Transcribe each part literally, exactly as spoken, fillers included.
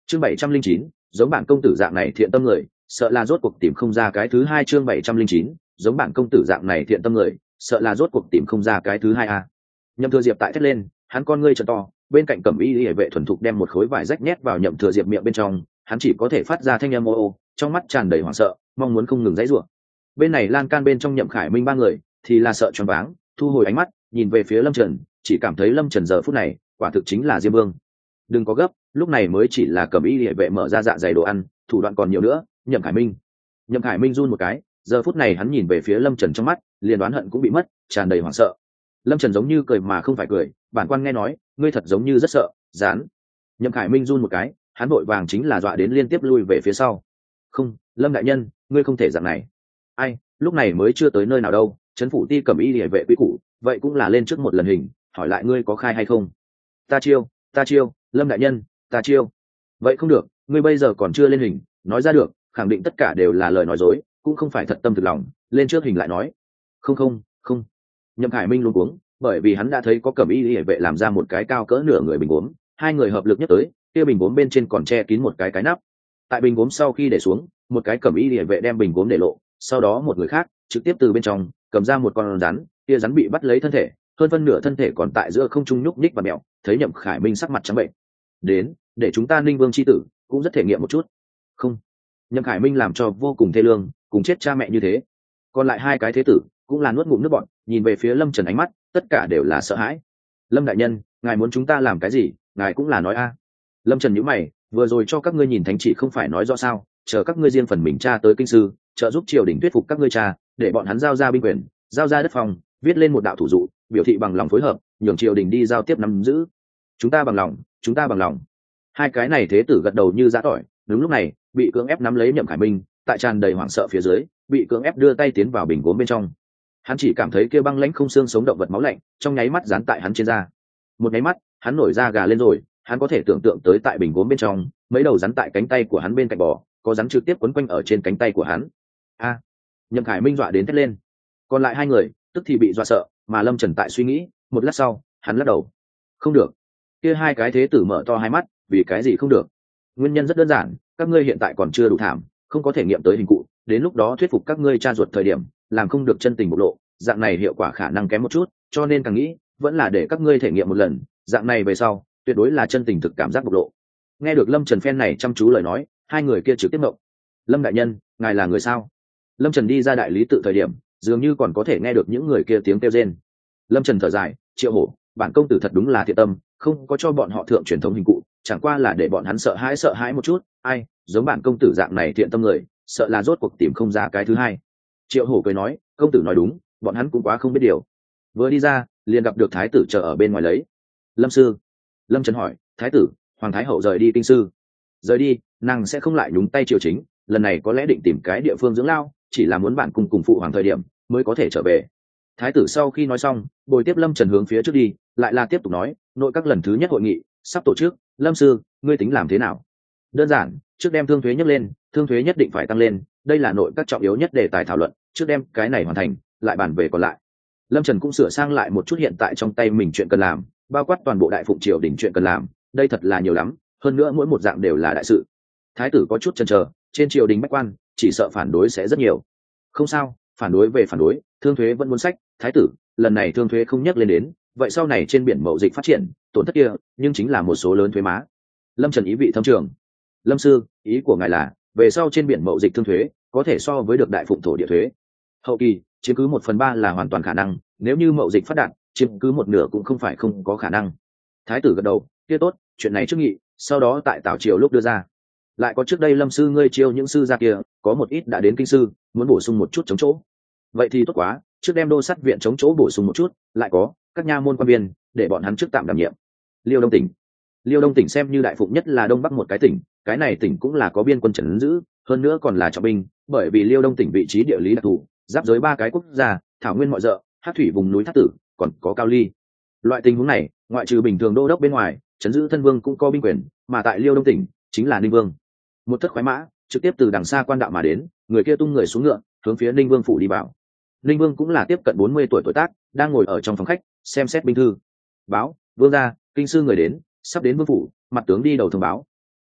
chương bảy trăm linh chín giống bản công tử dạng này thiện tâm người sợ là rốt cuộc tìm không ra cái thứ hai. Chương bảy trăm linh chín giống bản công tử dạng này thiện tâm người sợ là rốt cuộc tìm không ra cái thứ hai a. Nhậm Thừa Diệp tại thét lên, hắn con ngươi trợn to, bên cạnh Cẩm Y Liễu vệ thuần thục đem một khối vải rách nhét vào Nhậm Thừa Diệp miệng bên trong, hắn chỉ có thể phát ra thanh âm ô ô, trong mắt tràn đầy hoảng sợ, mong muốn không ngừng giãy giụa. Bên này lan can bên trong Nhậm Khải Minh ba người thì là sợ choáng váng, thu hồi ánh mắt, nhìn về phía Lâm Trần, chỉ cảm thấy Lâm Trần giờ phút này quả thực chính là Diêm Vương. Đừng có gấp, lúc này mới chỉ là Cẩm Y Liễu vệ mở ra dạ dày đồ ăn, thủ đoạn còn nhiều nữa. Nhậm Khải Minh, Nhậm Khải Minh run một cái, giờ phút này hắn nhìn về phía Lâm Trần trong mắt liền đoán hận cũng bị mất, tràn đầy hoảng sợ. Lâm Trần giống như cười mà không phải cười, bản quan nghe nói ngươi thật giống như rất sợ. Dán. Nhậm Khải Minh run một cái, hắn vội vàng chính là dọa đến liên tiếp lui về phía sau. Không, Lâm đại nhân, ngươi không thể dạng này. Ai, lúc này mới chưa tới nơi nào đâu, trấn phủ ti Cẩm Y Liễu vệ quý củ, vậy cũng là lên trước một lần hình, hỏi lại ngươi có khai hay không. Ta chiêu, ta chiêu, Lâm đại nhân, ta chiêu. Vậy không được, ngươi bây giờ còn chưa lên hình, nói ra được khẳng định tất cả đều là lời nói dối, cũng không phải thật tâm thực lòng, lên trước hình lại nói. Không không không. Nhậm Khải Minh luống cuống, bởi vì hắn đã thấy có Cẩm Y Liễu vệ làm ra một cái cao cỡ nửa người bình gốm, hai người hợp lực nhất tới, kia bình gốm bên trên còn che kín một cái cái nắp. Tại bình gốm sau khi để xuống, một cái Cẩm Y Liễu vệ đem bình gốm để lộ, sau đó một người khác trực tiếp từ bên trong cầm ra một con rắn, kia rắn bị bắt lấy thân thể, hơn phân nửa thân thể còn tại giữa không trung nhúc nhích và mèo. Thấy Nhậm Khải Minh sắc mặt trắng bệnh, đến, để chúng ta Ninh Vương chi tử cũng rất thể nghiệm một chút. Không. Nhậm Khải Minh làm cho vô cùng thê lương, cùng chết cha mẹ như thế. Còn lại hai cái thế tử cũng là nuốt ngụm nước bọt, nhìn về phía Lâm Trần ánh mắt tất cả đều là sợ hãi. Lâm đại nhân, ngài muốn chúng ta làm cái gì, ngài cũng là nói a. Lâm Trần nhíu mày, vừa rồi cho các ngươi nhìn thánh chỉ không phải nói rõ sao, chờ các ngươi riêng phần mình tra tới kinh sư, trợ giúp triều đình thuyết phục các ngươi cha, để bọn hắn giao ra binh quyền, giao ra đất phòng, viết lên một đạo thủ dụ, biểu thị bằng lòng phối hợp, nhường triều đình đi giao tiếp nắm giữ. Chúng ta bằng lòng, chúng ta bằng lòng. Hai cái này thế tử gật đầu như giã tỏi. Đúng lúc này, bị cưỡng ép nắm lấy Nhậm Khải Minh, tại tràn đầy hoảng sợ phía dưới, bị cưỡng ép đưa tay tiến vào bình gốm bên trong. Hắn chỉ cảm thấy kia băng lãnh không xương sống động vật máu lạnh trong nháy mắt dán tại hắn trên da. Một nháy mắt, hắn nổi da gà lên rồi, hắn có thể tưởng tượng tới tại bình gốm bên trong, mấy đầu rắn tại cánh tay của hắn bên cạnh bò, có rắn trực tiếp quấn quanh ở trên cánh tay của hắn. A! À, Nhậm Khải Minh dọa đến thét lên. Còn lại hai người, tức thì bị dọa sợ, mà Lâm Trần tại suy nghĩ, một lát sau, hắn lắc đầu. Không được. Kia hai cái thế tử mở to hai mắt, vì cái gì không được? Nguyên nhân rất đơn giản, các ngươi hiện tại còn chưa đủ thảm, không có thể nghiệm tới hình cụ, đến lúc đó thuyết phục các ngươi cha ruột thời điểm, làm không được chân tình bộc lộ, dạng này hiệu quả khả năng kém một chút, cho nên càng nghĩ, vẫn là để các ngươi thể nghiệm một lần, dạng này về sau, tuyệt đối là chân tình thực cảm giác bộc lộ. Nghe được Lâm Trần phen này chăm chú lời nói, hai người kia trực tiếp ngộng. Lâm đại nhân, ngài là người sao? Lâm Trần đi ra đại lý tự thời điểm, dường như còn có thể nghe được những người kia tiếng kêu rên. Lâm Trần thở dài, Triệu Hổ, bản công tử thật đúng là thiện tâm, không có cho bọn họ thượng truyền thống hình cụ, chẳng qua là để bọn hắn sợ hãi sợ hãi một chút. Ai, giống bản công tử dạng này thiện tâm người, sợ là rốt cuộc tìm không ra cái thứ hai. Triệu Hổ cười nói, công tử nói đúng, bọn hắn cũng quá không biết điều. Vừa đi ra, liền gặp được thái tử chờ ở bên ngoài lấy. Lâm sư. Lâm Trần hỏi, thái tử, hoàng thái hậu rời đi kinh sư. Rời đi, nàng sẽ không lại nhúng tay triều chính, lần này có lẽ định tìm cái địa phương dưỡng lao, chỉ là muốn bạn cùng cùng phụ hoàng thời điểm mới có thể trở về. Thái tử sau khi nói xong, bồi tiếp Lâm Trần hướng phía trước đi, lại là tiếp tục nói, nội các lần thứ nhất hội nghị sắp tổ chức, Lâm sư, ngươi tính làm thế nào? Đơn giản, trước đem thương thuế nhấc lên, thương thuế nhất định phải tăng lên, đây là nội các trọng yếu nhất đề tài thảo luận, trước đem cái này hoàn thành, lại bàn về còn lại. Lâm Trần cũng sửa sang lại một chút hiện tại trong tay mình chuyện cần làm, bao quát toàn bộ đại phụng triều đình chuyện cần làm, đây thật là nhiều lắm, hơn nữa mỗi một dạng đều là đại sự. Thái tử có chút chần chờ, trên triều đình bách quan chỉ sợ phản đối sẽ rất nhiều. Không sao, phản đối về phản đối, thương thuế vẫn muốn sách. Thái tử, lần này thương thuế không nhắc lên đến, vậy sau này trên biển mậu dịch phát triển, tổn thất kia nhưng chính là một số lớn thuế má. Lâm Trần ý vị thâm trường. Lâm sư, ý của ngài là về sau trên biển mậu dịch thương thuế có thể so với được đại phụng thổ địa thuế. Hậu kỳ chiếm cứ một phần ba là hoàn toàn khả năng, nếu như mậu dịch phát đạt, chiếm cứ một nửa cũng không phải không có khả năng. Thái tử gật đầu, kia tốt, chuyện này trước nghị, sau đó tại tảo triều lúc đưa ra. Lại có trước đây Lâm sư ngươi chiêu những sư gia kia, có một ít đã đến kinh sư, muốn bổ sung một chút chống chỗ. Vậy thì tốt quá, trước đem đô sát viện chống chỗ bổ sung một chút, lại có các nha môn quan viên, để bọn hắn trước tạm đảm nhiệm. Liêu Đông tỉnh. Liêu Đông tỉnh xem như đại phụng nhất là đông bắc một cái tỉnh, cái này tỉnh cũng là có biên quân trấn giữ, hơn nữa còn là trọng binh, bởi vì Liêu Đông tỉnh vị trí địa lý đặc thù, giáp giới ba cái quốc gia, thảo nguyên mọi rợ, hắc thủy vùng núi Thác Tử, còn có Cao Ly. Loại tình huống này, ngoại trừ bình thường đô đốc bên ngoài, trấn giữ thân vương cũng có binh quyền, mà tại Liêu Đông tỉnh chính là Ninh Vương. Một thất khoái mã trực tiếp từ đằng xa quan đạo mà đến, người kia tung người xuống ngựa, hướng phía Ninh Vương phủ đi vào. Ninh Vương cũng là tiếp cận bốn mươi tuổi tuổi tác, đang ngồi ở trong phòng khách xem xét binh thư. Báo, vương gia, kinh sư người đến, sắp đến vương phủ, mặt tướng đi đầu thông báo.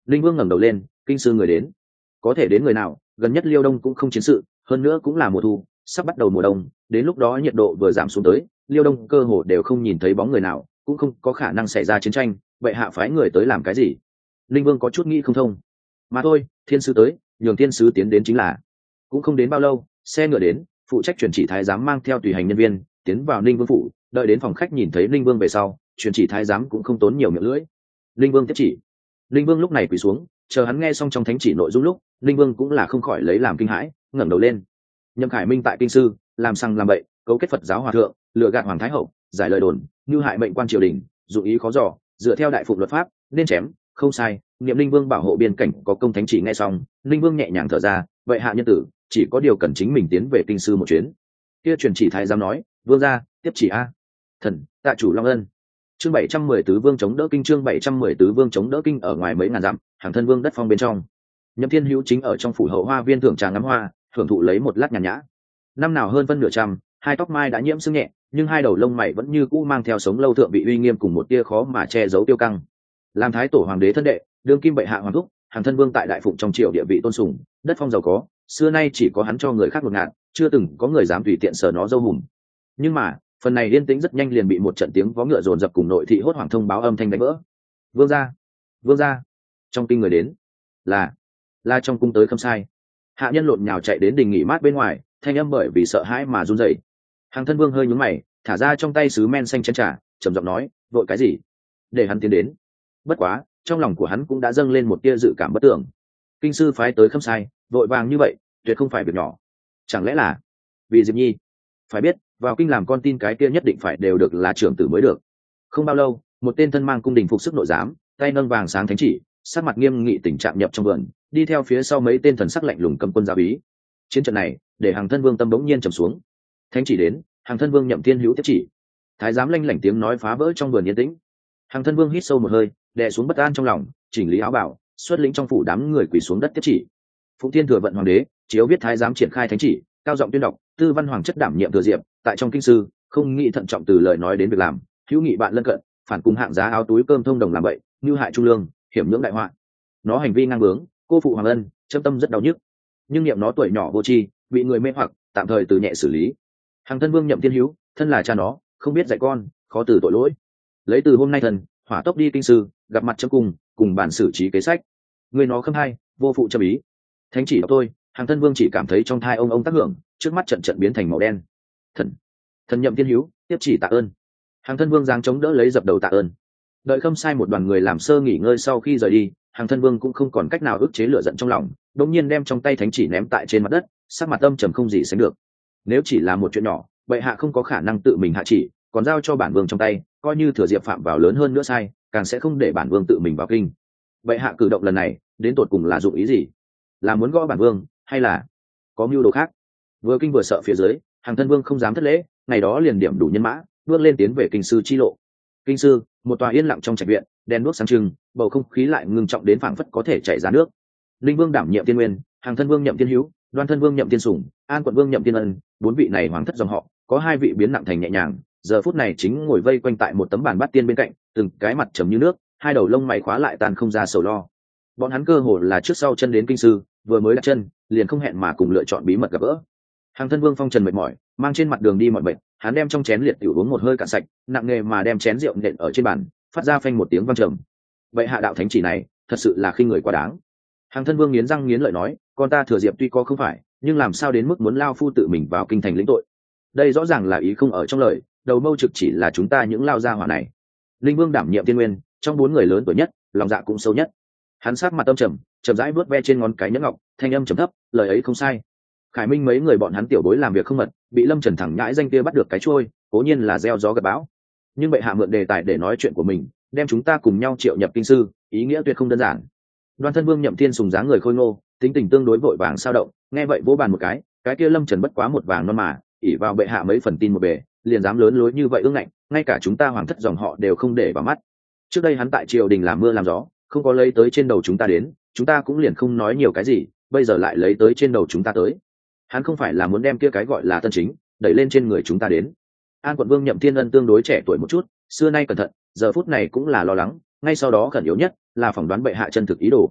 Linh Vương ngẩng đầu lên, kinh sư người đến, có thể đến người nào? Gần nhất Liêu Đông cũng không chiến sự, hơn nữa cũng là mùa thu, sắp bắt đầu mùa đông, đến lúc đó nhiệt độ vừa giảm xuống tới, Liêu Đông cơ hồ đều không nhìn thấy bóng người nào, cũng không có khả năng xảy ra chiến tranh, vậy hạ phái người tới làm cái gì? Linh Vương có chút nghĩ không thông. Mà thôi, thiên sứ tới, nhường thiên sứ tiến đến chính là. Cũng không đến bao lâu, xe ngựa đến, phụ trách truyền chỉ thái giám mang theo tùy hành nhân viên tiến vào Linh Vương phủ, đợi đến phòng khách nhìn thấy Linh Vương về sau, truyền chỉ thái giám cũng không tốn nhiều miệng lưỡi. Linh Vương tiếp chỉ. Linh Vương lúc này quỳ xuống, chờ hắn nghe xong trong thánh chỉ nội dung lúc, Linh Vương cũng là không khỏi lấy làm kinh hãi, ngẩng đầu lên. Nhậm Khải Minh tại kinh sư, làm sằng làm bậy, cấu kết Phật giáo hòa thượng, lừa gạt hoàng thái hậu, giải lời đồn, như hại mệnh quan triều đình, dụng ý khó dò, dựa theo đại phụng luật pháp, nên chém, không sai. Niệm Linh Vương bảo hộ biên cảnh có công thánh chỉ nghe xong, Linh Vương nhẹ nhàng thở ra, vậy hạ nhân tử, chỉ có điều cần chính mình tiến về kinh sư một chuyến. Kia truyền chỉ thái giám nói, vương gia, tiếp chỉ a. Thần, tạ chủ long ân. Chương bảy trăm mười tứ vương chống đỡ kinh, chương bảy trăm mười tứ vương chống đỡ kinh. Ở ngoài mấy ngàn dặm, hàng thân vương đất phong bên trong, Nhậm Thiên Hữu chính ở trong phủ hậu hoa viên thưởng trà ngắm hoa, hưởng thụ lấy một lát nhàn nhã. Năm nào hơn phân nửa trăm, hai tóc mai đã nhiễm sương nhẹ, nhưng hai đầu lông mày vẫn như cũ mang theo sống lâu thượng vị uy nghiêm cùng một tia khó mà che giấu tiêu căng. Làm thái tổ hoàng đế thân đệ, đương kim bệ hạ hoàng thúc, hàng thân vương tại đại phụng trong triều địa vị tôn sùng, đất phong giàu có, xưa nay chỉ có hắn cho người khác một ngạn, chưa từng có người dám tùy tiện sờ nó dâu hùm. Nhưng mà phần này yên tĩnh rất nhanh liền bị một trận tiếng vó ngựa dồn dập cùng nội thị hốt hoảng thông báo âm thanh đánh vỡ. Vương gia, vương gia, trong kinh người đến, là là trong cung tới không sai. Hạ nhân lộn nhào chạy đến đình nghỉ mát bên ngoài, thanh âm bởi vì sợ hãi mà run rẩy. Hàng thân vương hơi nhướng mày, thả ra trong tay sứ men xanh chén trà, trầm giọng nói, vội cái gì? Để hắn tiến đến. Bất quá trong lòng của hắn cũng đã dâng lên một tia dự cảm bất tưởng. Kinh sư phái tới không sai, vội vàng như vậy tuyệt không phải việc nhỏ. Chẳng lẽ là vì Diệp Nhi? Phải biết vào kinh làm con tin cái kia nhất định phải đều được là trưởng tử mới được. Không bao lâu, một tên thân mang cung đình phục sức nội giám, tay nâng vàng sáng thánh chỉ, sắc mặt nghiêm nghị tình trạng nhập trong vườn, đi theo phía sau mấy tên thần sắc lạnh lùng cầm quân giáo úy. Chiến trận này để hàng thân vương tâm bỗng nhiên trầm xuống. Thánh chỉ đến, hàng thân vương Nhậm Thiên Hữu tiếp chỉ. Thái giám lanh lảnh tiếng nói phá vỡ trong vườn yên tĩnh. Hàng thân vương hít sâu một hơi, đè xuống bất an trong lòng, chỉnh lý áo bảo, xuất lĩnh trong phủ đám người quỳ xuống đất tiếp chỉ. Phụng Thiên thừa vận hoàng đế chiếu viết thái giám triển khai thánh chỉ, cao giọng tuyên đọc, tư văn hoàng chất đảm nhiệm thừa diệp, tại trong kinh sư không nghĩ thận trọng từ lời nói đến việc làm, hữu nghị bạn lân cận, phản cùng hạng giá áo túi cơm thông đồng làm bậy, như hại trung lương, hiểm nhưỡng đại họa. Nó hành vi ngang bướng, cô phụ hoàng ân, châm tâm rất đau nhức, nhưng niệm nó tuổi nhỏ vô tri, bị người mê hoặc, tạm thời từ nhẹ xử lý. Hàng thân vương Nhậm Thiên Hữu, thân là cha nó, không biết dạy con, khó từ tội lỗi. Lấy từ hôm nay thần hỏa tốc đi kinh sư, gặp mặt chấm cùng cùng bản xử trí kế sách. Người nó khâm hai, vô phụ châm ý. Thánh chỉ đọc tôi, hàng thân vương chỉ cảm thấy trong thai ông ông tác hưởng, trước mắt trận trận biến thành màu đen. Thần, thần Nhậm Thiên Hữu, tiếp chỉ tạ ơn. Hàng thân vương giáng chống đỡ lấy dập đầu tạ ơn. Đợi khâm sai một đoàn người làm sơ nghỉ ngơi sau khi rời đi, hàng thân vương cũng không còn cách nào ức chế lửa giận trong lòng, đống nhiên đem trong tay thánh chỉ ném tại trên mặt đất, sắc mặt âm trầm không gì sánh được. Nếu chỉ là một chuyện nhỏ, bệ hạ không có khả năng tự mình hạ chỉ, còn giao cho bản vương trong tay, coi như thừa diệp phạm vào lớn hơn nữa sai, càng sẽ không để bản vương tự mình vào kinh. Bệ hạ cử động lần này đến tột cùng là dụng ý gì? Là muốn gõ bản vương, hay là có mưu đồ khác? Vừa kinh vừa sợ phía dưới, hàng thân vương không dám thất lễ, ngày đó liền điểm đủ nhân mã, bước lên tiến về kinh sư chi lộ. Kinh sư, một tòa yên lặng trong trạch viện, đèn đuốc sáng trưng, bầu không khí lại ngưng trọng đến phảng phất có thể chảy ra nước. Linh vương đảm nhiệm tiên nguyên, hàng thân vương Nhậm Thiên Hữu, đoan thân vương Nhậm Thiên Sủng, an quận vương Nhậm Thiên Ân, bốn vị này hoàng thất dòng họ, có hai vị biến nặng thành nhẹ nhàng, giờ phút này chính ngồi vây quanh tại một tấm bàn bát tiên bên cạnh, từng cái mặt trầm như nước, hai đầu lông mày khóa lại tan không ra sầu lo. Bọn hắn cơ hồ là trước sau chân đến kinh sư, vừa mới đặt chân, liền không hẹn mà cùng lựa chọn bí mật gặp gỡ. Hàng thân vương phong trần mệt mỏi, mang trên mặt đường đi mọi bệnh, hắn đem trong chén liệt tiểu uống một hơi cạn sạch, nặng nề mà đem chén rượu nện ở trên bàn, phát ra phanh một tiếng vang trầm. Vậy hạ đạo thánh chỉ này, thật sự là khinh người quá đáng. Hàng thân vương nghiến răng nghiến lợi nói, con ta thừa diệp tuy có không phải, nhưng làm sao đến mức muốn lao phu tự mình vào kinh thành lĩnh tội? Đây rõ ràng là ý không ở trong lời, đầu mâu trực chỉ là chúng ta những lao gia hỏa này. Linh vương đảm nhiệm tiên nguyên, trong bốn người lớn tuổi nhất, lòng dạ cũng sâu nhất. Hắn sát mặt âm trầm, chậm rãi vuốt ve trên ngón cái nhẫn ngọc, thanh âm trầm thấp, lời ấy không sai. Khải Minh mấy người bọn hắn tiểu bối làm việc không mật, bị Lâm Trần thẳng nhãi danh kia bắt được cái trôi, cố nhiên là gieo gió gặt bão. Nhưng bệ hạ mượn đề tài để nói chuyện của mình, đem chúng ta cùng nhau triệu nhập kinh sư, ý nghĩa tuyệt không đơn giản. Đoan thân vương Nhậm Thiên Sùng dáng người khôi ngô, tính tình tương đối vội vàng sao động, nghe vậy vỗ bàn một cái, cái kia Lâm Trần bất quá một vàng non mà, ỷ vào bệ hạ mấy phần tin một bề, liền dám lớn lối như vậy ương ngạnh, ngay cả chúng ta hoàng thất dòng họ đều không để vào mắt. Trước đây hắn tại triều đình làm mưa làm gió, không có lấy tới trên đầu chúng ta đến, chúng ta cũng liền không nói nhiều cái gì, bây giờ lại lấy tới trên đầu chúng ta tới. Hắn không phải là muốn đem kia cái gọi là tân chính đẩy lên trên người chúng ta đến. An quận vương Nhậm Thiên Ân tương đối trẻ tuổi một chút, xưa nay cẩn thận, giờ phút này cũng là lo lắng, ngay sau đó khẩn yếu nhất là phỏng đoán bệ hạ chân thực ý đồ,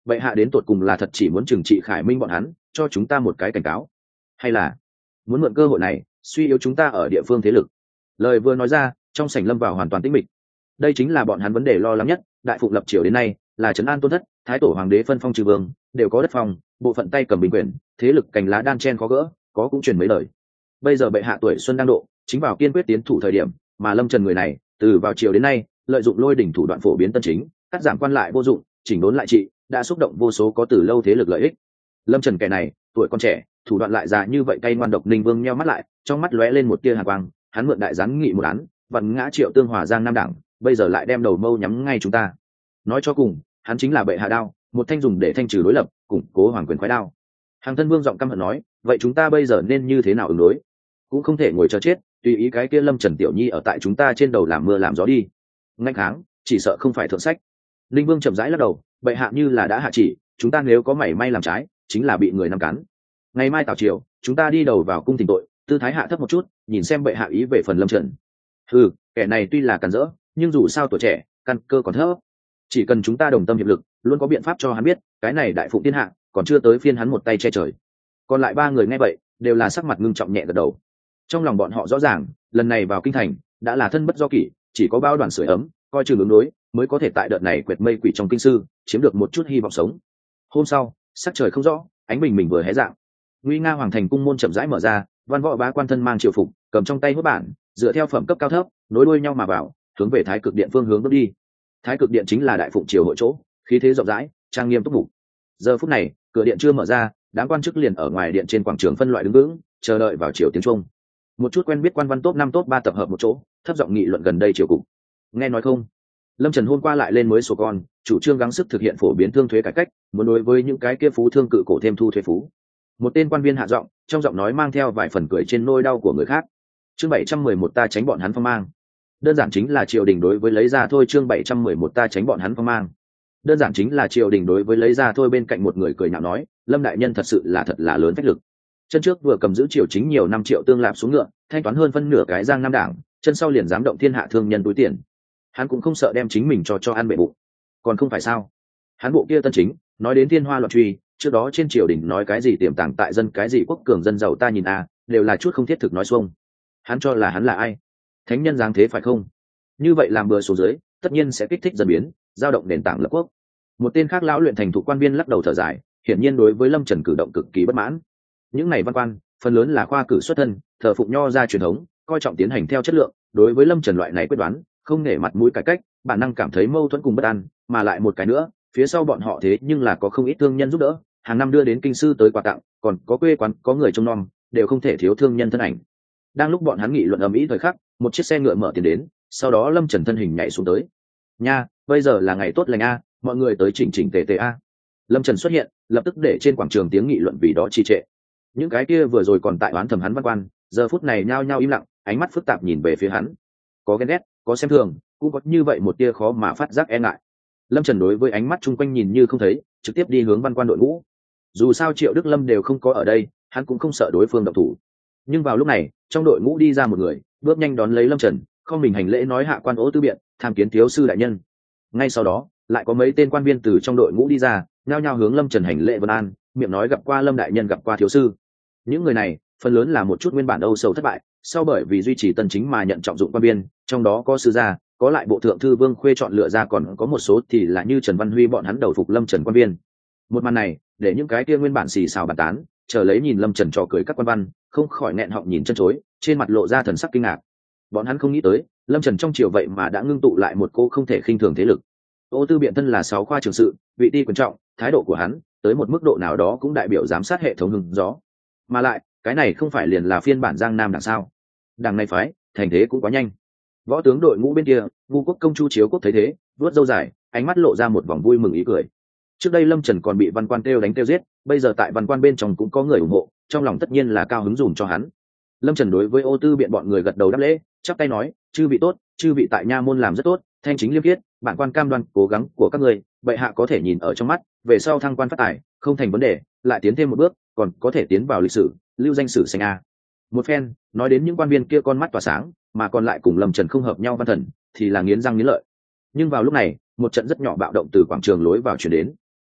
vậy hạ đến tột cùng là thật chỉ muốn trừng trị Khải Minh bọn hắn, cho chúng ta một cái cảnh cáo, hay là muốn mượn cơ hội này suy yếu chúng ta ở địa phương thế lực? Lời vừa nói ra, trong sảnh lâm vào hoàn toàn tĩnh mịch. Đây chính là bọn hắn vấn đề lo lắng nhất. Đại Phụng lập triều đến nay là trấn an tôn thất, thái tổ hoàng đế phân phong trừ vương, đều có đất phong, bộ phận tay cầm bình quyền, thế lực cành lá đan chen khó gỡ, có cũng truyền mấy lời. Bây giờ bệ hạ tuổi xuân đang độ, chính vào kiên quyết tiến thủ thời điểm, mà Lâm Trần người này từ vào triều đến nay lợi dụng lôi đỉnh thủ đoạn phổ biến tân chính, cắt giảm quan lại vô dụng, chỉnh đốn lại trị, đã xúc động vô số có từ lâu thế lực lợi ích. Lâm Trần kẻ này tuổi còn trẻ, thủ đoạn lại già như vậy, cay ngoan độc. Ninh Vương nheo mắt lại, trong mắt lóe lên một tia hàn quang. Hắn mượn đại giáng nghị một án, vặn ngã Triệu Tương Hòa Giang Nam Đảng, bây giờ lại đem đầu mâu nhắm ngay chúng ta. Nói cho cùng, hắn chính là bệ hạ đao, một thanh dùng để thanh trừ đối lập, củng cố hoàng quyền khoái đao. Hàng Thân Vương giọng căm hận nói, vậy chúng ta bây giờ nên như thế nào ứng đối? Cũng không thể ngồi chờ chết, tùy ý cái kia Lâm Trần tiểu nhi ở tại chúng ta trên đầu làm mưa làm gió đi. Ngạnh kháng, chỉ sợ không phải thượng sách. Linh Vương chậm rãi lắc đầu, bệ hạ như là đã hạ chỉ, chúng ta nếu có mảy may làm trái, chính là bị người nắm cắn. Ngày mai tào triều, chúng ta đi đầu vào cung thỉnh tội, tư thái hạ thấp một chút, nhìn xem bệ hạ ý về phần Lâm Trần. Ừ, kẻ này tuy là càn rỡ, nhưng dù sao tuổi trẻ, căn cơ còn thấp, chỉ cần chúng ta đồng tâm hiệp lực, luôn có biện pháp cho hắn biết, cái này đại phụng thiên hạ còn chưa tới phiên hắn một tay che trời. Còn lại ba người nghe vậy đều là sắc mặt ngưng trọng nhẹ gật đầu. Trong lòng bọn họ rõ ràng, lần này vào kinh thành đã là thân bất do kỷ, chỉ có bao đoàn sưởi ấm coi chừng ứng đối mới có thể tại đợt này quệt mây quỷ trong kinh sư chiếm được một chút hy vọng sống. Hôm sau, sắc trời không rõ, ánh bình mình vừa hé dạng, nguy nga hoàng thành cung môn chậm rãi mở ra, văn võ bá quan thân mang triều phục, cầm trong tay hốt bản, dựa theo phẩm cấp cao thấp nối đuôi nhau mà vào, hướng về thái cực điện phương hướng bước đi. Thái cực điện chính là đại phụng triều hội chỗ, khí thế rộng rãi, trang nghiêm túc mục. Giờ phút này, cửa điện chưa mở ra, đám quan chức liền ở ngoài điện trên quảng trường phân loại đứng vững, chờ đợi vào triều tiếng trung. Một chút quen biết quan văn top năm top ba tập hợp một chỗ, thấp giọng nghị luận gần đây triều cục. Nghe nói không? Lâm Trần hôm qua lại lên mới sổ con, chủ trương gắng sức thực hiện phổ biến thương thuế cải cách, muốn đối với những cái kia phú thương cự cổ thêm thu thuế phú. Một tên quan viên hạ giọng, trong giọng nói mang theo vài phần cười trên nỗi đau của người khác. Chương bảy trăm mười một ta tránh bọn hắn phong mang. Đơn giản chính là triều đình đối với lấy ra thôi. Chương bảy trăm mười một ta tránh bọn hắn phong mang. Đơn giản chính là triều đình đối với lấy ra thôi. Bên cạnh một người cười nhạo nói, Lâm đại nhân thật sự là thật là lớn phách lực. Chân trước vừa cầm giữ triều chính nhiều năm triệu tương lạp xuống ngựa, thanh toán hơn phân nửa cái Giang Nam Đảng, chân sau liền dám động thiên hạ thương nhân túi tiền. Hắn cũng không sợ đem chính mình cho cho ăn bệ bụng, còn không phải sao? Hắn bộ kia tân chính nói đến thiên hoa loạn truy, trước đó trên triều đình nói cái gì tiềm tàng tại dân, cái gì quốc cường dân giàu ta nhìn a, đều là chút không thiết thực nói xuông. Hắn cho là hắn là ai? Thánh nhân giáng thế phải không? Như vậy làm bừa xuống dưới, tất nhiên sẽ kích thích dân biến, dao động nền tảng lập quốc. Một tên khác lão luyện thành thủ quan viên lắc đầu thở dài, hiển nhiên đối với Lâm Trần cử động cực kỳ bất mãn. Những này văn quan phần lớn là khoa cử xuất thân, thờ phụng nho gia truyền thống, coi trọng tiến hành theo chất lượng, đối với Lâm Trần loại này quyết đoán không nể mặt mũi cải cách, bản năng cảm thấy mâu thuẫn cùng bất an. Mà lại một cái nữa, phía sau bọn họ thế nhưng là có không ít thương nhân giúp đỡ, hàng năm đưa đến kinh sư tới quà tặng, còn có quê quán có người trông nom, đều không thể thiếu thương nhân thân ảnh. Đang lúc bọn hắn nghị luận ầm ĩ thời khắc, một chiếc xe ngựa mở tiền đến, sau đó Lâm Trần thân hình nhảy xuống tới. Nha, bây giờ là ngày tốt lành a, mọi người tới chỉnh chỉnh tề tề a. Lâm Trần xuất hiện, lập tức để trên quảng trường tiếng nghị luận vì đó trì trệ. Những cái kia vừa rồi còn tại oán thầm hắn văn quan, giờ phút này nhao nhao im lặng, ánh mắt phức tạp nhìn về phía hắn. Có ghen ghét, có xem thường, cũng có như vậy một tia khó mà phát giác e ngại. Lâm Trần đối với ánh mắt chung quanh nhìn như không thấy, trực tiếp đi hướng văn quan đội ngũ. Dù sao Triệu Đức Lâm đều không có ở đây, hắn cũng không sợ đối phương động thủ. Nhưng vào lúc này, trong đội ngũ đi ra một người, bước nhanh đón lấy Lâm Trần, không mình hành lễ nói hạ quan Ô Tư Biện, tham kiến thiếu sư đại nhân. Ngay sau đó, lại có mấy tên quan viên từ trong đội ngũ đi ra, nhao nhao hướng Lâm Trần hành lễ vân an, miệng nói gặp qua Lâm đại nhân, gặp qua thiếu sư. Những người này phần lớn là một chút nguyên bản âu sầu thất bại, sau bởi vì duy trì tân chính mà nhận trọng dụng quan viên, trong đó có sư gia, có lại bộ thượng thư Vương Khuê chọn lựa ra, còn có một số thì là như Trần Văn Huy bọn hắn đầu phục Lâm Trần quan viên. Một màn này để những cái kia nguyên bản xì xào bàn tán, chờ lấy nhìn Lâm Trần trò cười các quan văn, không khỏi nghẹn họng nhìn chân chối, trên mặt lộ ra thần sắc kinh ngạc. Bọn hắn không nghĩ tới, Lâm Trần trong triều vậy mà đã ngưng tụ lại một cô không thể khinh thường thế lực. Ô Tư Biện thân là sáu khoa trường sự, vị ti quan trọng, thái độ của hắn tới một mức độ nào đó cũng đại biểu giám sát hệ thống hưng gió. Mà lại, cái này không phải liền là phiên bản Giang Nam đảng sao? Đảng này phái, thành thế cũng quá nhanh. Võ tướng đội ngũ bên kia, Vu Quốc công Chu Chiếu Quốc thấy thế, vuốt râu dài, ánh mắt lộ ra một vòng vui mừng ý cười. Trước đây Lâm Trần còn bị văn quan kêu đánh kêu giết, bây giờ tại văn quan bên trong cũng có người ủng hộ, trong lòng tất nhiên là cao hứng dùm cho hắn. Lâm Trần đối với Ô Tư Biện bọn người gật đầu đáp lễ, chắp tay nói, chư vị tốt, chư vị tại nha môn làm rất tốt, thanh chính liêm khiết, bản quan cam đoan cố gắng của các người, bệ hạ có thể nhìn ở trong mắt, về sau thăng quan phát tài, không thành vấn đề, lại tiến thêm một bước, còn có thể tiến vào lịch sử, lưu danh sử xanh a. Một phen nói đến những quan viên kia con mắt tỏa sáng, mà còn lại cùng Lâm Trần không hợp nhau văn thần thì là nghiến răng nghiến lợi. Nhưng vào lúc này, một trận rất nhỏ bạo động từ quảng trường lối vào chuyển đến.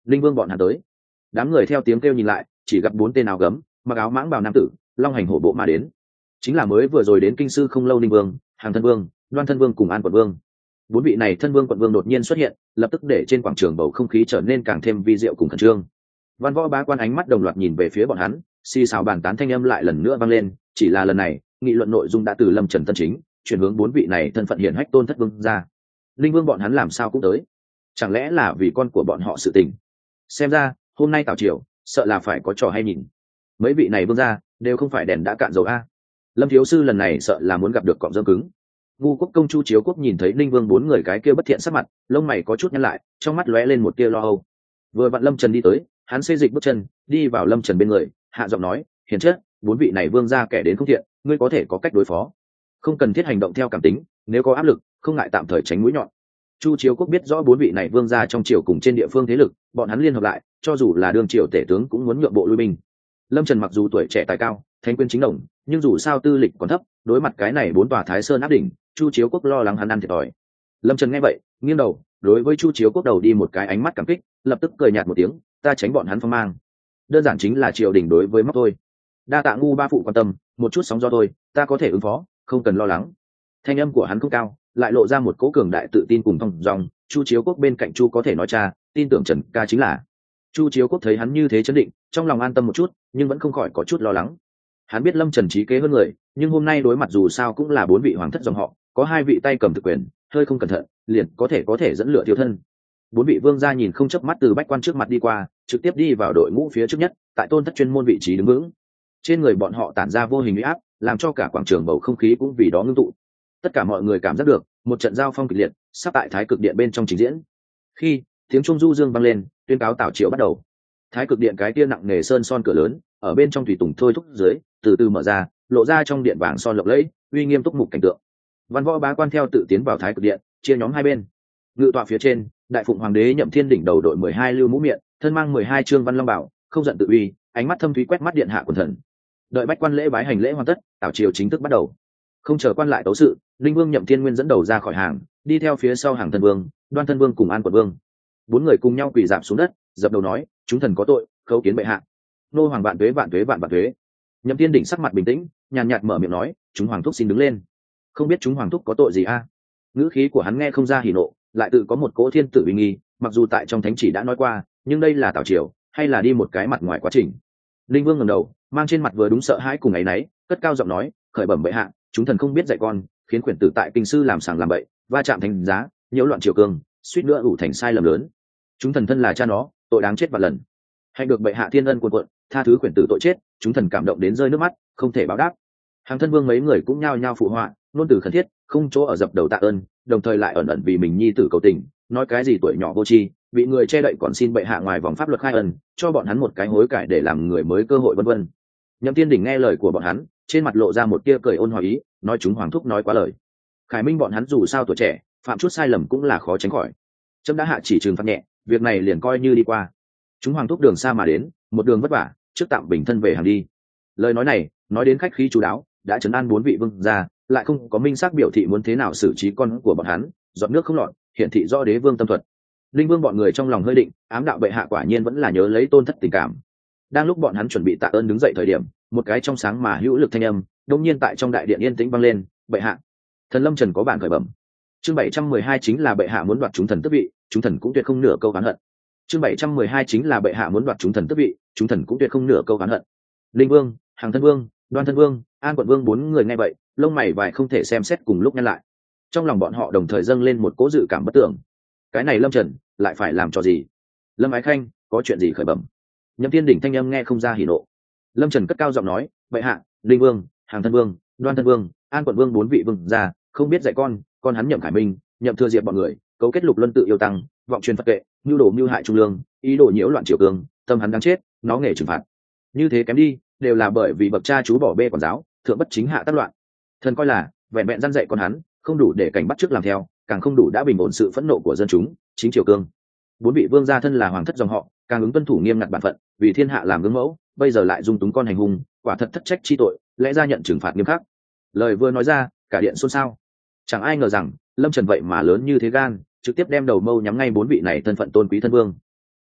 linh vương bọn hắn tới. Đám người theo tiếng kêu nhìn lại, chỉ gặp bốn tên áo gấm mặc áo mãng bào nam tử long hành hổ bộ mà đến, chính là mới vừa rồi đến kinh sư không lâu linh vương, hàng thân vương, đoan thân vương cùng an quận vương. Bốn vị này thân vương quận vương đột nhiên xuất hiện, lập tức để trên quảng trường bầu không khí trở nên càng thêm vi diệu cùng khẩn trương. Văn võ bá quan ánh mắt đồng loạt nhìn về phía bọn hắn, xì xào bàn tán thanh âm lại lần nữa vang lên. Chỉ là lần này nghị luận nội dung đã từ Lâm Trần Tân Chính chuyển hướng bốn vị này thân phận hiển hách tôn thất vương ra. Linh vương bọn hắn làm sao cũng tới, chẳng lẽ là vì con của bọn họ sự tình? Xem ra hôm nay tào triều sợ là phải có trò hay nhìn. Mấy vị này vương ra đều không phải đèn đã cạn dầu a. Lâm thiếu sư lần này sợ là muốn gặp được cọm dơm cứng. Ngu quốc công Chu Chiếu Quốc nhìn thấy Linh vương bốn người cái kia bất thiện sắc mặt, lông mày có chút nhăn lại, trong mắt lóe lên một tia lo âu. Vừa vặn Lâm Trần đi tới, hắn xê dịch bước chân đi vào Lâm Trần bên người, hạ giọng nói: hiền chất, bốn vị này vương ra kẻ đến không thiện, ngươi có thể có cách đối phó, không cần thiết hành động theo cảm tính, nếu có áp lực không ngại tạm thời tránh mũi nhọn. Chu Chiếu Quốc biết rõ bốn vị này vương ra trong triều cùng trên địa phương thế lực, bọn hắn liên hợp lại, cho dù là đương triều tể tướng cũng muốn nhượng bộ lui binh. Lâm Trần mặc dù tuổi trẻ tài cao, thanh quyền chính đồng, nhưng dù sao tư lịch còn thấp, đối mặt cái này bốn tòa Thái Sơn áp đỉnh, Chu Chiếu Quốc lo lắng hắn ăn thiệt thòi. Lâm Trần nghe vậy, nghiêng đầu, đối với Chu Chiếu Quốc đầu đi một cái ánh mắt cảm kích, lập tức cười nhạt một tiếng: ta tránh bọn hắn phong mang, đơn giản chính là triều đình đối với móc thôi. Đa tạ ngu ba phụ quan tâm, một chút sóng gió thôi, ta có thể ứng phó, không cần lo lắng. Thanh âm của hắn không cao, lại lộ ra một cỗ cường đại tự tin cùng thong dong. Chu Chiếu Quốc bên cạnh Chu có thể nói cha, tin tưởng Trần ca chính là. Chu Chiếu Quốc thấy hắn như thế chấn định, trong lòng an tâm một chút, nhưng vẫn không khỏi có chút lo lắng. Hắn biết Lâm Trần trí kế hơn người, nhưng hôm nay đối mặt dù sao cũng là bốn vị hoàng thất dòng họ, có hai vị tay cầm thực quyền, hơi không cẩn thận liền có thể có thể dẫn lửa thiêu thân. Bốn vị vương gia nhìn không chớp mắt từ bách quan trước mặt đi qua, trực tiếp đi vào đội ngũ phía trước nhất, tại tôn thất chuyên môn vị trí đứng vững. Trên người bọn họ tản ra vô hình uy áp, làm cho cả quảng trường bầu không khí cũng vì đó ngưng tụ. Tất cả mọi người cảm giác được một trận giao phong kịch liệt sắp tại Thái Cực Điện bên trong trình diễn. Khi tiếng trung du dương vang lên, tuyên cáo tảo triều bắt đầu. Thái Cực Điện cái kia nặng nề sơn son cửa lớn, ở bên trong thủy tùng thôi thúc dưới, từ từ mở ra, lộ ra trong điện vàng son lộng lẫy, uy nghiêm túc mục cảnh tượng. Văn võ bá quan theo tự tiến vào Thái Cực Điện, chia nhóm hai bên. Ngự tọa phía trên, đại phụng hoàng đế Nhậm Thiên đỉnh đầu đội mười hai lưu mũ miệng, thân mang mười hai trương văn long bảo, không giận tự uy, ánh mắt thâm thúy quét mắt điện hạ quần thần. Đợi bách quan lễ bái hành lễ hoàn tất, tảo triều chính thức bắt đầu. Không chờ quan lại tấu sự, Linh vương Nhậm Thiên Nguyên dẫn đầu ra khỏi hàng, đi theo phía sau hàng thân vương, đoan thân vương cùng an quận vương. Bốn người cùng nhau quỳ rạp xuống đất, dập đầu nói: chúng thần có tội, khấu kiến bệ hạ. Nô hoàng vạn tuế vạn tuế vạn vạn tuế. Nhậm Thiên đỉnh sắc mặt bình tĩnh, nhàn nhạt mở miệng nói: chúng hoàng thúc xin đứng lên. Không biết chúng hoàng thúc có tội gì a? Ngữ khí của hắn nghe không ra hỉ nộ, lại tự có một cỗ thiên tử uy nghi, mặc dù tại trong thánh chỉ đã nói qua, nhưng đây là tảo triều, hay là đi một cái mặt ngoài quá trình. Linh vương ngẩng đầu, mang trên mặt vừa đúng sợ hãi cùng áy náy, cất cao giọng nói: khởi bẩm bệ hạ, chúng thần không biết dạy con, khiến quyển tử tại kinh sư làm sàng làm bậy, va chạm thành giá, nhiễu loạn triều cương, suýt nữa ủ thành sai lầm lớn. Chúng thần thân là cha nó, tội đáng chết vạn lần. Hạnh được bệ hạ thiên ân cuồn cuộn, tha thứ quyển tử tội chết, chúng thần cảm động đến rơi nước mắt, không thể báo đáp. Hàng thân vương mấy người cũng nhao nhao phụ họa, ngôn từ khẩn thiết, không chỗ ở dập đầu tạ ơn, đồng thời lại ẩn ẩn vì mình nhi tử cầu tình, nói cái gì tuổi nhỏ vô tri, bị người che đậy còn xin bệ hạ ngoài vòng pháp luật khai ân, cho bọn hắn một cái hối cải để làm người mới cơ hội vân vân. Nhậm Thiên đỉnh nghe lời của bọn hắn, trên mặt lộ ra một tia cười ôn hòa ý, nói chúng hoàng thúc nói quá lời. Khải minh bọn hắn dù sao tuổi trẻ, phạm chút sai lầm cũng là khó tránh khỏi. Trẫm đã hạ chỉ trừng phạt nhẹ, việc này liền coi như đi qua. Chúng hoàng thúc đường xa mà đến, một đường vất vả, trước tạm bình thân về hàng đi. Lời nói này nói đến khách khí chú đáo, đã trấn an bốn vị vương gia, lại không có minh xác biểu thị muốn thế nào xử trí con của bọn hắn, giọt nước không lọt, hiện thị rõ đế vương tâm thuật. Linh vương bọn người trong lòng hơi định, ám đạo bệ hạ quả nhiên vẫn là nhớ lấy tôn thất tình cảm. Đang lúc bọn hắn chuẩn bị tạ ơn đứng dậy thời điểm, một cái trong sáng mà hữu lực thanh âm đông nhiên tại trong đại điện yên tĩnh vang lên: bệ hạ, thần Lâm Trần có bản khởi bẩm. Chương bảy trăm mười hai chính là bệ hạ muốn đoạt chúng thần tước vị, chúng thần cũng tuyệt không nửa câu oán hận. Chương bảy trăm mười hai chính là bệ hạ muốn đoạt chúng thần tước vị, chúng thần cũng tuyệt không nửa câu oán hận. Linh vương, hàng thân vương, đoan thân vương, an quận vương bốn người nghe vậy, lông mày vài không thể xem xét cùng lúc nhăn lại. Trong lòng bọn họ đồng thời dâng lên một cố dự cảm bất tưởng. Cái này Lâm Trần lại phải làm cho gì? Lâm Ái Khanh, có chuyện gì khởi bẩm? Nhậm Thiên đỉnh thanh âm nghe không ra hỉ nộ. Lâm Trần cất cao giọng nói: bệ hạ, Linh vương, hàng thân vương, đoan thân vương, an quận vương bốn vị vương gia không biết dạy con, con hắn Nhậm Khải Minh, Nhậm Thừa Diệp bọn người cấu kết lục luân tự yêu tăng, vọng truyền Phật kệ, mưu đồ mưu hại trung lương, ý đồ nhiễu loạn triều cương, tâm hắn đáng chết, nó nghề trừng phạt. Như thế kém đi, đều là bởi vì bậc cha chú bỏ bê quản giáo, thượng bất chính hạ tác loạn. Thần coi là vẹn vẹn răn dạy con hắn, không đủ để cảnh bắt trước làm theo, càng không đủ đã bình ổn sự phẫn nộ của dân chúng, chính triều cương. Bốn vị vương gia thân là hoàng thất dòng họ, càng ứng tuân thủ nghiêm ngặt bản phận, vì thiên hạ làm gương mẫu, bây giờ lại dung túng con hành hung, quả thật thất trách chi tội, lẽ ra nhận trừng phạt nghiêm khắc. Lời vừa nói ra, cả điện xôn xao. Chẳng ai ngờ rằng Lâm Trần vậy mà lớn như thế gan, trực tiếp đem đầu mâu nhắm ngay bốn vị này thân phận tôn quý thân vương.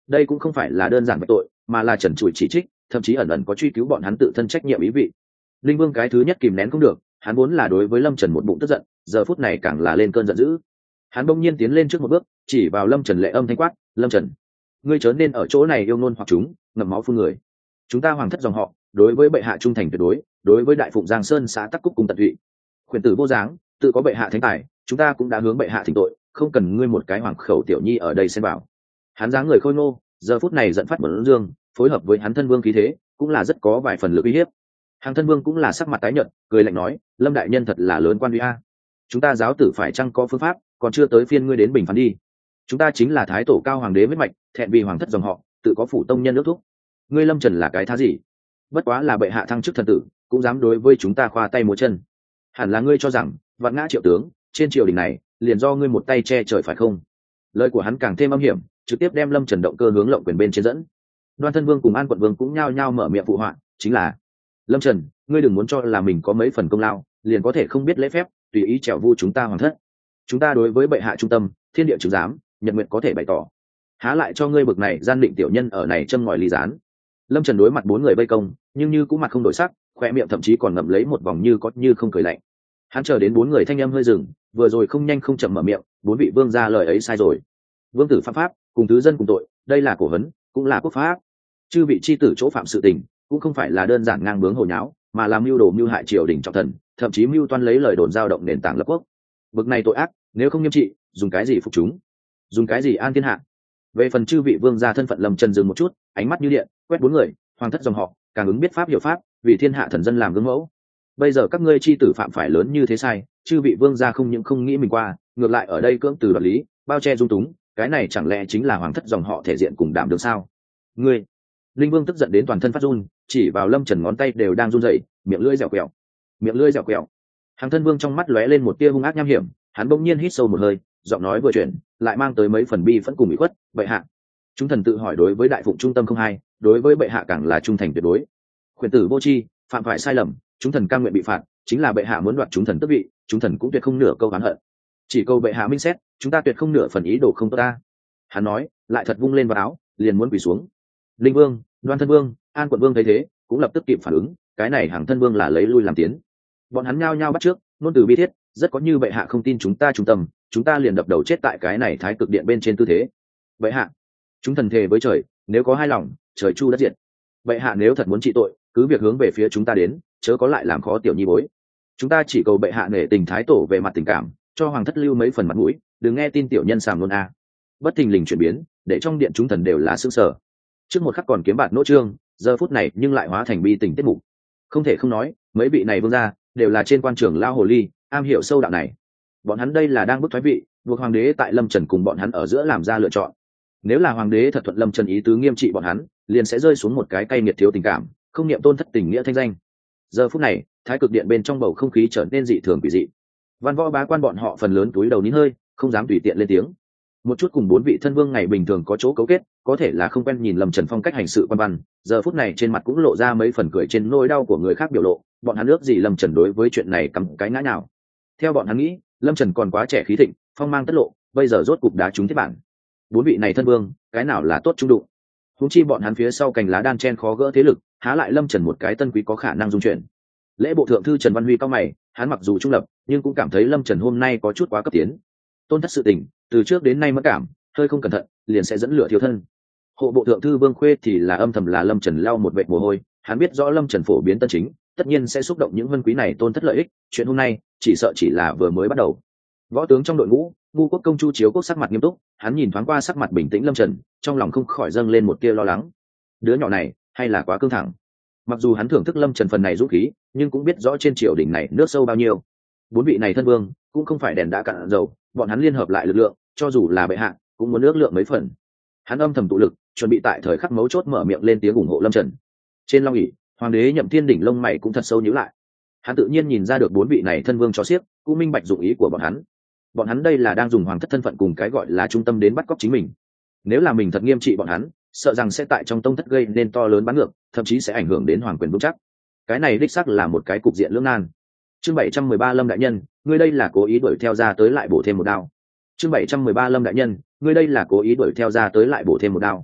đây cũng không phải là đơn giản về tội, mà là trần trụi chỉ trích, thậm chí ẩn ẩn có truy cứu bọn hắn tự thân trách nhiệm ý vị. Linh Vương cái thứ nhất kìm nén không được, hắn vốn là đối với Lâm Trần một bụng tức giận, giờ phút này càng là lên cơn giận dữ. Hắn bỗng nhiên tiến lên trước một bước, chỉ vào Lâm Trần lệ âm thanh quát: "Lâm Trần, ngươi chớ nên ở chỗ này yêu ngôn hoặc chúng, ngậm máu phun người. Chúng ta hoàng thất dòng họ, đối với bệ hạ trung thành tuyệt đối, đối với đại phụng Giang Sơn xã Tắc Cúc cùng tận tụy. Khuyển tử vô dáng, tự có bệ hạ thánh tài, chúng ta cũng đã hướng bệ hạ thỉnh tội, không cần ngươi một cái hoàng khẩu tiểu nhi ở đây xen vào." Hắn dáng người khôi ngô, giờ phút này giận phát bẩn dương, phối hợp với hắn thân vương khí thế, cũng là rất có vài phần lực uy hiếp. Hàng thân vương cũng là sắc mặt tái nhợt, cười lạnh nói: "Lâm đại nhân thật là lớn quan uy a. Chúng ta giáo tử phải chăng có phương pháp, còn chưa tới phiên ngươi đến bình phán đi. Chúng ta chính là thái tổ cao hoàng đế huyết mạch, thẹn vì hoàng thất dòng họ, tự có phủ tông nhân ước thúc. Ngươi Lâm Trần là cái thá gì? Bất quá là bệ hạ thăng chức thần tử, cũng dám đối với chúng ta khoa tay múa chân. Hẳn là ngươi cho rằng vạn ngã triệu tướng trên triều đình này liền do ngươi một tay che trời phải không?" Lời của hắn càng thêm âm hiểm, trực tiếp đem Lâm Trần động cơ hướng lộng quyền bên trên dẫn. Đoan thân vương cùng An quận vương cũng nhao nhao mở miệng phụ họa, chính là: "Lâm Trần, ngươi đừng muốn cho là mình có mấy phần công lao liền có thể không biết lễ phép, tùy ý trèo vu chúng ta hoàng thất. Chúng ta đối với bệ hạ trung tâm, thiên địa chứng giám, nhật nguyện có thể bày tỏ, há lại cho ngươi bực này gian định tiểu nhân ở này châm ngòi ly gián." Lâm Trần đối mặt bốn người vây công, nhưng như cũng mặt không đổi sắc, khoe miệng thậm chí còn ngậm lấy một vòng như có như không cười lạnh. Hắn chờ đến bốn người thanh âm hơi dừng, vừa rồi không nhanh không chậm mở miệng: "Bốn vị vương gia lời ấy sai rồi. Vương tử phạm pháp, cùng tứ dân cùng tội, đây là cổ hấn, cũng là quốc pháp. Chư vị chi tử chỗ phạm sự tình, cũng không phải là đơn giản ngang bướng hồ nháo, mà là mưu đồ mưu hại triều đình trọng thần, thậm chí mưu toan lấy lời đồn giao động nền tảng lập quốc. Bực này tội ác, nếu không nghiêm trị, dùng cái gì phục chúng? Dùng cái gì an thiên hạ?" Về phần chư vị vương gia thân phận, Lâm Trần dừng một chút, ánh mắt như điện quét bốn người, hoàng thất dòng họ, càng ứng biết pháp hiểu pháp, vì thiên hạ thần dân làm gương mẫu. Bây giờ các ngươi chi tử phạm phải lớn như thế sai, chư vị vương gia không những không nghĩ mình qua, ngược lại ở đây cưỡng từ đoạt lý, bao che dung túng, cái này chẳng lẽ chính là hoàng thất dòng họ thể diện cùng đảm được sao? Ngươi! Linh Vương tức giận đến toàn thân phát run, chỉ vào Lâm Trần ngón tay đều đang run rẩy, miệng lưỡi dẻo quẹo, miệng lưỡi dẻo quẹo. Hàng thân vương trong mắt lóe lên một tia hung ác nham hiểm, hắn bỗng nhiên hít sâu một hơi, giọng nói vừa chuyển, lại mang tới mấy phần bi phẫn cùng ủy khuất: "Bệ hạ, chúng thần tự hỏi đối với đại phụng trung tâm không hai, đối với bệ hạ càng là trung thành tuyệt đối. Khuyển tử vô tri, phạm phải sai lầm, chúng thần cam nguyện bị phạt, chính là bệ hạ muốn đoạt chúng thần tước vị, chúng thần cũng tuyệt không nửa câu oán hận. Chỉ câu bệ hạ minh xét, chúng ta tuyệt không nửa phần ý đồ không tốt ta." Hắn nói, lại thật vung lên vào áo, liền muốn quỳ xuống. Linh Vương, Đoan thân vương, An quận vương thấy thế, cũng lập tức kịp phản ứng, cái này Hàng thân vương là lấy lui làm tiến. Bọn hắn nhao nhao bắt trước, ngôn từ bi thiết, rất có như bệ hạ không tin chúng ta trung tâm, chúng ta liền đập đầu chết tại cái này thái cực điện bên trên tư thế. Bệ hạ, chúng thần thề với trời, nếu có hai lòng, trời chu đất diệt. Bệ hạ nếu thật muốn trị tội, cứ việc hướng về phía chúng ta đến, chớ có lại làm khó tiểu nhi bối. Chúng ta chỉ cầu bệ hạ nể tình thái tổ về mặt tình cảm, cho hoàng thất lưu mấy phần mặt mũi, đừng nghe tin tiểu nhân sàm luôn a. Bất thình lình chuyển biến, để trong điện chúng thần đều là sững sờ. Trước một khắc còn kiếm bạt nỗ trương, giờ phút này nhưng lại hóa thành bi tình tiết mục. Không thể không nói, mấy vị này vương gia đều là trên quan trường lao hồ ly, am hiểu sâu đạo này. Bọn hắn đây là đang bức thoái vị, buộc hoàng đế tại Lâm Trần cùng bọn hắn ở giữa làm ra lựa chọn. Nếu là hoàng đế thật thuận Lâm Trần ý tứ nghiêm trị bọn hắn, liền sẽ rơi xuống một cái cay nghiệt thiếu tình cảm, không niệm tôn thất tình nghĩa thanh danh. Giờ phút này, thái cực điện bên trong bầu không khí trở nên dị thường quỷ dị. Văn võ bá quan bọn họ phần lớn túi đầu nín hơi, không dám tùy tiện lên tiếng. Một chút cùng bốn vị thân vương ngày bình thường có chỗ cấu kết, có thể là không quen nhìn Lâm Trần phong cách hành sự quan văn, giờ phút này trên mặt cũng lộ ra mấy phần cười trên nỗi đau của người khác biểu lộ. Bọn hắn ước gì Lâm Trần đối với chuyện này cắm cái ngã nào. Theo bọn hắn nghĩ, Lâm Trần còn quá trẻ khí thịnh, phong mang tất lộ, bây giờ rốt cục đá trúng thiết bản. Bốn vị này thân vương, cái nào là tốt trung đụng? Huống chi bọn hắn phía sau cành lá đan chen khó gỡ thế lực, há lại Lâm Trần một cái tân quý có khả năng dung chuyển. Lễ bộ thượng thư Trần Văn Huy cao mày, hắn mặc dù trung lập, nhưng cũng cảm thấy Lâm Trần hôm nay có chút quá cấp tiến. Tôn thất sự tình, từ trước đến nay mất cảm, hơi không cẩn thận, liền sẽ dẫn lửa thiêu thân. Hộ bộ thượng thư Vương Khuê thì là âm thầm là Lâm Trần lau một vệt mồ hôi, hắn biết rõ Lâm Trần phổ biến tân chính, tất nhiên sẽ xúc động những vân quý này tôn thất lợi ích, chuyện hôm nay chỉ sợ chỉ là vừa mới bắt đầu. Võ tướng trong đội ngũ, Ngu Quốc công Chu Chiếu Quốc sắc mặt nghiêm túc, hắn nhìn thoáng qua sắc mặt bình tĩnh Lâm Trần, trong lòng không khỏi dâng lên một tia lo lắng. Đứa nhỏ này, hay là quá cương thẳng. Mặc dù hắn thưởng thức Lâm Trần phần này dũng khí, nhưng cũng biết rõ trên triều đình này nước sâu bao nhiêu. Bốn vị này thân vương, cũng không phải đèn đã cạn dầu, bọn hắn liên hợp lại lực lượng, cho dù là bệ hạ, cũng muốn ước lượng mấy phần. Hắn âm thầm tụ lực, chuẩn bị tại thời khắc mấu chốt mở miệng lên tiếng ủng hộ Lâm Trần. Trên long ỷ, hoàng đế Nhậm Thiên đỉnh lông mày cũng thật sâu nhíu lại. Hắn tự nhiên nhìn ra được bốn vị này thân vương cho xiếc, cũng minh bạch dụng ý của bọn hắn. Bọn hắn đây là đang dùng hoàng thất thân phận cùng cái gọi là trung tâm đến bắt cóc chính mình. Nếu là mình thật nghiêm trị bọn hắn, sợ rằng sẽ tại trong tông thất gây nên to lớn bắn ngược, thậm chí sẽ ảnh hưởng đến hoàng quyền vững chắc. Cái này đích xác là một cái cục diện lưỡng nan. Chương bảy trăm mười ba Lâm đại nhân, ngươi đây là cố ý đuổi theo ra tới lại bổ thêm một đao. Chương bảy trăm mười ba Lâm đại nhân, ngươi đây là cố ý đuổi theo ra tới lại bổ thêm một đao.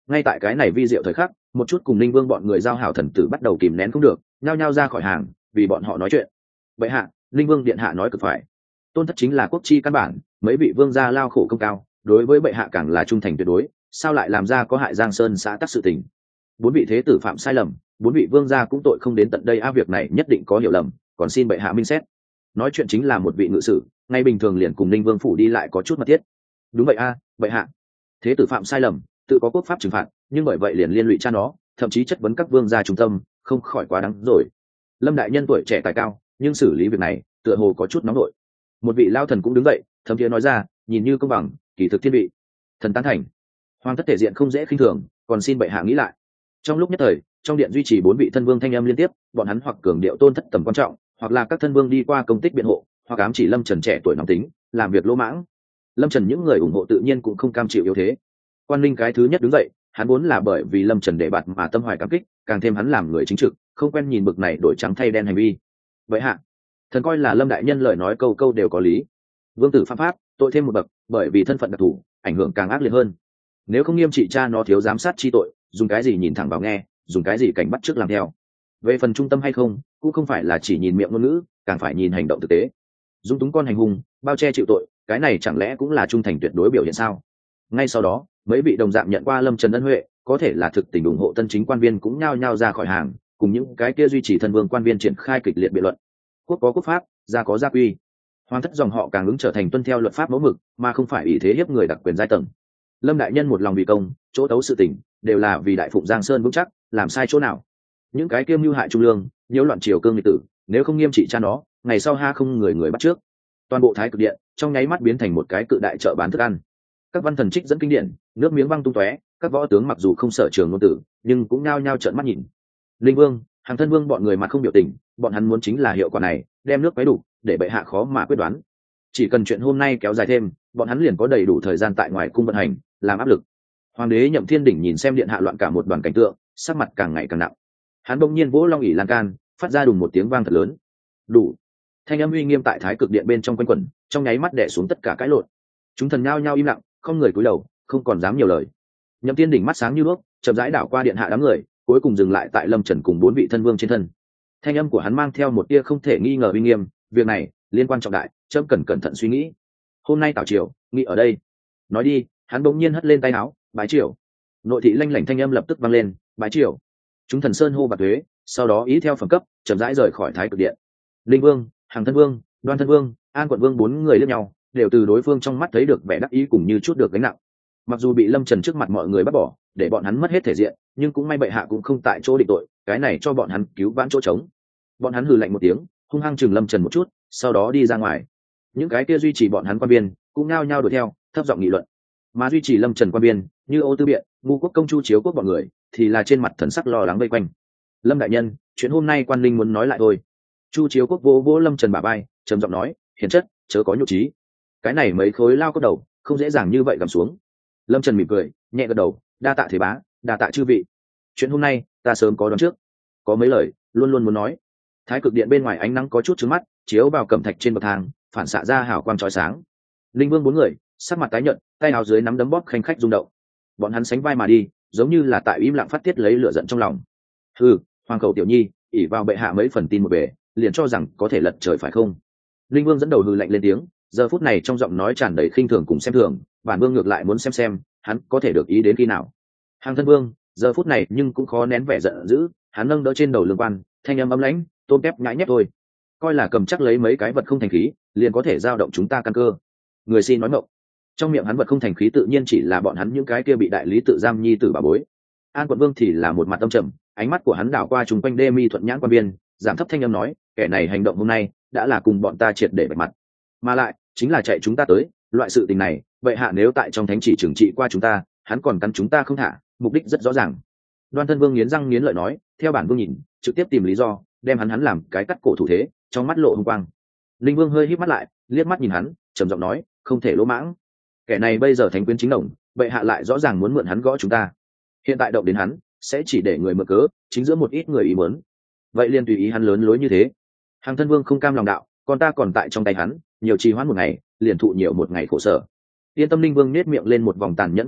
Ngay tại cái này vi diệu thời khắc, một chút cùng linh vương bọn người giao hảo thần tử bắt đầu kìm nén không được, nhao nhao ra khỏi hàng vì bọn họ nói chuyện. Vậy hạ, linh vương điện hạ nói cực phải, tôn thất chính là quốc chi căn bản, mấy vị vương gia lao khổ công cao, đối với bệ hạ càng là trung thành tuyệt đối, sao lại làm ra có hại Giang Sơn xã tắc sự tình. Bốn vị thế tử phạm sai lầm, bốn vị vương gia cũng tội không đến tận đây, a việc này nhất định có hiểu lầm, còn xin bệ hạ minh xét. Nói chuyện chính là một vị ngự sử, ngay bình thường liền cùng linh vương phủ đi lại có chút mật thiết. Đúng vậy a, à, bệ hạ. Thế tử phạm sai lầm, tự có quốc pháp trừng phạt, nhưng bởi vậy liền liên lụy cha nó, thậm chí chất vấn các vương gia trung tâm, không khỏi quá đáng rồi. Lâm đại nhân tuổi trẻ tài cao, nhưng xử lý việc này tựa hồ có chút nóng nổi. Một vị lao thần cũng đứng dậy, thấm thiế nói ra, nhìn như công bằng, kỳ thực thiên vị. Thần tán thành. Hoàng thất thể diện không dễ khinh thường, còn xin bệ hạ nghĩ lại. Trong lúc nhất thời, trong điện duy trì bốn vị thân vương thanh âm liên tiếp, bọn hắn hoặc cường điệu tôn thất tầm quan trọng, hoặc là các thân vương đi qua công tích biện hộ, hoặc ám chỉ Lâm Trần trẻ tuổi nóng tính, làm việc lỗ mãng. Lâm Trần những người ủng hộ tự nhiên cũng không cam chịu yếu thế. Quan Linh cái thứ nhất đứng dậy, hắn vốn là bởi vì Lâm Trần để bạt mà tâm hoài cảm kích, càng thêm hắn làm người chính trực, không quen nhìn bực này đổi trắng thay đen hành vi. Vậy hạ, thần coi là Lâm đại nhân lời nói câu câu đều có lý. Vương tử phạm pháp, tội thêm một bậc, bởi vì thân phận đặc thù, ảnh hưởng càng ác liệt hơn. Nếu không nghiêm trị cha nó thiếu giám sát chi tội, dùng cái gì nhìn thẳng vào nghe, dùng cái gì cảnh bắt trước làm theo. Về phần trung tâm hay không, cũng không phải là chỉ nhìn miệng ngôn ngữ, càng phải nhìn hành động thực tế. Dung túng con hành hung, bao che chịu tội, cái này chẳng lẽ cũng là trung thành tuyệt đối biểu hiện sao? Ngay sau đó, mấy vị đồng dạng nhận qua Lâm Trần ân huệ, có thể là thực tình ủng hộ tân chính quan viên cũng nhao nhao ra khỏi hàng, cùng những cái kia duy trì thân vương quan viên triển khai kịch liệt biện luận. Quốc có quốc pháp, gia có gia quy. Hoàng thất dòng họ càng ứng trở thành tuân theo luật pháp mẫu mực, mà không phải ý thế hiếp người đặc quyền giai tầng. Lâm đại nhân một lòng vì công, chỗ tấu sự tình đều là vì đại phụng Giang Sơn vững chắc, làm sai chỗ nào? Những cái kiêm mưu hại trung lương, nhiễu loạn triều cương lịch tử, nếu không nghiêm trị cha nó, ngày sau ha không người người bắt trước. Toàn bộ Thái Cực Điện trong nháy mắt biến thành một cái cự đại chợ bán thức ăn. Các văn thần trích dẫn kinh điển, nước miếng văng tung tóe, các võ tướng mặc dù không sợ trường ngôn tử, nhưng cũng nhao nhao trợn mắt nhìn. Linh Vương, Hàng Thân Vương bọn người mặt không biểu tình, bọn hắn muốn chính là hiệu quả này, đem nước quấy đủ, để bệ hạ khó mà quyết đoán. Chỉ cần chuyện hôm nay kéo dài thêm, bọn hắn liền có đầy đủ thời gian tại ngoài cung vận hành, làm áp lực. Hoàng đế Nhậm Thiên Đỉnh nhìn xem điện hạ loạn cả một đoàn cảnh tượng, sắc mặt càng ngày càng nặng. Hắn bỗng nhiên vỗ long ỷ lan can, phát ra đùng một tiếng vang thật lớn. Đủ. Thanh âm uy nghiêm tại Thái Cực Điện bên trong quanh quẩn, trong nháy mắt đè xuống tất cả cãi lộn. Chúng thần nhao nhao im lặng, không người cúi đầu, không còn dám nhiều lời. Nhậm Thiên Đỉnh mắt sáng như đuốc, chậm rãi đảo qua điện hạ đám người, cuối cùng dừng lại tại Lâm Trần cùng bốn vị thân vương trên thân. Thanh âm của hắn mang theo một tia không thể nghi ngờ uy nghiêm, việc này liên quan trọng đại, chấm cần cẩn thận suy nghĩ. Hôm nay tảo triều, nghị ở đây. Nói đi, hắn bỗng nhiên hất lên tay áo, bái triều. Nội thị lanh lảnh thanh âm lập tức vang lên, bái triều. Chúng thần sơn hô bạc thuế, sau đó ý theo phẩm cấp, chậm rãi rời khỏi Thái Cực Điện. Linh Vương, Hàng Thân Vương, Đoan Thân Vương, An Quận Vương bốn người liếc nhau, đều từ đối phương trong mắt thấy được vẻ đắc ý cùng như chút được gánh nặng. Mặc dù bị Lâm Trần trước mặt mọi người bắt bỏ, để bọn hắn mất hết thể diện, nhưng cũng may bệ hạ cũng không tại chỗ định tội, cái này cho bọn hắn cứu vãn chỗ trống. Bọn hắn hừ lạnh một tiếng, hung hăng chừng Lâm Trần một chút, sau đó đi ra ngoài. Những cái kia duy trì bọn hắn quan viên cũng nao nhao đuổi theo, thấp giọng nghị luận. Mà duy trì Lâm Trần quan viên, như Ô Tư Biện, Ngu Quốc Công Chu Chiếu Quốc bọn người, thì là trên mặt thần sắc lo lắng vây quanh. Lâm đại nhân, chuyện hôm nay quan linh muốn nói lại thôi. Chu Chiếu Quốc vỗ vỗ Lâm Trần bả vai, trầm giọng nói, hiền chất, chớ có nhục trí. Cái này mấy khối lao cốt đầu, không dễ dàng như vậy gầm xuống. Lâm Trần mỉm cười, nhẹ gật đầu, đa tạ thế bá, đa tạ chư vị. Chuyện hôm nay ta sớm có đoán trước, có mấy lời luôn luôn muốn nói. Thái Cực Điện bên ngoài ánh nắng có chút trướng mắt, chiếu vào cẩm thạch trên bậc thang, phản xạ ra hào quang chói sáng. Linh Vương bốn người sắc mặt tái nhợt, tay áo dưới nắm đấm bóp khanh khách rung động. Bọn hắn sánh vai mà đi, giống như là tại im lặng phát tiết lấy lửa giận trong lòng. Hừ, hoàng khẩu tiểu nhi, ỷ vào bệ hạ mấy phần tin một bề, liền cho rằng có thể lật trời phải không? Linh Vương dẫn đầu hừ lạnh lên tiếng, giờ phút này trong giọng nói tràn đầy khinh thường cùng xem thường, bản vương ngược lại muốn xem xem hắn có thể được ý đến khi nào. Hàng Thân Vương giờ phút này nhưng cũng khó nén vẻ giận dữ, hắn nâng đỡ trên đầu lương quan, thanh âm ấm lãnh, tôm tép nhãi nhép thôi, coi là cầm chắc lấy mấy cái vật không thành khí liền có thể giao động chúng ta căn cơ. Người xin nói mộng. Trong miệng hắn vật không thành khí tự nhiên chỉ là bọn hắn những cái kia bị đại lý tự giam nhi tử bà bối. An Quận Vương thì là một mặt âm trầm, ánh mắt của hắn đảo qua chung quanh đê mi thuận nhãn quan viên, giảm thấp thanh âm nói, kẻ này hành động hôm nay đã là cùng bọn ta triệt để bạch mặt, mà lại chính là chạy chúng ta tới. Loại sự tình này, vậy hạ nếu tại trong thánh chỉ trừng trị qua chúng ta, hắn còn cắn chúng ta không thả, mục đích rất rõ ràng. Đoan Thân Vương nghiến răng nghiến lợi nói, theo bản vương nhìn, trực tiếp tìm lý do đem hắn hắn làm cái cắt cổ thủ thế, trong mắt lộ hung quang. Linh Vương hơi híp mắt lại, liếc mắt nhìn hắn, trầm giọng nói, không thể lỗ mãng. Kẻ này bây giờ thánh quyến chính đồng, bệ hạ lại rõ ràng muốn mượn hắn gõ chúng ta. Hiện tại động đến hắn, sẽ chỉ để người mượn cớ, chính giữa một ít người ý muốn. Vậy liền tùy ý hắn lớn lối như thế. Hàng Thân Vương không cam lòng đạo, còn ta còn tại trong tay hắn, nhiều trì hoãn một ngày, liền thụ nhiều một ngày khổ sở. Yên tâm. Linh Vương nết miệng lên một vòng tàn nhẫn cười lạnh,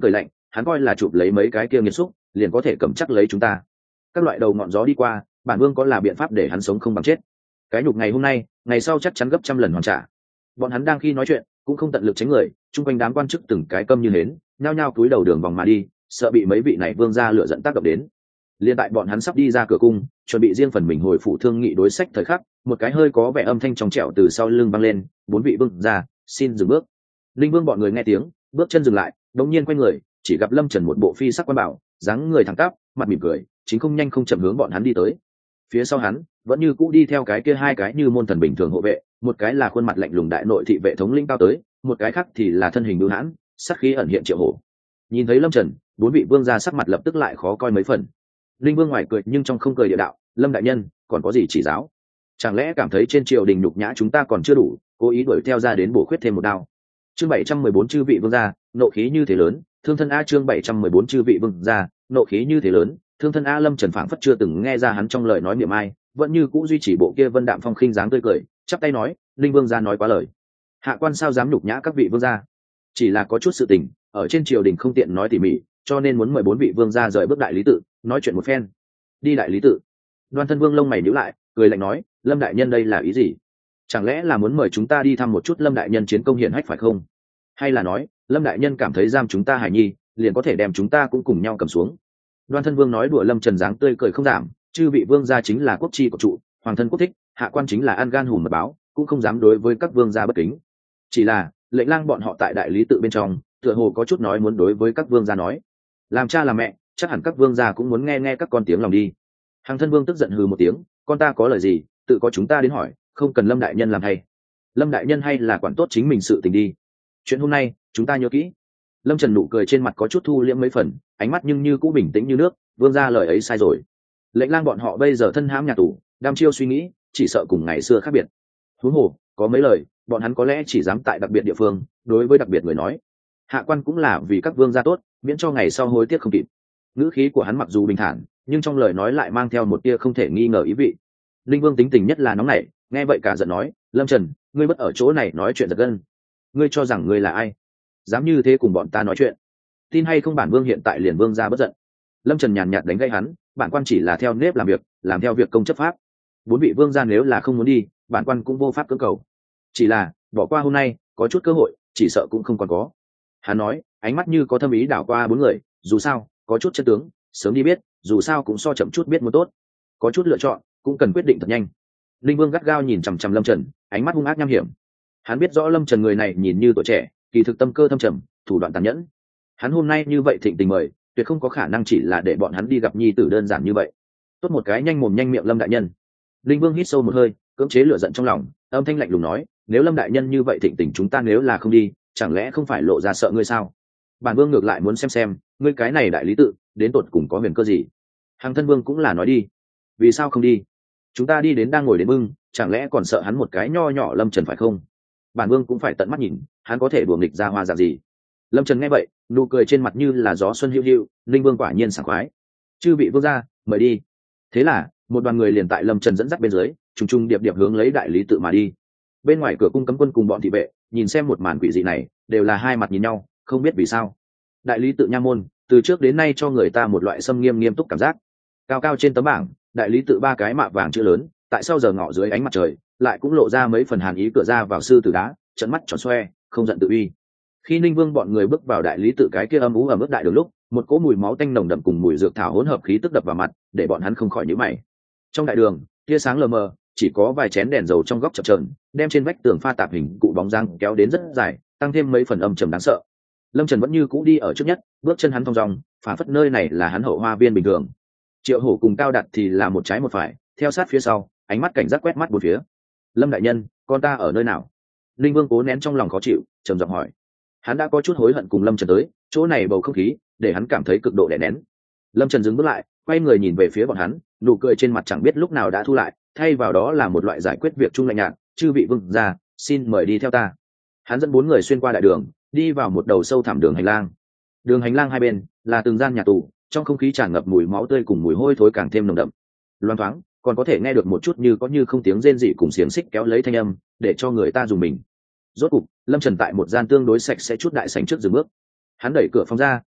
hắn coi là chụp lấy mấy cái kia nghiệt xúc liền có thể cầm chắc lấy chúng ta. Các loại đầu ngọn gió đi qua, bản vương có là biện pháp để hắn sống không bằng chết. Cái nhục ngày hôm nay, ngày sau chắc chắn gấp trăm lần hoàn trả. Bọn hắn đang khi nói chuyện cũng không tận lực tránh người, chung quanh đám quan chức từng cái câm như hến, nhao nhao cúi đầu đường vòng mà đi, sợ bị mấy vị này vương ra lửa dẫn tác động đến. Liên tại bọn hắn sắp đi ra cửa cung, chuẩn bị riêng phần mình hồi phủ thương nghị đối sách thời khắc, một cái hơi có vẻ âm thanh trong trẻo từ sau lưng vang lên, bốn vị vương ra, xin dừng bước. Linh vương bọn người nghe tiếng, bước chân dừng lại, đống nhiên quay người, chỉ gặp Lâm Trần một bộ phi sắc quan bảo, dáng người thẳng tắp, mặt mỉm cười, chính không nhanh không chậm hướng bọn hắn đi tới. Phía sau hắn vẫn như cũ đi theo cái kia hai cái như môn thần bình thường hộ vệ, một cái là khuôn mặt lạnh lùng đại nội thị vệ thống lĩnh cao tới, một cái khác thì là thân hình bưu hãn, sắc khí ẩn hiện Triệu Hổ. Nhìn thấy Lâm Trần, bốn vị vương gia sắc mặt lập tức lại khó coi mấy phần. Linh vương ngoài cười nhưng trong không cười địa đạo, Lâm đại nhân còn có gì chỉ giáo? Chẳng lẽ cảm thấy trên triều đình nhục nhã chúng ta còn chưa đủ, cố ý đuổi theo ra đến bổ khuyết thêm một đao? Chương bảy trăm mười bốn chư vị vương gia, nộ khí như thế lớn, thương thân a. Chương bảy trăm mười bốn chư vị vương gia, nộ khí như thế lớn, thương thân a. Lâm Trần phảng phất chưa từng nghe ra hắn trong lời nói miệng ai, vẫn như cũ duy trì bộ kia vân đạm phong khinh dáng tươi cười, chắp tay nói, Linh vương gia nói quá lời. Hạ quan sao dám nhục nhã các vị vương gia? Chỉ là có chút sự tình ở trên triều đình không tiện nói tỉ mỉ, cho nên muốn mời bốn vị vương gia rời bước đại lý tự, nói chuyện một phen. Đi đại lý tự? Đoan thân vương lông mày nhíu lại, cười lạnh nói, Lâm đại nhân đây là ý gì? Chẳng lẽ là muốn mời chúng ta đi thăm một chút Lâm đại nhân chiến công hiển hách phải không? Hay là nói Lâm đại nhân cảm thấy giam chúng ta hải nhi liền có thể đem chúng ta cũng cùng nhau cầm xuống? Đoan thân vương nói đùa, Lâm Trần dáng tươi cười không giảm, chư vị vương gia chính là quốc chi của trụ, hoàng thân quốc thích, hạ quan chính là an gan hùm mật báo, cũng không dám đối với các vương gia bất kính. Chỉ là lệnh lang bọn họ tại đại lý tự bên trong tựa hồ có chút nói muốn đối với các vương gia nói. Làm cha làm mẹ chắc hẳn các vương gia cũng muốn nghe nghe các con tiếng lòng đi. Hàng thân vương tức giận hừ một tiếng, con ta có lời gì tự có chúng ta đến hỏi, không cần Lâm đại nhân làm thay. Lâm đại nhân hay là quản tốt chính mình sự tình đi, chuyện hôm nay chúng ta nhớ kỹ. Lâm Trần nụ cười trên mặt có chút thu liễm mấy phần, ánh mắt nhưng như cũ bình tĩnh như nước, vương gia lời ấy sai rồi. Lệnh lang bọn họ bây giờ thân hãm nhà tù, đam chiêu suy nghĩ chỉ sợ cùng ngày xưa khác biệt. Huống hồ có mấy lời bọn hắn có lẽ chỉ dám tại đặc biệt địa phương đối với đặc biệt người nói. Hạ quan cũng là vì các vương gia tốt, miễn cho ngày sau hối tiếc không kịp. Ngữ khí của hắn mặc dù bình thản, nhưng trong lời nói lại mang theo một tia không thể nghi ngờ ý vị. Linh vương tính tình nhất là nóng nảy, nghe vậy cả giận nói, Lâm Trần, ngươi bất ở chỗ này nói chuyện giật gân. Ngươi cho rằng ngươi là ai, dám như thế cùng bọn ta nói chuyện? Tin hay không bản vương hiện tại liền vương ra bất giận. Lâm Trần nhàn nhạt đánh gây hắn, bản quan chỉ là theo nếp làm việc, làm theo việc công chấp pháp. Bốn vị vương gia nếu là không muốn đi, bản quan cũng vô pháp cưỡng cầu. Chỉ là bỏ qua hôm nay, có chút cơ hội chỉ sợ cũng không còn có. Hắn nói, ánh mắt như có thâm ý đảo qua bốn người, dù sao có chút chất tướng, sớm đi biết, dù sao cũng so chậm chút biết muốn tốt. Có chút lựa chọn cũng cần quyết định thật nhanh. Linh vương gắt gao nhìn chằm chằm Lâm Trần, ánh mắt hung ác nham hiểm. Hắn biết rõ Lâm Trần người này nhìn như tuổi trẻ, kỳ thực tâm cơ thâm trầm, thủ đoạn tàn nhẫn. Hắn hôm nay như vậy thịnh tình mời, tuyệt không có khả năng chỉ là để bọn hắn đi gặp nhi tử đơn giản như vậy. Tốt một cái nhanh mồm nhanh miệng Lâm đại nhân. Linh vương hít sâu một hơi, cưỡng chế lửa giận trong lòng, âm thanh lạnh lùng nói, nếu Lâm đại nhân như vậy thịnh tình chúng ta nếu là không đi, chẳng lẽ không phải lộ ra sợ ngươi sao? Bản vương ngược lại muốn xem xem ngươi cái này đại lý tự đến tột cùng có huyền cơ gì. Hàng thân vương cũng là nói đi, vì sao không đi? Chúng ta đi đến đang ngồi đến bưng, chẳng lẽ còn sợ hắn một cái nho nhỏ Lâm Trần phải không? Bản vương cũng phải tận mắt nhìn hắn có thể đùa nghịch ra hoa dạng gì. Lâm Trần nghe vậy, nụ cười trên mặt như là gió xuân hữu hữu, linh vương quả nhiên sảng khoái. Chư vị vương gia, mời đi. Thế là một đoàn người liền tại Lâm Trần dẫn dắt bên dưới, trùng trùng điệp điệp hướng lấy đại lý tự mà đi. Bên ngoài cửa cung cấm quân cùng bọn thị vệ nhìn xem một màn quỷ dị này, đều là hai mặt nhìn nhau, không biết vì sao. Đại lý tự nha môn từ trước đến nay cho người ta một loại xâm nghiêm nghiêm túc cảm giác. Cao cao trên tấm bảng, đại lý tự ba cái mạ vàng chữ lớn, tại sau giờ ngọ dưới ánh mặt trời, lại cũng lộ ra mấy phần hàn ý. Cửa ra vào sư tử đá, trận mắt tròn xoe, không giận tự uy. Khi Ninh Vương bọn người bước vào đại lý tự cái kia âm ú ở mức đại đường lúc, một cỗ mùi máu tanh nồng đậm cùng mùi dược thảo hỗn hợp khí tức đập vào mặt, để bọn hắn không khỏi nhíu mày. Trong đại đường, tia sáng lờ mờ, chỉ có vài chén đèn dầu trong góc chập chờn, đem trên vách tường pha tạp hình cụ bóng dáng kéo đến rất dài, tăng thêm mấy phần âm trầm đáng sợ. Lâm Trần vẫn như cũ đi ở trước nhất, bước chân hắn thong dong, phản phất nơi này là hắn hậu hoa viên bình thường. Triệu Hổ cùng Cao Đạt thì là một trái một phải, theo sát phía sau, ánh mắt cảnh giác quét mắt bốn phía. Lâm đại nhân, con ta ở nơi nào? Linh Vương cố nén trong lòng khó chịu, trầm giọng hỏi. Hắn đã có chút hối hận cùng Lâm Trần tới, chỗ này bầu không khí để hắn cảm thấy cực độ đè nén. Lâm Trần dừng bước lại, quay người nhìn về phía bọn hắn, nụ cười trên mặt chẳng biết lúc nào đã thu lại, thay vào đó là một loại giải quyết việc chung lạnh nhạt. Chư vị vương gia, xin mời đi theo ta. Hắn dẫn bốn người xuyên qua đại đường, đi vào một đầu sâu thẳm đường hành lang. Đường hành lang hai bên là từng gian nhà tù, trong không khí tràn ngập mùi máu tươi cùng mùi hôi thối càng thêm nồng đậm. Loan thoáng còn có thể nghe được một chút như có như không tiếng rên rỉ cùng xiềng xích kéo lấy thanh âm, để cho người ta dùng mình. Rốt cục, Lâm Trần tại một gian tương đối sạch sẽ chút đại sảnh trước dừng bước. Hắn đẩy cửa phòng ra,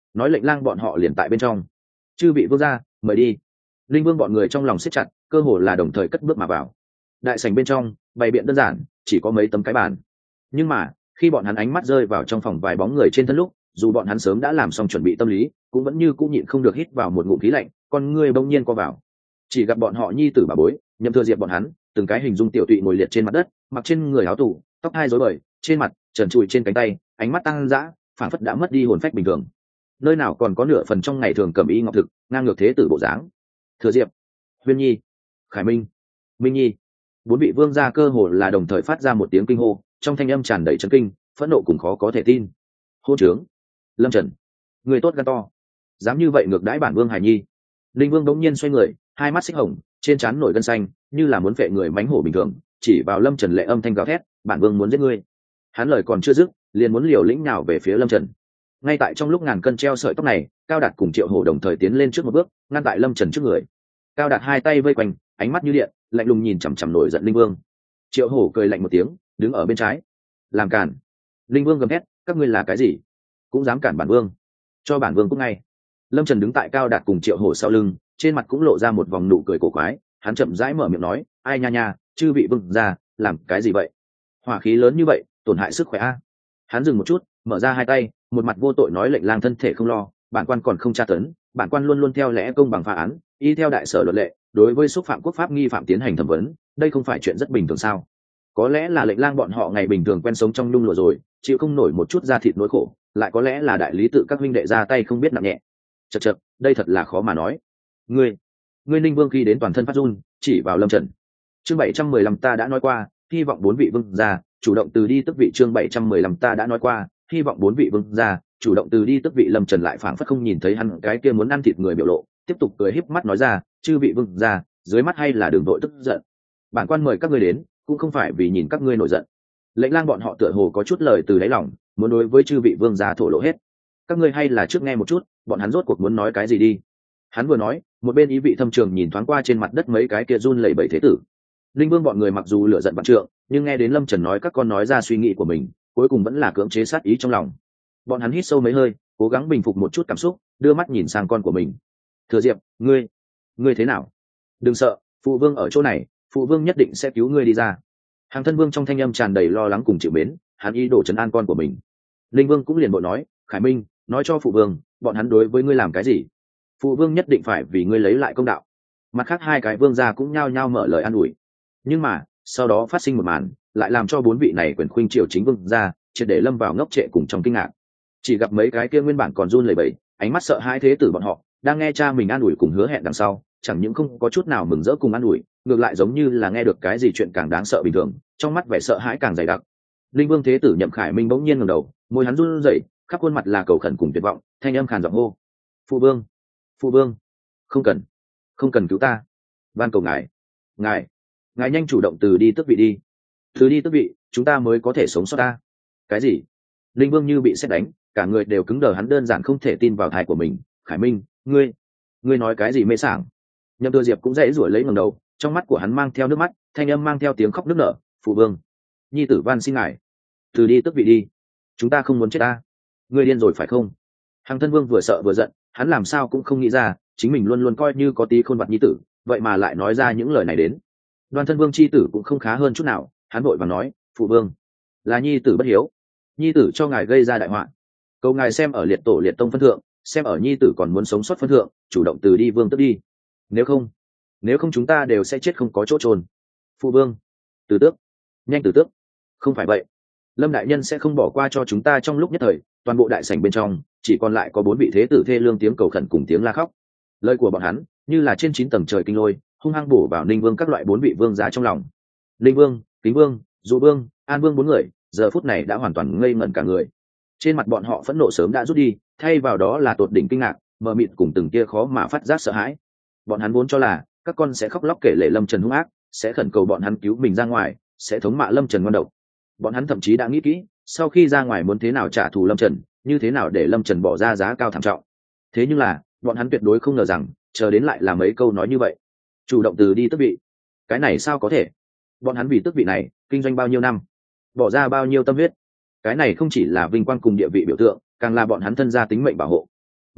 nói lệnh lang bọn họ liền tại bên trong. Chư vị vương gia, mời đi. Linh vương bọn người trong lòng siết chặt, cơ hồ là đồng thời cất bước mà vào. Đại sảnh bên trong bày biện đơn giản, chỉ có mấy tấm cái bàn. Nhưng mà khi bọn hắn ánh mắt rơi vào trong phòng vài bóng người trên thân lúc, dù bọn hắn sớm đã làm xong chuẩn bị tâm lý, cũng vẫn như cũng nhịn không được hít vào một ngụm khí lạnh, con ngươi bỗng nhiên co vào. Chỉ gặp bọn họ nhi tử bà bối, Nhậm Thừa Diệp bọn hắn, từng cái hình dung tiểu tụy ngồi liệt trên mặt đất, mặc trên người áo tù, tóc hai rối bời, trên mặt trần trụi trên cánh tay, ánh mắt tăng dã, phảng phất đã mất đi hồn phách bình thường. Nơi nào còn có nửa phần trong ngày thường cẩm y ngọc thực, ngang ngược thế tử bộ dáng. Thừa Diệp, Huyên Nhi, Khải Minh, Minh Nhi, bốn vị vương gia cơ hồ là đồng thời phát ra một tiếng kinh hô, trong thanh âm tràn đầy chấn kinh, phẫn nộ cùng khó có thể tin. Hô trướng, Lâm Trần, người tốt gan to, dám như vậy ngược đãi bản vương Hải Nhi. Linh vương đống nhiên xoay người, hai mắt xích hồng, trên trán nổi gân xanh, như là muốn phệ người mánh hổ bình thường, chỉ vào Lâm Trần lệ âm thanh gào thét, bản vương muốn giết ngươi. Hắn lời còn chưa dứt, liền muốn liều lĩnh nào về phía Lâm Trần. Ngay tại trong lúc ngàn cân treo sợi tóc này, Cao Đạt cùng Triệu Hổ đồng thời tiến lên trước một bước, ngăn tại Lâm Trần trước người. Cao Đạt hai tay vây quanh, ánh mắt như điện, lạnh lùng nhìn chằm chằm nổi giận Linh Vương. Triệu Hổ cười lạnh một tiếng, đứng ở bên trái. Làm cản. Linh Vương gầm hét, các ngươi là cái gì? Cũng dám cản bản vương? Cho bản vương cút ngay. Lâm Trần đứng tại Cao Đạt cùng Triệu Hổ sau lưng, trên mặt cũng lộ ra một vòng nụ cười cổ quái, hắn chậm rãi mở miệng nói, ai nha nha, chư vị vương gia, làm cái gì vậy? Hỏa khí lớn như vậy, tổn hại sức khỏe a. Hắn dừng một chút, mở ra hai tay, một mặt vô tội nói lệnh lang thân thể không lo, bản quan còn không tra tấn, bản quan luôn luôn theo lẽ công bằng phá án, y theo đại sở luật lệ, đối với xúc phạm quốc pháp nghi phạm tiến hành thẩm vấn, đây không phải chuyện rất bình thường sao? Có lẽ là lệnh lang bọn họ ngày bình thường quen sống trong nhung lụa rồi, chịu không nổi một chút da thịt nỗi khổ, lại có lẽ là đại lý tự các huynh đệ ra tay không biết nặng nhẹ. Chậc chậc, đây thật là khó mà nói. Ngươi, ngươi Ninh Vương khi đến toàn thân phát run, chỉ vào Lâm Trần. Chương bảy trăm mười lăm ta đã nói qua, hy vọng bốn vị vương gia chủ động từ đi tức vị. Chương bảy trăm mười lăm ta đã nói qua, hy vọng bốn vị vương gia chủ động từ đi tức vị. Lâm Trần lại phảng phất không nhìn thấy hắn cái kia muốn ăn thịt người biểu lộ, tiếp tục cười híp mắt nói ra, chư vị vương gia, dưới mắt hay là đường đội tức giận. Bản quan mời các ngươi đến, cũng không phải vì nhìn các ngươi nổi giận. Lệnh lang bọn họ tựa hồ có chút lời từ đáy lòng, muốn đối với chư vị vương gia thổ lộ hết. Các ngươi hay là trước nghe một chút, bọn hắn rốt cuộc muốn nói cái gì đi. Hắn vừa nói, một bên ý vị thâm trường nhìn thoáng qua trên mặt đất mấy cái kia run lẩy bẩy thế tử. Linh Vương bọn người mặc dù lửa giận vạn trượng, nhưng nghe đến Lâm Trần nói các con nói ra suy nghĩ của mình, cuối cùng vẫn là cưỡng chế sát ý trong lòng. Bọn hắn hít sâu mấy hơi, cố gắng bình phục một chút cảm xúc, đưa mắt nhìn sang con của mình. Thừa Diệp, ngươi, ngươi thế nào? Đừng sợ, phụ vương ở chỗ này, phụ vương nhất định sẽ cứu ngươi đi ra. Hàng Thân Vương trong thanh âm tràn đầy lo lắng cùng chịu mến, hắn ý đồ trấn an con của mình. Linh Vương cũng liền bộ nói, Khải Minh, nói cho phụ vương, bọn hắn đối với ngươi làm cái gì? Phụ vương nhất định phải vì ngươi lấy lại công đạo. Mặt khác hai cái vương gia cũng nhao nhao mở lời an ủi. Nhưng mà sau đó phát sinh một màn, lại làm cho bốn vị này quyền khuynh triều chính vương gia triệt để lâm vào ngốc trệ cùng trong kinh ngạc. Chỉ gặp mấy cái kia nguyên bản còn run lẩy bẩy, ánh mắt sợ hãi thế tử bọn họ, đang nghe cha mình an ủi cùng hứa hẹn đằng sau, chẳng những không có chút nào mừng rỡ cùng an ủi, ngược lại giống như là nghe được cái gì chuyện càng đáng sợ bình thường, trong mắt vẻ sợ hãi càng dày đặc. Linh Vương thế tử Nhậm Khải Minh bỗng nhiên ngẩng đầu, môi hắn run rẩy, khắp khuôn mặt là cầu khẩn cùng tuyệt vọng, thanh âm khàn giọng hô: phụ vương, phụ vương, không cần, không cần cứu ta, van cầu ngài, ngài ngài nhanh chủ động từ đi tước vị đi, từ đi tước vị, chúng ta mới có thể sống sót ta. Cái gì? Linh Vương như bị sét đánh, cả người đều cứng đờ, hắn đơn giản không thể tin vào tai của mình. Khải Minh, ngươi ngươi nói cái gì mê sảng? Nhậm Thừa Diệp cũng dãy rủi lấy ngẩng đầu, trong mắt của hắn mang theo nước mắt, thanh âm mang theo tiếng khóc nức nở. Phụ vương, nhi tử van xin ngài từ đi tước vị đi, chúng ta không muốn chết ta. Ngươi điên rồi phải không? Hàng Thân Vương vừa sợ vừa giận, hắn làm sao cũng không nghĩ ra, chính mình luôn luôn coi như có tí khôn vặt nhi tử, vậy mà lại nói ra những lời này đến. Đoan Thân Vương chi tử cũng không khá hơn chút nào, hắn vội vàng nói, phụ vương, là nhi tử bất hiếu, nhi tử cho ngài gây ra đại họa, cầu ngài xem ở liệt tổ liệt tông phân thượng, xem ở nhi tử còn muốn sống sót phân thượng, chủ động từ đi vương tước đi. Nếu không, nếu không chúng ta đều sẽ chết không có chỗ trôn. Phụ vương, từ tước, nhanh từ tước. Không phải vậy, Lâm đại nhân sẽ không bỏ qua cho chúng ta. Trong lúc nhất thời, toàn bộ đại sảnh bên trong chỉ còn lại có bốn vị thế tử thê lương tiếng cầu khẩn cùng tiếng la khóc. Lời của bọn hắn như là trên chín tầng trời kinh lôi, hung hăng bổ vào Ninh Vương các loại bốn vị vương gia trong lòng. Ninh Vương, Kính Vương, Dụ Vương, An Vương bốn người giờ phút này đã hoàn toàn ngây ngẩn cả người. Trên mặt bọn họ phẫn nộ sớm đã rút đi, thay vào đó là tột đỉnh kinh ngạc, mờ mịt cùng từng kia khó mà phát giác sợ hãi. Bọn hắn vốn cho là các con sẽ khóc lóc kể lể Lâm Trần hung ác, sẽ khẩn cầu bọn hắn cứu mình ra ngoài, sẽ thống mạ Lâm Trần ngon độc. Bọn hắn thậm chí đã nghĩ kỹ, sau khi ra ngoài muốn thế nào trả thù Lâm Trần, như thế nào để Lâm Trần bỏ ra giá cao thảm trọng. Thế nhưng là bọn hắn tuyệt đối không ngờ rằng chờ đến lại là mấy câu nói như vậy: chủ động từ đi tước vị. Cái này sao có thể? Bọn hắn vì tước vị này kinh doanh bao nhiêu năm, bỏ ra bao nhiêu tâm huyết, cái này không chỉ là vinh quang cùng địa vị biểu tượng, càng là bọn hắn thân gia tính mệnh bảo hộ.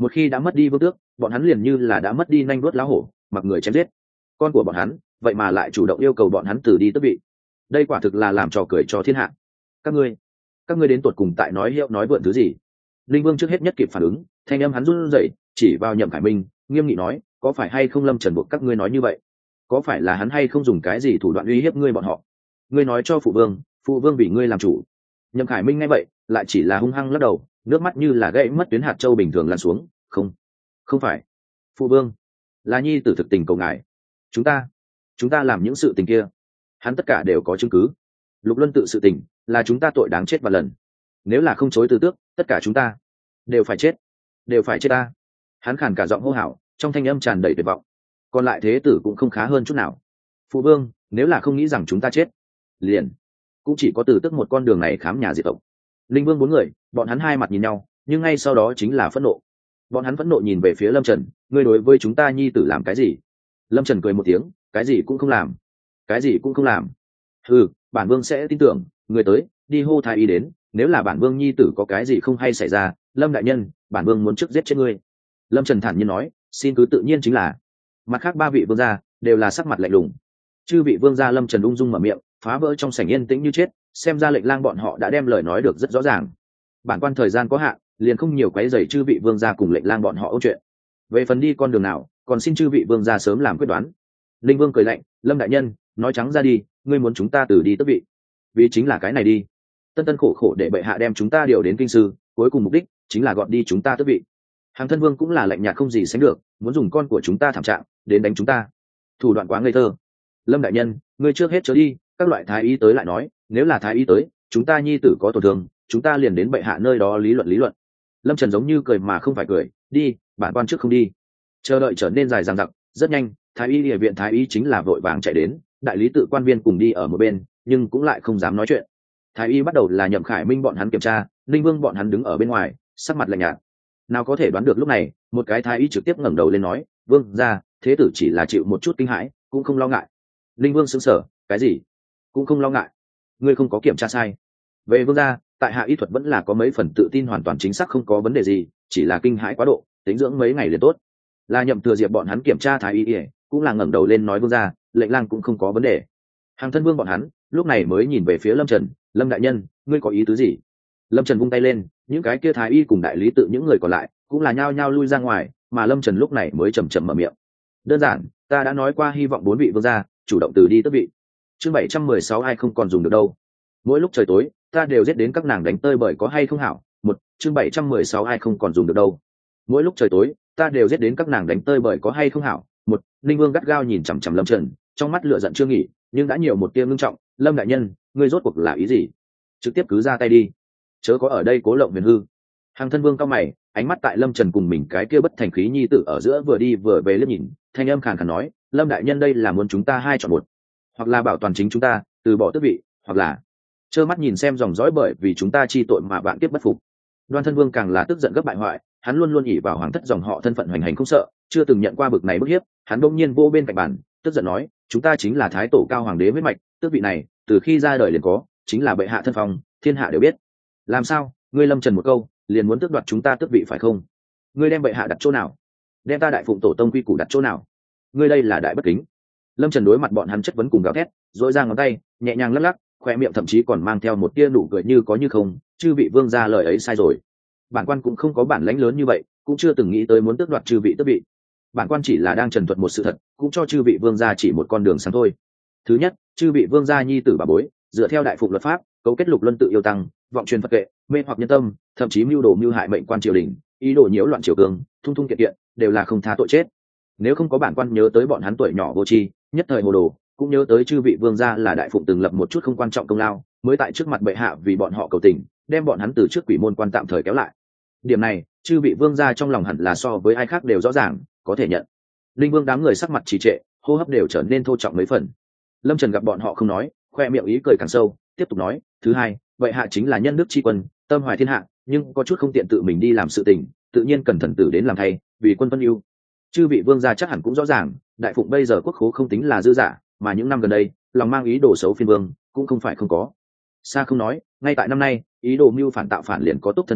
một khi đã mất đi vương tước, bọn hắn liền như là đã mất đi nanh vuốt lá hổ, mặc người chém giết. Con của bọn hắn vậy mà lại chủ động yêu cầu bọn hắn từ đi tước vị, đây quả thực là làm trò cười cho thiên hạ. Các ngươi các ngươi đến tột cùng tại nói hiệu nói vượn thứ gì? Linh Vương trước hết nhất kịp phản ứng, thanh âm hắn run rẩy, chỉ vào Nhậm Khải Minh, nghiêm nghị nói, có phải hay không Lâm Trần buộc các ngươi nói như vậy? Có phải là hắn hay không dùng cái gì thủ đoạn uy hiếp ngươi bọn họ? Ngươi nói cho phụ vương, phụ vương vì ngươi làm chủ. Nhậm Khải Minh nghe vậy, lại chỉ là hung hăng lắc đầu, nước mắt như là gãy mất tuyến hạt châu bình thường lan xuống. Không, không phải, phụ vương, là nhi tử thực tình cầu ngài. Chúng ta, chúng ta làm những sự tình kia, hắn tất cả đều có chứng cứ. Lục Luân tự sự tình, là chúng ta tội đáng chết và lần. Nếu là không chối từ tước, tất cả chúng ta đều phải chết, đều phải chết ta. Hắn khàn cả giọng hô hào, trong thanh âm tràn đầy tuyệt vọng. Còn lại thế tử cũng không khá hơn chút nào. Phụ vương, nếu là không nghĩ rằng chúng ta chết, liền cũng chỉ có từ tước một con đường này khám nhà diệt tộc. Linh Vương bốn người, bọn hắn hai mặt nhìn nhau, nhưng ngay sau đó chính là phẫn nộ. Bọn hắn phẫn nộ nhìn về phía Lâm Trần, ngươi đối với chúng ta nhi tử làm cái gì? Lâm Trần cười một tiếng, cái gì cũng không làm, cái gì cũng không làm. Ừ, bản vương sẽ tin tưởng, người tới, đi hô thái y đến, nếu là bản vương nhi tử có cái gì không hay xảy ra, Lâm đại nhân, bản vương muốn trước giết chết ngươi. Lâm Trần thản nhiên nói, xin cứ tự nhiên chính là. Mặt khác ba vị vương gia đều là sắc mặt lạnh lùng. Chư vị vương gia Lâm Trần ung dung mở miệng, phá vỡ trong sảnh yên tĩnh như chết, xem ra lệnh lang bọn họ đã đem lời nói được rất rõ ràng. Bản quan thời gian có hạn, liền không nhiều quấy rầy chư vị vương gia cùng lệnh lang bọn họ ôn chuyện. Về phần đi con đường nào, còn xin chư vị vương gia sớm làm quyết đoán. Linh Vương cười lạnh, Lâm đại nhân, nói trắng ra đi, ngươi muốn chúng ta từ đi tước vị, vì chính là cái này đi. Tân tân khổ khổ để bệ hạ đem chúng ta điều đến kinh sư, cuối cùng mục đích chính là gọn đi chúng ta tước vị. Hàng thân vương cũng là lạnh nhạt không gì sánh được, muốn dùng con của chúng ta thảm trạng đến đánh chúng ta, thủ đoạn quá ngây thơ. Lâm đại nhân, ngươi trước hết chớ đi, các loại thái y tới lại nói, nếu là thái y tới, chúng ta nhi tử có tổn thương, chúng ta liền đến bệ hạ nơi đó lý luận lý luận. Lâm Trần giống như cười mà không phải cười, đi, bản quan trước không đi. Chờ đợi trở nên dài dằng dặc, rất nhanh, thái y địa viện thái y chính là vội vàng chạy đến, đại lý tự quan viên cùng đi ở một bên, nhưng cũng lại không dám nói chuyện. Thái y bắt đầu là Nhậm Khải Minh bọn hắn kiểm tra, Linh Vương bọn hắn đứng ở bên ngoài, sắc mặt lạnh nhạt. Nào có thể đoán được lúc này, một cái thái y trực tiếp ngẩng đầu lên nói, vương gia, thế tử chỉ là chịu một chút kinh hãi, cũng không lo ngại. Linh Vương sững sờ, cái gì? Cũng không lo ngại? Ngươi không có kiểm tra sai. Về vương gia, tại hạ y thuật vẫn là có mấy phần tự tin hoàn toàn chính xác không có vấn đề gì, chỉ là kinh hãi quá độ, tính dưỡng mấy ngày liền tốt. Là Nhậm Thừa Diệp bọn hắn kiểm tra thái y, cũng là ngẩng đầu lên nói vương gia, lệnh lang cũng không có vấn đề. Hàng thân vương bọn hắn lúc này mới nhìn về phía Lâm Trần, Lâm đại nhân, ngươi có ý tứ gì? Lâm Trần vung tay lên, những cái kia thái y cùng đại lý tự những người còn lại cũng là nhao nhao lui ra ngoài, mà Lâm Trần lúc này mới chầm chậm mở miệng. Đơn giản, ta đã nói qua hy vọng bốn vị vương gia chủ động từ đi tước vị. Chương bảy trăm mười sáu ai không còn dùng được đâu. Mỗi lúc trời tối, ta đều giết đến các nàng đánh tơi bởi có hay không hảo. Một, chương bảy trăm mười sáu ai không còn dùng được đâu. Mỗi lúc trời tối, ta đều giết đến các nàng đánh tơi bởi có hay không hảo. Một, Linh Vương gắt gao nhìn chằm chằm Lâm Trần, trong mắt lửa giận chưa nghỉ, nhưng đã nhiều một tia ngưng trọng. Lâm đại nhân, ngươi rốt cuộc là ý gì? Trực tiếp cứ ra tay đi, chớ có ở đây cố lộng huyền hư. Hàng thân vương cao mày, ánh mắt tại Lâm Trần cùng mình cái kia bất thành khí nhi tử ở giữa vừa đi vừa về liếc nhìn, thanh âm khàn khàn nói, Lâm đại nhân đây là muốn chúng ta hai chọn một, hoặc là bảo toàn chính chúng ta từ bỏ tước vị, hoặc là trơ mắt nhìn xem dòng dõi bởi vì chúng ta chi tội mà vạn kiếp bất phục. Đoan thân vương càng là tức giận gấp bại hoại, hắn luôn luôn ỉ vào hoàng thất dòng họ thân phận hoành hành không sợ, chưa từng nhận qua bực này bức hiếp. Hắn bỗng nhiên vô bên cạnh bàn, tức giận nói, chúng ta chính là thái tổ cao hoàng đế huyết mạch, tước vị này từ khi ra đời liền có, chính là bệ hạ thân phong, thiên hạ đều biết. Làm sao ngươi Lâm Trần một câu liền muốn tước đoạt chúng ta tước vị phải không? Ngươi đem bệ hạ đặt chỗ nào? Đem ta đại phụng tổ tông quy củ đặt chỗ nào? Ngươi đây là đại bất kính. Lâm Trần đối mặt bọn hắn chất vấn cùng gào thét, dỗi ra ngón tay nhẹ nhàng lắc lắc, khoe miệng thậm chí còn mang theo một tia nụ cười như có như không. Chư vị vương gia lời ấy sai rồi, bản quan cũng không có bản lãnh lớn như vậy, cũng chưa từng nghĩ tới muốn tước đoạt chư vị tước vị. Bản quan chỉ là đang trần thuật một sự thật, cũng cho chư vị vương gia chỉ một con đường sáng thôi. Thứ nhất, chư vị vương gia nhi tử bà bối dựa theo đại phụng luật pháp cấu kết Lục Luân tự yêu tăng, vọng truyền Phật kệ, mê hoặc nhân tâm, thậm chí mưu đồ mưu hại mệnh quan triều đình, ý đồ nhiễu loạn triều cường, thung thung kiện kiện, đều là không tha tội chết. Nếu không có bản quan nhớ tới bọn hắn tuổi nhỏ vô tri, nhất thời hồ đồ, cũng nhớ tới chư vị vương gia là đại phụng từng lập một chút không quan trọng công lao, mới tại trước mặt bệ hạ vì bọn họ cầu tình, đem bọn hắn từ trước quỷ môn quan tạm thời kéo lại. Điểm này, chư vị vương gia trong lòng hẳn là so với ai khác đều rõ ràng, có thể nhận. Linh Vương đám người sắc mặt trì trệ, hô hấp đều trở nên thô trọng mấy phần. Lâm Trần gặp bọn họ không nói, khoe miệng ý cười càng sâu, tiếp tục nói, thứ hai, vậy hạ chính là nhân đức tri quân, tâm hoài thiên hạ, nhưng có chút không tiện tự mình đi làm sự tình, tự nhiên cần thần tử đến làm thay, vì quân vân ưu. Chư vị vương gia chắc hẳn cũng rõ ràng, đại phụng bây giờ quốc khố không tính là dư giả, mà những năm gần đây, lòng mang ý đồ xấu phiên vương cũng không phải không có. Xa không nói, ngay tại năm nay, ý đồ mưu phản tạo phản liền có Túc thân vương,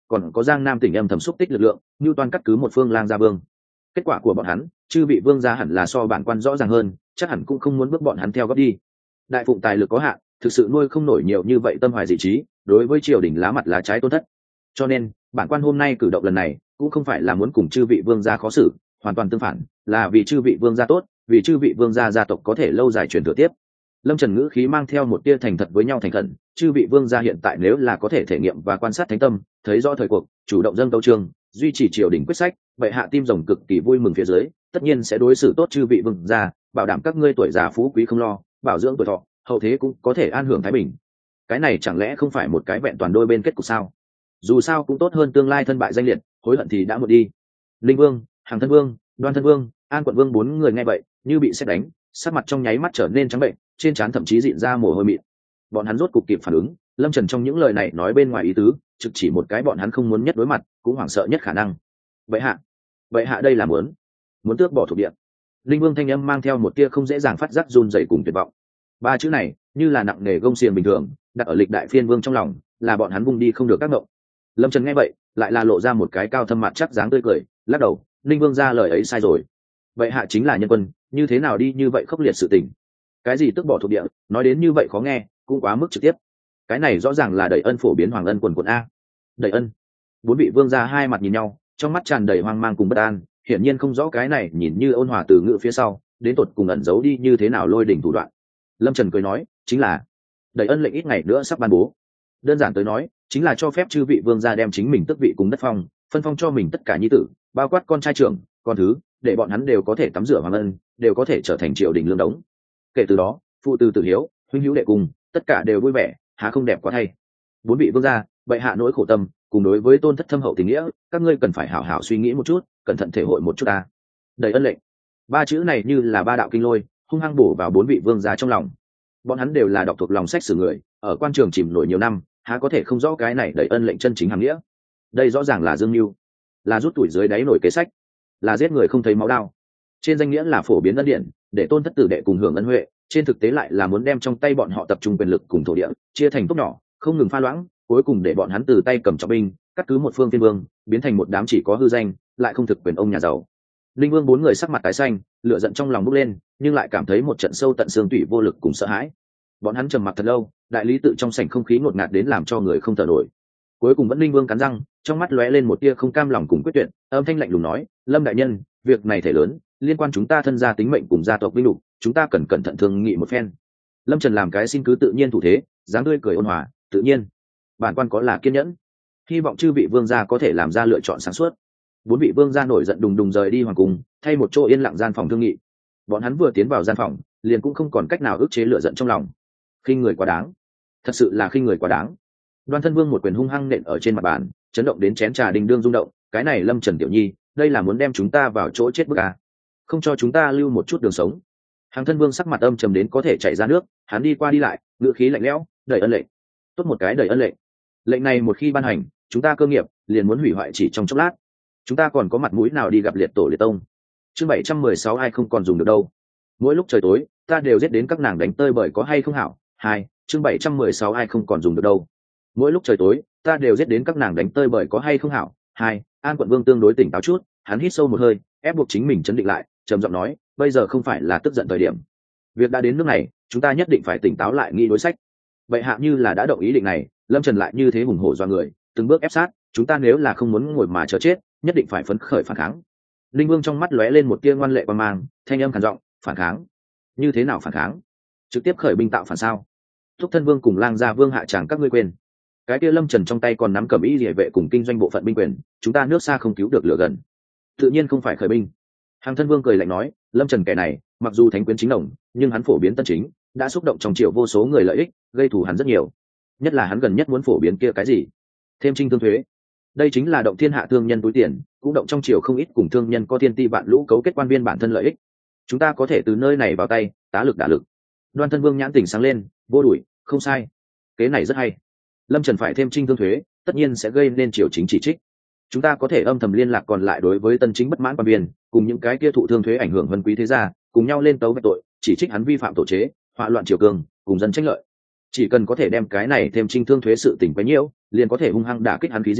còn có giang nam tỉnh âm thầm xúc tích lực lượng như toàn cắt cứ một phương lang gia vương. Kết quả của bọn hắn chư vị vương gia hẳn là so bản quan rõ ràng hơn, chắc hẳn cũng không muốn bước bọn hắn theo góp đi. Đại phụng tài lực có hạn, thực sự nuôi không nổi nhiều như vậy tâm hoài dị trí đối với triều đình lá mặt lá trái tôn thất, cho nên bản quan hôm nay cử động lần này cũng không phải là muốn cùng chư vị vương gia khó xử, hoàn toàn tương phản, là vì chư vị vương gia tốt, vì chư vị vương gia gia tộc có thể lâu dài truyền thừa tiếp. Lâm Trần ngữ khí mang theo một tia thành thật với nhau thành khẩn, chư vị vương gia hiện tại nếu là có thể thể nghiệm và quan sát thánh tâm, thấy rõ thời cuộc, chủ động dâng tấu chương, duy trì triều đình quyết sách, vậy hạ tim rồng cực kỳ vui mừng phía dưới, tất nhiên sẽ đối xử tốt chư vị vương gia, bảo đảm các ngươi tuổi già phú quý không lo, bảo dưỡng tuổi thọ, hậu thế cũng có thể an hưởng thái bình. Cái này chẳng lẽ không phải một cái vẹn toàn đôi bên kết cục sao? Dù sao cũng tốt hơn tương lai thân bại danh liệt, hối hận thì đã một đi. Linh Vương, Hàng Thân Vương, Đoan Thân Vương, An Quận Vương bốn người nghe vậy như bị sét đánh, sắc mặt trong nháy mắt trở nên trắng bệnh, trên trán thậm chí dịn ra mồ hôi mịn. Bọn hắn rốt cục kịp phản ứng, Lâm Trần trong những lời này nói bên ngoài ý tứ trực chỉ một cái bọn hắn không muốn nhất đối mặt, cũng hoảng sợ nhất khả năng. Vậy hạ vậy hạ đây là muốn muốn tước bỏ thuộc địa. Linh Vương thanh âm mang theo một tia không dễ dàng phát giác run rẩy cùng tuyệt vọng. Ba chữ này như là nặng nề gông xiềng bình thường đặt ở lịch đại phiên vương trong lòng, là bọn hắn vung đi không được các ngộng. Lâm Trần nghe vậy lại là lộ ra một cái cao thâm mặt chắc dáng tươi cười, lắc đầu. Linh Vương ra lời ấy sai rồi, vậy hạ chính là nhân quân, như thế nào đi như vậy khốc liệt sự tình. Cái gì tước bỏ thuộc địa, nói đến như vậy khó nghe, cũng quá mức trực tiếp. Cái này rõ ràng là đẩy ân phổ biến hoàng ân quần quận a. Đẩy ân. Bốn vị vương gia hai mặt nhìn nhau, trong mắt tràn đầy hoang mang cùng bất an, hiển nhiên không rõ cái này nhìn như ôn hòa từ ngữ phía sau đến tột cùng ẩn giấu đi như thế nào lôi đỉnh thủ đoạn. Lâm Trần cười nói, chính là đẩy ân lệnh ít ngày nữa sắp ban bố. Đơn giản tới nói, chính là cho phép chư vị vương gia đem chính mình tước vị cùng đất phong, phân phong cho mình tất cả nhi tử, bao quát con trai trưởng, con thứ, để bọn hắn đều có thể tắm rửa hoàng ân, đều có thể trở thành triều đình lương đống. Kể từ đó, phụ tư tử hiếu, huynh hữu đệ cùng, tất cả đều vui vẻ, há không đẹp quá thay. Bốn vị vương gia, bệ hạ nỗi khổ tâm, cùng đối với tôn thất thâm hậu tình nghĩa, các ngươi cần phải hảo hảo suy nghĩ một chút, cẩn thận thể hội một chút ta. Đầy ân lệnh. Ba chữ này như là ba đạo kinh lôi, hung hăng bổ vào bốn vị vương gia trong lòng. Bọn hắn đều là đọc thuộc lòng sách sử người, ở quan trường chìm nổi nhiều năm, há có thể không rõ cái này đầy ân lệnh chân chính hàm nghĩa. Đây rõ ràng là dương mưu, là rút tuổi dưới đáy nổi kế sách, là giết người không thấy máu đao. Trên danh nghĩa là phổ biến ân điển, để tôn thất tử đệ cùng hưởng ân huệ, trên thực tế lại là muốn đem trong tay bọn họ tập trung quyền lực cùng thổ địa, chia thành tốt nhỏ, không ngừng pha loãng, cuối cùng để bọn hắn từ tay cầm trọng binh, cắt cứ một phương phiên vương, biến thành một đám chỉ có hư danh, lại không thực quyền ông nhà giàu. Linh Vương bốn người sắc mặt tái xanh, lửa giận trong lòng bốc lên, nhưng lại cảm thấy một trận sâu tận xương tủy vô lực cùng sợ hãi. Bọn hắn trầm mặc thật lâu, đại lý tự trong sảnh không khí ngột ngạt đến làm cho người không thở nổi. Cuối cùng vẫn Linh Vương cắn răng, trong mắt lóe lên một tia không cam lòng cùng quyết tuyệt, âm thanh lạnh lùng nói, Lâm đại nhân, việc này thể lớn, liên quan chúng ta thân gia tính mệnh cùng gia tộc vinh lục, chúng ta cần cẩn thận thương nghị một phen. Lâm Trần làm cái xin cứ tự nhiên thủ thế, dáng tươi cười ôn hòa, tự nhiên. Bản quan có là kiên nhẫn, hy vọng chư vị vương gia có thể làm ra lựa chọn sáng suốt. Bốn vị vương gia nổi giận đùng đùng rời đi hoàng cung, thay một chỗ yên lặng gian phòng thương nghị. Bọn hắn vừa tiến vào gian phòng, liền cũng không còn cách nào ức chế lửa giận trong lòng. Khinh người quá đáng, thật sự là khinh người quá đáng. Đoan Thân Vương một quyền hung hăng nện ở trên mặt bàn, chấn động đến chén trà đình đương rung động. Cái này Lâm Trần tiểu nhi, đây là muốn đem chúng ta vào chỗ chết bức à? Không cho chúng ta lưu một chút đường sống. Hàng Thân Vương sắc mặt âm trầm đến có thể chảy ra nước, hắn đi qua đi lại, ngữ khí lạnh lẽo, đẩy ân lệnh. Tốt một cái đẩy ân lệnh. Lệnh này một khi ban hành, chúng ta cơ nghiệp liền muốn hủy hoại chỉ trong chốc lát. Chúng ta còn có mặt mũi nào đi gặp liệt tổ liệt tông? Chương bảy trăm mười sáu ai không còn dùng được đâu. Mỗi lúc trời tối, ta đều giết đến các nàng đánh tơi bởi có hay không hảo. Hai, chương bảy trăm mười sáu ai không còn dùng được đâu. Mỗi lúc trời tối, ta đều giết đến các nàng đánh tơi bởi có hay không hảo. Hai, An Quận Vương tương đối tỉnh táo chút, hắn hít sâu một hơi, ép buộc chính mình trấn định lại, trầm giọng nói, bây giờ không phải là tức giận thời điểm. Việc đã đến nước này, chúng ta nhất định phải tỉnh táo lại nghĩ đối sách. Vậy hạ như là đã động ý định này, Lâm Trần lại như thế hùng hổ do người, từng bước ép sát, chúng ta nếu là không muốn ngồi mà chờ chết, nhất định phải phấn khởi phản kháng. Linh Vương trong mắt lóe lên một tia ngoan lệ quan mang, thanh âm khàn giọng, phản kháng? Như thế nào phản kháng? Trực tiếp khởi binh tạo phản sao? Thúc Thân Vương cùng Lang Gia Vương hạ tràng các ngươi quên. Cái kia Lâm Trần trong tay còn nắm cẩm y liề vệ cùng kinh doanh bộ phận binh quyền, chúng ta nước xa không cứu được lửa gần. Tự nhiên không phải khởi binh. Hàng Thân Vương cười lạnh nói, Lâm Trần kẻ này, mặc dù thánh quyến chính đồng, nhưng hắn phổ biến tân chính, đã xúc động trong triều vô số người lợi ích, gây thù hắn rất nhiều. Nhất là hắn gần nhất muốn phổ biến kia cái gì? Thêm trinh thương thuế. Đây chính là động thiên hạ thương nhân túi tiền, cũng động trong triều không ít cùng thương nhân có thiên ti vạn lũ cấu kết quan viên bản thân lợi ích. Chúng ta có thể từ nơi này vào tay, tá lực đả lực. Đoan Thân Vương nhãn tỉnh sáng lên, vô đuổi, không sai. Kế này rất hay. Lâm Trần phải thêm trinh thương thuế, tất nhiên sẽ gây nên triều chính chỉ trích. Chúng ta có thể âm thầm liên lạc còn lại đối với tân chính bất mãn quan viên, cùng những cái kia thụ thương thuế ảnh hưởng vân quý thế gia, cùng nhau lên tấu về tội, chỉ trích hắn vi phạm tổ chế, họa loạn triều cường, cùng dân tranh lợi. Chỉ cần có thể đem cái này thêm trinh thương thuế sự tình quấy nhiễu, liền có thể hung hăng đả kích hắn khí diễm,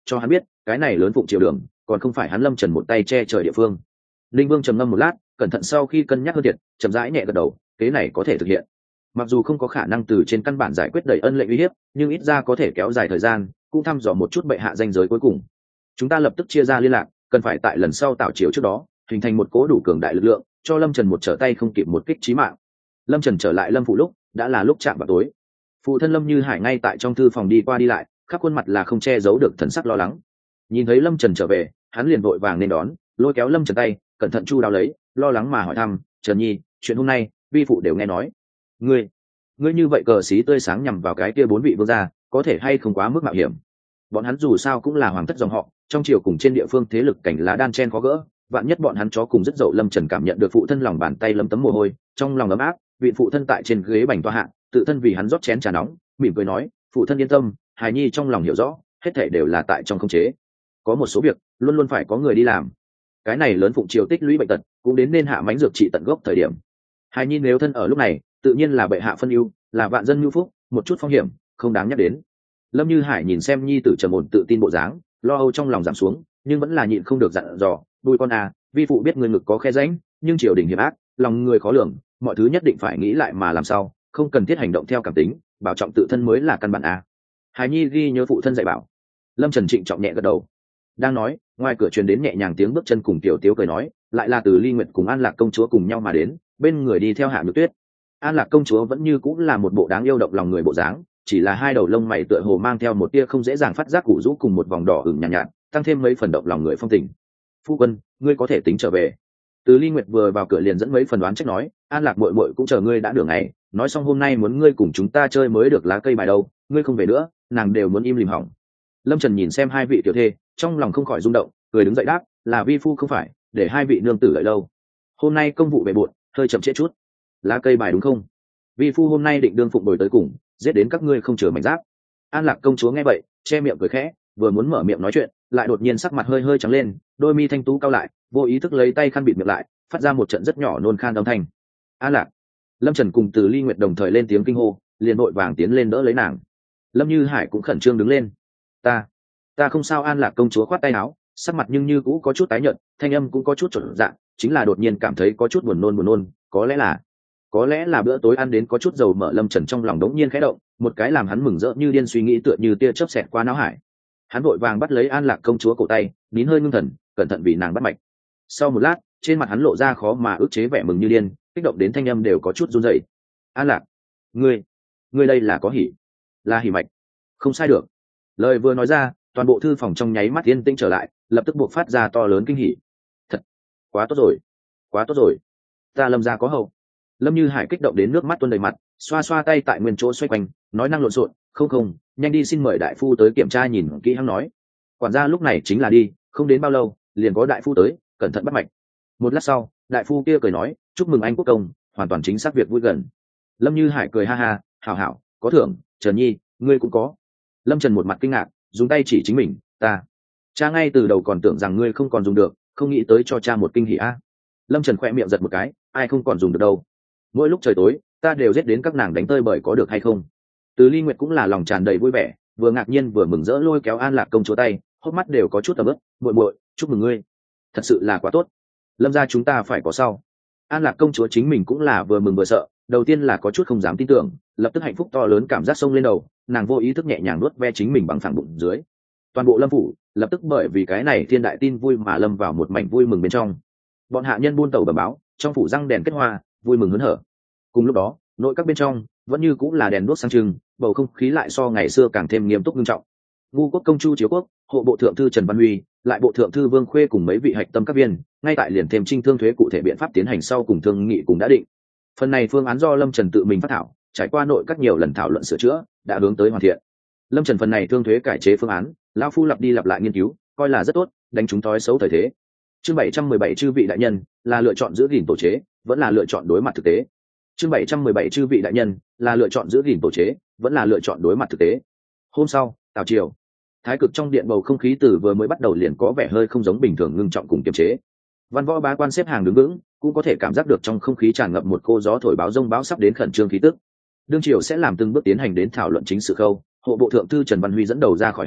cho hắn biết cái này lớn phụng triều đường còn không phải hắn Lâm Trần một tay che trời địa phương. Linh Vương trầm ngâm một lát, cẩn thận sau khi cân nhắc hơn thiệt, chậm rãi nhẹ gật đầu, kế này có thể thực hiện. Mặc dù không có khả năng từ trên căn bản giải quyết đầy ân lệnh uy hiếp, nhưng ít ra có thể kéo dài thời gian, cũng thăm dò một chút bệ hạ danh giới cuối cùng. Chúng ta lập tức chia ra liên lạc, cần phải tại lần sau tảo chiều trước đó hình thành một cố đủ cường đại lực lượng, cho Lâm Trần một trở tay không kịp một kích chí mạng. Lâm Trần trở lại Lâm phủ lúc đã là lúc chạm vào tối. Phụ thân Lâm Như Hải ngay tại trong thư phòng đi qua đi lại, khắp khuôn mặt là không che giấu được thần sắc lo lắng. Nhìn thấy Lâm Trần trở về, hắn liền vội vàng nên đón, lôi kéo Lâm Trần tay, cẩn thận chu đáo lấy, lo lắng mà hỏi thăm: "Trần Nhi, chuyện hôm nay vi phụ đều nghe nói, ngươi ngươi như vậy cờ xí tươi sáng nhằm vào cái kia bốn vị vương gia, có thể hay không quá mức mạo hiểm? Bọn hắn dù sao cũng là hoàng thất dòng họ, trong triều cùng trên địa phương thế lực cảnh lá đan chen khó gỡ, vạn nhất bọn hắn chó cùng rất dậu." Lâm Trần cảm nhận được phụ thân lòng bàn tay lấm tấm mồ hôi, trong lòng ấm áp, vị phụ thân tại trên ghế bành toa hạ, tự thân vì hắn rót chén trà nóng, mỉm cười nói: "Phụ thân yên tâm, hài nhi trong lòng hiểu rõ, hết thảy đều là tại trong khống chế. Có một số việc luôn luôn phải có người đi làm. Cái này lớn phụng triều tích lũy bệnh tật, cũng đến nên hạ mánh dược trị tận gốc thời điểm. Hài nhi nếu thân ở lúc này, tự nhiên là bệ hạ phân ưu, là vạn dân nhu phúc, một chút phong hiểm không đáng nhắc đến." Lâm Như Hải nhìn xem nhi tử trầm ổn tự tin bộ dáng, lo âu trong lòng giảm xuống, nhưng vẫn là nhịn không được dặn dò: "Đuôi con à, vi phụ biết người ngực có khe rãnh, nhưng triều đình hiểm ác, lòng người khó lường, mọi thứ nhất định phải nghĩ lại mà làm sao, không cần thiết hành động theo cảm tính, bảo trọng tự thân mới là căn bản à." Hải nhi ghi nhớ phụ thân dạy bảo. Lâm Trần trịnh trọng nhẹ gật đầu. Đang nói, ngoài cửa truyền đến nhẹ nhàng tiếng bước chân cùng tiểu tiếu cười nói, lại là từ Ly Nguyệt cùng An Lạc công chúa cùng nhau mà đến, bên người đi theo Hạ Nhược Tuyết. An Lạc công chúa vẫn như cũng là một bộ đáng yêu động lòng người bộ dáng, chỉ là hai đầu lông mày tựa hồ mang theo một tia không dễ dàng phát giác củ rũ cùng một vòng đỏ ửng nhàn nhạt, nhạt, tăng thêm mấy phần động lòng người phong tình. "Phu quân, ngươi có thể tính trở về." Từ Ly Nguyệt vừa vào cửa liền dẫn mấy phần đoán trách nói: "An Lạc muội muội cũng chờ ngươi đã nửa ngày, nói xong hôm nay muốn ngươi cùng chúng ta chơi mới được lá cây bài đâu, ngươi không về nữa, nàng đều muốn im lìm hỏng." Lâm Trần nhìn xem hai vị tiểu thê, trong lòng không khỏi rung động, cười đứng dậy đáp: "Là vi phu không phải, để hai vị nương tử đợi lâu. Hôm nay công vụ bề bộn, hơi chậm trễ chút. Lá cây bài đúng không? Vi phu hôm nay định đương phụng bồi tới cùng, giết đến các ngươi không chừa mảnh giáp." An Lạc công chúa nghe vậy, che miệng cười khẽ, vừa muốn mở miệng nói chuyện, lại đột nhiên sắc mặt hơi hơi trắng lên, đôi mi thanh tú cao lại, vô ý thức lấy tay khăn bịt miệng lại, phát ra một trận rất nhỏ nôn khan âm thanh. "An Lạc!" Lâm Trần cùng Từ Ly Nguyệt đồng thời lên tiếng kinh hô, liền vội vàng tiến lên đỡ lấy nàng. Lâm Như Hải cũng khẩn trương đứng lên. "Ta, ta không sao." An Lạc công chúa khoát tay áo, sắc mặt nhưng như cũ có chút tái nhợt, thanh âm cũng có chút chột dạ, chính là đột nhiên cảm thấy có chút buồn nôn buồn nôn, có lẽ là có lẽ là bữa tối ăn đến có chút dầu mỡ. Lâm Trần trong lòng đống nhiên khẽ động, một cái làm hắn mừng rỡ như điên suy nghĩ tựa như tia chớp xẹt qua não hải. Hắn vội vàng bắt lấy An Lạc công chúa cổ tay, nín hơi ngưng thần, cẩn thận vì nàng bắt mạch. Sau một lát, trên mặt hắn lộ ra khó mà ức chế vẻ mừng như điên, kích động đến thanh âm đều có chút run rẩy. "An Lạc, ngươi, ngươi đây là có hỉ, là hỉ mạch." Không sai được. Lời vừa nói ra, toàn bộ thư phòng trong nháy mắt yên tĩnh trở lại, lập tức buộc phát ra to lớn kinh hỉ. "Thật, quá tốt rồi, quá tốt rồi, ta Lâm gia có hậu." Lâm Như Hải kích động đến nước mắt tuôn đầy mặt, xoa xoa tay tại nguyên chỗ xoay quanh, nói năng lộn xộn: "Không không, nhanh đi xin mời đại phu tới kiểm tra nhìn kỹ." Hắn nói. Quản gia lúc này chính là đi, không đến bao lâu, liền có đại phu tới, cẩn thận bắt mạch. Một lát sau, đại phu kia cười nói: "Chúc mừng anh quốc công, hoàn toàn chính xác việc vui gần." Lâm Như Hải cười ha ha: "Hảo hảo, có thưởng, Trần Nhi, ngươi cũng có." Lâm Trần một mặt kinh ngạc, dùng tay chỉ chính mình: "Ta, cha ngay từ đầu còn tưởng rằng ngươi không còn dùng được, không nghĩ tới cho cha một kinh hỉ a." Lâm Trần khỏe miệng giật một cái: "Ai không còn dùng được đâu, mỗi lúc trời tối ta đều giết đến các nàng đánh tơi bời, có được hay không?" Từ Ly Nguyệt cũng là lòng tràn đầy vui vẻ, vừa ngạc nhiên vừa mừng rỡ lôi kéo An Lạc công chúa tay, hốc mắt đều có chút ấm ức: "Muội muội, chúc mừng ngươi, thật sự là quá tốt. Lâm gia chúng ta phải có sau." An Lạc công chúa chính mình cũng là vừa mừng vừa sợ, đầu tiên là có chút không dám tin tưởng, lập tức hạnh phúc to lớn cảm giác xông lên đầu, nàng vô ý thức nhẹ nhàng nuốt ve chính mình bằng phẳng bụng dưới. Toàn bộ Lâm phủ lập tức bởi vì cái này thiên đại tin vui mà lâm vào một mảnh vui mừng bên trong. Bọn hạ nhân buôn tàu bẩm báo, trong phủ răng đèn kết hoa, vui mừng hớn hở. Cùng lúc đó, nội các bên trong vẫn như cũng là đèn đuốc sáng trưng, bầu không khí lại so ngày xưa càng thêm nghiêm túc nghiêm trọng. Ngu quốc công Chu Chiếu Quốc, hộ bộ thượng thư Trần Văn Huy, lại bộ thượng thư Vương Khuê cùng mấy vị hạch tâm các viên, ngay tại liền thêm trinh thương thuế cụ thể biện pháp tiến hành sau cùng thương nghị cùng đã định. Phần này phương án do Lâm Trần tự mình phát thảo, trải qua nội các nhiều lần thảo luận sửa chữa, đã hướng tới hoàn thiện. Lâm Trần phần này thương thuế cải chế phương án, lão phu lặp đi lặp lại nghiên cứu, coi là rất tốt, đánh trúng thói xấu thời thế. Chương bảy trăm mười bảy chư vị đại nhân, là lựa chọn giữ gìn tổ chế, vẫn là lựa chọn đối mặt thực tế. Chương bảy trăm mười bảy chư vị đại nhân, là lựa chọn giữ gìn tổ chế, vẫn là lựa chọn đối mặt thực tế. Hôm sau, tào triều, thái cực trong điện bầu không khí từ vừa mới bắt đầu liền có vẻ hơi không giống bình thường, ngưng trọng cùng kiềm chế. Văn võ bá quan xếp hàng đứng vững, cũng có thể cảm giác được trong không khí tràn ngập một cô gió thổi báo rông báo sắp đến khẩn trương khí tức. Đương triều sẽ làm từng bước tiến hành đến thảo luận chính sự khâu, hộ bộ thượng thư Trần Văn Huy dẫn đầu ra khỏi hàng,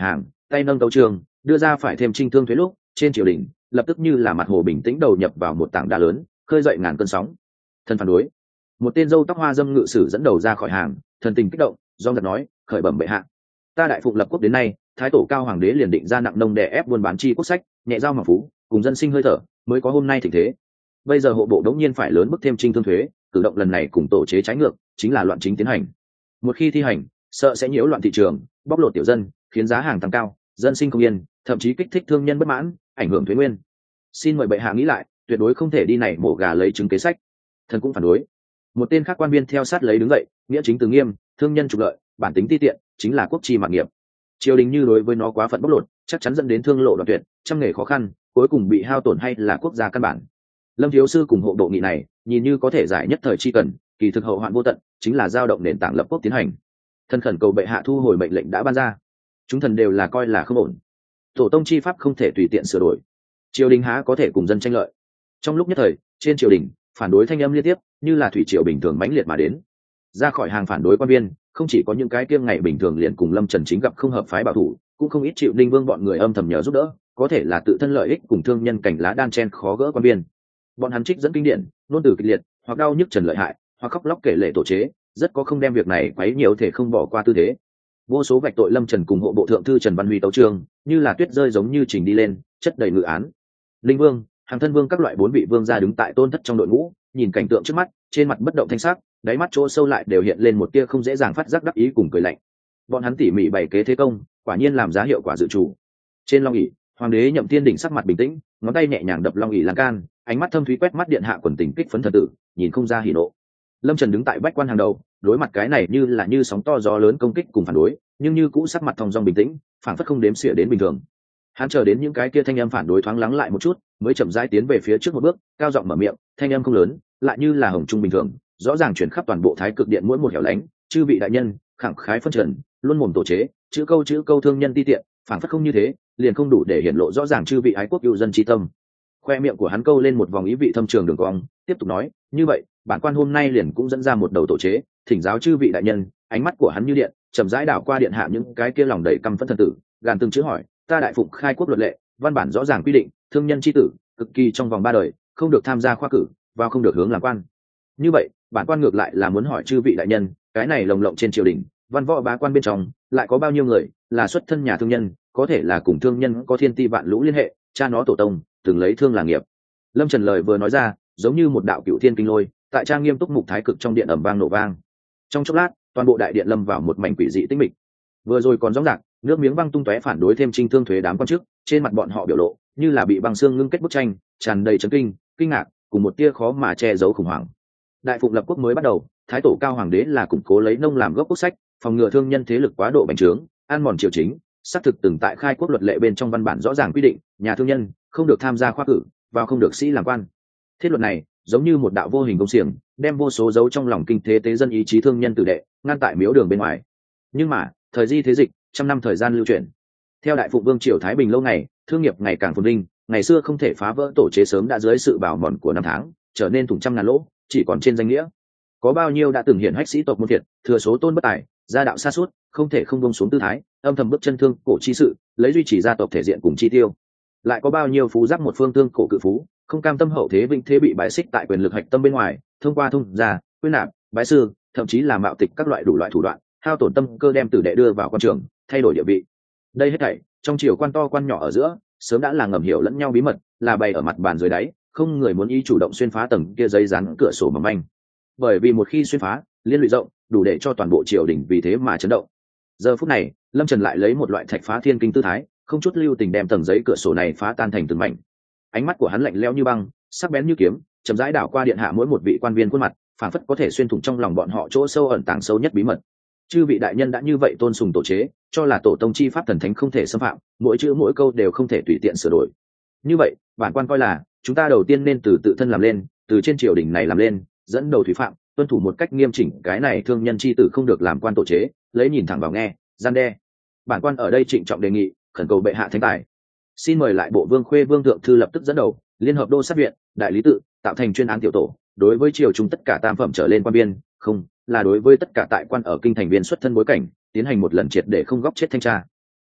tay nâng tấu trường đưa ra phải thêm trinh thương thuế lúc trên triều đình lập tức như là mặt hồ bình tĩnh đầu nhập vào một tảng đá lớn khơi dậy ngàn cơn sóng. Thần phản đối. Một tên dâu tóc hoa dâm ngự sử dẫn đầu ra khỏi hàng, thần tình kích động do giật nói, khởi bẩm bệ hạ, ta đại phụng lập quốc đến nay, thái tổ cao hoàng đế liền định ra nặng nông đè ép buôn bán chi quốc sách, nhẹ giao mà phú cùng dân sinh hơi thở mới có hôm nay thịnh thế. Bây giờ hộ bộ đống nhiên phải lớn bức thêm trinh thương thuế, cử động lần này cùng tổ chế trái ngược, chính là loạn chính tiến hành. Một khi thi hành, sợ sẽ nhiễu loạn thị trường, bóc lột tiểu dân, khiến giá hàng tăng cao, dân sinh không yên, thậm chí kích thích thương nhân bất mãn, ảnh hưởng thuế nguyên. Xin mời bệ hạ nghĩ lại, tuyệt đối không thể đi này mổ gà lấy trứng kế sách. Thần cũng phản đối. Một tên khác quan viên theo sát lấy đứng dậy, nghĩa chính từ nghiêm, thương nhân trục lợi, bản tính ti tiện, chính là quốc chi mạc nghiệp. Triều đình như đối với nó quá phận bóc lột, chắc chắn dẫn đến thương lộ đoạn tuyệt, trăm nghề khó khăn, cuối cùng bị hao tổn hay là quốc gia căn bản. Lâm thiếu sư cùng hộ bộ nghị này, nhìn như có thể giải nhất thời chi cần, kỳ thực hậu hoạn vô tận, chính là giao động nền tảng lập quốc tiến hành. Thần khẩn cầu bệ hạ thu hồi mệnh lệnh đã ban ra. Chúng thần đều là coi là không ổn. Tổ tông chi pháp không thể tùy tiện sửa đổi. Triều đình há có thể cùng dân tranh lợi. Trong lúc nhất thời, trên triều đình, phản đối thanh âm liên tiếp, như là thủy triều bình thường mãnh liệt mà đến. Ra khỏi hàng phản đối quan viên, không chỉ có những cái kiêng ngày bình thường liền cùng Lâm Trần chính gặp không hợp phái bảo thủ, cũng không ít chịu Ninh Vương bọn người âm thầm nhờ giúp đỡ, có thể là tự thân lợi ích cùng thương nhân cảnh lá đan chen khó gỡ quan viên. Bọn hắn trích dẫn kinh điển, nôn từ kịch liệt, hoặc đau nhức trần lợi hại, hoặc khóc lóc kể lệ tổ chế, rất có không đem việc này quấy nhiều thể không bỏ qua tư thế. Vô số vạch tội Lâm Trần cùng hộ bộ thượng thư Trần Văn Huy tấu chương, như là tuyết rơi giống như trình đi lên, chất đầy ngự án. Linh Vương, Hàng Thân Vương các loại bốn vị vương gia đứng tại tôn thất trong đội ngũ, nhìn cảnh tượng trước mắt, trên mặt bất động thanh sắc, đáy mắt chỗ sâu lại đều hiện lên một tia không dễ dàng phát giác đắc ý cùng cười lạnh. Bọn hắn tỉ mỉ bày kế thế công, quả nhiên làm giá hiệu quả dự chủ. Trên long ỷ, hoàng đế Nhậm Thiên Đỉnh sắc mặt bình tĩnh, ngón tay nhẹ nhàng đập long ỷ lan can, ánh mắt thâm thúy quét mắt điện hạ quần tình kích phấn thần tử, nhìn không ra hỉ nộ. Lâm Trần đứng tại bách quan hàng đầu, đối mặt cái này như là như sóng to gió lớn công kích cùng phản đối, nhưng như cũ sắc mặt thong dong bình tĩnh, phảng phất không đếm xỉa đến bình thường. Hắn chờ đến những cái kia thanh âm phản đối thoáng lắng lại một chút, mới chậm rãi tiến về phía trước một bước, cao giọng mở miệng, thanh âm không lớn, lại như là hồng trung bình thường, rõ ràng chuyển khắp toàn bộ Thái Cực Điện mỗi một hẻo lánh. Chư vị đại nhân, khẳng khái phân trần, luôn mồm tổ chế, chữ câu chữ câu thương nhân ti tiện, phảng phất không như thế, liền không đủ để hiển lộ rõ ràng chư vị ái quốc yêu dân chi tâm. Khoe miệng của hắn câu lên một vòng ý vị thâm trường đường cong, tiếp tục nói, như vậy, bản quan hôm nay liền cũng dẫn ra một đầu tổ chế, thỉnh giáo chư vị đại nhân. Ánh mắt của hắn như điện, chậm rãi đảo qua điện hạ những cái kia lòng đầy căm phẫn thần tử, gàn từng chữ hỏi, ta đại phụng khai quốc luật lệ, văn bản rõ ràng quy định, thương nhân chi tử, cực kỳ trong vòng ba đời, không được tham gia khoa cử, và không được hướng làm quan. Như vậy, bản quan ngược lại là muốn hỏi chư vị đại nhân, cái này lồng lộng trên triều đình, văn võ bá quan bên trong, lại có bao nhiêu người là xuất thân nhà thương nhân, có thể là cùng thương nhân có thiên ti vạn lũ liên hệ, cha nó tổ tông từng lấy thương là nghiệp. Lâm Trần lời vừa nói ra, giống như một đạo cựu thiên kinh lôi, tại trang nghiêm túc mục thái cực trong điện ầm vang nổ vang. Trong chốc lát, toàn bộ đại điện lâm vào một mảnh quỷ dị tĩnh mịch. Vừa rồi còn rõ ràng, nước miếng văng tung tóe phản đối thêm trinh thương thuế đám quan chức, trên mặt bọn họ biểu lộ như là bị băng xương ngưng kết bức tranh, tràn đầy chấn kinh, kinh ngạc, cùng một tia khó mà che giấu khủng hoảng. Đại phụng lập quốc mới bắt đầu, thái tổ cao hoàng đế là củng cố lấy nông làm gốc quốc sách, phòng ngừa thương nhân thế lực quá độ bành trướng, ăn mòn triều chính, xác thực từng tại khai quốc luật lệ bên trong văn bản rõ ràng quy định, nhà thương nhân không được tham gia khoa cử, vào không được sĩ làm quan. Thiết luật này giống như một đạo vô hình công xiềng, đem vô số dấu trong lòng kinh thế tế dân ý chí thương nhân tử đệ ngăn tại miếu đường bên ngoài. Nhưng mà thời di thế dịch, trăm năm thời gian lưu chuyển, theo đại phụng vương triều thái bình lâu ngày, thương nghiệp ngày càng phồn vinh, ngày xưa không thể phá vỡ tổ chế sớm đã dưới sự bào mòn của năm tháng trở nên thủng trăm ngàn lỗ, chỉ còn trên danh nghĩa. Có bao nhiêu đã từng hiển hách sĩ tộc muôn thiệt, thừa số tôn bất tài, gia đạo xa suốt, không thể không buông xuống tư thái, âm thầm bước chân thương cổ chi sự, lấy duy trì gia tộc thể diện cùng chi tiêu. Lại có bao nhiêu phú giáp một phương tương cổ cự phú, không cam tâm hậu thế vinh thế bị bãi xích tại quyền lực hạch tâm bên ngoài, thông qua thông gia, quyên nạp, bái sư, thậm chí là mạo tịch các loại đủ loại thủ đoạn, hao tổn tâm cơ đem tử đệ đưa vào quan trường, thay đổi địa vị. Đây hết thảy trong triều quan to quan nhỏ ở giữa, sớm đã là ngầm hiểu lẫn nhau bí mật, là bày ở mặt bàn dưới đáy, không người muốn ý chủ động xuyên phá tầng kia giấy dán cửa sổ mỏng manh. Bởi vì một khi xuyên phá, liên lụy rộng, đủ để cho toàn bộ triều đình vì thế mà chấn động. Giờ phút này, Lâm Trần lại lấy một loại thạch phá thiên kinh tư thái, không chút lưu tình đem tầng giấy cửa sổ này phá tan thành từng mảnh. Ánh mắt của hắn lạnh lẽo như băng, sắc bén như kiếm, chậm rãi đảo qua điện hạ mỗi một vị quan viên khuôn mặt, phảng phất có thể xuyên thủng trong lòng bọn họ chỗ sâu ẩn tàng sâu nhất bí mật. Chư vị đại nhân đã như vậy tôn sùng tổ chế, cho là tổ tông chi pháp thần thánh không thể xâm phạm, mỗi chữ mỗi câu đều không thể tùy tiện sửa đổi. Như vậy, bản quan coi là chúng ta đầu tiên nên từ tự thân làm lên, từ trên triều đình này làm lên, dẫn đầu thủy phạm, tuân thủ một cách nghiêm chỉnh cái này thương nhân chi tử không được làm quan tổ chế, lấy nhìn thẳng vào nghe, gian đe. Bản quan ở đây trịnh trọng đề nghị, khẩn cầu bệ hạ thánh tài. Xin mời lại bộ vương khuê vương thượng thư lập tức dẫn đầu, liên hợp đô sát viện, đại lý tự, tạo thành chuyên án tiểu tổ, đối với triều chúng tất cả tam phẩm trở lên quan viên, không là đối với tất cả tại quan ở kinh thành viên xuất thân bối cảnh, tiến hành một lần triệt để không góc chết thanh tra.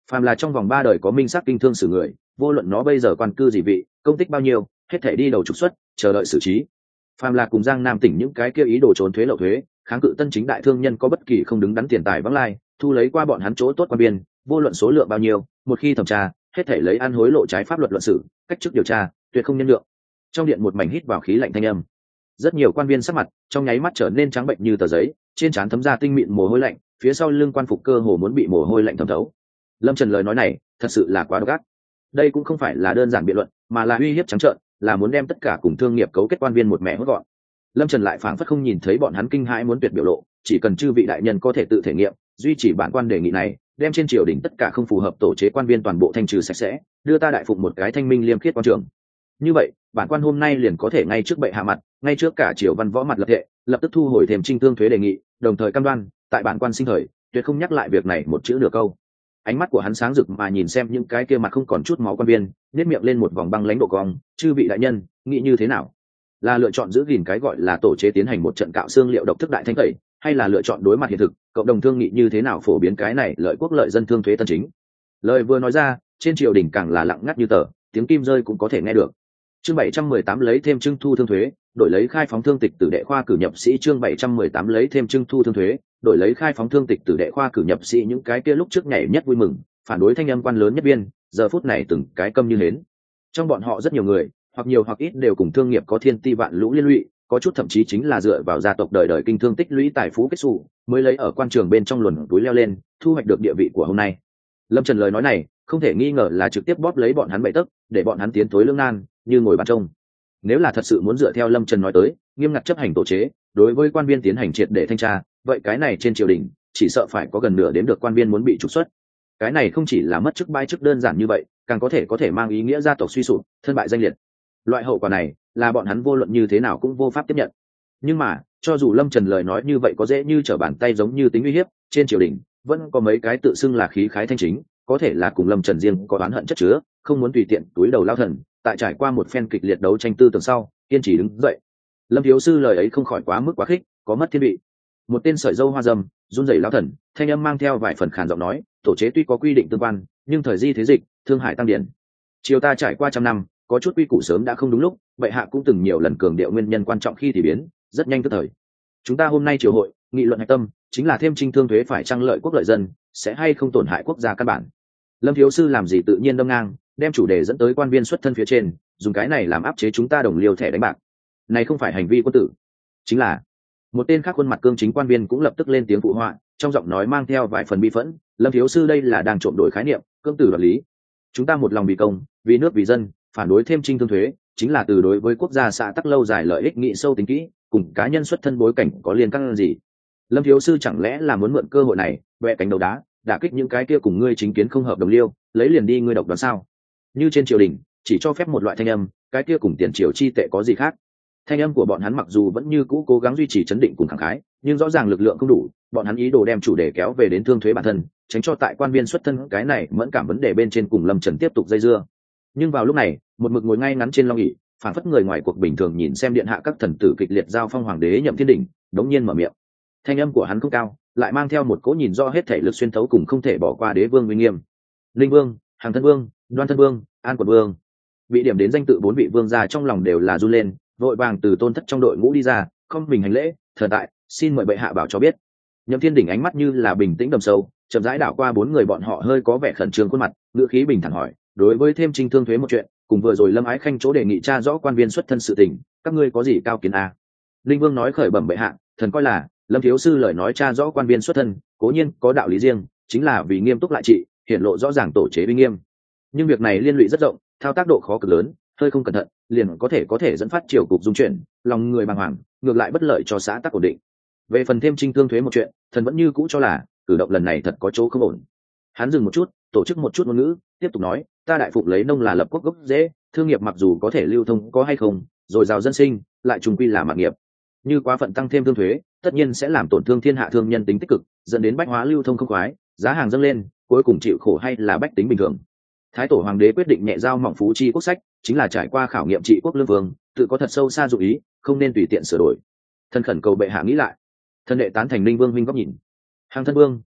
phàm là trong vòng ba đời có minh sắc kinh thương xử người, vô luận nó bây giờ quan cư gì vị, công tích bao nhiêu, hết thể đi đầu trục xuất, chờ đợi xử trí. Phàm là cùng Giang Nam tỉnh những cái kia ý đồ trốn thuế lậu thuế, kháng cự tân chính đại thương nhân có bất kỳ không đứng đắn tiền tài vắng lai, thu lấy qua bọn hắn chỗ tốt quan biên, vô luận số lượng bao nhiêu, một khi thẩm tra, hết thể lấy ăn hối lộ trái pháp luật luận xử, cách chức điều tra, tuyệt không nhân lượng. Trong điện một mảnh hít vào khí lạnh thanh âm. Rất nhiều quan viên sắc mặt trong nháy mắt trở nên trắng bệnh như tờ giấy, trên trán thấm ra tinh mịn mồ hôi lạnh, phía sau lưng quan phục cơ hồ muốn bị mồ hôi lạnh thấm thấu. Lâm Trần lời nói này thật sự là quá độc ác. Đây cũng không phải là đơn giản biện luận, mà là uy hiếp trắng trợn, là muốn đem tất cả cùng thương nghiệp cấu kết quan viên một mẻ hốt gọn. Lâm Trần lại phảng phất không nhìn thấy bọn hắn kinh hãi muốn tuyệt biểu lộ, chỉ cần chư vị đại nhân có thể tự thể nghiệm, duy trì bản quan đề nghị này, đem trên triều đình tất cả không phù hợp tổ chế quan viên toàn bộ thanh trừ sạch sẽ, đưa ta đại phụng một cái thanh minh liêm khiết quan trường. Như vậy, bản quan hôm nay liền có thể ngay trước bệ hạ mặt, ngay trước cả triều văn võ mặt lập thệ, lập tức thu hồi thềm trinh thương thuế đề nghị, đồng thời cam đoan, tại bản quan sinh thời, tuyệt không nhắc lại việc này một chữ nửa câu. Ánh mắt của hắn sáng rực mà nhìn xem những cái kia mặt không còn chút máu quan viên, nhếch miệng lên một vòng băng lãnh độ cong, chư vị đại nhân, nghĩ như thế nào? Là lựa chọn giữ gìn cái gọi là tổ chế tiến hành một trận cạo xương liệu độc thức đại thanh tẩy, hay là lựa chọn đối mặt hiện thực, cộng đồng thương nghị như thế nào phổ biến cái này lợi quốc lợi dân thương thuế tân chính? Lời vừa nói ra, trên triều đình càng là lặng ngắt như tờ, tiếng kim rơi cũng có thể nghe được. Chương bảy trăm mười tám lấy thêm trưng thu thương thuế, đổi lấy khai phóng thương tịch tử đệ khoa cử nhập sĩ. Chương bảy trăm mười tám lấy thêm trưng thu thương thuế, đổi lấy khai phóng thương tịch tử đệ khoa cử nhập sĩ. Những cái kia lúc trước nhảy nhất vui mừng, phản đối thanh âm quan lớn nhất viên, giờ phút này từng cái câm như hến. Trong bọn họ rất nhiều người, hoặc nhiều hoặc ít đều cùng thương nghiệp có thiên ti vạn lũ liên lụy, có chút thậm chí chính là dựa vào gia tộc đời đời kinh thương tích lũy tài phú kết xù, mới lấy ở quan trường bên trong luồn túi leo lên, thu hoạch được địa vị của hôm nay. Lâm Trần lời nói này, không thể nghi ngờ là trực tiếp bóp lấy bọn hắn bậy tấc, để bọn hắn tiến thối lưỡng nan, như ngồi bàn trông. Nếu là thật sự muốn dựa theo Lâm Trần nói tới, nghiêm ngặt chấp hành tổ chế, đối với quan viên tiến hành triệt để thanh tra, vậy cái này trên triều đình, chỉ sợ phải có gần nửa đến được quan viên muốn bị trục xuất. Cái này không chỉ là mất chức bãi chức đơn giản như vậy, càng có thể có thể mang ý nghĩa gia tộc suy sụp, thân bại danh liệt. Loại hậu quả này, là bọn hắn vô luận như thế nào cũng vô pháp tiếp nhận. Nhưng mà, cho dù Lâm Trần lời nói như vậy có dễ như trở bàn tay giống như tính uy hiếp, trên triều đình vẫn có mấy cái tự xưng là khí khái thanh chính, có thể là cùng Lâm Trần riêng có oán hận chất chứa, không muốn tùy tiện túi đầu lao thần, tại trải qua một phen kịch liệt đấu tranh tư tưởng sau, kiên trì đứng dậy. Lâm thiếu sư lời ấy không khỏi quá mức quá khích, có mất thiên vị. Một tên sợi dâu hoa râm, run rẩy lao thần, thanh âm mang theo vài phần khàn giọng nói, tổ chế tuy có quy định tương quan, nhưng thời di thế dịch, thương hại tăng điển. Triều ta trải qua trăm năm, có chút quy củ sớm đã không đúng lúc, bệ hạ cũng từng nhiều lần cường điệu nguyên nhân quan trọng khi thì biến, rất nhanh tức thời. Chúng ta hôm nay triều hội, nghị luận hạch tâm, chính là thêm trinh thương thuế phải trang lợi quốc lợi dân, sẽ hay không tổn hại quốc gia căn bản. Lâm thiếu sư làm gì tự nhiên đâm ngang, đem chủ đề dẫn tới quan viên xuất thân phía trên, dùng cái này làm áp chế chúng ta đồng liều thẻ đánh bạc. Này không phải hành vi quân tử, chính là. Một tên khác khuôn mặt cương chính quan viên cũng lập tức lên tiếng phụ họa, trong giọng nói mang theo vài phần bi phẫn, Lâm thiếu sư đây là đang trộm đổi khái niệm, cương tử đoạt lý. Chúng ta một lòng vì công, vì nước vì dân, phản đối thêm trinh thương thuế, chính là từ đối với quốc gia xã tắc lâu dài lợi ích nghị sâu tính kỹ, cùng cá nhân xuất thân bối cảnh có liên căn gì. Lâm thiếu sư chẳng lẽ là muốn mượn cơ hội này, bẻ cánh đầu đá, đả kích những cái kia cùng ngươi chính kiến không hợp đồng liêu, lấy liền đi ngươi độc đoán sao? Như trên triều đình, chỉ cho phép một loại thanh âm, cái kia cùng tiền triều chi tệ có gì khác? Thanh âm của bọn hắn mặc dù vẫn như cũ cố gắng duy trì chấn định cùng khẳng khái, nhưng rõ ràng lực lượng không đủ, bọn hắn ý đồ đem chủ đề kéo về đến thương thuế bản thân, tránh cho tại quan viên xuất thân cái này mẫn cảm vấn đề bên trên cùng Lâm Trần tiếp tục dây dưa. Nhưng vào lúc này, một mực ngồi ngay ngắn trên long ỷ, phản phất người ngoài cuộc bình thường nhìn xem điện hạ các thần tử kịch liệt giao phong hoàng đế Nhậm Thiên Đình, đống nhiên mở miệng. Thanh âm của hắn không cao, lại mang theo một cỗ nhìn rõ hết thể lực xuyên thấu cùng không thể bỏ qua đế vương uy nghiêm. Linh vương, Hàng thân vương, Đoan thân vương, An quận vương. Bị điểm đến danh tự bốn vị vương gia trong lòng đều là run lên, vội vàng từ tôn thất trong đội ngũ đi ra, không mình hành lễ, thần tại, xin mời bệ hạ bảo cho biết. Nhậm Thiên Đình ánh mắt như là bình tĩnh đầm sâu, chậm rãi đảo qua bốn người bọn họ hơi có vẻ khẩn trương khuôn mặt, ngữ khí bình thản hỏi, đối với thêm trinh thương thuế một chuyện, cùng vừa rồi Lâm Ái Khanh chỗ đề nghị tra rõ quan viên xuất thân sự tình, các ngươi có gì cao kiến a? Linh vương nói khởi bẩm bệ hạ, thần coi là Lâm thiếu sư lời nói tra rõ quan viên xuất thân, cố nhiên có đạo lý riêng, chính là vì nghiêm túc lại trị, hiện lộ rõ ràng tổ chế uy nghiêm. Nhưng việc này liên lụy rất rộng, thao tác độ khó cực lớn, hơi không cẩn thận, liền có thể có thể dẫn phát triều cục dung chuyển, lòng người bàng hoàng, ngược lại bất lợi cho xã tắc ổn định. Về phần thêm trinh thương thuế một chuyện, thần vẫn như cũ cho là cử động lần này thật có chỗ không ổn. Hắn dừng một chút, tổ chức một chút ngôn ngữ, tiếp tục nói, ta đại phục lấy nông là lập quốc gốc dễ, thương nghiệp mặc dù có thể lưu thông có hay không, rồi giàu dân sinh, lại trùng quy là mạng nghiệp. Như quá phận tăng thêm thương thuế, tất nhiên sẽ làm tổn thương thiên hạ thương nhân tính tích cực, dẫn đến bách hóa lưu thông không khoái, giá hàng dâng lên, cuối cùng chịu khổ hay là bách tính bình thường. Thái tổ hoàng đế quyết định nhẹ giao mỏng phú chi quốc sách, chính là trải qua khảo nghiệm trị quốc lương vương, tự có thật sâu xa dụng ý, không nên tùy tiện sửa đổi. Thân khẩn cầu bệ hạ nghĩ lại. Thân đệ tán thành Linh vương huynh góc nhìn. Hàng thân vương,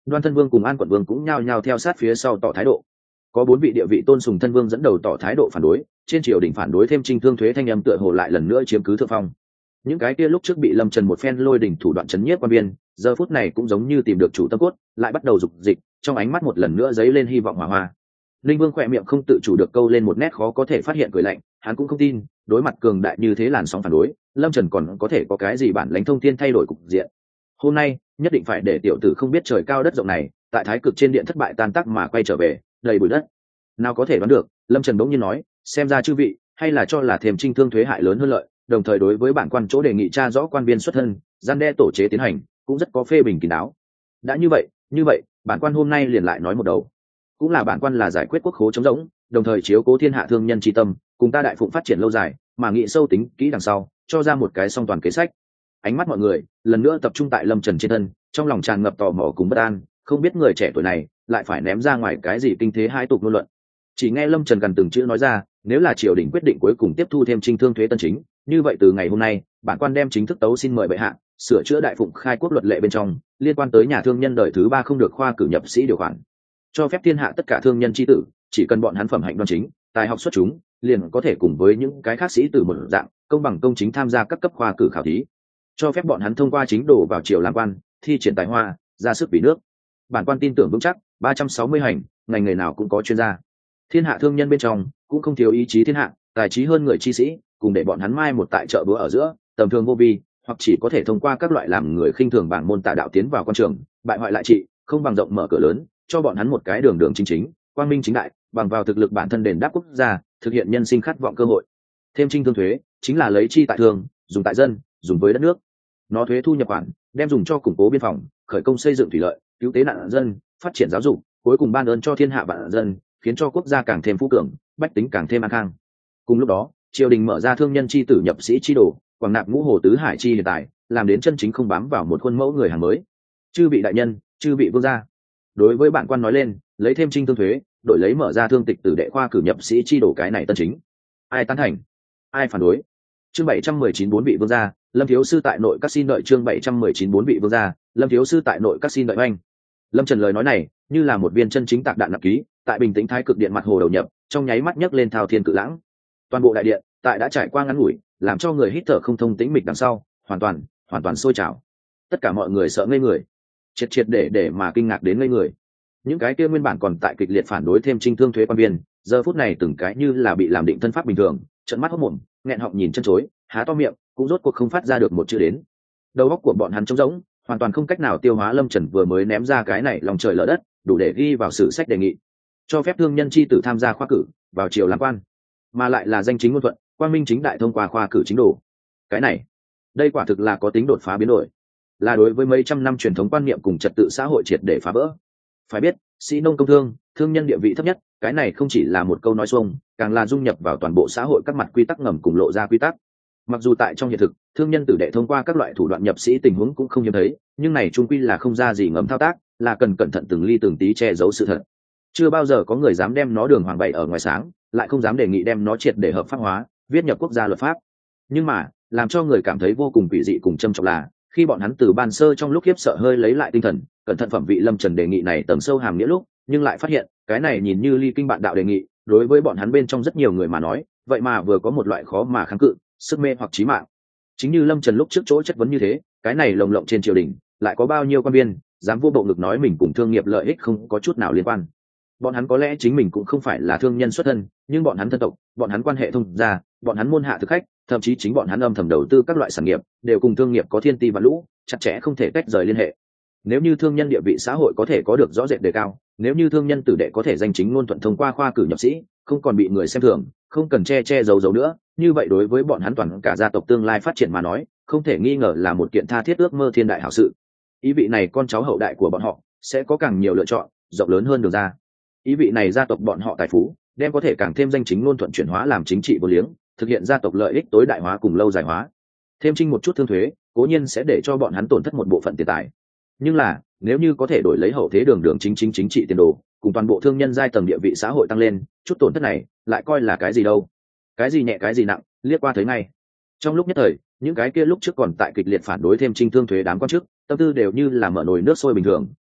Đoan Thân Vương cùng An Quận Vương cũng nhao nhao theo sát phía sau tỏ thái độ. Có bốn vị địa vị tôn sùng thân vương dẫn đầu tỏ thái độ phản đối, trên triều đình phản đối thêm Trinh Thương thuế thanh âm tựa hồ lại lần nữa chiếm cứ thượng phong. Những cái kia lúc trước bị Lâm Trần một phen lôi đỉnh thủ đoạn chấn nhiếp quan viên, giờ phút này cũng giống như tìm được chủ tâm cốt, lại bắt đầu dục dịch, trong ánh mắt một lần nữa dấy lên hy vọng hỏa hoa. Linh Vương khỏe miệng không tự chủ được câu lên một nét khó có thể phát hiện cười lạnh, hắn cũng không tin, đối mặt cường đại như thế làn sóng phản đối, Lâm Trần còn có thể có cái gì bản lãnh thông thiên thay đổi cục diện. Hôm nay, nhất định phải để tiểu tử không biết trời cao đất rộng này, tại Thái Cực trên điện thất bại tan tác mà quay trở về, đầy bụi đất. Nào có thể đoán được, Lâm Trần bỗng nhiên nói, xem ra chư vị hay là cho là thêm Trinh Thương thuế hại lớn hơn lợi, đồng thời đối với bản quan chỗ đề nghị tra rõ quan viên xuất thân, gian đe tổ chế tiến hành, cũng rất có phê bình kín đáo. Đã như vậy, như vậy, bản quan hôm nay liền lại nói một đầu. Cũng là bản quan là giải quyết quốc khố trống rỗng, đồng thời chiếu cố thiên hạ thương nhân tri tâm, cùng ta đại phụng phát triển lâu dài, mà nghị sâu tính kỹ đằng sau, cho ra một cái song toàn kế sách. Ánh mắt mọi người lần nữa tập trung tại Lâm Trần trên thân, trong lòng tràn ngập tò mò cùng bất an, không biết người trẻ tuổi này lại phải ném ra ngoài cái gì kinh thế hai tục ngôn luận. Chỉ nghe Lâm Trần gần từng chữ nói ra, nếu là triều đình quyết định cuối cùng tiếp thu thêm Trinh Thương thuế tân chính, như vậy từ ngày hôm nay, bản quan đem chính thức tấu xin mời bệ hạ sửa chữa đại phụng khai quốc luật lệ bên trong liên quan tới nhà thương nhân đời thứ ba không được khoa cử nhập sĩ điều khoản, cho phép thiên hạ tất cả thương nhân tri tử chỉ cần bọn hắn phẩm hạnh đoan chính, tài học xuất chúng, liền có thể cùng với những cái khác sĩ tử một dạng công bằng công chính tham gia các cấp khoa cử khảo thí, cho phép bọn hắn thông qua chính đồ vào triều làm quan, thi triển tài hoa, ra sức vì nước. Bản quan tin tưởng vững chắc ba trăm sáu mươi hành, ngành nghề nào cũng có chuyên gia. Thiên hạ thương nhân bên trong cũng không thiếu ý chí thiên hạ, tài trí hơn người chi sĩ, cùng để bọn hắn mai một tại chợ búa ở giữa, tầm thường vô vi, hoặc chỉ có thể thông qua các loại làm người khinh thường bảng môn tà đạo tiến vào quan trường, bại hoại lại trị, không bằng rộng mở cửa lớn, cho bọn hắn một cái đường đường chính chính, quang minh chính đại, bằng vào thực lực bản thân đền đáp quốc gia, thực hiện nhân sinh khát vọng cơ hội. Thêm Trinh Thương thuế chính là lấy chi tại thương, dùng tại dân, dùng với đất nước. Nó thuế thu nhập khoản đem dùng cho củng cố biên phòng, khởi công xây dựng thủy lợi, cứu tế nạn dân, phát triển giáo dục, cuối cùng ban ơn cho thiên hạ vạn dân, khiến cho quốc gia càng thêm phú cường, bách tính càng thêm an khang. Cùng lúc đó, triều đình mở ra thương nhân chi tử nhập sĩ chi đồ, quảng nạp ngũ hồ tứ hải chi hiện tại, làm đến chân chính không bám vào một khuôn mẫu người hàng mới. Chư vị đại nhân, chư vị vương gia, đối với bản quan nói lên, lấy thêm Trinh Thương thuế, đổi lấy mở ra thương tịch tử đệ khoa cử nhập sĩ chi đồ cái này tân chính. Ai tán thành? Ai phản đối? Chương bảy trăm mười chín bốn vị vương gia, Lâm thiếu sư tại nội các xin đợi. Chương bảy trăm mười chín bốn vị vương gia, Lâm thiếu sư tại nội các xin đợi anh. Lâm Trần lời nói này, như là một viên chân chính tạc đạn nặng ký, tại bình tĩnh Thái Cực điện mặt hồ đầu nhập, trong nháy mắt nhấc lên thao thiên cự lãng. Toàn bộ đại điện, tại đã trải qua ngắn ngủi, làm cho người hít thở không thông tĩnh mịch đằng sau, hoàn toàn, hoàn toàn sôi trào. Tất cả mọi người sợ ngây người, triệt triệt để để mà kinh ngạc đến ngây người. Những cái kia nguyên bản còn tại kịch liệt phản đối thêm Trinh Thương thuế quan viên, giờ phút này từng cái như là bị làm định thân pháp bình thường, trợn mắt hốt mồm, nghẹn họng nhìn chân chối, há to miệng, cũng rốt cuộc không phát ra được một chữ đến. Đầu óc của bọn hắn trống rỗng, hoàn toàn không cách nào tiêu hóa Lâm Trần vừa mới ném ra cái này lòng trời lở đất, đủ để ghi vào sử sách đề nghị, cho phép thương nhân chi tử tham gia khoa cử, vào triều làm quan, mà lại là danh chính ngôn thuận, quang minh chính đại thông qua khoa cử chính đồ. Cái này, đây quả thực là có tính đột phá biến đổi, là đối với mấy trăm năm truyền thống quan niệm cùng trật tự xã hội triệt để phá vỡ. Phải biết, sĩ nông công thương, thương nhân địa vị thấp nhất, cái này không chỉ là một câu nói xuông, càng là dung nhập vào toàn bộ xã hội các mặt quy tắc ngầm cùng lộ ra quy tắc. Mặc dù tại trong hiện thực, thương nhân tử đệ thông qua các loại thủ đoạn nhập sĩ tình huống cũng không hiếm thấy, nhưng này chung quy là không ra gì ngầm thao tác, là cần cẩn thận từng ly từng tí che giấu sự thật. Chưa bao giờ có người dám đem nó đường hoàng bày ở ngoài sáng, lại không dám đề nghị đem nó triệt để hợp pháp hóa, viết nhập quốc gia luật pháp. Nhưng mà, làm cho người cảm thấy vô cùng quỷ dị cùng châm chọc là, khi bọn hắn từ ban sơ trong lúc khiếp sợ hơi lấy lại tinh thần, cẩn thận phẩm vị Lâm Trần đề nghị này tầng sâu hàm nghĩa lúc, nhưng lại phát hiện, cái này nhìn như ly kinh bạn đạo đề nghị, đối với bọn hắn bên trong rất nhiều người mà nói, vậy mà vừa có một loại khó mà kháng cự, sức mê hoặc chí mạng. Chính như Lâm Trần lúc trước chỗ chất vấn như thế, cái này lồng lộng trên triều đình, lại có bao nhiêu quan viên dám vô bộ ngực nói mình cùng thương nghiệp lợi ích không có chút nào liên quan. Bọn hắn có lẽ chính mình cũng không phải là thương nhân xuất thân, nhưng bọn hắn thân tộc, bọn hắn quan hệ thông gia, bọn hắn môn hạ thực khách, thậm chí chính bọn hắn âm thầm đầu tư các loại sản nghiệp, đều cùng thương nghiệp có thiên ti và lũ, chặt chẽ không thể tách rời liên hệ. Nếu như thương nhân địa vị xã hội có thể có được rõ rệt đề cao, nếu như thương nhân tử đệ có thể danh chính ngôn thuận thông qua khoa cử nhập sĩ, không còn bị người xem thường, không cần che che giấu giấu nữa, như vậy đối với bọn hắn toàn cả gia tộc tương lai phát triển mà nói, không thể nghi ngờ là một kiện tha thiết ước mơ thiên đại hảo sự. Ý vị này con cháu hậu đại của bọn họ sẽ có càng nhiều lựa chọn, rộng lớn hơn đường ra. Ý vị này gia tộc bọn họ tài phú đem có thể càng thêm danh chính ngôn thuận chuyển hóa làm chính trị vô liếng, thực hiện gia tộc lợi ích tối đại hóa cùng lâu dài hóa. Thêm Trinh một chút thương thuế, cố nhiên sẽ để cho bọn hắn tổn thất một bộ phận tiền tài, nhưng là nếu như có thể đổi lấy hậu thế đường đường chính chính chính trị tiền đồ, cùng toàn bộ thương nhân giai tầng địa vị xã hội tăng lên, chút tổn thất này lại coi là cái gì đâu? Cái gì nhẹ cái gì nặng, liếc qua thấy ngay. Trong lúc nhất thời, những cái kia lúc trước còn tại kịch liệt phản đối thêm Trinh thương thuế đám quan chức, tâm tư đều như là mở nồi nước sôi bình thường,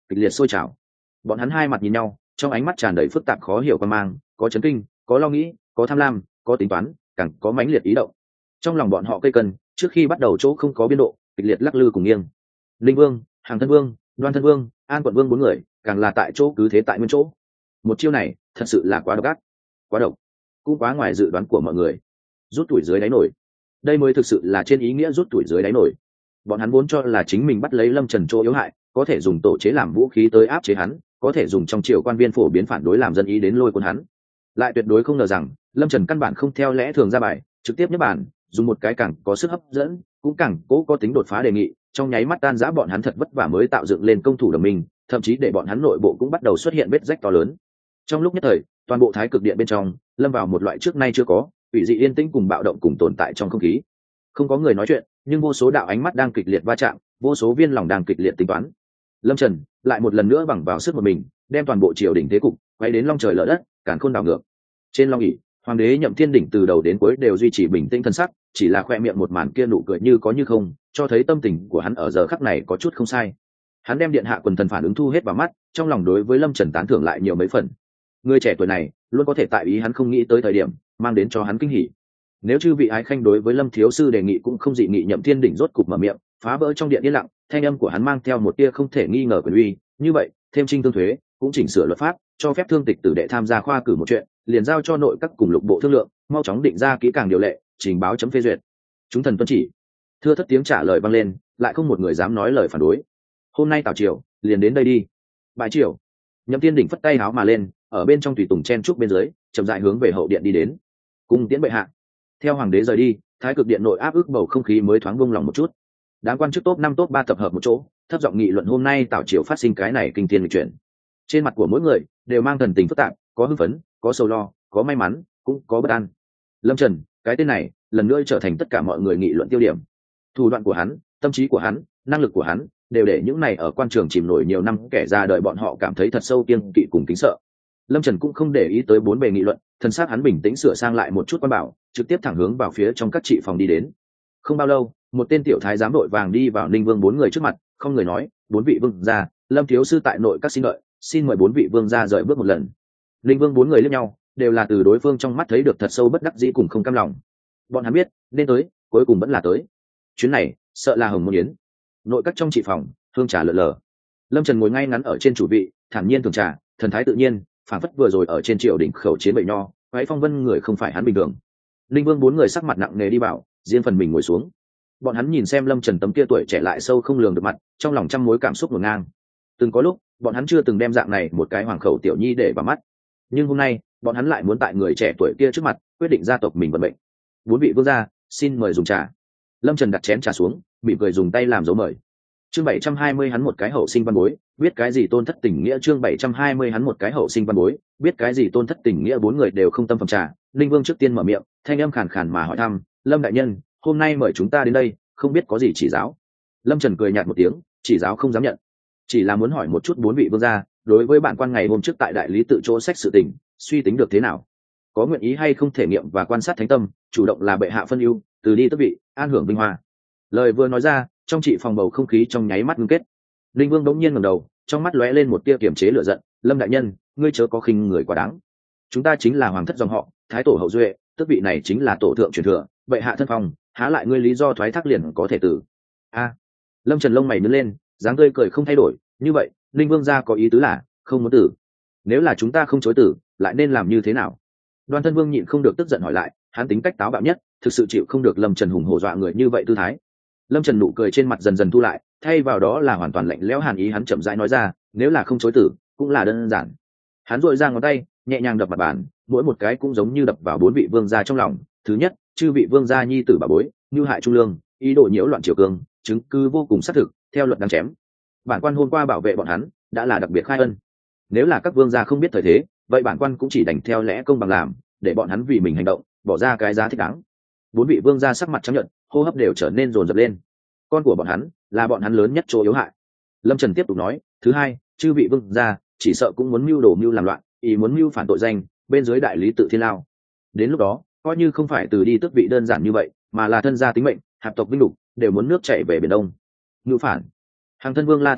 kịch liệt sôi trào. Bọn hắn hai mặt nhìn nhau, trong ánh mắt tràn đầy phức tạp khó hiểu quan mang, có chấn kinh, có lo nghĩ, có tham lam, có tính toán, càng có mãnh liệt ý động. Trong lòng bọn họ cây cân trước khi bắt đầu chỗ không có biên độ, kịch liệt lắc lư cùng nghiêng. Linh Vương, Hàng Thân Vương, Đoan Thân Vương, An Quận Vương bốn người càng là tại chỗ cứ thế tại nguyên chỗ. Một chiêu này thật sự là quá độc ác, quá độc, cũng quá ngoài dự đoán của mọi người. Rút tuổi dưới đáy nổi, đây mới thực sự là trên ý nghĩa rút tuổi dưới đáy nổi. Bọn hắn vốn cho là chính mình bắt lấy Lâm Trần chỗ yếu hại, có thể dùng tổ chế làm vũ khí tới áp chế hắn, có thể dùng trong triều quan viên phổ biến phản đối làm dân ý đến lôi cuốn hắn. Lại tuyệt đối không ngờ rằng Lâm Trần căn bản không theo lẽ thường ra bài, trực tiếp nhất bản dùng một cái càng có sức hấp dẫn, cũng càng cố có tính đột phá đề nghị, trong nháy mắt tan rã bọn hắn thật vất vả mới tạo dựng lên công thủ đồng minh, thậm chí để bọn hắn nội bộ cũng bắt đầu xuất hiện vết rách to lớn. Trong lúc nhất thời, toàn bộ Thái Cực Điện bên trong lâm vào một loại trước nay chưa có ủy dị yên tĩnh cùng bạo động cùng tồn tại trong không khí. Không có người nói chuyện, nhưng vô số đạo ánh mắt đang kịch liệt va chạm, vô số viên lòng đang kịch liệt tính toán. Lâm Trần lại một lần nữa bằng vào sức một mình, đem toàn bộ triều đình thế cục quay đến long trời lở đất, càn khôn đảo ngược. Trên long ỷ, hoàng đế Nhậm Thiên Đỉnh từ đầu đến cuối đều duy trì bình tĩnh thân sắc, chỉ là khoe miệng một màn kia nụ cười như có như không, cho thấy tâm tình của hắn ở giờ khắc này có chút không sai. Hắn đem điện hạ quần thần phản ứng thu hết vào mắt, trong lòng đối với Lâm Trần tán thưởng lại nhiều mấy phần. Người trẻ tuổi này luôn có thể tại ý hắn không nghĩ tới thời điểm mang đến cho hắn kinh hỉ. Nếu chư vị ái khanh đối với Lâm thiếu sư đề nghị cũng không dị nghị, Nhậm Thiên Đỉnh rốt cục mở miệng, phá vỡ trong điện yên lặng, thanh âm của hắn mang theo một tia không thể nghi ngờ quyền uy. Như vậy, thêm trinh tương thuế, cũng chỉnh sửa luật pháp, cho phép thương tịch tử đệ tham gia khoa cử một chuyện, liền giao cho nội các cùng lục bộ thương lượng, mau chóng định ra kỹ càng điều lệ, trình báo chấm phê duyệt. Chúng thần tuân chỉ. Thưa thất tiếng trả lời vang lên, lại không một người dám nói lời phản đối. Hôm nay tào triều liền đến đây đi. Bãi triều. Nhậm Thiên Đỉnh phất tay áo mà lên, ở bên trong tùy tùng chen trúc bên dưới, chậm rãi hướng về hậu điện đi đến. Cung tiễn bệ hạ. Theo hoàng đế rời đi, Thái Cực Điện nội áp ức bầu không khí mới thoáng buông lòng một chút. Đám quan chức top năm top ba tập hợp một chỗ, thấp giọng nghị luận hôm nay tào triều phát sinh cái này kinh thiên lịch chuyển. Trên mặt của mỗi người đều mang thần tình phức tạp, có hưng phấn, có sầu lo, có may mắn, cũng có bất an. Lâm Trần, cái tên này lần nữa trở thành tất cả mọi người nghị luận tiêu điểm. Thủ đoạn của hắn, tâm trí của hắn, năng lực của hắn, đều để những này ở quan trường chìm nổi nhiều năm kẻ ra đời bọn họ cảm thấy thật sâu kiêng kỵ cùng kính sợ. Lâm Trần cũng không để ý tới bốn bề nghị luận, thân xác hắn bình tĩnh sửa sang lại một chút quan bảo, trực tiếp thẳng hướng vào phía trong các trị phòng đi đến. Không bao lâu, một tên tiểu thái giám đội vàng đi vào Ninh Vương bốn người trước mặt, không người nói, bốn vị vương gia, Lâm thiếu sư tại nội các xin đợi, xin mời bốn vị vương gia rời bước một lần. Ninh Vương bốn người liếc nhau, đều là từ đối phương trong mắt thấy được thật sâu bất đắc dĩ cùng không cam lòng. Bọn hắn biết, nên tới, cuối cùng vẫn là tới. Chuyến này, sợ là hồng môn yến. Nội các trong trị phòng, hương trà lờ lờ. Lâm Trần ngồi ngay ngắn ở trên chủ vị, thản nhiên thưởng trà, thần thái tự nhiên, phản phất vừa rồi ở trên triều đỉnh khẩu chiến bậy nho, váy phong vân người không phải hắn bình thường. Linh Vương bốn người sắc mặt nặng nề đi vào, riêng phần mình ngồi xuống. Bọn hắn nhìn xem Lâm Trần tấm kia tuổi trẻ lại sâu không lường được mặt, trong lòng trăm mối cảm xúc ngổn ngang. Từng có lúc, bọn hắn chưa từng đem dạng này một cái hoàng khẩu tiểu nhi để vào mắt, nhưng hôm nay, bọn hắn lại muốn tại người trẻ tuổi kia trước mặt quyết định gia tộc mình vận mệnh. Bốn vị vương gia, xin mời dùng trà. Lâm Trần đặt chén trà xuống, mỉm cười dùng tay làm dấu mời. Chương bảy trăm hai mươi hắn một cái hậu sinh văn bối, biết cái gì tôn thất tình nghĩa. Chương bảy trăm hai mươi hắn một cái hậu sinh văn bối, biết cái gì tôn thất tình nghĩa. Bốn người đều không tâm phẩm trà. Linh Vương trước tiên mở miệng, thanh âm khàn khàn mà hỏi thăm, Lâm đại nhân, hôm nay mời chúng ta đến đây, không biết có gì chỉ giáo. Lâm Trần cười nhạt một tiếng, chỉ giáo không dám nhận, chỉ là muốn hỏi một chút bốn vị vương gia, đối với bản quan ngày hôm trước tại đại lý tự chỗ sách sự tình, suy tính được thế nào, có nguyện ý hay không thể nghiệm và quan sát thánh tâm, chủ động là bệ hạ phân ưu, từ đi tước vị, an hưởng vinh hoa. Lời vừa nói ra, trong trị phòng bầu không khí trong nháy mắt ngưng kết. Linh Vương đống nhiên ngẩng đầu, trong mắt lóe lên một tia kiềm chế lửa giận, Lâm đại nhân, ngươi chớ có khinh người quá đáng. Chúng ta chính là hoàng thất dòng họ, thái tổ hậu duệ, tước vị này chính là tổ thượng truyền thừa, bệ hạ thân phong, há lại ngươi lý do thoái thác liền có thể tử. A. Lâm Trần lông mày nhướng lên, dáng tươi cười không thay đổi, như vậy, Linh Vương gia có ý tứ là không muốn tử. Nếu là chúng ta không chối tử, lại nên làm như thế nào? Đoan Thân Vương nhịn không được tức giận hỏi lại, hắn tính cách táo bạo nhất, thực sự chịu không được Lâm Trần hùng hổ dọa người như vậy tư thái. Lâm Trần nụ cười trên mặt dần dần thu lại, thay vào đó là hoàn toàn lạnh lẽo hàn ý. Hắn chậm rãi nói ra, nếu là không chối tử, cũng là đơn giản. Hắn duỗi ra ngón tay, nhẹ nhàng đập mặt bàn, mỗi một cái cũng giống như đập vào bốn vị vương gia trong lòng. Thứ nhất, chư vị vương gia nhi tử bà bối, như hại trung lương, ý đồ nhiễu loạn triều cương, chứng cứ vô cùng xác thực, theo luật đáng chém. Bản quan hôm qua bảo vệ bọn hắn, đã là đặc biệt khai ân. Nếu là các vương gia không biết thời thế, vậy bản quan cũng chỉ đành theo lẽ công bằng làm, để bọn hắn vì mình hành động, bỏ ra cái giá thích đáng. Bốn vị vương gia sắc mặt trắng nhợt, hô hấp đều trở nên dồn dập lên. Con của bọn hắn là bọn hắn lớn nhất chỗ yếu hại. Lâm Trần tiếp tục nói, thứ hai, chư vị vương gia chỉ sợ cũng muốn mưu đồ mưu làm loạn, ý muốn mưu phản tội danh, bên dưới đại lý tự thiên lao. Đến lúc đó, coi như không phải từ đi tước vị đơn giản như vậy, mà là thân gia tính mệnh, hạp tộc vinh lục, đều muốn nước chảy về biển đông. Mưu phản. Hàng Thân Vương la thất thanh,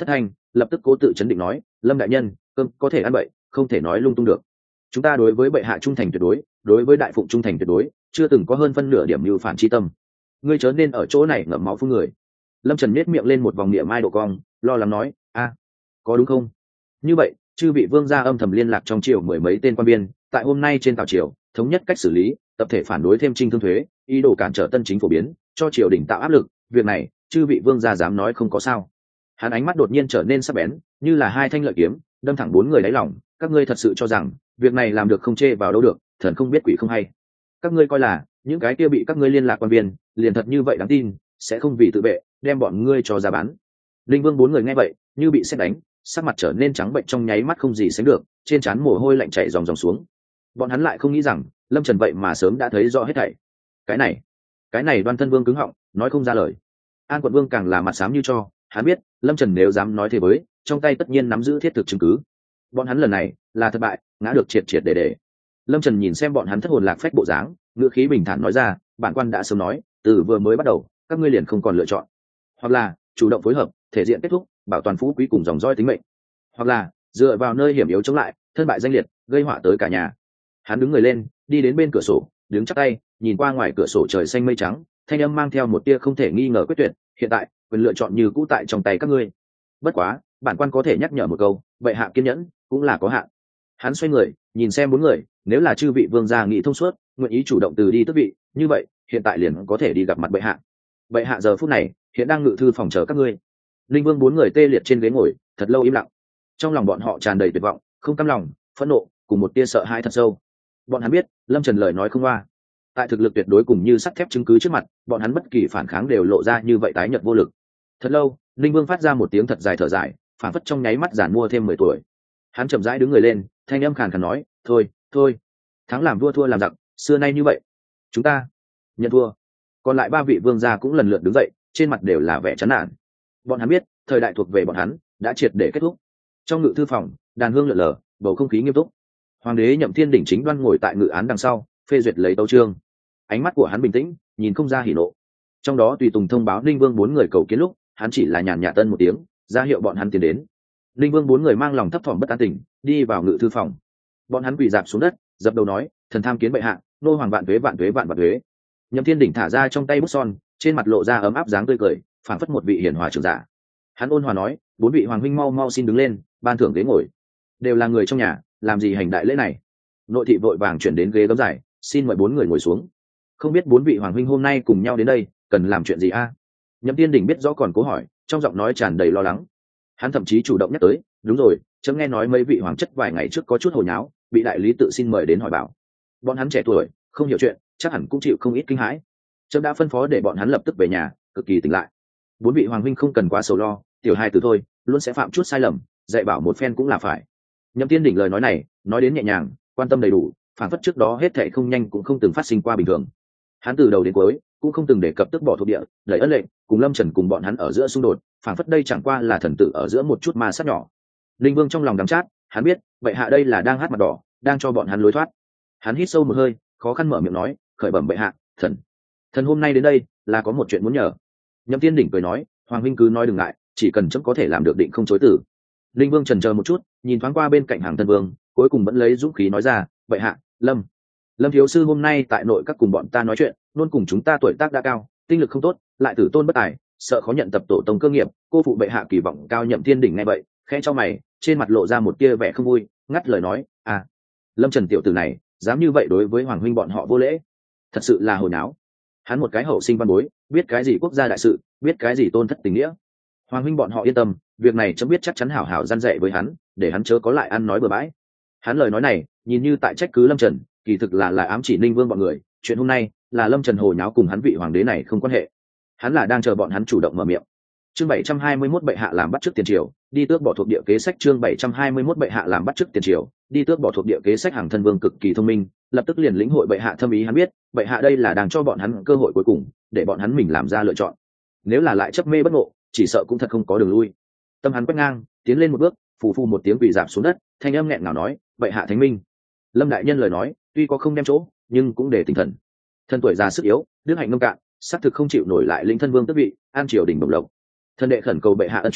lập tức cố tự chấn định nói, lâm đại nhân, cơm có thể ăn bậy, không thể nói lung tung được. Chúng ta đối với bệ hạ trung thành tuyệt đối, đối với đại phụng trung thành tuyệt đối, chưa từng có hơn phân nửa điểm mưu phản chi tâm. Ngươi chớ nên ở chỗ này ngậm máu phun người. Lâm Trần nhếch miệng lên một vòng niệm mai độ cong, lo lắng nói, a, có đúng không? Như vậy, chư vị vương gia âm thầm liên lạc trong triều mười mấy tên quan viên, tại hôm nay trên tàu triều thống nhất cách xử lý, tập thể phản đối thêm trinh thương thuế, ý đồ cản trở tân chính phổ biến, cho triều đình tạo áp lực. Việc này, chư vị vương gia dám nói không có sao? Hắn ánh mắt đột nhiên trở nên sắc bén, như là hai thanh lợi kiếm, đâm thẳng bốn người đáy lòng. Các ngươi thật sự cho rằng việc này làm được không chê vào đâu được, thần không biết quỷ không hay. Các ngươi coi là những cái kia bị các ngươi liên lạc quan viên liền thật như vậy đáng tin, sẽ không vì tự vệ đem bọn ngươi cho ra bán? Linh Vương bốn người nghe vậy như bị sét đánh, sắc mặt trở nên trắng bệnh trong nháy mắt không gì sánh được, trên trán mồ hôi lạnh chảy ròng ròng xuống. Bọn hắn lại không nghĩ rằng Lâm Trần vậy mà sớm đã thấy rõ hết thảy. Cái này, cái này Đoan Thân Vương cứng họng, nói không ra lời. An Quận Vương càng là mặt xám như cho, hắn biết Lâm Trần nếu dám nói thế với, trong tay tất nhiên nắm giữ thiết thực chứng cứ. Bọn hắn lần này là thất bại, ngã được triệt triệt để để. Lâm Trần nhìn xem bọn hắn thất hồn lạc phách bộ dáng, ngữ khí bình thản nói ra, bản quan đã sớm nói, từ vừa mới bắt đầu, các ngươi liền không còn lựa chọn, hoặc là chủ động phối hợp, thể diện kết thúc, bảo toàn phú quý cùng dòng dõi tính mệnh, hoặc là dựa vào nơi hiểm yếu chống lại, thân bại danh liệt, gây họa tới cả nhà. Hắn đứng người lên, đi đến bên cửa sổ, đứng chắp tay, nhìn qua ngoài cửa sổ trời xanh mây trắng, thanh âm mang theo một tia không thể nghi ngờ quyết tuyệt, hiện tại quyền lựa chọn như cũ tại trong tay các ngươi. Bất quá bản quan có thể nhắc nhở một câu, vậy hạ kiên nhẫn cũng là có hạn. Hắn xoay người nhìn xem bốn người, nếu là chư vị vương gia nghị thông suốt, nguyện ý chủ động từ đi tước vị, như vậy hiện tại liền có thể đi gặp mặt bệ hạ. Bệ hạ giờ phút này hiện đang ngự thư phòng chờ các ngươi. Linh Vương bốn người tê liệt trên ghế ngồi, thật lâu im lặng. Trong lòng bọn họ tràn đầy tuyệt vọng, không cam lòng, phẫn nộ, cùng một tia sợ hãi thật sâu. Bọn hắn biết Lâm Trần lời nói không qua, tại thực lực tuyệt đối cùng như sắt thép chứng cứ trước mặt, bọn hắn bất kỳ phản kháng đều lộ ra như vậy tái nhợt vô lực. Thật lâu, Linh Vương phát ra một tiếng thật dài thở dài, phản phất trong nháy mắt giản mua thêm mười tuổi. Hắn chậm rãi đứng người lên, thanh âm khàn khàn nói, thôi thôi, thắng làm vua thua làm giặc, xưa nay như vậy, chúng ta nhận thua. Còn lại ba vị vương gia cũng lần lượt đứng dậy, trên mặt đều là vẻ chán nản. Bọn hắn biết thời đại thuộc về bọn hắn đã triệt để kết thúc. Trong ngự thư phòng, đàn hương lượn lờ, bầu không khí nghiêm túc. Hoàng đế Nhậm Thiên Đỉnh chính đoan ngồi tại ngự án đằng sau, phê duyệt lấy tấu chương. Ánh mắt của hắn bình tĩnh, nhìn không ra hỉ nộ. Trong đó tùy tùng thông báo Linh Vương bốn người cầu kiến lúc, hắn chỉ là nhàn nhạt tân một tiếng, ra hiệu bọn hắn tiến đến. Linh Vương bốn người mang lòng thấp thỏm bất an tình, đi vào ngự thư phòng. Bọn hắn quỳ rạp xuống đất, dập đầu nói, thần tham kiến bệ hạ, nô hoàng vạn tuế vạn tuế vạn vạn tuế. Nhậm Thiên Đỉnh thả ra trong tay bút son, trên mặt lộ ra ấm áp dáng tươi cười, phảng phất một vị hiển hòa trưởng giả. Hắn ôn hòa nói, bốn vị hoàng huynh mau mau xin đứng lên, ban thưởng ghế ngồi. Đều là người trong nhà, làm gì hành đại lễ này? Nội thị vội vàng chuyển đến ghế gấm dài, xin mời bốn người ngồi xuống. Không biết bốn vị hoàng huynh hôm nay cùng nhau đến đây cần làm chuyện gì a? À? Nhậm Thiên Đỉnh biết rõ còn cố hỏi, trong giọng nói tràn đầy lo lắng. Hắn thậm chí chủ động nhắc tới, đúng rồi, chấm nghe nói mấy vị hoàng chất vài ngày trước có chút hồi nháo, bị đại lý tự xin mời đến hỏi bảo. Bọn hắn trẻ tuổi, không hiểu chuyện, chắc hẳn cũng chịu không ít kinh hãi. Chấm đã phân phó để bọn hắn lập tức về nhà, cực kỳ tỉnh lại. Bốn vị hoàng huynh không cần quá sầu lo, tiểu hai từ thôi, luôn sẽ phạm chút sai lầm, dạy bảo một phen cũng là phải. Nhậm Thiên Đỉnh lời nói này nói đến nhẹ nhàng, quan tâm đầy đủ, phản phất trước đó hết thảy không nhanh cũng không từng phát sinh qua bình thường. Hắn từ đầu đến cuối cũng không từng đề cập tức bỏ thuộc địa, lời ân lệnh cùng Lâm Trần cùng bọn hắn ở giữa xung đột, phản phất đây chẳng qua là thần tử ở giữa một chút ma sát nhỏ. Linh Vương trong lòng đắm chát, hắn biết vậy hạ đây là đang hát mặt đỏ, đang cho bọn hắn lối thoát. Hắn hít sâu một hơi, khó khăn mở miệng nói, khởi bẩm bệ hạ, thần thần hôm nay đến đây là có một chuyện muốn nhờ. Nhậm Thiên Đỉnh cười nói, hoàng huynh cứ nói đừng ngại, chỉ cần chấm có thể làm được định không chối từ. Linh Vương chần chờ một chút, nhìn thoáng qua bên cạnh hàng thân vương, cuối cùng vẫn lấy dũng khí nói ra, bệ hạ, lâm lâm thiếu sư hôm nay tại nội các cùng bọn ta nói chuyện, luôn cùng chúng ta tuổi tác đã cao, tinh lực không tốt, lại tử tôn bất tài, sợ khó nhận tập tổ tông cơ nghiệp, cô phụ bệ hạ kỳ vọng cao. Nhậm Thiên Đỉnh nghe vậy khẽ cho mày, trên mặt lộ ra một tia vẻ không vui, ngắt lời nói, à, Lâm Trần tiểu tử này dám như vậy đối với hoàng huynh bọn họ vô lễ, thật sự là hồi náo. Hắn một cái hậu sinh văn bối, biết cái gì quốc gia đại sự, biết cái gì tôn thất tình nghĩa. Hoàng huynh bọn họ yên tâm, việc này chấm biết chắc chắn hảo hảo gian dạy với hắn, để hắn chớ có lại ăn nói bừa bãi. Hắn lời nói này nhìn như tại trách cứ Lâm Trần, kỳ thực là là ám chỉ Ninh Vương bọn người, chuyện hôm nay là Lâm Trần hồ nháo cùng hắn vị hoàng đế này không quan hệ. Hắn là đang chờ bọn hắn chủ động mở miệng. Chương bảy trăm hai mươi mốt bệ hạ làm bắt chước tiền triều, đi tước bỏ thuộc địa kế sách. Chương bảy trăm hai mươi mốt bệ hạ làm bắt chước tiền triều, đi tước bỏ thuộc địa kế sách. Hàng thân vương cực kỳ thông minh, lập tức liền lĩnh hội bệ hạ thâm ý. Hắn biết bệ hạ đây là đang cho bọn hắn cơ hội cuối cùng, để bọn hắn mình làm ra lựa chọn. Nếu là lại chấp mê bất ngộ, chỉ sợ cũng thật không có đường lui. Tâm hắn quét ngang, tiến lên một bước, phù phù một tiếng quỳ rạp xuống đất, thanh âm nghẹn ngào nói, bệ hạ thánh minh. Lâm đại nhân lời nói tuy có không đem chỗ, nhưng cũng để tinh thần. Thân tuổi già sức yếu, đức hạnh nông cạn, xác thực không chịu nổi lại lĩnh thân vương tước vị, an triều đình bổng lộc. Thân đệ khẩn cầu bệ hạ ân chuẩn,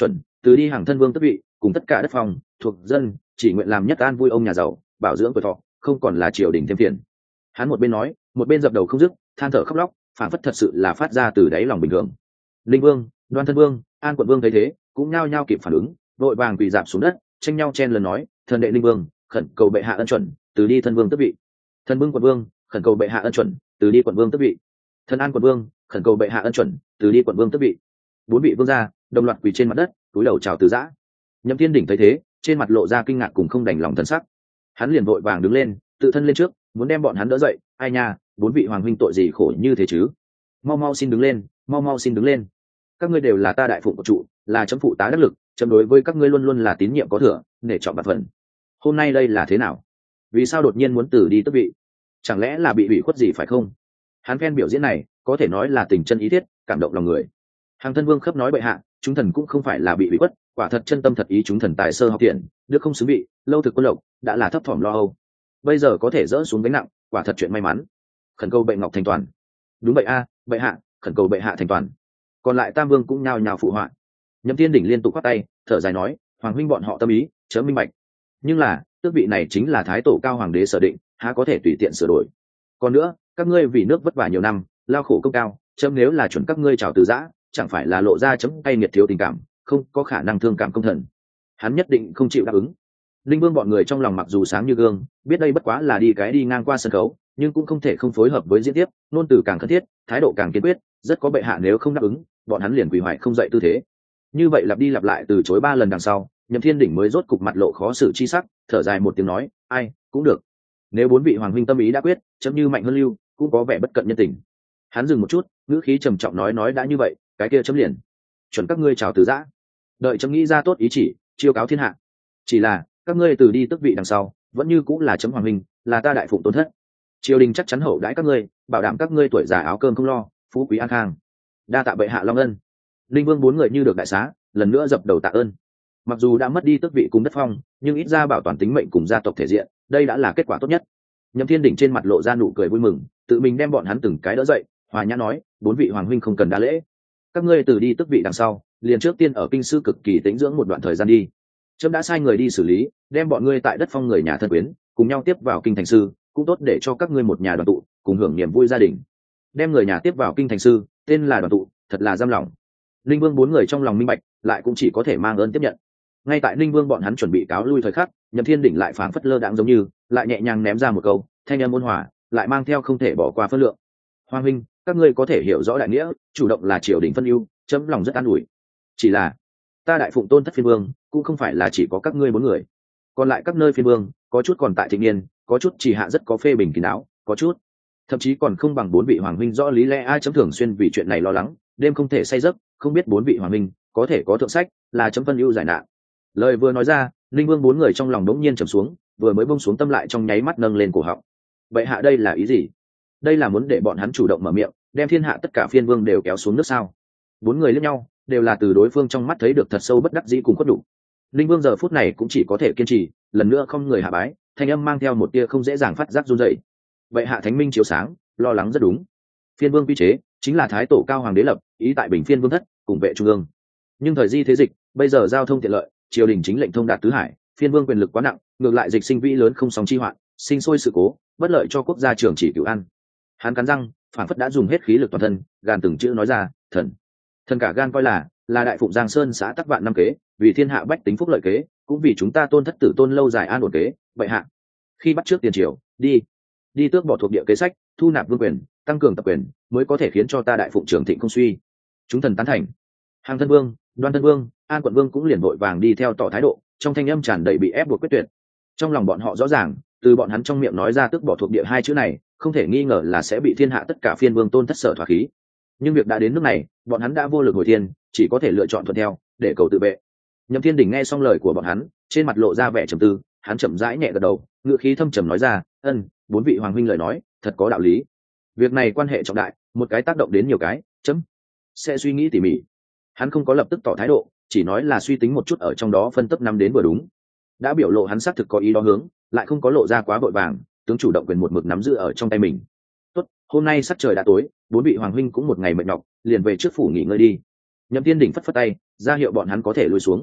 từ đi hàng thân vương tước vị cùng tất cả đất phòng thuộc dân chỉ nguyện làm nhất an vui ông nhà giàu bảo dưỡng tuổi thọ, không còn là triều đình thêm phiền. Hắn một bên nói một bên dập đầu không dứt, than thở khóc lóc, phản phất thật sự là phát ra từ đáy lòng bình thường. Linh vương, Đoan thân vương, An quận vương thấy thế cũng nhao nhao kịp phản ứng, vội vàng quỳ dạp xuống đất tranh nhau chen lần nói: thần đệ Linh vương khẩn cầu bệ hạ ân chuẩn từ đi thân vương tước vị. Thần bưng quận vương khẩn cầu bệ hạ ân chuẩn từ đi quận vương tước vị. Thần An quận vương khẩn cầu bệ hạ ân chuẩn từ đi quận vương tước vị. Bốn vị vương gia đồng loạt quỳ trên mặt đất cúi đầu chào từ giã. Nhậm Thiên Đỉnh thấy thế trên mặt lộ ra kinh ngạc cùng không đành lòng thân sắc, hắn liền vội vàng đứng lên tự thân lên trước muốn đem bọn hắn đỡ dậy. Ai nha, bốn vị hoàng huynh tội gì khổ như thế chứ, mau mau xin đứng lên, mau mau xin đứng lên. Các ngươi đều là ta đại phụng của trụ, là chấm phụ tá đắc lực, chấm đối với các ngươi luôn luôn là tín nhiệm có thừa, nể trọng bạc phần. Hôm nay đây là thế nào? Vì sao đột nhiên muốn từ đi tước vị? Chẳng lẽ là bị ủy khuất gì phải không? Hắn phen biểu diễn này có thể nói là tình chân ý thiết, cảm động lòng người. Hàng thân vương khớp nói bệ hạ, chúng thần cũng không phải là bị ủy khuất, quả thật chân tâm thật ý, chúng thần tài sơ học thiện, đức không xứng vị, lâu thực quân lộc, đã là thấp thỏm lo âu, bây giờ có thể dỡ xuống gánh nặng, quả thật chuyện may mắn. Khẩn cầu bệ ngọc thành toàn. Đúng vậy a, à, bệ hạ, khẩn cầu bệ hạ thành toàn. Còn lại tam vương cũng nhao nhao phụ họa. Nhậm Thiên Đỉnh liên tục khoát tay thở dài nói: hoàng huynh bọn họ tâm ý chớ minh bạch, nhưng là tước vị này chính là thái tổ cao hoàng đế sở định, há có thể tùy tiện sửa đổi. Còn nữa các ngươi vì nước vất vả nhiều năm, lao khổ công cao, chấm nếu là chuẩn các ngươi chào từ giã, chẳng phải là lộ ra chấm tay nghiệt thiếu tình cảm, không có khả năng thương cảm công thần. Hắn nhất định không chịu đáp ứng. Linh vương bọn người trong lòng mặc dù sáng như gương, biết đây bất quá là đi cái đi ngang qua sân khấu, nhưng cũng không thể không phối hợp với diễn tiếp, ngôn từ càng khẩn thiết, thái độ càng kiên quyết, rất có bệ hạ nếu không đáp ứng, bọn hắn liền quỳ hoại không dậy tư thế. Như vậy lặp đi lặp lại từ chối ba lần đằng sau, Nhậm Thiên Đỉnh mới rốt cục mặt lộ khó xử chi sắc, thở dài một tiếng nói: ai cũng được, nếu bốn vị hoàng huynh tâm ý đã quyết, chấm như mạnh hơn lưu cũng có vẻ bất cận nhân tình. Hắn dừng một chút, ngữ khí trầm trọng nói: nói đã như vậy, cái kia chấm liền chuẩn các ngươi chào từ giã, đợi chấm nghĩ ra tốt ý chỉ, chiêu cáo thiên hạ. Chỉ là các ngươi từ đi tước vị đằng sau vẫn như cũng là chấm hoàng huynh, là ta đại phụng tôn thất, triều đình chắc chắn hậu đãi các ngươi, bảo đảm các ngươi tuổi già áo cơm không lo, phú quý an khang. Đa tạ bệ hạ long ân. Linh vương bốn người như được đại xá, lần nữa dập đầu tạ ơn. Mặc dù đã mất đi tước vị cùng đất phong, nhưng ít ra bảo toàn tính mệnh cùng gia tộc thể diện, đây đã là kết quả tốt nhất. Nhậm Thiên Đỉnh trên mặt lộ ra nụ cười vui mừng, tự mình đem bọn hắn từng cái đỡ dậy, hòa nhã nói: bốn vị hoàng huynh không cần đa lễ, các ngươi từ đi tước vị đằng sau liền trước tiên ở kinh sư cực kỳ tĩnh dưỡng một đoạn thời gian đi. Trẫm đã sai người đi xử lý, đem bọn ngươi tại đất phong người nhà thân quyến cùng nhau tiếp vào kinh thành sư, cũng tốt để cho các ngươi một nhà đoàn tụ, cùng hưởng niềm vui gia đình. Đem người nhà tiếp vào kinh thành sư, tên là đoàn tụ, thật là giam lòng. Linh vương bốn người trong lòng minh bạch, lại cũng chỉ có thể mang ơn tiếp nhận. Ngay tại Linh vương bọn hắn chuẩn bị cáo lui thời khắc, Nhậm Thiên Đỉnh lại phảng phất lơ đãng giống như, lại nhẹ nhàng ném ra một câu, thanh âm ôn hòa, lại mang theo không thể bỏ qua phân lượng: hoàng huynh, các ngươi có thể hiểu rõ đại nghĩa, chủ động là triều đình phân ưu, chấm lòng rất an ủi. Chỉ là ta đại phụng tôn thất phiên vương cũng không phải là chỉ có các ngươi bốn người, còn lại các nơi phiên vương có chút còn tại thịnh niên, có chút chỉ hạ rất có phê bình kín đáo, có chút thậm chí còn không bằng bốn vị hoàng huynh rõ lý lẽ. Ai chấm thường xuyên vì chuyện này lo lắng, đêm không thể say giấc, không biết bốn vị hoàng huynh có thể có thượng sách, là chấm phân ưu giải nạn. Lời vừa nói ra, Linh vương bốn người trong lòng đống nhiên trầm xuống, vừa mới bông xuống tâm lại trong nháy mắt nâng lên cổ họng. Vậy hạ đây là ý gì? Đây là muốn để bọn hắn chủ động mở miệng, đem thiên hạ tất cả phiên vương đều kéo xuống nước sao? Bốn người liếc nhau, đều là từ đối phương trong mắt thấy được thật sâu bất đắc dĩ cùng khuất đủ. Linh vương giờ phút này cũng chỉ có thể kiên trì, lần nữa không người hạ bái, thanh âm mang theo một tia không dễ dàng phát giác run rẩy. Vậy hạ thánh minh chiếu sáng, lo lắng rất đúng. Phiên vương quy chế chính là thái tổ cao hoàng đế lập, ý tại bình phiên vương thất cùng vệ trung ương. Nhưng thời di thế dịch, bây giờ giao thông tiện lợi, triều đình chính lệnh thông đạt tứ hải, phiên vương quyền lực quá nặng, ngược lại dịch sinh vĩ lớn không sóng chi hoạn, sinh sôi sự cố, bất lợi cho quốc gia trường chỉ cửu an. Hắn cắn răng, phản phất đã dùng hết khí lực toàn thân, gan từng chữ nói ra: thần thần cả gan coi là là đại phụng Giang Sơn xã tắc vạn năm kế, vì thiên hạ bách tính phúc lợi kế, cũng vì chúng ta tôn thất tử tôn lâu dài an ổn kế. Vậy hạ khi bắt trước tiền triều, đi đi tước bỏ thuộc địa kế sách, thu nạp vương quyền, tăng cường tập quyền, mới có thể khiến cho ta đại phụng trường thịnh không suy. Chúng thần tán thành. Hàng thân vương, Đoan thân vương, An quận vương cũng liền vội vàng đi theo tỏ thái độ, trong thanh âm tràn đầy bị ép buộc quyết tuyệt. Trong lòng bọn họ rõ ràng, từ bọn hắn trong miệng nói ra tước bỏ thuộc địa hai chữ này, không thể nghi ngờ là sẽ bị thiên hạ tất cả phiên vương tôn thất sở thỏa khí. Nhưng việc đã đến nước này, bọn hắn đã vô lực hồi thiên, chỉ có thể lựa chọn thuận theo, để cầu tự vệ. Nhậm Thiên Đỉnh nghe xong lời của bọn hắn, trên mặt lộ ra vẻ trầm tư, hắn chậm rãi nhẹ gật đầu, ngữ khí thâm trầm nói ra: ân, bốn vị hoàng huynh lời nói thật có đạo lý. Việc này quan hệ trọng đại, một cái tác động đến nhiều cái, chấm sẽ suy nghĩ tỉ mỉ. Hắn không có lập tức tỏ thái độ, chỉ nói là suy tính một chút ở trong đó phân tích năm đến vừa đúng. Đã biểu lộ hắn xác thực có ý đó hướng, lại không có lộ ra quá vội vàng, tướng chủ động quyền một mực nắm giữ ở trong tay mình. Tốt, hôm nay sắc trời đã tối, bốn vị hoàng huynh cũng một ngày mệt nhọc, liền về trước phủ nghỉ ngơi đi. Nhậm Thiên Đỉnh phất phất tay, ra hiệu bọn hắn có thể lui xuống.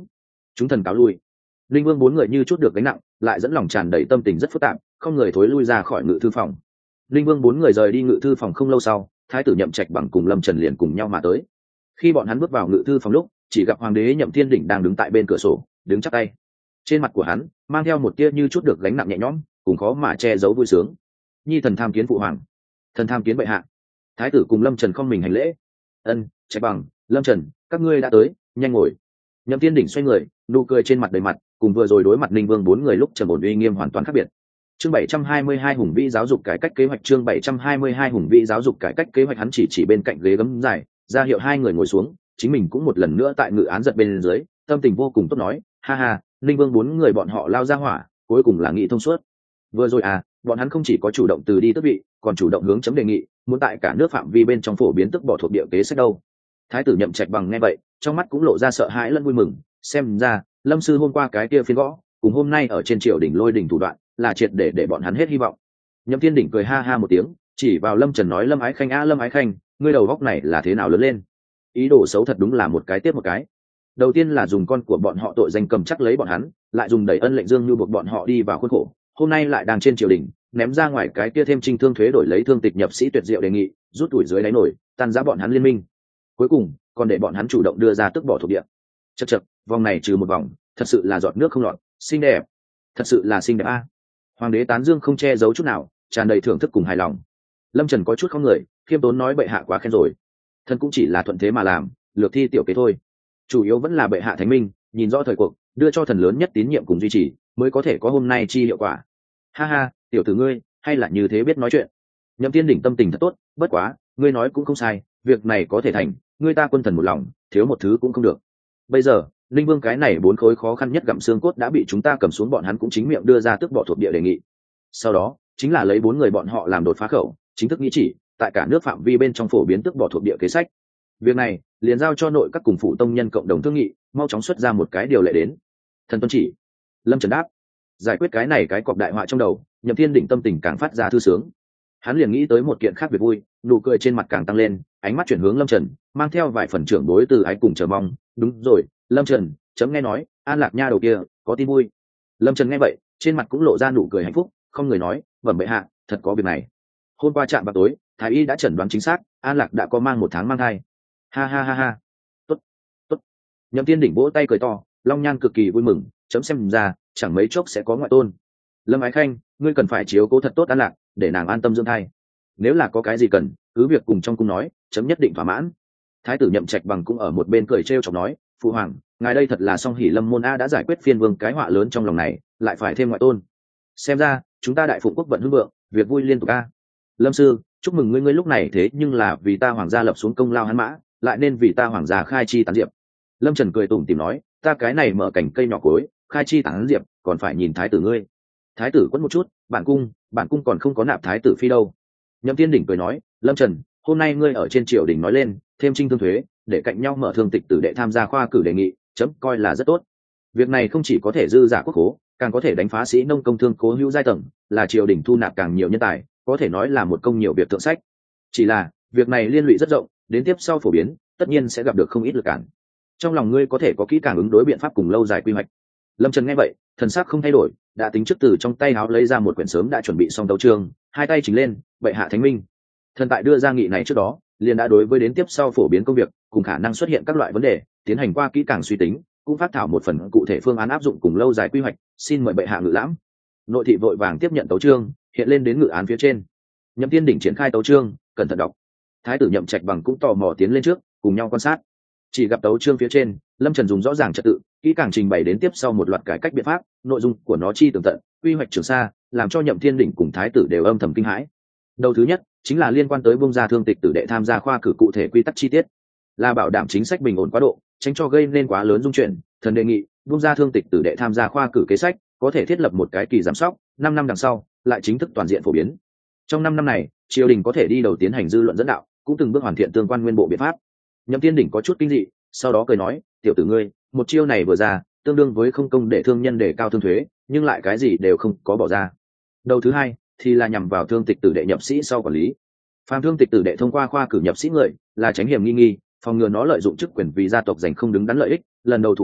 chúng thần cáo lui. Linh Vương bốn người như chút được gánh nặng, lại dẫn lòng tràn đầy tâm tình rất phức tạp, không người thối lui ra khỏi ngự thư phòng. Linh Vương bốn người rời đi ngự thư phòng không lâu sau, thái tử Nhậm Trạch Bằng cùng Lâm Trần liền cùng nhau mà tới. Khi bọn hắn bước vào ngự thư phòng lúc, chỉ gặp hoàng đế Nhậm Thiên Đỉnh đang đứng tại bên cửa sổ, đứng chắp tay. Trên mặt của hắn mang theo một tia như chút được gánh nặng nhẹ nhõm, cùng khó mà che giấu vui sướng. Nhi thần tham kiến phụ hoàng. Thần tham kiến bệ hạ. Thái tử cùng Lâm Trần không mình hành lễ. Ân, Trạch Bằng, Lâm Trần, các ngươi đã tới, nhanh ngồi. Nhậm Thiên Đỉnh xoay người, nụ cười trên mặt đầy mặt, cùng vừa rồi đối mặt Ninh Vương bốn người lúc trầm ổn uy nghiêm hoàn toàn khác biệt. Chương bảy trăm hai mươi hai hùng vĩ giáo dục cải cách kế hoạch. Chương bảy trăm hai mươi hai hùng vĩ giáo dục cải cách kế hoạch. Hắn chỉ chỉ bên cạnh ghế gấm dài, ra hiệu hai người ngồi xuống, chính mình cũng một lần nữa tại ngự án giật bên dưới, tâm tình vô cùng tốt nói, ha ha, Ninh Vương bốn người bọn họ lao ra hỏa, cuối cùng là nghị thông suốt. Vừa rồi à, bọn hắn không chỉ có chủ động từ đi tước vị, còn chủ động hướng chấm đề nghị, muốn tại cả nước phạm vi bên trong phổ biến tức bỏ thuộc địa kế sách đâu. Thái tử Nhậm Trạch Bằng nghe vậy, trong mắt cũng lộ ra sợ hãi lẫn vui mừng, xem ra Lâm sư hôm qua cái kia phiên gõ, cùng hôm nay ở trên triều đỉnh lôi đỉnh thủ đoạn, là triệt để để bọn hắn hết hy vọng. Nhậm Thiên Đỉnh cười ha ha một tiếng, chỉ vào Lâm Trần nói, Lâm Ái Khanh a Lâm Ái Khanh, ngươi đầu góc này là thế nào lớn lên? Ý đồ xấu thật đúng là một cái tiếp một cái. Đầu tiên là dùng con của bọn họ tội danh cầm chắc lấy bọn hắn, lại dùng đẩy ân lệnh dương như buộc bọn họ đi vào khuôn khổ, hôm nay lại đang trên triều đình ném ra ngoài cái kia thêm trinh thương thuế đổi lấy thương tịch nhập sĩ tuyệt diệu đề nghị, rút tuổi dưới đáy nổi, tan rã bọn hắn liên minh. Cuối cùng còn để bọn hắn chủ động đưa ra tức bỏ thuộc địa. Chậc chậc, vòng này trừ một vòng, thật sự là giọt nước không lọt, xinh đẹp, thật sự là xinh đẹp a. Hoàng đế tán dương không che giấu chút nào, tràn đầy thưởng thức cùng hài lòng. Lâm Trần có chút không người, khiêm tốn nói, bệ hạ quá khen rồi, thần cũng chỉ là thuận thế mà làm, lược thi tiểu kế thôi, chủ yếu vẫn là bệ hạ thánh minh, nhìn rõ thời cuộc, đưa cho thần lớn nhất tín nhiệm cùng duy trì, mới có thể có hôm nay chi hiệu quả. Ha ha, tiểu tử ngươi hay là như thế biết nói chuyện. Nhậm Thiên Đỉnh tâm tình thật tốt, bất quá ngươi nói cũng không sai, việc này có thể thành, ngươi ta quân thần một lòng, thiếu một thứ cũng không được. Bây giờ Linh Vương cái này bốn khối khó khăn nhất gặm xương cốt đã bị chúng ta cầm xuống, bọn hắn cũng chính miệng đưa ra tước bỏ thuộc địa đề nghị. Sau đó chính là lấy bốn người bọn họ làm đột phá khẩu, chính thức nghĩ chỉ tại cả nước phạm vi bên trong phổ biến tước bỏ thuộc địa kế sách. Việc này liền giao cho nội các cùng phụ tông nhân cộng đồng thương nghị, mau chóng xuất ra một cái điều lệ đến. Thần tuân chỉ. Lâm Trần đáp. Giải quyết cái này cái cọp đại họa trong đầu, Nhậm Thiên Đỉnh tâm tình càng phát ra thư sướng. Hắn liền nghĩ tới một kiện khác việc vui, nụ cười trên mặt càng tăng lên, ánh mắt chuyển hướng Lâm Trần, mang theo vài phần trưởng đối từ ái cùng chờ mong. Đúng rồi, Lâm Trần, chấm nghe nói An Lạc nha đầu kia có tin vui. Lâm Trần nghe vậy, trên mặt cũng lộ ra nụ cười hạnh phúc, không người nói, bẩm bệ hạ, thật có việc này. Hôm qua chạm vào tối, thái y đã chẩn đoán chính xác, An Lạc đã có mang một tháng mang thai. Ha ha ha ha, tốt, tốt. Nhậm Thiên Đỉnh vỗ tay cười to, long nhan cực kỳ vui mừng, chấm xem ra chẳng mấy chốc sẽ có ngoại tôn. Lâm Ái Khanh, ngươi cần phải chiếu cố thật tốt An Lạc, để nàng an tâm dưỡng thai. Nếu là có cái gì cần, cứ việc cùng trong cung nói, chấm nhất định thỏa mãn. Thái tử Nhậm Trạch Bằng cũng ở một bên cười trêu chọc nói, phụ hoàng, ngài đây thật là song hỷ lâm môn a, đã giải quyết phiên vương cái họa lớn trong lòng này, lại phải thêm ngoại tôn. Xem ra chúng ta đại phụng quốc vận hưng vượng, việc vui liên tục a. Lâm sư, chúc mừng ngươi, ngươi lúc này thế nhưng là vì ta hoàng gia lập xuống công lao hắn mã, lại nên vì ta hoàng gia khai chi tán diệp. Lâm Trần cười tủm tỉm nói, ta cái này mở cảnh cây nhỏ cối, khai chi tán diệp, còn phải nhìn thái tử ngươi. Thái tử quất một chút, bản cung, bản cung còn không có nạp thái tử phi đâu. Nhậm Thiên Đỉnh cười nói, Lâm Trần, hôm nay ngươi ở trên triều đình nói lên thêm trinh thương thuế, để cạnh nhau mở thương tịch tử đệ tham gia khoa cử đề nghị, chấm coi là rất tốt. Việc này không chỉ có thể dư giả quốc khố, càng có thể đánh phá sĩ nông công thương cố hữu giai tầng, là triều đình thu nạp càng nhiều nhân tài, có thể nói là một công nhiều việc thượng sách. Chỉ là việc này liên lụy rất rộng, đến tiếp sau phổ biến tất nhiên sẽ gặp được không ít lực cản. Trong lòng ngươi có thể có kỹ càng ứng đối biện pháp cùng lâu dài quy hoạch. Lâm Trần nghe vậy, thần sắc không thay đổi, đã tính trước từ trong tay áo lấy ra một quyển sớm đã chuẩn bị xong tấu chương, hai tay chỉnh lên, bệ hạ thánh minh. Thần tại đưa ra nghị này trước đó, liền đã đối với đến tiếp sau phổ biến công việc cùng khả năng xuất hiện các loại vấn đề tiến hành qua kỹ càng suy tính, cũng phát thảo một phần cụ thể phương án áp dụng cùng lâu dài quy hoạch, xin mời bệ hạ ngự lãm. Nội thị vội vàng tiếp nhận tấu chương, hiện lên đến ngự án phía trên. Nhậm Thiên Đỉnh triển khai tấu chương, cẩn thận đọc. Thái tử Nhậm Trạch Bằng cũng tò mò tiến lên trước, cùng nhau quan sát. Chỉ gặp tấu chương phía trên, Lâm Trần dùng rõ ràng trật tự, kỹ càng trình bày đến tiếp sau một loạt cải cách biện pháp, nội dung của nó chi tường tận, quy hoạch trường xa, làm cho Nhậm Thiên Đỉnh cùng thái tử đều âm thầm kinh hãi. Đầu thứ nhất chính là liên quan tới bung ra thương tịch tử đệ tham gia khoa cử cụ thể quy tắc chi tiết, là bảo đảm chính sách bình ổn quá độ, tránh cho gây nên quá lớn dung chuyển. Thần đề nghị bung ra thương tịch tử đệ tham gia khoa cử kế sách, có thể thiết lập một cái kỳ giám sóc, năm năm đằng sau lại chính thức toàn diện phổ biến. Trong năm năm này, triều đình có thể đi đầu tiến hành dư luận dẫn đạo, cũng từng bước hoàn thiện tương quan nguyên bộ biện pháp. Nhậm Thiên Đỉnh có chút kinh dị, sau đó cười nói, tiểu tử ngươi, một chiêu này vừa ra, tương đương với không công để thương nhân đề cao thương thuế, nhưng lại cái gì đều không có bỏ ra. Đầu thứ hai thì là nhằm vào thương tịch tử đệ nhập sĩ sau quản lý. Phàm thương tịch tử đệ thông qua khoa cử nhập sĩ người, là tránh hiểm nghi nghi, phòng ngừa nó lợi dụng chức quyền vì gia tộc giành không đứng đắn lợi ích, lần đầu thủ quan,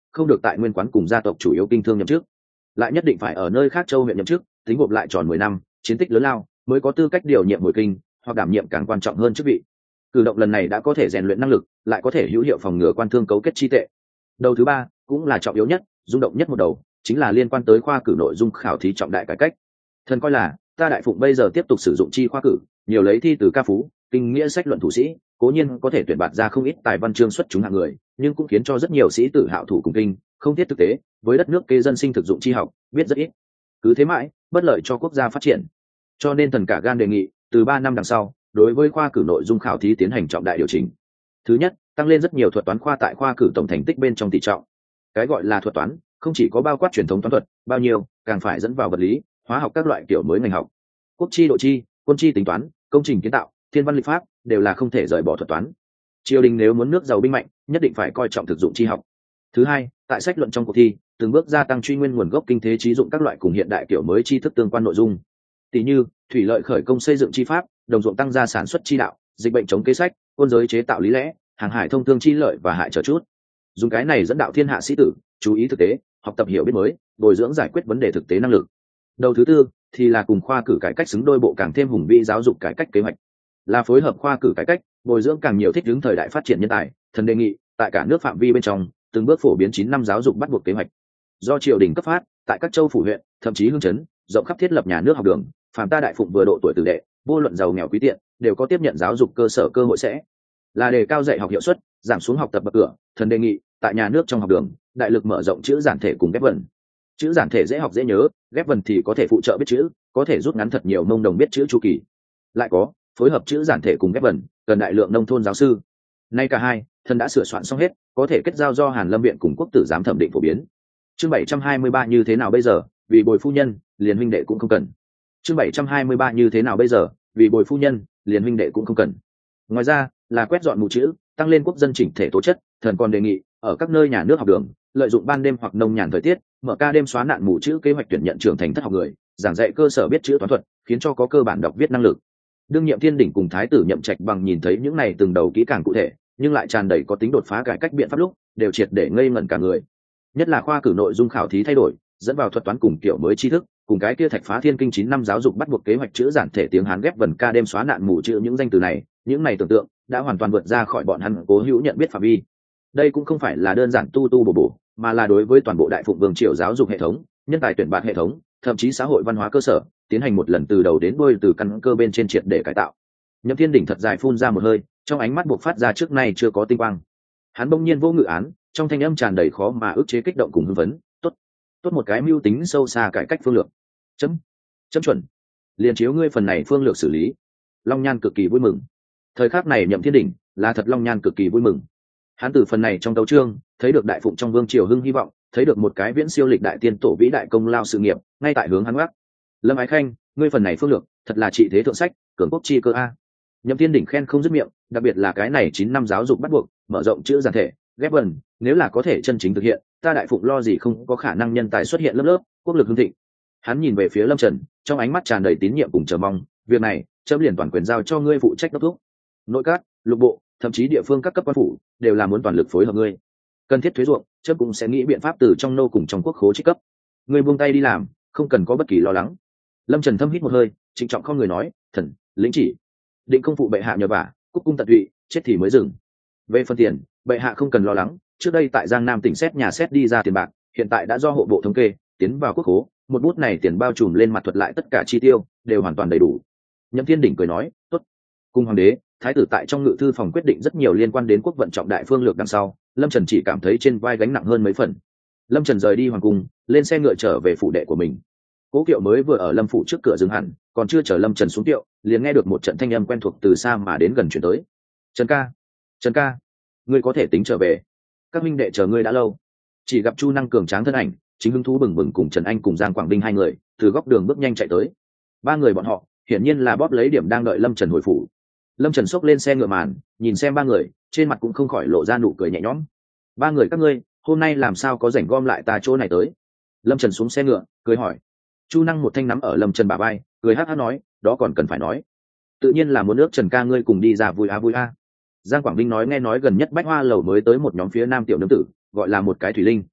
không được tại nguyên quán cùng gia tộc chủ yếu kinh thương nhậm chức, lại nhất định phải ở nơi khác châu huyện nhậm chức, tính gộp lại tròn mười năm, chiến tích lớn lao mới có tư cách điều nhiệm hồi kinh hoặc đảm nhiệm càng quan trọng hơn chức vị. Cử động lần này đã có thể rèn luyện năng lực, lại có thể hữu hiệu phòng ngừa quan thương cấu kết chi tệ. Đầu thứ ba cũng là trọng yếu nhất, rung động nhất một đầu, chính là liên quan tới khoa cử nội dung khảo thí trọng đại cải cách. Thần coi là ta đại phụng bây giờ tiếp tục sử dụng chi khoa cử, nhiều lấy thi từ ca phú, kinh nghĩa sách luận thủ sĩ, cố nhiên có thể tuyển bạt ra không ít tài văn chương xuất chúng hạng người, nhưng cũng khiến cho rất nhiều sĩ tử hạo thủ cùng kinh, không thiết thực tế, với đất nước kế dân sinh thực dụng chi học biết rất ít, cứ thế mãi bất lợi cho quốc gia phát triển. Cho nên thần cả gan đề nghị từ ba năm đằng sau, đối với khoa cử nội dung khảo thí tiến hành trọng đại điều chỉnh. Thứ nhất, tăng lên rất nhiều thuật toán khoa tại khoa cử tổng thành tích bên trong tỷ trọng. Cái gọi là thuật toán không chỉ có bao quát truyền thống toán thuật bao nhiêu, càng phải dẫn vào vật lý, hóa học các loại kiểu mới ngành học. Quốc chi độ chi, quân chi tính toán, công trình kiến tạo, thiên văn lịch pháp đều là không thể rời bỏ thuật toán. Triều đình nếu muốn nước giàu binh mạnh, nhất định phải coi trọng thực dụng chi học. Thứ hai, tại sách luận trong cuộc thi, từng bước gia tăng truy nguyên nguồn gốc kinh thế trí dụng các loại cùng hiện đại kiểu mới tri thức tương quan nội dung. Tỷ như thủy lợi khởi công xây dựng chi pháp, đồng ruộng tăng gia sản xuất chi đạo, dịch bệnh chống kế sách, quân giới chế tạo lý lẽ, hàng hải thông thương chi lợi và hại trở chút. Dùng cái này dẫn đạo thiên hạ sĩ tử chú ý thực tế, học tập hiểu biết mới, bồi dưỡng giải quyết vấn đề thực tế năng lực. Đầu thứ tư thì là cùng khoa cử cải cách xứng đôi bộ càng thêm hùng vĩ giáo dục cải cách kế hoạch, là phối hợp khoa cử cải cách, bồi dưỡng càng nhiều thích ứng thời đại phát triển nhân tài. Thần đề nghị tại cả nước phạm vi bên trong từng bước phổ biến chín năm giáo dục bắt buộc kế hoạch, do triều đình cấp phát, tại các châu phủ huyện, thậm chí hương chấn, rộng khắp thiết lập nhà nước học đường, phàm ta đại phụng vừa độ tuổi tử đệ, vô luận giàu nghèo quý tiện, đều có tiếp nhận giáo dục cơ sở cơ hội, sẽ là đề cao dạy học hiệu suất, giảm xuống học tập bậc cửa. Thần đề nghị tại nhà nước trong học đường đại lực mở rộng chữ giản thể cùng ghép vần. Chữ giản thể dễ học dễ nhớ, ghép vần thì có thể phụ trợ biết chữ, có thể rút ngắn thật nhiều nông đồng biết chữ chu kỳ. Lại có phối hợp chữ giản thể cùng ghép vần, cần đại lượng nông thôn giáo sư. Nay cả hai, thần đã sửa soạn xong hết, có thể kết giao do Hàn Lâm viện cùng quốc tử giám thẩm định phổ biến. Chương bảy trăm hai mươi ba như thế nào bây giờ, vì bồi phu nhân, liền huynh đệ cũng không cần. Chương bảy trăm hai mươi ba như thế nào bây giờ, vì bồi phu nhân, liền huynh đệ cũng không cần. Ngoài ra, là quét dọn mù chữ, tăng lên quốc dân chỉnh thể tố chất. Thần còn đề nghị ở các nơi nhà nước học đường, lợi dụng ban đêm hoặc nông nhàn thời tiết, mở ca đêm xóa nạn mù chữ kế hoạch tuyển nhận trưởng thành thất học người, giảng dạy cơ sở biết chữ toán thuật, khiến cho có cơ bản đọc viết năng lực. Đương nhiệm thiên đỉnh cùng thái tử Nhậm Trạch Bằng nhìn thấy những này từng đầu kỹ càng cụ thể, nhưng lại tràn đầy có tính đột phá cải cách biện pháp lúc, đều triệt để ngây ngẩn cả người. Nhất là khoa cử nội dung khảo thí thay đổi, dẫn vào thuật toán cùng kiểu mới tri thức, cùng cái kia thạch phá thiên kinh chín năm giáo dục bắt buộc kế hoạch chữ giản thể tiếng Hán ghép vần ca đêm xóa nạn mù chữ, những danh từ này, những này tưởng tượng đã hoàn toàn vượt ra khỏi bọn hắn cố hữu nhận biết phạm vi. Đây cũng không phải là đơn giản tu tu bổ bổ, mà là đối với toàn bộ đại phụng vương triều giáo dục hệ thống, nhân tài tuyển bạt hệ thống, thậm chí xã hội văn hóa cơ sở, tiến hành một lần từ đầu đến đuôi, từ căn cơ bên trên triệt để cải tạo. Nhậm Thiên Đỉnh thật dài phun ra một hơi, trong ánh mắt buộc phát ra trước nay chưa có tinh quang. Hắn bỗng nhiên vô ngự án, trong thanh âm tràn đầy khó mà ức chế kích động cùng hưng phấn. Tốt, tốt một cái mưu tính sâu xa cải cách phương lược. Chấm, chấm chuẩn. Liền chiếu ngươi phần này phương lược xử lý. Long Nhan cực kỳ vui mừng. Thời khắc này Nhậm Thiên Đỉnh là thật Long Nhan cực kỳ vui mừng. Hắn từ phần này trong tấu chương thấy được đại phụng trong vương triều hưng hy vọng, thấy được một cái viễn siêu lịch đại tiên tổ vĩ đại công lao sự nghiệp ngay tại hướng hắn gác. Lâm Ái Khanh, ngươi phần này phương lược thật là trị thế thượng sách, cường quốc chi cơ a. Nhậm Thiên Đỉnh khen không dứt miệng, đặc biệt là cái này chín năm giáo dục bắt buộc, mở rộng chữ giản thể, ghép vần, nếu là có thể chân chính thực hiện, ta đại phụng lo gì không có khả năng nhân tài xuất hiện lớp lớp, quốc lực hưng thịnh. Hắn nhìn về phía Lâm Trần, trong ánh mắt tràn đầy tín nhiệm cùng chờ mong. Việc này, chấm liền toàn quyền giao cho ngươi phụ trách đốc thúc. Nội các, lục bộ, thậm chí địa phương các cấp quan phủ đều là muốn toàn lực phối hợp ngươi. Cần thiết thuế ruộng, chấm cũng sẽ nghĩ biện pháp từ trong nô cùng trong quốc khố trích cấp. Ngươi buông tay đi làm, không cần có bất kỳ lo lắng. Lâm Trần thâm hít một hơi, trịnh trọng không người nói, thần lĩnh chỉ. Định công phụ bệ hạ nhờ vả, cúc cung tận tụy, chết thì mới dừng. Về phần tiền, bệ hạ không cần lo lắng, trước đây tại Giang Nam tỉnh xét nhà xét đi ra tiền bạc, hiện tại đã do hộ bộ thống kê tiến vào quốc khố, một bút này tiền bao trùm lên mặt thuật lại tất cả chi tiêu đều hoàn toàn đầy đủ. Nhậm Thiên Đỉnh cười nói, tốt. Cung hoàng đế, thái tử tại trong ngự thư phòng quyết định rất nhiều liên quan đến quốc vận trọng đại phương lược đằng sau, Lâm Trần chỉ cảm thấy trên vai gánh nặng hơn mấy phần. Lâm Trần rời đi hoàng cung, lên xe ngựa trở về phủ đệ của mình. Cố Kiệu mới vừa ở Lâm phủ trước cửa dừng hẳn, còn chưa chờ Lâm Trần xuống kiệu, liền nghe được một trận thanh âm quen thuộc từ xa mà đến gần chuyển tới. Trần ca, Trần ca, ngươi có thể tính trở về. Các minh đệ chờ ngươi đã lâu. Chỉ gặp Chu Năng cường tráng thân ảnh, chính hứng thú bừng bừng cùng Trần Anh cùng Giang Quảng Đinh hai người từ góc đường bước nhanh chạy tới. Ba người bọn họ hiển nhiên là bóp lấy điểm đang đợi Lâm Trần hồi phủ. Lâm Trần xốc lên xe ngựa màn, nhìn xem ba người, trên mặt cũng không khỏi lộ ra nụ cười nhẹ nhõm. Ba người các ngươi hôm nay làm sao có rảnh gom lại ta chỗ này tới? Lâm Trần xuống xe ngựa, cười hỏi. Chu Năng một thanh nắm ở Lâm Trần bả vai, cười hát hát nói, đó còn cần phải nói, tự nhiên là muốn ước Trần ca ngươi cùng đi ra vui a vui a. Giang Quảng Đinh nói, nghe nói gần nhất Bách Hoa lầu mới tới một nhóm phía nam tiểu nương tử, gọi là một cái Thủy Linh,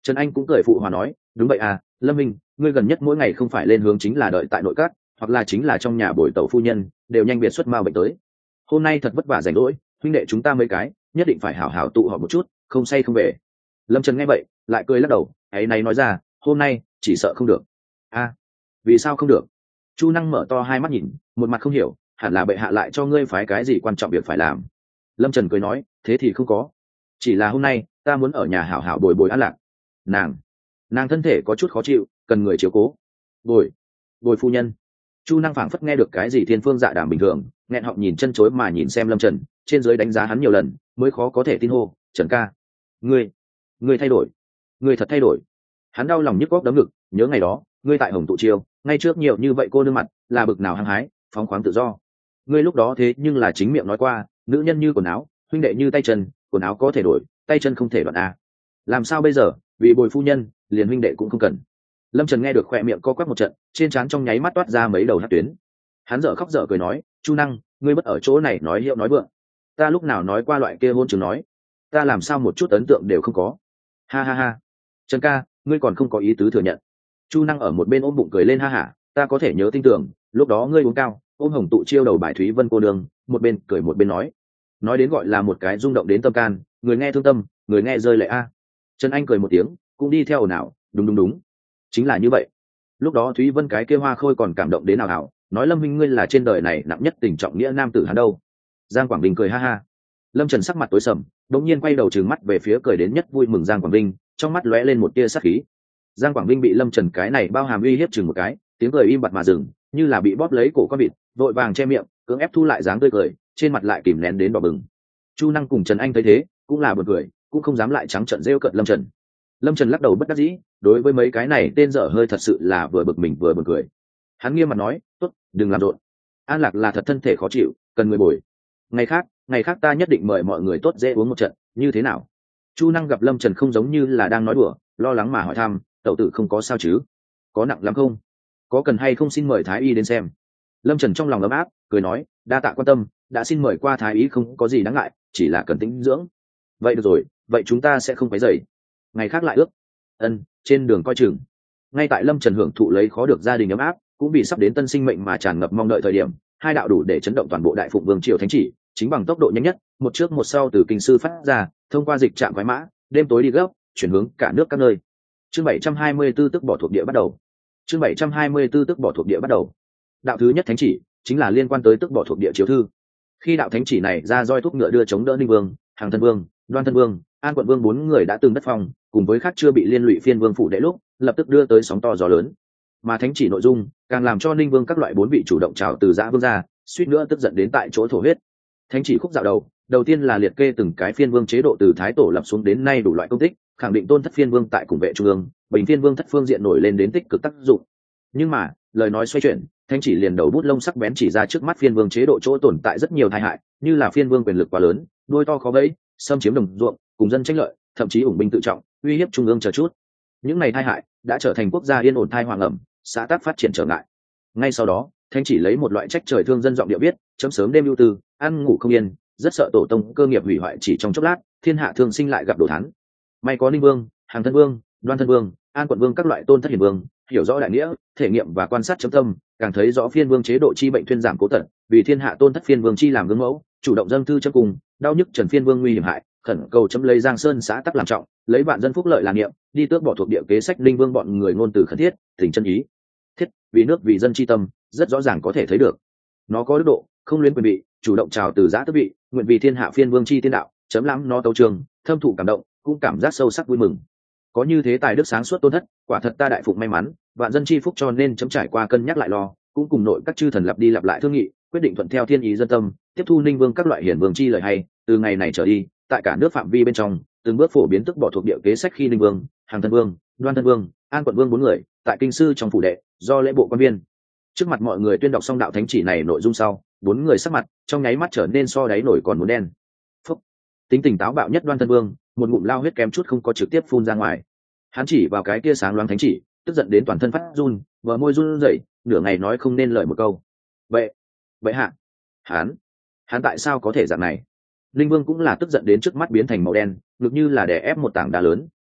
Trần Anh cũng cười phụ hòa nói, đúng vậy à, Lâm Minh, ngươi gần nhất mỗi ngày không phải lên hướng chính là đợi tại nội các, hoặc là chính là trong nhà bồi tẩu phu nhân, đều nhanh biệt xuất ma bệnh tới. Hôm nay thật vất vả rảnh rỗi, huynh đệ chúng ta mấy cái, nhất định phải hảo hảo tụ họp một chút, không say không về. Lâm Trần nghe vậy, lại cười lắc đầu, ấy này nói ra, hôm nay chỉ sợ không được. A, vì sao không được? Chu Năng mở to hai mắt nhìn, một mặt không hiểu, hẳn là bệ hạ lại cho ngươi phái cái gì quan trọng việc phải làm. Lâm Trần cười nói, thế thì không có, chỉ là hôm nay ta muốn ở nhà hảo hảo bồi bồi an lạc. Nàng, nàng thân thể có chút khó chịu, cần người chiếu cố. Bồi, bồi phu nhân. Chu Năng phảng phất nghe được cái gì thiên phương dạ đàm bình thường, nghẹn họng nhìn chân chối mà nhìn xem Lâm Trần, trên dưới đánh giá hắn nhiều lần, mới khó có thể tin hô, Trần ca, ngươi, ngươi thay đổi, ngươi thật thay đổi. Hắn đau lòng nhức góc đấm ngực, nhớ ngày đó, ngươi tại Hồng Tụ Chiêu, ngay trước nhiều như vậy cô nương mặt, là bực nào hăng hái, phóng khoáng tự do. Ngươi lúc đó thế nhưng là chính miệng nói qua, nữ nhân như quần áo, huynh đệ như tay chân, quần áo có thể đổi, tay chân không thể đoạn a. Làm sao bây giờ, vì bồi phu nhân, liền huynh đệ cũng không cần. Lâm Trần nghe được khỏe miệng co quắp một trận, trên trán trong nháy mắt toát ra mấy đầu hạt tuyến. Hắn dở khóc dở cười nói, Chu Năng, ngươi bất ở chỗ này nói hiệu nói vượng, ta lúc nào nói qua loại kia hôn chứng nói, ta làm sao một chút ấn tượng đều không có. Ha ha ha, Trần ca, ngươi còn không có ý tứ thừa nhận. Chu Năng ở một bên ôm bụng cười lên ha hả, ta có thể nhớ tin tưởng, lúc đó ngươi uống cao, ôm Hồng Tụ Chiêu đầu bài Thúy Vân cô đường, một bên cười một bên nói, nói đến gọi là một cái rung động đến tâm can, người nghe thương tâm, người nghe rơi lệ a. Trần Anh cười một tiếng, cũng đi theo ồn ào, đúng đúng đúng, chính là như vậy. Lúc đó Thúy Vân cái kia hoa khôi còn cảm động đến nào hảo, nói Lâm Minh ngươi là trên đời này nặng nhất tình trọng nghĩa nam tử hắn đâu. Giang Quảng Bình cười ha ha. Lâm Trần sắc mặt tối sầm, đột nhiên quay đầu trừng mắt về phía cười đến nhất vui mừng Giang Quảng Bình, trong mắt lóe lên một tia sát khí. Giang Quảng Bình bị Lâm Trần cái này bao hàm uy hiếp chừng một cái, tiếng cười im bặt mà dừng, như là bị bóp lấy cổ con vịt, vội vàng che miệng, cưỡng ép thu lại dáng tươi cười, trên mặt lại kìm nén đến đỏ bừng. Chu Năng cùng Trần Anh thấy thế, cũng là buồn cười, cũng không dám lại trắng trợn rêu cợt Lâm Trần. Lâm Trần lắc đầu bất đắc dĩ, đối với mấy cái này tên dở hơi thật sự là vừa bực mình vừa buồn cười. Hắn nghiêm mặt nói, tốt, đừng làm rộn. An Lạc là thật thân thể khó chịu, cần người bồi. Ngày khác, ngày khác ta nhất định mời mọi người tốt dễ uống một trận, như thế nào? Chu Năng gặp Lâm Trần không giống như là đang nói đùa, lo lắng mà hỏi thăm, tẩu tử không có sao chứ? Có nặng lắm không? Có cần hay không xin mời thái y đến xem? Lâm Trần trong lòng ấm áp, cười nói, đa tạ quan tâm, đã xin mời qua thái y không có gì đáng ngại, chỉ là cần tĩnh dưỡng. Vậy được rồi, vậy chúng ta sẽ không quấy rầy. Ngày khác lại ước. Ân, trên đường coi chừng. Ngay tại Lâm Trần hưởng thụ lấy khó được gia đình ấm áp, cũng vì sắp đến tân sinh mệnh mà tràn ngập mong đợi thời điểm, hai đạo đủ để chấn động toàn bộ Đại Phụng Vương triều thánh chỉ, chính bằng tốc độ nhanh nhất, một trước một sau từ kinh sư phát ra, thông qua dịch trạm quái mã, đêm tối đi gấp, chuyển hướng cả nước các nơi. Chương bảy trăm hai mươi tư tức bỏ thuộc địa bắt đầu. Chương bảy trăm hai mươi tư tức bỏ thuộc địa bắt đầu. Đạo thứ nhất thánh chỉ chính là liên quan tới tức bỏ thuộc địa chiếu thư. Khi đạo thánh chỉ này ra roi thúc ngựa đưa chống đỡ Ninh Vương, Hàng Thân Vương, Đoan Thân Vương, An Quận Vương bốn người đã từng đất phong, cùng với khác chưa bị liên lụy phiên vương phủ đệ lúc, lập tức đưa tới sóng to gió lớn. Mà thánh chỉ nội dung càng làm cho Ninh Vương các loại bốn vị chủ động trào từ Dã Vương ra, suýt nữa tức giận đến tại chỗ thổ huyết. Thánh chỉ khúc dạo đầu, đầu tiên là liệt kê từng cái phiên vương chế độ từ thái tổ lập xuống đến nay đủ loại công tích, khẳng định tôn thất phiên vương tại cùng vệ trung ương, bình phiên vương thất phương diện nổi lên đến tích cực tác dụng. Nhưng mà, lời nói xoay chuyển, thánh chỉ liền đầu bút lông sắc bén chỉ ra trước mắt phiên vương chế độ chỗ tồn tại rất nhiều tai hại, như là phiên vương quyền lực quá lớn, đuôi to khó vẫy, xâm chiếm đồng ruộng, cùng dân tranh lợi, thậm chí ủng binh tự trọng, uy hiếp trung ương chờ chút. Những này tai hại đã trở thành quốc gia yên ổn thai hoàng ẩm, xã tác phát triển trở ngại. Ngay sau đó, thánh chỉ lấy một loại trách trời thương dân giọng điệu viết, chấm sớm đêm ưu tư, ăn ngủ không yên, rất sợ tổ tông cơ nghiệp hủy hoại chỉ trong chốc lát, thiên hạ thương sinh lại gặp đồ thán. May có Ninh Vương, Hàng Thân Vương, Đoan Thân Vương, An Quận Vương các loại tôn thất hiền vương, hiểu rõ đại nghĩa, thể nghiệm và quan sát chấm tâm, càng thấy rõ phiên vương chế độ chi bệnh thuyên giảm cố tận, vì thiên hạ tôn thất phiên vương chi làm gương mẫu, chủ động dâng thư chấm cùng, đau nhức trần phiên vương nguy hiểm hại, khẩn cầu chấm lấy Giang Sơn xã tắc làm trọng, lấy vạn dân phúc lợi làm niệm, đi tước bỏ thuộc địa kế sách Ninh Vương bọn người ngôn từ khẩn thiết, tình chân ý thiết, vì nước vì dân chi tâm, rất rõ ràng có thể thấy được. Nó có đức độ, không luyến quyền bị, chủ động chào từ giã tước vị, nguyện vì thiên hạ phiên vương chi tiên đạo, chấm lắm nó tấu trường, thâm thụ cảm động, cũng cảm giác sâu sắc vui mừng. Có như thế tài đức sáng suốt tôn thất, quả thật ta đại phụng may mắn, vạn dân chi phúc cho nên chấm trải qua cân nhắc lại lo, cũng cùng nội các chư thần lặp đi lặp lại thương nghị, quyết định thuận theo thiên ý dân tâm, tiếp thu Ninh Vương các loại hiển vương chi lời hay, từ ngày này trở đi, tại cả nước phạm vi bên trong, từng bước phổ biến tức bỏ thuộc địa kế sách khi Ninh Vương, Hàng Thân Vương, Đoan Thân Vương, An Quận Vương bốn người, tại kinh sư trong phủ đệ, do lễ bộ quan viên. Trước mặt mọi người tuyên đọc xong đạo thánh chỉ này nội dung sau, bốn người sắc mặt trong nháy mắt trở nên so đáy nổi còn muốn đen. Phúc. Tính tình táo bạo nhất Đoan Thân Vương, một ngụm lao huyết kém chút không có trực tiếp phun ra ngoài. Hắn chỉ vào cái kia sáng loáng thánh chỉ, tức giận đến toàn thân phát run, bờ môi run rẩy, nửa ngày nói không nên lời một câu. Vậy, vậy hạ, hắn, hắn tại sao có thể dạng này? Linh Vương cũng là tức giận đến trước mắt biến thành màu đen, ngực như là đè ép một tảng đá lớn,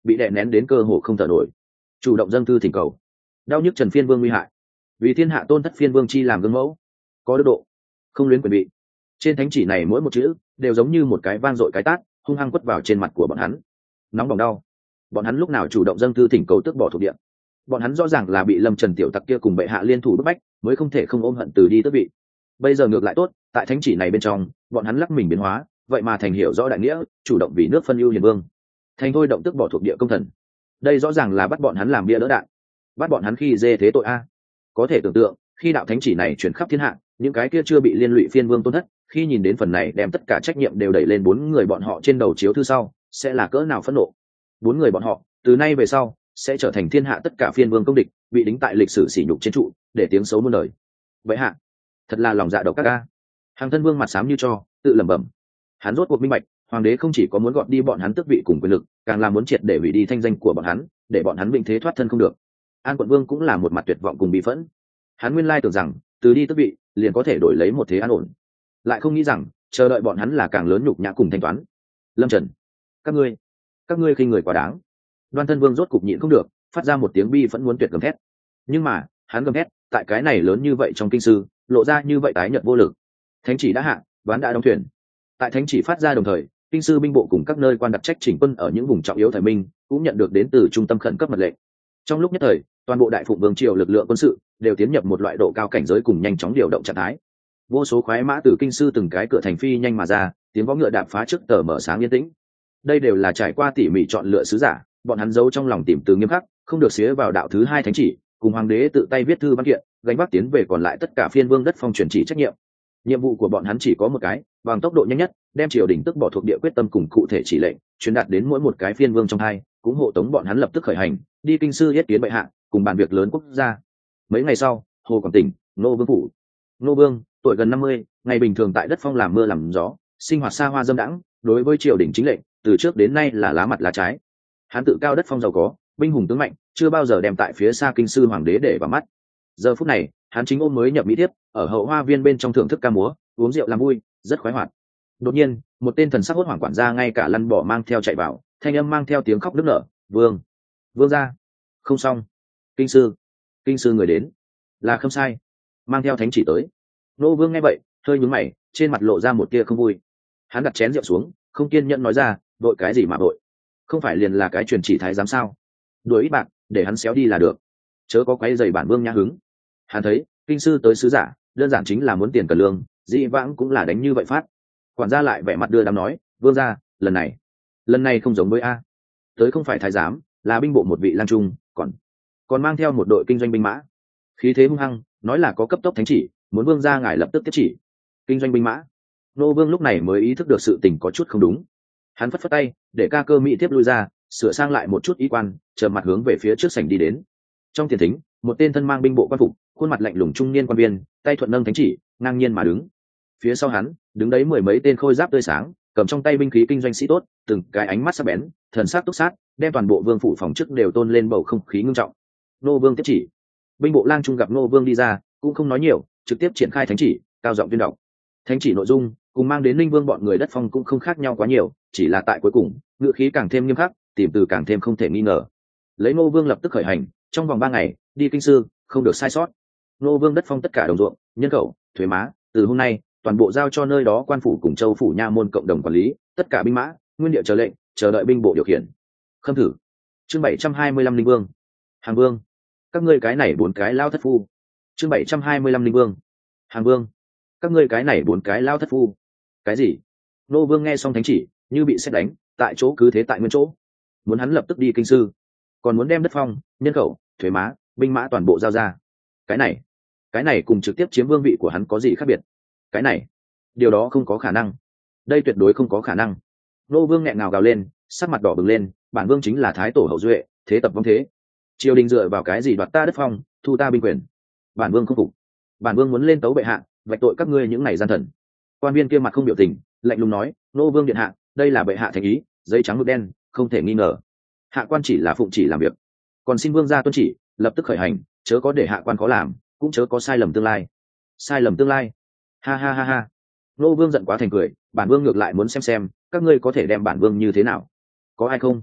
bị đè nén đến cơ hồ không thở nổi, chủ động dâng thư thỉnh cầu đau nhức trần phiên vương nguy hại, vì thiên hạ tôn thất phiên vương chi làm gương mẫu, có đức độ, không luyến quyền bị. Trên thánh chỉ này mỗi một chữ đều giống như một cái vang dội cái tát hung hăng quất vào trên mặt của bọn hắn, nóng bỏng đau. Bọn hắn lúc nào chủ động dâng thư thỉnh cầu tước bỏ thuộc địa? Bọn hắn rõ ràng là bị lâm trần tiểu tặc kia cùng bệ hạ liên thủ bức bách mới không thể không ôm hận từ đi tước vị. Bây giờ ngược lại tốt, tại thánh chỉ này bên trong bọn hắn lắc mình biến hóa, vậy mà thành hiểu rõ đại nghĩa, chủ động vì nước phân ưu hiền vương, thành thôi động tước bỏ thuộc địa công thần. Đây rõ ràng là bắt bọn hắn làm bia đỡ đạn, bắt bọn hắn khi dê thế tội a. Có thể tưởng tượng khi đạo thánh chỉ này chuyển khắp thiên hạ, những cái kia chưa bị liên lụy phiên vương tôn thất khi nhìn đến phần này đem tất cả trách nhiệm đều đẩy lên bốn người bọn họ trên đầu chiếu thư sau sẽ là cỡ nào phẫn nộ. Bốn người bọn họ từ nay về sau sẽ trở thành thiên hạ tất cả phiên vương công địch, bị đính tại lịch sử sỉ nhục trên trụ để tiếng xấu muôn đời. Vậy hạ thật là lòng dạ độc các ca. Hàng thân vương mặt xám như cho tự lẩm bẩm. Hắn rốt cuộc minh bạch, hoàng đế không chỉ có muốn gọt đi bọn hắn tước vị cùng quyền lực, càng là muốn triệt để hủy đi thanh danh của bọn hắn, để bọn hắn bình thế thoát thân không được. An quận vương cũng là một mặt tuyệt vọng cùng bị phẫn. Hắn nguyên lai tưởng rằng từ đi tước vị liền có thể đổi lấy một thế an ổn, lại không nghĩ rằng chờ đợi bọn hắn là càng lớn nhục nhã cùng thanh toán. Lâm Trần, các ngươi các ngươi khinh người quá đáng. Đoan thân vương rốt cục nhịn không được, phát ra một tiếng bi phẫn muốn tuyệt gầm thét. Nhưng mà hắn gầm thét tại cái này lớn như vậy trong kinh sư lộ ra như vậy tái nhợt vô lực. Thánh chỉ đã hạ, ván đã đóng thuyền. Tại thánh chỉ phát ra đồng thời, kinh sư binh bộ cùng các nơi quan đặc trách chỉnh quân ở những vùng trọng yếu thời minh cũng nhận được đến từ trung tâm khẩn cấp mật lệnh. Trong lúc nhất thời, toàn bộ đại phụng vương triều lực lượng quân sự đều tiến nhập một loại độ cao cảnh giới cùng nhanh chóng điều động trạng thái. Vô số khoái mã từ kinh sư từng cái cửa thành phi nhanh mà ra, tiếng võ ngựa đạp phá trước tờ mở sáng yên tĩnh. Đây đều là trải qua tỉ mỉ chọn lựa sứ giả, bọn hắn giấu trong lòng tìm từ nghiêm khắc, không được xía vào đạo thứ hai thánh chỉ, cùng hoàng đế tự tay viết thư văn kiện, gánh vác tiến về còn lại tất cả phiên vương đất phong truyền chỉ trách nhiệm. Nhiệm vụ của bọn hắn chỉ có một cái, bằng tốc độ nhanh nhất đem triều đình tức bỏ thuộc địa quyết tâm cùng cụ thể chỉ lệnh truyền đạt đến mỗi một cái phiên vương trong hai, cũng hộ tống bọn hắn lập tức khởi hành đi kinh sư yết kiến bệ hạ cùng bàn việc lớn quốc gia. Mấy ngày sau, hồ quảng tỉnh, nô vương phủ. Nô vương tuổi gần năm mươi, ngày bình thường tại đất phong làm mưa làm gió, sinh hoạt xa hoa dâm đãng, đối với triều đình chính lệnh từ trước đến nay là lá mặt lá trái. Hắn tự cao đất phong giàu có, binh hùng tướng mạnh, chưa bao giờ đem tại phía xa kinh sư hoàng đế để vào mắt. Giờ phút này hắn chính ôm mới nhập mỹ thiếp ở hậu hoa viên bên trong thưởng thức ca múa, uống rượu làm vui, rất khoái hoạt. Đột nhiên một tên thần sắc hốt hoảng quản gia ngay cả lăn bỏ mang theo chạy vào, thanh âm mang theo tiếng khóc nức nở. Vương vương gia, không xong, kinh sư kinh sư người đến, là không sai, mang theo thánh chỉ tới. Nô vương nghe vậy hơi nhướng mày, trên mặt lộ ra một tia không vui. Hắn đặt chén rượu xuống, không kiên nhẫn nói ra, đội cái gì mà đội, không phải liền là cái truyền chỉ thái giám sao, đuổi ít bạc để hắn xéo đi là được, chớ có quấy giày bản vương nhã hứng. Hắn thấy kinh sư tới sứ giả đơn giản chính là muốn tiền cần lương, dĩ vãng cũng là đánh như vậy phát. Quản gia lại vẻ mặt đưa đám nói, vương gia, lần này lần này không giống với a, tới không phải thái giám, là binh bộ một vị lang trung, còn còn mang theo một đội kinh doanh binh mã, khí thế hung hăng, nói là có cấp tốc thánh chỉ, muốn vương gia ngài lập tức tiếp chỉ. Kinh doanh binh mã. Nô vương lúc này mới ý thức được sự tình có chút không đúng. Hắn phất phất tay để ca cơ mỹ tiếp lui ra, sửa sang lại một chút y quan, chờ mặt hướng về phía trước sảnh đi đến. Trong tiền thính, một tên thân mang binh bộ quan phục, khuôn mặt lạnh lùng trung niên quan viên, tay thuận nâng thánh chỉ, ngang nhiên mà đứng. Phía sau hắn đứng đấy mười mấy tên khôi giáp tươi sáng, cầm trong tay binh khí kinh doanh sĩ tốt, từng cái ánh mắt sắc bén, thần sắc túc sát, đem toàn bộ vương phủ phòng chức đều tôn lên bầu không khí ngưng trọng. Nô vương tiếp chỉ. Binh bộ lang trung gặp nô vương đi ra, cũng không nói nhiều, trực tiếp triển khai thánh chỉ, cao giọng tuyên đọc. Thánh chỉ nội dung cùng mang đến linh vương bọn người đất phong cũng không khác nhau quá nhiều, chỉ là tại cuối cùng ngữ khí càng thêm nghiêm khắc, tìm từ càng thêm không thể nghi ngờ. Lấy nô vương lập tức khởi hành, trong vòng ba ngày đi kinh sư, không được sai sót. Nô vương đất phong tất cả đồng ruộng, nhân khẩu, thuế má, từ hôm nay toàn bộ giao cho nơi đó quan phủ cùng châu phủ nha môn cộng đồng quản lý, tất cả binh mã nguyên địa chờ lệnh, chờ đợi binh bộ điều khiển. Khâm thử. Chương bảy trăm hai mươi lăm linh vương. Hàng vương, các ngươi cái này bốn cái lao thất phu. Chương bảy trăm hai mươi lăm linh vương. Hàng vương, các ngươi cái này bốn cái lao thất phu. Cái gì? Nô vương nghe xong thánh chỉ như bị sét đánh, tại chỗ cứ thế tại nguyên chỗ. Muốn hắn lập tức đi kinh sư, còn muốn đem đất phong, nhân khẩu, thuế má, binh mã toàn bộ giao ra. Cái này cái này cùng trực tiếp chiếm vương vị của hắn có gì khác biệt? Cái này điều đó không có khả năng, đây tuyệt đối không có khả năng. Nô vương nghẹn ngào gào lên, sắc mặt đỏ bừng lên, bản vương chính là thái tổ hậu duệ, thế tập vong thế, triều đình dựa vào cái gì đoạt ta đất phong, thu ta binh quyền? Bản vương không phục, bản vương muốn lên tấu bệ hạ, vạch tội các ngươi những này gian thần. Quan viên kia mặt không biểu tình, lạnh lùng nói, nô vương điện hạ, đây là bệ hạ thành ý, giấy trắng mực đen, không thể nghi ngờ. Hạ quan chỉ là phụng chỉ làm việc, còn xin vương gia tuân chỉ, lập tức khởi hành, chớ có để hạ quan khó làm, cũng chớ có sai lầm tương lai. Sai lầm tương lai? Ha ha ha ha. Nô vương giận quá thành cười, bản vương ngược lại muốn xem xem các ngươi có thể đem bản vương như thế nào. Có ai không?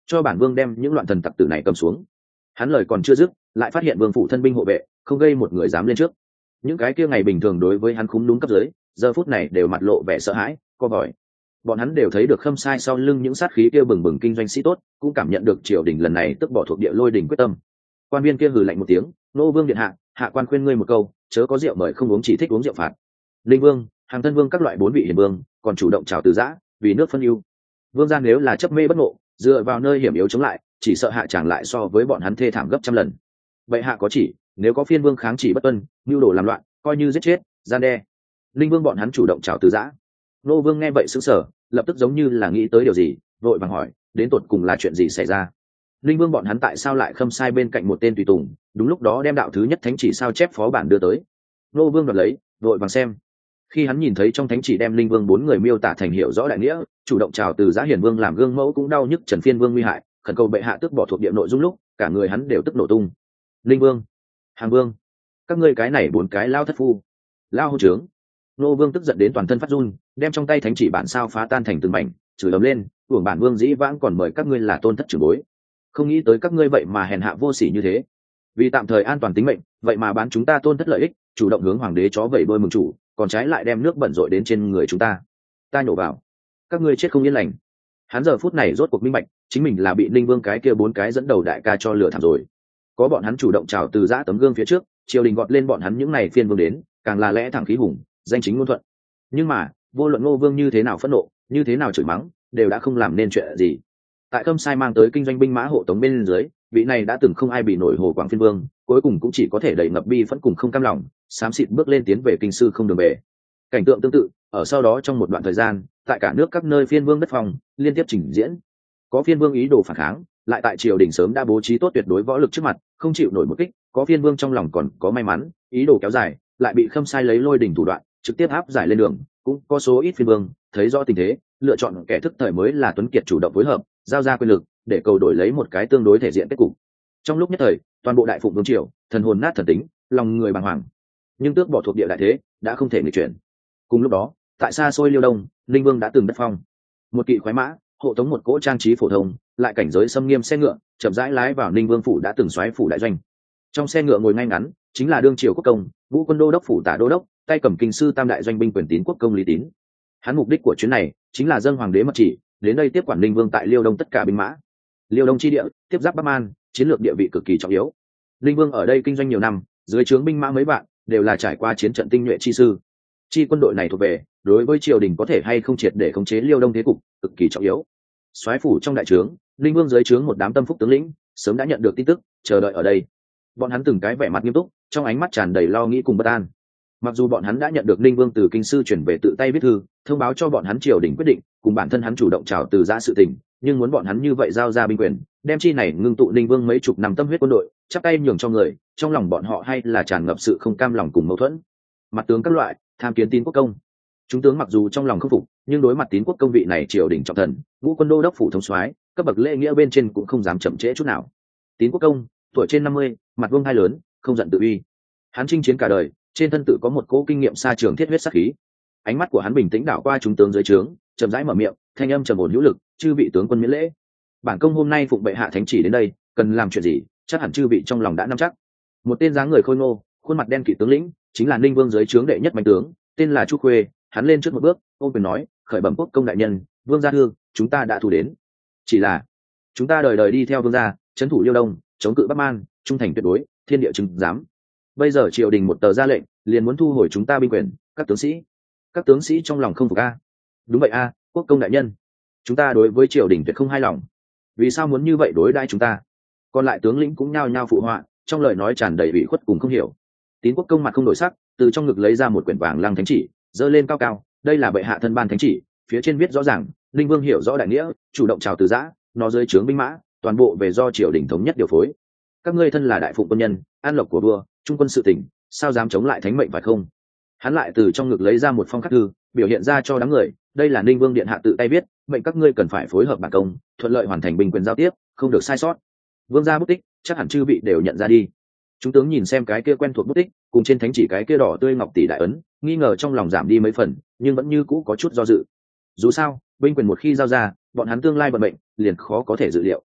cho bản vương đem những loạn thần tặc tử này cầm xuống. Hắn lời còn chưa dứt, lại phát hiện vương phủ thân binh hộ vệ không gây một người dám lên trước. Những cái kia ngày bình thường đối với hắn khúm núm cấp dưới, giờ phút này đều mặt lộ vẻ sợ hãi, co vòi. Bọn hắn đều thấy được Khâm Sai sau lưng những sát khí kia bừng bừng kinh doanh sĩ tốt, cũng cảm nhận được triều đình lần này tức bỏ thuộc địa lôi đình quyết tâm. Quan viên kia hừ lạnh một tiếng, nô vương điện hạ, hạ quan khuyên ngươi một câu, chớ có rượu mời không uống, chỉ thích uống rượu phạt. Linh vương, hàng thân vương các loại bốn vị hiền vương còn chủ động chào từ giã, vì nước phân ưu. Vương gia nếu là chấp mê bất ngộ, dựa vào nơi hiểm yếu chống lại, chỉ sợ hạ chẳng lại so với bọn hắn thê thảm gấp trăm lần. Vậy hạ có chỉ, nếu có phiên vương kháng chỉ bất tuân, nhu đồ làm loạn, coi như giết chết, gian đe. Linh vương bọn hắn chủ động chào từ giã. Nô vương nghe vậy sững sờ, lập tức giống như là nghĩ tới điều gì, vội vàng hỏi, đến tột cùng là chuyện gì xảy ra? Linh vương bọn hắn tại sao lại Khâm Sai bên cạnh một tên tùy tùng, đúng lúc đó đem đạo thứ nhất thánh chỉ sao chép phó bản đưa tới. Nô vương đoạt lấy, vội vàng xem. Khi hắn nhìn thấy trong thánh chỉ đem Linh vương bốn người miêu tả thành hiểu rõ đại nghĩa, chủ động chào từ giã hiền vương làm gương mẫu cũng đau nhức Trần Phiên vương nguy hại, khẩn cầu bệ hạ tước bỏ thuộc địa nội dung lúc, cả người hắn đều tức nổ tung. Linh vương, hàng vương, các ngươi cái này bốn cái lao thất phu, lao hô trướng. Nô vương tức giận đến toàn thân phát run, đem trong tay thánh chỉ bản sao phá tan thành từng mảnh, chửi ầm lên, uổng bản vương dĩ vãng còn mời các ngươi là tôn thất trưởng bối, không nghĩ tới các ngươi vậy mà hèn hạ vô sỉ như thế. Vì tạm thời an toàn tính mệnh, vậy mà bán chúng ta tôn thất lợi ích, chủ động hướng hoàng đế chó vẩy đôi mừng chủ, còn trái lại đem nước bẩn rội đến trên người chúng ta. Ta nhổ vào, các ngươi chết không yên lành. Hắn giờ phút này rốt cuộc minh bạch, chính mình là bị Linh vương cái kia bốn cái dẫn đầu đại ca cho lừa thảm rồi. Có bọn hắn chủ động chào từ giã tấm gương phía trước, triều đình gọt lên bọn hắn những này phiên vương đến, càng là lẽ thẳng khí hùng, danh chính ngôn thuận. Nhưng mà vô luận Ngô vương như thế nào phẫn nộ, như thế nào chửi mắng, đều đã không làm nên chuyện gì. Tại Khâm Sai mang tới kinh doanh binh mã hộ tống bên dưới, vị này đã từng không ai bị nổi Hồ Quảng phiên vương, cuối cùng cũng chỉ có thể đẩy ngập bi phẫn cùng không cam lòng, xám xịt bước lên tiến về kinh sư không đường về. Cảnh tượng tương tự ở sau đó trong một đoạn thời gian, tại cả nước các nơi phiên vương đất phòng liên tiếp trình diễn. Có phiên vương ý đồ phản kháng, lại tại triều đình sớm đã bố trí tốt tuyệt đối võ lực trước mặt, không chịu nổi một kích. Có phiên vương trong lòng còn có may mắn, ý đồ kéo dài, lại bị Khâm Sai lấy lôi đình thủ đoạn trực tiếp áp giải lên đường. Cũng có số ít phiên vương thấy rõ tình thế, lựa chọn kẻ thức thời mới là tuấn kiệt chủ động phối hợp, giao ra quyền lực để cầu đổi lấy một cái tương đối thể diện kết cục. Trong lúc nhất thời, toàn bộ đại phụng vương triều thần hồn nát thần tính, lòng người bàng hoàng. Nhưng tước bỏ thuộc địa đại thế đã không thể nghịch chuyển. Cùng lúc đó, tại xa xôi Liêu Đông, Linh vương đã từng đất phong. Một kỵ khoái mã hộ tống một cỗ trang trí phổ thông, lại cảnh giới xâm nghiêm xe ngựa, chậm rãi lái vào Linh vương phủ đã từng xoáy phủ đại doanh. Trong xe ngựa ngồi ngay ngắn chính là đương triều quốc công, vũ quân đô đốc phủ tả đô đốc, tay cầm kinh sư tam đại doanh binh quyền tín quốc công Lý Tín. Hắn mục đích của chuyến này chính là dâng hoàng đế mật chỉ, đến đây tiếp quản Linh vương tại Liêu Đông tất cả binh mã. Liêu Đông chi địa tiếp giáp Bắc Man, chiến lược địa vị cực kỳ trọng yếu. Linh vương ở đây kinh doanh nhiều năm, dưới trướng binh mã mấy vạn, đều là trải qua chiến trận tinh nhuệ chi sư. Chi quân đội này thuộc về, đối với triều đình có thể hay không triệt để khống chế Liêu Đông thế cục cực kỳ trọng yếu. Soái phủ trong đại trướng, Linh vương dưới trướng một đám tâm phúc tướng lĩnh sớm đã nhận được tin tức, chờ đợi ở đây. Bọn hắn từng cái vẻ mặt nghiêm túc, trong ánh mắt tràn đầy lo nghĩ cùng bất an. Mặc dù bọn hắn đã nhận được Linh vương từ kinh sư chuyển về tự tay viết thư, thông báo cho bọn hắn triều đình quyết định, cùng bản thân hắn chủ động chào từ giã sự tình, nhưng muốn bọn hắn như vậy giao ra binh quyền, đem chi này ngưng tụ Linh vương mấy chục năm tâm huyết quân đội, chắp tay nhường cho người, trong lòng bọn họ hay là tràn ngập sự không cam lòng cùng mâu thuẫn. Mặt tướng các loại, tham kiến Tín quốc công. Chúng tướng mặc dù trong lòng không phục, nhưng đối mặt Tín quốc công vị này triều đình trọng thần, vũ quân đô đốc phủ thống soái, cấp bậc lễ nghĩa bên trên cũng không dám chậm trễ chút nào. Tín quốc công, tuổi trên năm mươi, mặt vương hai lớn, không giận tự uy. Hắn chinh chiến cả đời, trên thân tự có một cỗ kinh nghiệm xa trường thiết huyết sát khí. Ánh mắt của hắn bình tĩnh đảo qua chúng tướng dưới trướng, chậm rãi mở miệng, thanh âm trầm ổn hữu lực, chư vị tướng quân miễn lễ. Bản công hôm nay phụng bệ hạ thánh chỉ đến đây, cần làm chuyện gì, chắc hẳn chư vị trong lòng đã nắm chắc. Một tên dáng người khôi ngô, khuôn mặt đen kịt tướng lĩnh, chính là Ninh vương dưới trướng đệ nhất mạnh tướng, tên là Chu Khuê. Hắn lên trước một bước, ôm quyền nói, khởi bẩm quốc công đại nhân, vương gia thương, chúng ta đã thu đến. Chỉ là chúng ta đời đời đi theo vương gia, trấn thủ Liêu Đông, chống cự Bắc Man, trung thành tuyệt đối, thiên địa chứng giám. Bây giờ triều đình một tờ ra lệnh, liền muốn thu hồi chúng ta binh quyền, các tướng sĩ, các tướng sĩ trong lòng không phục a. Đúng vậy a, quốc công đại nhân, chúng ta đối với triều đình tuyệt không hài lòng. Vì sao muốn như vậy đối đãi chúng ta? Còn lại tướng lĩnh cũng nhao nhao phụ họa, trong lời nói tràn đầy ủy khuất cùng không hiểu. Tín quốc công mặt không đổi sắc, từ trong ngực lấy ra một quyển vàng lăng thánh chỉ, giơ lên cao cao, đây là bệ hạ thân ban thánh chỉ, phía trên viết rõ ràng, Linh vương hiểu rõ đại nghĩa, chủ động chào từ giã, nó dưới trướng binh mã, toàn bộ về do triều đình thống nhất điều phối. Các ngươi thân là đại phụng quân nhân, an lộc của vua, trung quân sự tỉnh, sao dám chống lại thánh mệnh phải không? Hắn lại từ trong ngực lấy ra một phong khắc thư, biểu hiện ra cho đám người, đây là Ninh vương điện hạ tự tay viết, mệnh các ngươi cần phải phối hợp bản công, thuận lợi hoàn thành binh quyền giao tiếp, không được sai sót. Vương gia bút tích, chắc hẳn chư vị đều nhận ra đi. Chúng tướng nhìn xem cái kia quen thuộc bút tích, cùng trên thánh chỉ cái kia đỏ tươi ngọc tỷ đại ấn, nghi ngờ trong lòng giảm đi mấy phần, nhưng vẫn như cũ có chút do dự. Dù sao, binh quyền một khi giao ra, bọn hắn tương lai vận mệnh liền khó có thể dự liệu.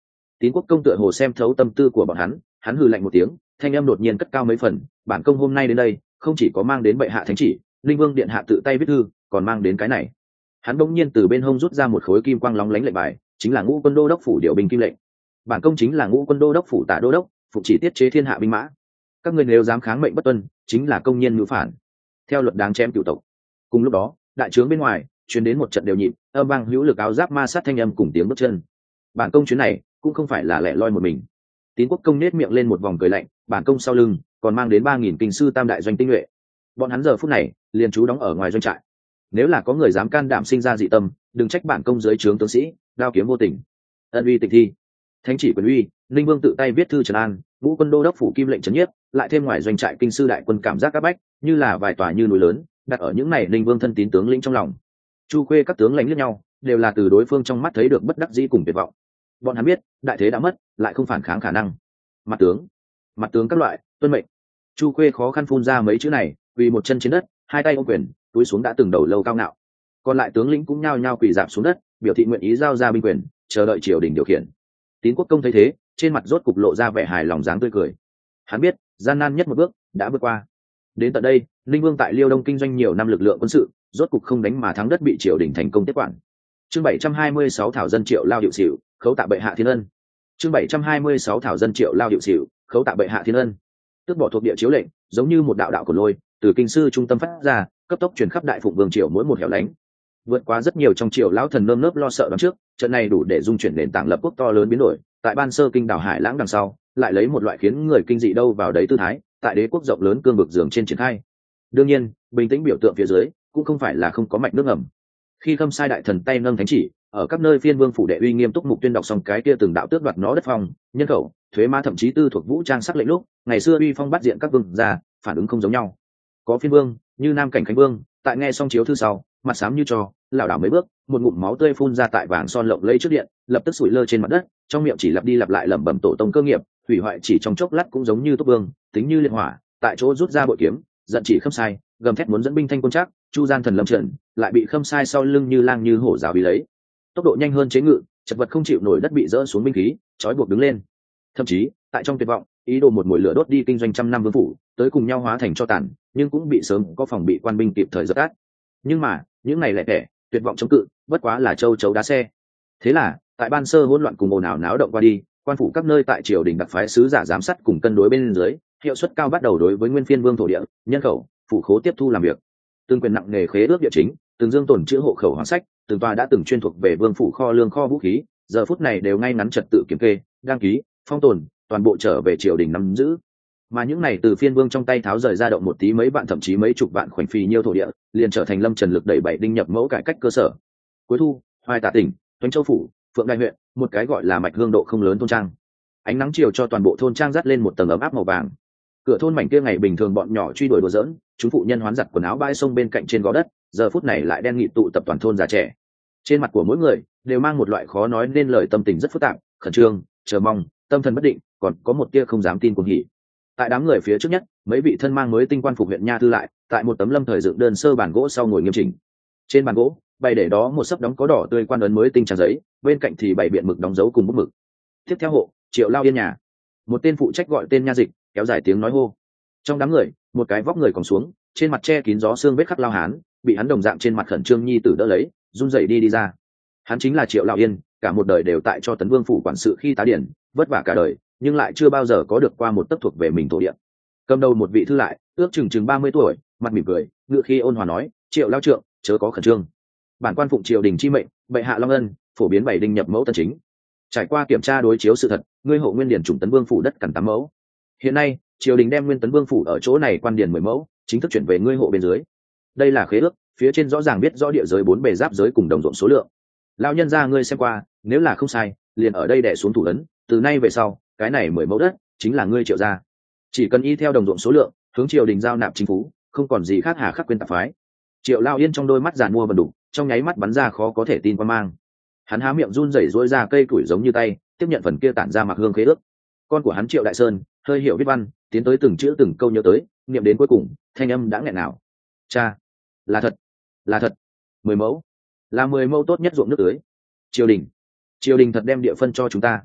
Tín Quốc công tựa hồ xem thấu tâm tư của bọn hắn, hắn hừ lạnh một tiếng, thanh âm đột nhiên cất cao mấy phần, bản công hôm nay đến đây không chỉ có mang đến bệ hạ thánh chỉ, linh vương điện hạ tự tay viết thư, còn mang đến cái này. Hắn bỗng nhiên từ bên hông rút ra một khối kim quang lóng lánh lệnh bài, chính là ngũ quân đô đốc phủ điều binh kim lệnh. Bản công chính là ngũ quân đô đốc phủ tả đô đốc, phụ chỉ tiết chế thiên hạ binh mã, các ngươi nếu dám kháng mệnh bất tuân chính là công nhân mưu phản, theo luật đáng chém cửu tộc. Cùng lúc đó đại trướng bên ngoài truyền đến một trận đều nhịp, âm vang hữu lực áo giáp ma sát thanh âm cùng tiếng bước chân. Bản công chuyến này cũng không phải là lẻ loi một mình. Tín Quốc công nết miệng lên một vòng cười lạnh, bản công sau lưng còn mang đến ba nghìn kinh sư tam đại doanh tinh nhuệ, bọn hắn giờ phút này liền trú đóng ở ngoài doanh trại. Nếu là có người dám can đảm sinh ra dị tâm, đừng trách bản công dưới trướng tướng sĩ đao kiếm vô tình. Ân uy tịch thi, thánh chỉ quyền uy, linh vương tự tay viết thư trấn an, vũ quân đô đốc phủ kim lệnh trấn nhiếp, lại thêm ngoài doanh trại kinh sư đại quân cảm giác áp bách như là vài tòa như núi lớn đặt ở những này linh vương thân tín tướng lĩnh trong lòng. Chu khuê các tướng lãnh lẫn nhau đều là từ đối phương trong mắt thấy được bất đắc dĩ cùng tuyệt vọng. Bọn hắn biết đại thế đã mất, lại không phản kháng khả năng. Mặt tướng, mặt tướng các loại tuân mệnh. Chu khuê khó khăn phun ra mấy chữ này, vì một chân trên đất, hai tay ôm quyền, túi xuống đã từng đầu lâu cao ngạo. Còn lại tướng lĩnh cũng nhao nhao quỳ rạp xuống đất, biểu thị nguyện ý giao ra binh quyền, chờ đợi triều đình điều khiển. Tín Quốc công thấy thế, trên mặt rốt cục lộ ra vẻ hài lòng dáng tươi cười. Hắn biết gian nan nhất một bước đã vượt qua. Đến tận đây, Linh Vương tại Liêu Đông kinh doanh nhiều năm lực lượng quân sự, rốt cục không đánh mà thắng đất bị triều đình thành công tiếp quản. Chương bảy trăm hai mươi sáu thảo dân triệu lao hiệu xỉu, khấu tạ bệ hạ thiên ân. Chương bảy trăm hai mươi sáu thảo dân triệu lao hiệu xỉu, khấu tạ bệ hạ thiên ân. Tước bỏ thuộc địa chiếu lệnh, giống như một đạo đạo của lôi, từ kinh sư trung tâm phát ra, cấp tốc truyền khắp đại phụng vương triều mỗi một hẻo lánh. Vượt qua rất nhiều trong triều lão thần nơm nớp lo sợ đón trước, trận này đủ để dung chuyển nền tảng lập quốc to lớn biến đổi. Tại ban sơ kinh đảo Hải Lãng đằng sau, lại lấy một loại khiến người kinh dị đâu vào đấy tư thái, tại đế quốc rộng lớn cương vực giường trên triển khai. Đương nhiên, bình tĩnh biểu tượng phía dưới cũng không phải là không có mạch nước ngầm. Khi Khâm Sai đại thần tay nâng thánh chỉ, ở các nơi phiên vương phủ đệ uy nghiêm túc mục tuyên đọc xong cái kia từng đạo tước đoạt nó đất phong, nhân khẩu, thuế má thậm chí tư thuộc vũ trang sắc lệnh lúc, ngày xưa uy phong bắt diện các vương gia, phản ứng không giống nhau. Có phiên vương như Nam Cảnh Khánh Vương, tại nghe xong chiếu thư sau, mặt xám như trò, lảo đảo mấy bước, một ngụm máu tươi phun ra tại vàng son lộng lẫy trước điện, lập tức sủi lơ trên mặt đất, trong miệng chỉ lặp đi lặp lại lẩm bẩm tổ tông cơ nghiệp, hủy hoại chỉ trong chốc lát cũng giống như túc vương, tính như liệt hỏa, tại chỗ rút ra bội kiếm, giận chỉ Khâm Sai, gầm thét muốn dẫn binh thanh quân chắc, chu gian thần lâm trận, lại bị Khâm Sai sau lưng như lang như hổ giáo bị lấy, tốc độ nhanh hơn chế ngự, chật vật không chịu nổi đất bị dỡ xuống binh khí, trói buộc đứng lên. Thậm chí tại trong tuyệt vọng, ý đồ một mùi lửa đốt đi kinh doanh trăm năm vương phủ, tới cùng nhau hóa thành cho tàn, nhưng cũng bị sớm có phòng bị quan binh kịp thời dập tắt. Nhưng mà những ngày lẻ tẻ tuyệt vọng chống cự, bất quá là châu chấu đá xe. Thế là tại ban sơ hỗn loạn cùng ồn ào náo động qua đi, quan phủ các nơi tại triều đình đặc phái sứ giả giám sát cùng cân đối bên dưới, hiệu suất cao bắt đầu đối với nguyên phiên vương thổ địa, nhân khẩu, phủ khố tiếp thu làm việc. Từng quyền nặng nghề khế ước địa chính, từng dương tồn chữ hộ khẩu hoàng sách, từng tòa đã từng chuyên thuộc về vương phủ kho lương kho vũ khí, giờ phút này đều ngay ngắn trật tự kiểm kê, đăng ký, phong tồn, toàn bộ trở về triều đình nắm giữ. Mà những này từ phiên vương trong tay tháo rời ra động một tí mấy vạn thậm chí mấy chục vạn khoảnh phì nhiêu thổ địa, liền trở thành lâm trần lực đẩy bảy đinh nhập mẫu cải cách cơ sở. Cuối thu, Hoài Tả tỉnh, Tuấn Châu phủ, Phượng Đại huyện, một cái gọi là mạch hương độ không lớn thôn trang. Ánh nắng chiều cho toàn bộ thôn trang dắt lên một tầng ấm áp màu vàng. Cửa thôn mảnh kia ngày bình thường bọn nhỏ truy đuổi đùa giỡn, chúng phụ nhân hoán giặt quần áo bãi sông bên cạnh trên gò đất, giờ phút này lại đen nghị tụ tập toàn thôn già trẻ. Trên mặt của mỗi người đều mang một loại khó nói nên lời tâm tình rất phức tạp, khẩn trương, chờ mong, tâm thần bất định, còn có một tia không dám tin cuồng hỉ. Tại đám người phía trước nhất, mấy vị thân mang mới tinh quan phục huyện nha thư lại, tại một tấm lâm thời dựng đơn sơ bàn gỗ sau ngồi nghiêm chỉnh. Trên bàn gỗ bày để đó một sấp đóng có đỏ tươi quan ấn mới tinh trang giấy, bên cạnh thì bày biện mực đóng dấu cùng bút mực. Tiếp theo hộ Triệu Lao Yên nhà, một tên phụ trách gọi tên nha dịch kéo dài tiếng nói hô. Trong đám người, một cái vóc người còn xuống, trên mặt che kín gió xương vết khắc lao hán, bị hắn đồng dạng trên mặt khẩn trương nhi tử đỡ lấy, run rẩy đi đi ra. Hắn chính là Triệu Lao Yên, cả một đời đều tại cho Tấn Vương phủ quản sự khi tá điển, vất vả cả đời, nhưng lại chưa bao giờ có được qua một tấc thuộc về mình thổ địa. Cầm đầu một vị thư lại, ước chừng chừng ba mươi tuổi, mặt mỉm cười, ngựa khi ôn hòa nói: Triệu lao trượng, chớ có khẩn trương. Bản quan phụng triều đình chi mệnh, bệ hạ long ân, phổ biến bảy đinh nhập mẫu tân chính. Trải qua kiểm tra đối chiếu sự thật, ngươi hộ nguyên điển chủng Tấn Vương phủ đất cằn tám mẫu. Hiện nay, triều đình đem nguyên Tấn Vương phủ ở chỗ này quan điển mười mẫu, chính thức chuyển về ngươi hộ bên dưới. Đây là khế ước, phía trên rõ ràng biết rõ địa giới bốn bề giáp giới cùng đồng ruộng số lượng. Lão nhân gia ngươi xem qua, nếu là không sai, liền ở đây đè xuống thủ ấn, từ nay về sau, cái này mười mẫu đất chính là ngươi Triệu gia. Chỉ cần y theo đồng ruộng số lượng, hướng triều đình giao nạp chính phủ, không còn gì khác hà khắc quên tạp phái. Triệu Lao Yên trong đôi mắt giàn mua vần đủ, trong nháy mắt bắn ra khó có thể tin quan mang. Hắn há miệng run rẩy rỗi ra cây củi giống như tay, tiếp nhận phần kia tản ra mặc hương khế ước. Con của hắn Triệu Đại Sơn hơi hiểu viết văn, tiến tới từng chữ từng câu nhớ tới, niệm đến cuối cùng, thanh âm đã nghẹn ngào. Cha, là thật, là thật, mười mẫu, là mười mẫu tốt nhất ruộng nước tưới. Triều đình, triều đình thật đem địa phân cho chúng ta.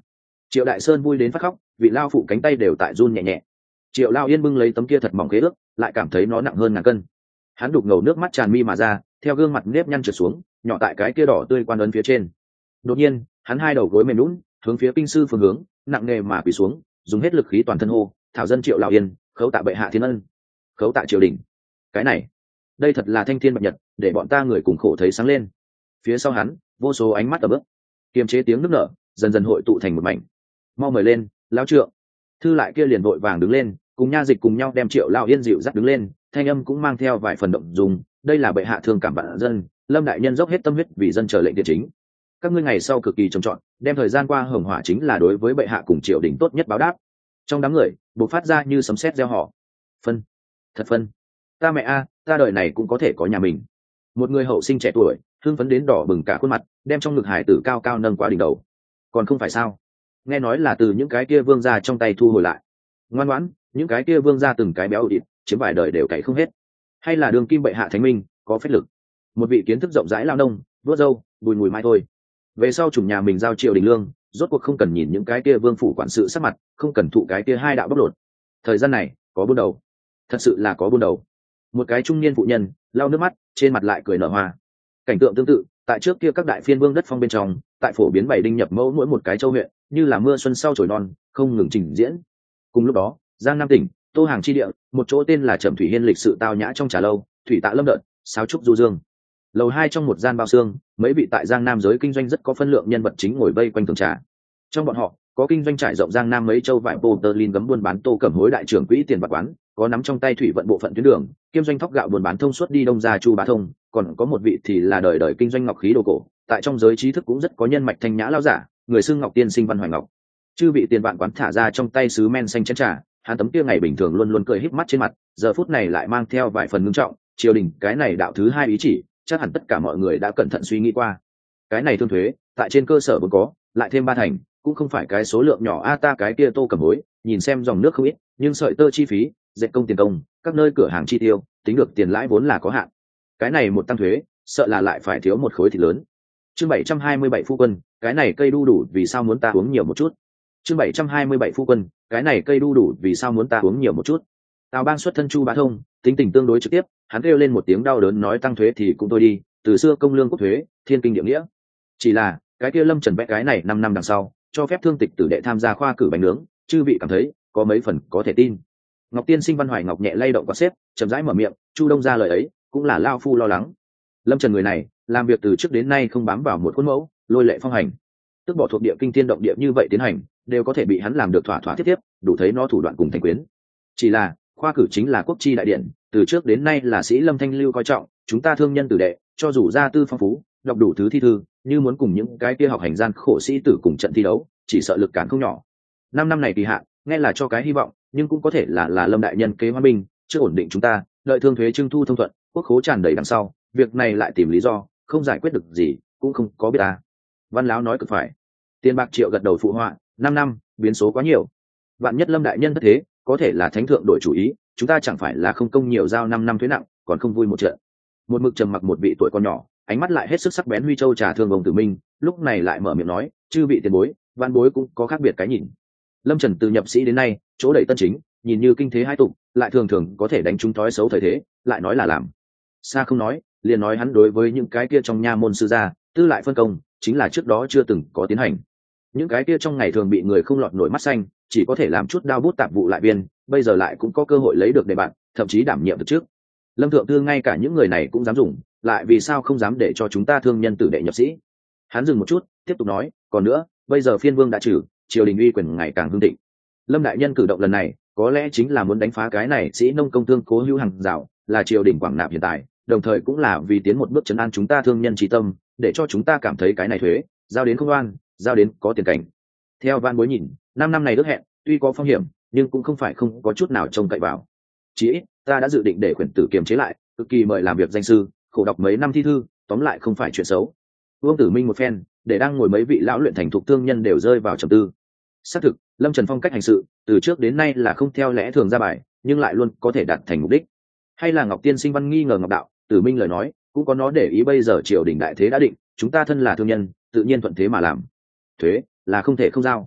Triệu Đại Sơn vui đến phát khóc, vị lao phụ cánh tay đều tại run nhẹ nhẹ. Triệu Lao Yên bưng lấy tấm kia thật mỏng khế ước, lại cảm thấy nó nặng hơn ngàn cân. Hắn đục ngầu nước mắt tràn mi mà ra, theo gương mặt nếp nhăn trượt xuống, nhỏ tại cái kia đỏ tươi quan ấn phía trên. Đột nhiên, hắn hai đầu gối mềm nhũn, hướng phía kinh sư phương hướng, nặng nề mà quỳ xuống, dùng hết lực khí toàn thân hô, thảo dân Triệu Lao Yên, khấu tạ bệ hạ thiên ân, khấu tạ triều đình. Cái này, đây thật là thanh thiên bạch nhật, để bọn ta người cùng khổ thấy sáng lên. Phía sau hắn, vô số ánh mắt ở bước, kiềm chế tiếng nức nở, dần dần hội tụ thành một mảnh. Mau mời lên, lão trượng. Thư lại kia liền vội vàng đứng lên, cùng nha dịch cùng nhau đem Triệu Lao Yên dịu dắt đứng lên, thanh âm cũng mang theo vài phần động dung. Đây là bệ hạ thương cảm vạn dân, Lâm đại nhân dốc hết tâm huyết vì dân chờ lệnh điện chính. Các ngươi ngày sau cực kỳ trông trọn, đem thời gian qua hồng hỏa chính là đối với bệ hạ cùng triều đình tốt nhất báo đáp. Trong đám người, bộc phát ra như sấm sét gieo họ. Phân, thật phân. Ta mẹ a, ta đời này cũng có thể có nhà mình. Một người hậu sinh trẻ tuổi, hưng phấn đến đỏ bừng cả khuôn mặt, đem trong ngực hải tử cao cao nâng qua đỉnh đầu. Còn không phải sao? Nghe nói là từ những cái kia vương gia trong tay thu hồi lại. Ngoan ngoãn, những cái kia vương gia từng cái béo đít, chiếm vài đời đều cày không hết. Hay là đường kim bệ hạ thánh minh, có phép lực. Một vị kiến thức rộng rãi lao nông, vuốt râu, bùi mùi mai thôi. Về sau chủng nhà mình giao triều đình lương, rốt cuộc không cần nhìn những cái kia vương phủ quản sự sắc mặt, không cần thụ cái kia hai đạo bóc lột. Thời gian này, có buôn đầu. Thật sự là có buôn đầu. Một cái trung niên phụ nhân, lau nước mắt, trên mặt lại cười nở hoa. Cảnh tượng tương tự, tại trước kia các đại phiên vương đất phong bên trong, tại phổ biến bảy đinh nhập mẫu mỗi một cái châu huyện, như là mưa xuân sau chồi non, không ngừng trình diễn. Cùng lúc đó, Giang Nam tỉnh, Tô Hàng chi địa, một chỗ tên là Trầm Thủy Hiên lịch sự tao nhã trong trà lâu, thủy tạ lâm đợt, sáo trúc du dương. Lầu hai trong một gian bao xương, mấy vị tại Giang Nam giới kinh doanh rất có phân lượng nhân vật chính ngồi vây quanh tường trà. Trong bọn họ, có kinh doanh trải rộng Giang Nam mấy châu vải Poterlin gấm buôn bán Tô Cẩm Hối đại trưởng quỹ tiền bạc quán, có nắm trong tay thủy vận bộ phận tuyến đường, kiêm doanh thóc gạo buôn bán thông suốt đi đông ra Chu Bá Thông, còn có một vị thì là đời đời kinh doanh ngọc khí đồ cổ, tại trong giới trí thức cũng rất có nhân mạch thanh nhã lao giả, người xưng Ngọc Tiên Sinh Văn Hoài Ngọc. Chư vị tiền vạn quán thả ra trong tay sứ men xanh chén trà, hắn tấm kia ngày bình thường luôn luôn cười híp mắt trên mặt, giờ phút này lại mang theo vài phần ngưng trọng. Triều đình cái này đạo thứ hai ý chỉ, chắc hẳn tất cả mọi người đã cẩn thận suy nghĩ qua. Cái này thương thuế, tại trên cơ sở vốn có, lại thêm ba thành, cũng không phải cái số lượng nhỏ a. Ta cái kia Tô Cẩm Hối, nhìn xem dòng nước không ít, nhưng sợi tơ chi phí, dệt công tiền công, các nơi cửa hàng chi tiêu, tính được tiền lãi vốn là có hạn. Cái này một tăng thuế, sợ là lại phải thiếu một khối thịt lớn. Chương bảy trăm hai mươi bảy phu quân, cái này cây đu đủ vì sao muốn ta uống nhiều một chút. Chương bảy trăm hai mươi bảy phu quân, cái này cây đu đủ vì sao muốn ta uống nhiều một chút. Tào Bang xuất thân Chu Bá Thông, tính tình tương đối trực tiếp, hắn kêu lên một tiếng đau đớn nói tăng thuế thì cũng thôi đi, từ xưa công lương quốc thuế, thiên kinh địa nghĩa. Chỉ là, cái kia Lâm Trần vẽ cái này năm năm đằng sau, cho phép thương tịch tử đệ tham gia khoa cử bánh nướng, chư vị cảm thấy có mấy phần có thể tin. Ngọc Tiên Sinh Văn Hoài Ngọc nhẹ lay động quạt xếp, chậm rãi mở miệng, Chu Đông ra lời ấy, cũng là lao phu lo lắng. Lâm Trần người này, làm việc từ trước đến nay không bám vào một khuôn mẫu, lôi lệ phong hành, tức bỏ thuộc địa kinh thiên động địa như vậy tiến hành, đều có thể bị hắn làm được thỏa thỏa thiết tiếp, đủ thấy nó thủ đoạn cùng thành quyến. Chỉ là, khoa cử chính là quốc chi đại điện, từ trước đến nay là sĩ Lâm Thanh lưu coi trọng, chúng ta thương nhân tử đệ, cho dù gia tư phong phú, đọc đủ thứ thi thư, như muốn cùng những cái kia học hành gian khổ sĩ tử cùng trận thi đấu, chỉ sợ lực cản không nhỏ. Năm năm này kỳ hạn, nghe là cho cái hy vọng, nhưng cũng có thể là là Lâm đại nhân kế hoa binh, chưa ổn định chúng ta, lợi thương thuế trưng thu thông thuận, quốc khố tràn đầy đằng sau, việc này lại tìm lý do, không giải quyết được gì, cũng không có biết ta. Văn Láo nói cực phải. Tiền Bạc Triệu gật đầu phụ họa, năm năm, biến số quá nhiều. Vạn nhất Lâm đại nhân thất thế, có thể là thánh thượng đổi chủ ý, chúng ta chẳng phải là không công nhiều giao năm năm thuế nặng, còn không vui một trận. Một mực trầm mặc một vị tuổi còn nhỏ, ánh mắt lại hết sức sắc bén Huy Châu trà thương ông Tử Minh, lúc này lại mở miệng nói, chư vị tiền bối, văn bối cũng có khác biệt cái nhìn. Lâm Trần từ nhập sĩ đến nay, chỗ đẩy tân chính, nhìn như kinh thế hai tục, lại thường thường có thể đánh trúng thói xấu thời thế, lại nói là làm. Xa không nói, liền nói hắn đối với những cái kia trong nha môn sư gia, tư lại phân công, chính là trước đó chưa từng có tiến hành. Những cái kia trong ngày thường bị người không lọt nổi mắt xanh, chỉ có thể làm chút đao bút tạp vụ lại viên, bây giờ lại cũng có cơ hội lấy được đề bạn, thậm chí đảm nhiệm được trước. Lâm thượng thư ngay cả những người này cũng dám dùng, lại vì sao không dám để cho chúng ta thương nhân tử đệ nhập sĩ? Hắn dừng một chút, tiếp tục nói, còn nữa, bây giờ phiên vương đã trừ, triều đình uy quyền ngày càng hưng thịnh. Lâm đại nhân cử động lần này, có lẽ chính là muốn đánh phá cái này sĩ nông công thương cố hữu hàng rào, là triều đình quảng nạp hiện tại, đồng thời cũng là vì tiến một bước trấn an chúng ta thương nhân trí tâm, để cho chúng ta cảm thấy cái này thuế, giao đến không oan, giao đến có tiền cảnh. Theo Van Bối nhìn, năm năm này ước hẹn, tuy có phong hiểm, nhưng cũng không phải không có chút nào trông cậy vào. Chỉ ít, ta đã dự định để quyển tử kiềm chế lại, cực kỳ mời làm việc danh sư, khổ đọc mấy năm thi thư, tóm lại không phải chuyện xấu. Vương Tử Minh một phen, để đang ngồi mấy vị lão luyện thành thục thương nhân đều rơi vào trầm tư. Xác thực, Lâm Trần Phong cách hành sự, từ trước đến nay là không theo lẽ thường ra bài, nhưng lại luôn có thể đạt thành mục đích. Hay là Ngọc Tiên Sinh Văn nghi ngờ Ngọc Đạo, Tử Minh lời nói, cũng có nó để ý bây giờ triều đình đại thế đã định, chúng ta thân là thương nhân, tự nhiên thuận thế mà làm. Thuế là không thể không giao.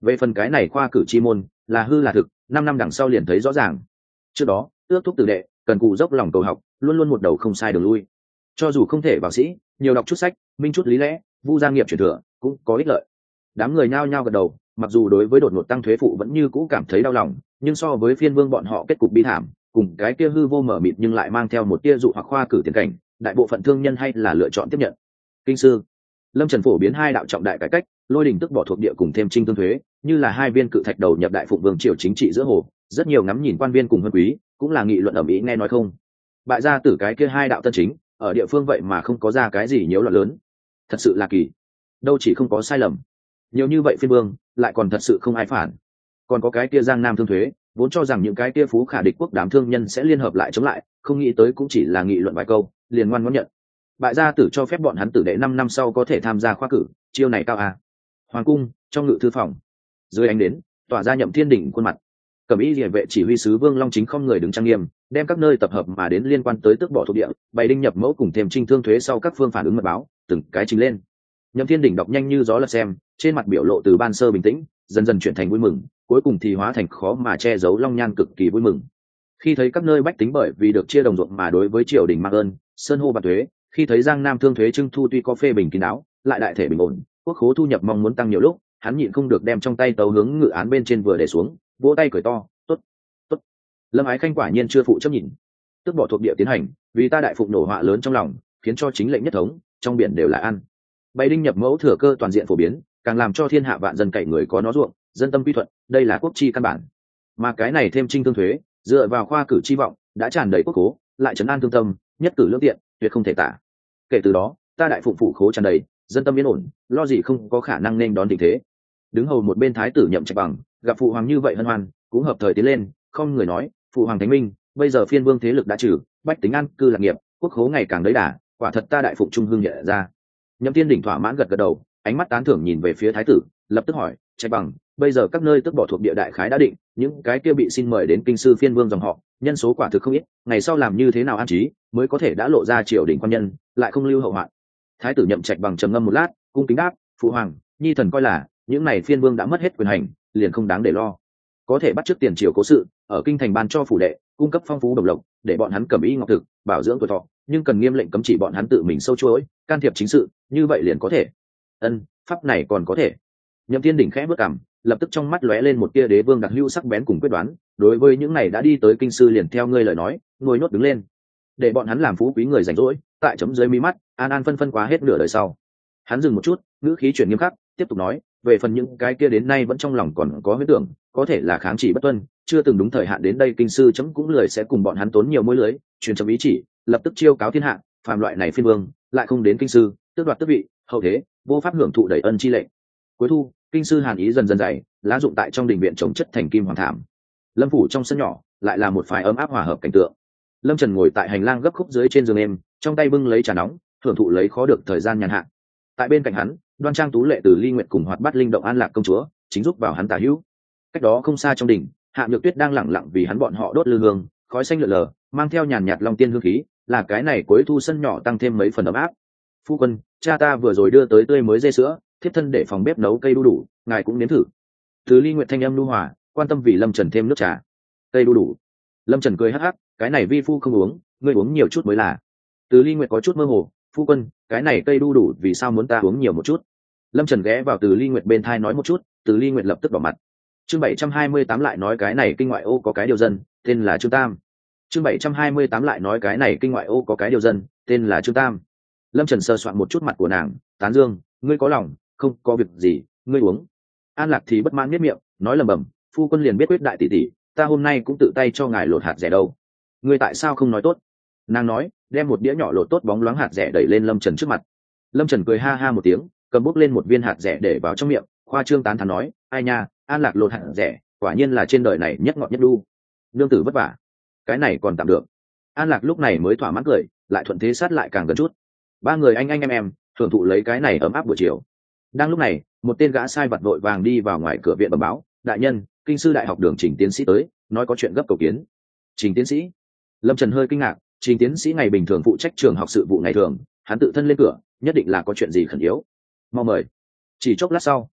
Về phần cái này khoa cử chi môn là hư là thực, năm năm đằng sau liền thấy rõ ràng. Trước đó ước thúc tử đệ cần cù dốc lòng cầu học, luôn luôn một đầu không sai đường lui. Cho dù không thể vào sĩ, nhiều đọc chút sách, minh chút lý lẽ, vu gia nghiệp truyền thừa cũng có ích lợi. Đám người nhao nhao gật đầu, mặc dù đối với đột ngột tăng thuế phụ vẫn như cũ cảm thấy đau lòng, nhưng so với phiên vương bọn họ kết cục bi thảm, cùng cái kia hư vô mở mịt nhưng lại mang theo một tia dụ hoặc khoa cử tiền cảnh, đại bộ phận thương nhân hay là lựa chọn tiếp nhận. Kinh sư, Lâm Trần phổ biến hai đạo trọng đại cải cách, lôi đình tức bỏ thuộc địa cùng thêm trinh tương thuế, như là hai viên cự thạch đầu nhập đại phụng vương triều chính trị giữa hồ, rất nhiều ngắm nhìn quan viên cùng hơn quý, cũng là nghị luận ầm ĩ nghe nói không. Bại gia tử cái kia hai đạo tân chính, ở địa phương vậy mà không có ra cái gì nhiễu loạn lớn, thật sự là kỳ. Đâu chỉ không có sai lầm, nhiều như vậy phiên vương lại còn thật sự không ai phản. Còn có cái kia giang nam thương thuế, vốn cho rằng những cái kia phú khả địch quốc đám thương nhân sẽ liên hợp lại chống lại, không nghĩ tới cũng chỉ là nghị luận vài câu liền ngoan ngoãn nhận. Bại gia tử cho phép bọn hắn tử đệ năm năm sau có thể tham gia khoa cử, chiêu này cao à. Hoàng cung, trong ngự thư phòng, dưới ánh đến tỏa ra Nhậm Thiên Đỉnh khuôn mặt. Cẩm y liề vệ chỉ huy sứ Vương Long Chính không người đứng trang nghiêm, đem các nơi tập hợp mà đến liên quan tới tước bỏ thuộc địa, bày đinh nhập mẫu cùng thêm trinh thương thuế sau các phương phản ứng mật báo, từng cái trình lên. Nhậm Thiên Đỉnh đọc nhanh như gió lật xem, trên mặt biểu lộ từ ban sơ bình tĩnh dần dần chuyển thành vui mừng, cuối cùng thì hóa thành khó mà che giấu long nhan cực kỳ vui mừng. Khi thấy các nơi bách tính bởi vì được chia đồng ruộng mà đối với triều đình mang ơn sơn hô bạc thuế, khi thấy giang nam thương thuế trưng thu tuy có phê bình kín đáo, lại đại thể bình ổn, quốc khố thu nhập mong muốn tăng nhiều lúc, hắn nhịn không được đem trong tay tấu hướng ngự án bên trên vừa để xuống, vỗ tay cười to, tốt, tốt. Lâm Ái Khanh quả nhiên chưa phụ chấp nhìn, tức bỏ thuộc địa tiến hành, vì ta đại phụng nổ họa lớn trong lòng, khiến cho chính lệnh nhất thống trong biển đều là ăn. Bày đinh nhập mẫu thừa cơ toàn diện phổ biến, càng làm cho thiên hạ vạn dân cậy người có nó ruộng, dân tâm quy thuận, đây là quốc chi căn bản. Mà cái này thêm trinh thương thuế, dựa vào khoa cử chi vọng, đã tràn đầy quốc khố, lại trấn an thương tâm, nhất cử lưỡng tiện, tuyệt không thể tả. Kể từ đó, ta đại phụng phủ khố tràn đầy, dân tâm yên ổn, lo gì không có khả năng nên đón tình thế. Đứng hầu một bên thái tử Nhậm Trạch Bằng, gặp phụ hoàng như vậy hân hoan, cũng hợp thời tiến lên, không người nói, phụ hoàng thánh minh, bây giờ phiên vương thế lực đã trừ, bách tính an cư lạc nghiệp, quốc khố ngày càng đấy đà, quả thật ta đại phụng trung hưng nhẹ ra. Nhậm Thiên Đỉnh thỏa mãn gật gật đầu, ánh mắt tán thưởng nhìn về phía thái tử, lập tức hỏi, Trạch Bằng, bây giờ các nơi tước bỏ thuộc địa đại khái đã định, những cái kia bị xin mời đến kinh sư phiên vương dòng họ, nhân số quả thực không ít, ngày sau làm như thế nào an trí, mới có thể đã lộ ra triều đình quan nhân, lại không lưu hậu hoạn. Thái tử Nhậm Trạch Bằng trầm ngâm một lát, cung kính đáp, phụ hoàng, nhi thần coi là những này phiên vương đã mất hết quyền hành, liền không đáng để lo. Có thể bắt chước tiền triều cố sự, ở kinh thành ban cho phủ đệ, cung cấp phong phú đồng lộc, để bọn hắn cẩm y ngọc thực, bảo dưỡng tuổi thọ, nhưng cần nghiêm lệnh cấm chỉ bọn hắn tự mình sâu chuỗi, can thiệp chính sự, như vậy liền có thể. Ân, pháp này còn có thể. Nhậm Thiên Đỉnh khẽ bước cằm, lập tức trong mắt lóe lên một tia đế vương đặc hữu sắc bén cùng quyết đoán, đối với những này đã đi tới kinh sư liền theo ngươi lời nói, ngồi nốt đứng lên, để bọn hắn làm phú quý người rảnh rỗi, tại chấm dưới mí mắt, an an phân phân quá hết nửa đời sau. Hắn dừng một chút, ngữ khí chuyển nghiêm khắc, tiếp tục nói, về phần những cái kia đến nay vẫn trong lòng còn có huyết tưởng, có thể là kháng chỉ bất tuân, chưa từng đúng thời hạn đến đây kinh sư chấm cũng lười sẽ cùng bọn hắn tốn nhiều mối lưới, truyền chấm ý chỉ, lập tức chiêu cáo thiên hạ, phàm loại này phiên vương, lại không đến kinh sư, tước đoạt tước vị, hậu thế vô pháp hưởng thụ đầy ân chi lệnh. Cuối thu, kinh sư hàn ý dần dần dày, lá dụng tại trong đình viện trồng chất thành kim hoàng thảm. Lâm phủ trong sân nhỏ lại là một phái ấm áp hòa hợp cảnh tượng. Lâm Trần ngồi tại hành lang gấp khúc dưới trên giường em, trong tay bưng lấy trà nóng, hưởng thụ lấy khó được thời gian nhàn hạ. Tại bên cạnh hắn, đoan trang tú lệ từ ly nguyện cùng hoạt bát linh động an lạc công chúa chính giúp vào hắn tả hữu. Cách đó không xa trong đình, Hạ Nhược Tuyết đang lẳng lặng vì hắn bọn họ đốt lư hương, khói xanh lượn lờ, mang theo nhàn nhạt long tiên hương khí, là cái này cuối thu sân nhỏ tăng thêm mấy phần ấm áp. Phu quân, cha ta vừa rồi đưa tới tươi mới dê sữa, thiếp thân để phòng bếp nấu cây đu đủ, ngài cũng nếm thử. Từ ly nguyện thanh âm nu hòa, quan tâm vì Lâm Trần thêm nước trà. Cây đu đủ. Lâm Trần cười hắc hắc, cái này vi phu không uống, ngươi uống nhiều chút mới là. Từ ly nguyện có chút mơ hồ, phu quân, cái này cây đu đủ vì sao muốn ta uống nhiều một chút? Lâm Trần ghé vào Từ ly nguyện bên thai nói một chút, Từ ly nguyện lập tức đỏ mặt. Chương bảy trăm hai mươi tám lại nói cái này kinh ngoại ô có cái điều dân, tên là Trương Tam. Chương bảy trăm hai mươi tám lại nói cái này kinh ngoại ô có cái điều dân, tên là Trương Tam. Lâm Trần sờ soạn một chút mặt của nàng, tán dương, ngươi có lòng, không có việc gì, ngươi uống. An Lạc thì bất mãn miết miệng, nói lầm bầm, phu quân liền biết quyết đại tỷ tỷ, ta hôm nay cũng tự tay cho ngài lột hạt rẻ đâu. Ngươi tại sao không nói tốt? Nàng nói, đem một đĩa nhỏ lột tốt bóng loáng hạt rẻ đẩy lên Lâm Trần trước mặt. Lâm Trần cười ha ha một tiếng, cầm bút lên một viên hạt rẻ để vào trong miệng, khoa trương tán thán nói, ai nha, An Lạc lột hạt rẻ, quả nhiên là trên đời này nhất ngọt nhất đu. Nương tử vất vả, cái này còn tạm được. An Lạc lúc này mới thỏa mãn cười, lại thuận thế sát lại càng gần chút. Ba người anh anh em em thưởng thụ lấy cái này ấm áp buổi chiều. Đang lúc này, một tên gã sai vặt vội vàng đi vào ngoài cửa viện bẩm báo, đại nhân, kinh sư đại học đường Trình tiến sĩ tới, nói có chuyện gấp cầu kiến. Trình tiến sĩ? Lâm Trần hơi kinh ngạc, Trình tiến sĩ ngày bình thường phụ trách trường học sự vụ ngày thường, hắn tự thân lên cửa, nhất định là có chuyện gì khẩn yếu. Mau mời. Chỉ chốc lát sau,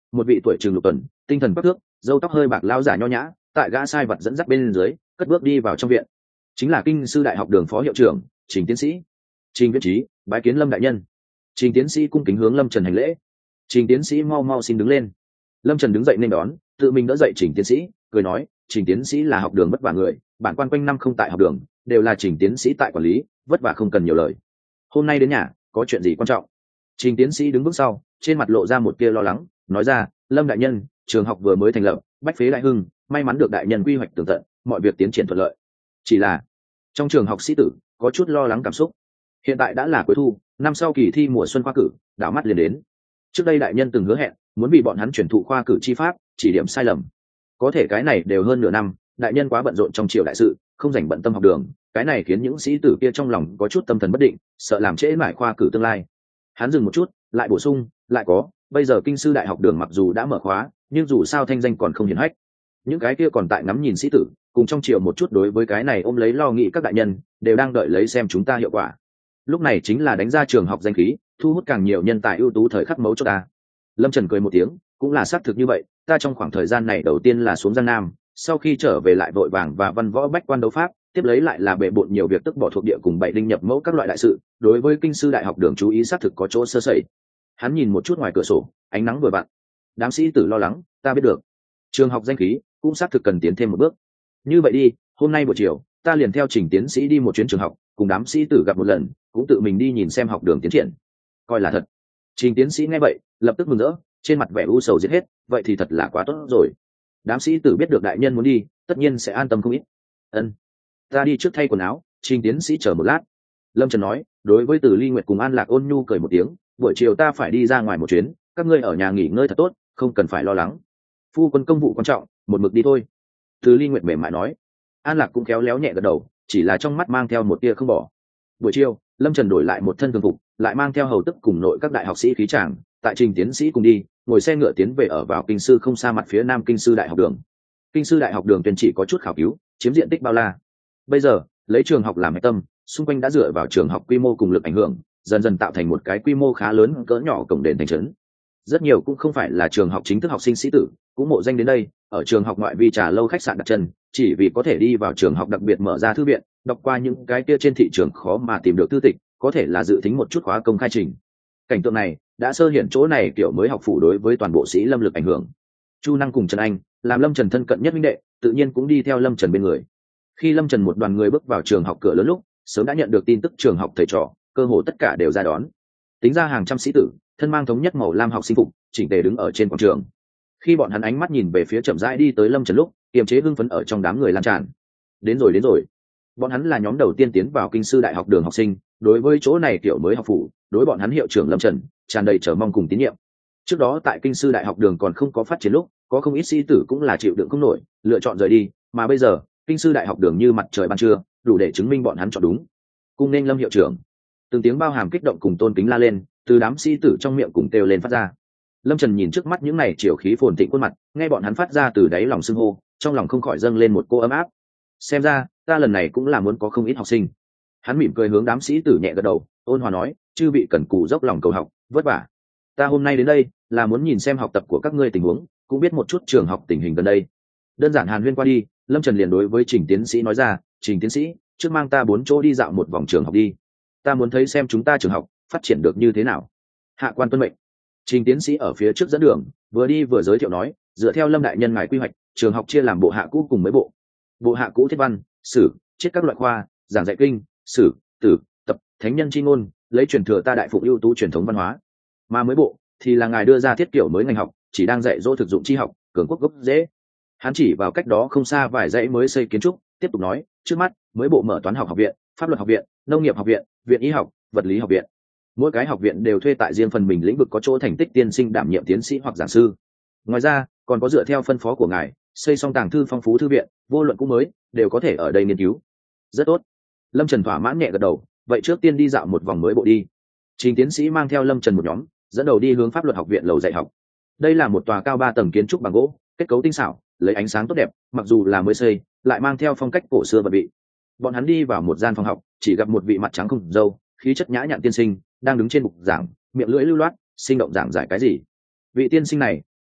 một vị tuổi trường lục tuần, tinh thần bắc thước, râu tóc hơi bạc lao giả nho nhã, tại gã sai vật dẫn dắt bên dưới cất bước đi vào trong viện. Chính là kinh sư đại học đường phó hiệu trưởng Trình tiến sĩ. Trình viễn trí bái kiến Lâm đại nhân. Trình tiến sĩ cung kính hướng Lâm Trần hành lễ. Trình tiến sĩ mau mau xin đứng lên. Lâm Trần đứng dậy nên đón, tự mình đỡ dậy Trình tiến sĩ, cười nói, Trình tiến sĩ là học đường vất vả người, bản quan quanh năm không tại học đường, đều là Trình tiến sĩ tại quản lý, vất vả không cần nhiều lời. Hôm nay đến nhà, có chuyện gì quan trọng? Trình tiến sĩ đứng bước sau, trên mặt lộ ra một tia lo lắng, nói ra, Lâm đại nhân, trường học vừa mới thành lập, bách phế đại hưng, may mắn được đại nhân quy hoạch tường tận, mọi việc tiến triển thuận lợi. Chỉ là trong trường học sĩ tử có chút lo lắng cảm xúc. Hiện tại đã là cuối thu, năm sau kỳ thi mùa xuân khoa cử đảo mắt liền đến. Trước đây đại nhân từng hứa hẹn muốn bị bọn hắn chuyển thụ khoa cử chi pháp, chỉ điểm sai lầm. Có thể cái này đều hơn nửa năm, đại nhân quá bận rộn trong triều đại sự, không dành bận tâm học đường, cái này khiến những sĩ tử kia trong lòng có chút tâm thần bất định, sợ làm trễ mãi khoa cử tương lai. Hắn dừng một chút, lại bổ sung, lại có, bây giờ kinh sư đại học đường mặc dù đã mở khóa, nhưng dù sao thanh danh còn không hiển hách. Những cái kia còn tại ngắm nhìn sĩ tử, cùng trong triều một chút đối với cái này ôm lấy lo nghĩ các đại nhân, đều đang đợi lấy xem chúng ta hiệu quả. Lúc này chính là đánh ra trường học danh khí, thu hút càng nhiều nhân tài ưu tú thời khắc mấu chốt ta. Lâm Trần cười một tiếng, cũng là xác thực như vậy, ta trong khoảng thời gian này đầu tiên là xuống Giang Nam, sau khi trở về lại vội vàng và văn võ bách quan đấu pháp, tiếp lấy lại là bệ bội nhiều việc tức bỏ thuộc địa cùng bảy đinh nhập mẫu các loại đại sự, đối với kinh sư đại học đường chú ý xác thực có chỗ sơ sẩy. Hắn nhìn một chút ngoài cửa sổ, ánh nắng vừa vặn. Đám sĩ tử lo lắng, ta biết được. Trường học danh khí cũng xác thực cần tiến thêm một bước. Như vậy đi, hôm nay buổi chiều, ta liền theo Trình tiến sĩ đi một chuyến trường học, cùng đám sĩ tử gặp một lần, cũng tự mình đi nhìn xem học đường tiến triển. Coi là thật. Trình tiến sĩ nghe vậy, lập tức mừng rỡ, trên mặt vẻ u sầu giết hết, vậy thì thật là quá tốt rồi. Đám sĩ tử biết được đại nhân muốn đi, tất nhiên sẽ an tâm không ít. Ân, ta đi trước thay quần áo, Trình tiến sĩ chờ một lát. Lâm Trần nói, đối với Từ Ly Nguyệt cùng An Lạc ôn nhu cười một tiếng, buổi chiều ta phải đi ra ngoài một chuyến, các ngươi ở nhà nghỉ ngơi thật tốt, không cần phải lo lắng. Phu quân công vụ quan trọng, một mực đi thôi. Từ Ly Nguyệt mềm mại nói. An Lạc cũng khéo léo nhẹ gật đầu, chỉ là trong mắt mang theo một tia không bỏ. Buổi chiều, Lâm Trần đổi lại một thân thường phục, lại mang theo hầu tức cùng nội các đại học sĩ khí tràng, tại Trình tiến sĩ cùng đi, ngồi xe ngựa tiến về ở vào kinh sư không xa mặt phía nam kinh sư đại học đường. Kinh sư đại học đường tuyên chỉ có chút khảo cứu, chiếm diện tích bao la. Bây giờ, lấy trường học làm hệ tâm, xung quanh đã dựa vào trường học quy mô cùng lực ảnh hưởng, dần dần tạo thành một cái quy mô khá lớn cỡ nhỏ cổng đền thành trấn. Rất nhiều cũng không phải là trường học chính thức học sinh sĩ tử, cũng mộ danh đến đây, ở trường học ngoại vi trà lâu khách sạn đặt chân, chỉ vì có thể đi vào trường học đặc biệt mở ra thư viện, đọc qua những cái kia trên thị trường khó mà tìm được thư tịch, có thể là dự tính một chút khóa công khai trình. Cảnh tượng này đã sơ hiển chỗ này kiểu mới học phủ đối với toàn bộ sĩ lâm lực ảnh hưởng. Chu Năng cùng Trần Anh làm Lâm Trần thân cận nhất minh đệ, tự nhiên cũng đi theo Lâm Trần bên người. Khi Lâm Trần một đoàn người bước vào trường học cửa lớn lúc, sớm đã nhận được tin tức trường học thầy trò, cơ hồ tất cả đều ra đón. Tính ra hàng trăm sĩ tử, thân mang thống nhất màu lam học sinh phục, chỉnh tề đứng ở trên quảng trường. Khi bọn hắn ánh mắt nhìn về phía chậm rãi đi tới Lâm Trần lúc, kiềm chế hưng phấn ở trong đám người lan tràn. Đến rồi đến rồi. Bọn hắn là nhóm đầu tiên tiến vào kinh sư đại học đường học sinh, đối với chỗ này kiểu mới học phủ, đối bọn hắn hiệu trưởng Lâm Trần tràn đầy chờ mong cùng tín nhiệm. Trước đó tại kinh sư đại học đường còn không có phát triển lúc, có không ít sĩ tử cũng là chịu đựng không nổi, lựa chọn rời đi, mà bây giờ, kinh sư đại học đường như mặt trời ban trưa, đủ để chứng minh bọn hắn chọn đúng. Cùng nên Lâm hiệu trưởng. Từng tiếng bao hàm kích động cùng tôn kính la lên, từ đám sĩ tử trong miệng cùng kêu lên phát ra. Lâm Trần nhìn trước mắt những này chiều khí phồn thịnh khuôn mặt, nghe bọn hắn phát ra từ đáy lòng xưng hô, trong lòng không khỏi dâng lên một cô ấm áp. Xem ra, ta lần này cũng là muốn có không ít học sinh. Hắn mỉm cười hướng đám sĩ tử nhẹ gật đầu, ôn hòa nói, chư vị cần cù dốc lòng cầu học, vất vả. Ta hôm nay đến đây là muốn nhìn xem học tập của các ngươi tình huống, cũng biết một chút trường học tình hình gần đây. Đơn giản hàn huyên qua đi, Lâm Trần liền đối với Trình tiến sĩ nói ra, Trình tiến sĩ, trước mang ta bốn chỗ đi dạo một vòng trường học đi. Ta muốn thấy xem chúng ta trường học phát triển được như thế nào. Hạ quan tuân mệnh. Trình tiến sĩ ở phía trước dẫn đường, vừa đi vừa giới thiệu nói, dựa theo Lâm đại nhân ngài quy hoạch, trường học chia làm bộ hạ cũ cùng mấy bộ. Bộ hạ cũ thiết văn, sử, triết các loại khoa, giảng dạy kinh, sử, tử, tập, thánh nhân chi ngôn, lấy truyền thừa ta đại phụng ưu tú truyền thống văn hóa. Mà mới bộ thì là ngài đưa ra thiết kiểu mới ngành học, chỉ đang dạy dỗ thực dụng tri học, cường quốc gốc dễ. Hắn chỉ vào cách đó không xa vài dãy mới xây kiến trúc, tiếp tục nói, trước mắt mới bộ mở toán học học viện, pháp luật học viện, nông nghiệp học viện, viện y học, vật lý học viện. Mỗi cái học viện đều thuê tại riêng phần mình lĩnh vực có chỗ thành tích tiên sinh đảm nhiệm tiến sĩ hoặc giảng sư. Ngoài ra còn có dựa theo phân phó của ngài xây xong tàng thư phong phú thư viện, vô luận cũ mới đều có thể ở đây nghiên cứu. Rất tốt. Lâm Trần thỏa mãn nhẹ gật đầu, vậy trước tiên đi dạo một vòng mới bộ đi. Trình tiến sĩ mang theo Lâm Trần một nhóm, dẫn đầu đi hướng pháp luật học viện lầu dạy học. Đây là một tòa cao ba tầng kiến trúc bằng gỗ, kết cấu tinh xảo, lấy ánh sáng tốt đẹp, mặc dù là mới xây, lại mang theo phong cách cổ xưa và vị. Bọn hắn đi vào một gian phòng học, chỉ gặp một vị mặt trắng không râu, khí chất nhã nhặn tiên sinh đang đứng trên bục giảng, miệng lưỡi lưu loát, sinh động giảng giải cái gì. Vị tiên sinh này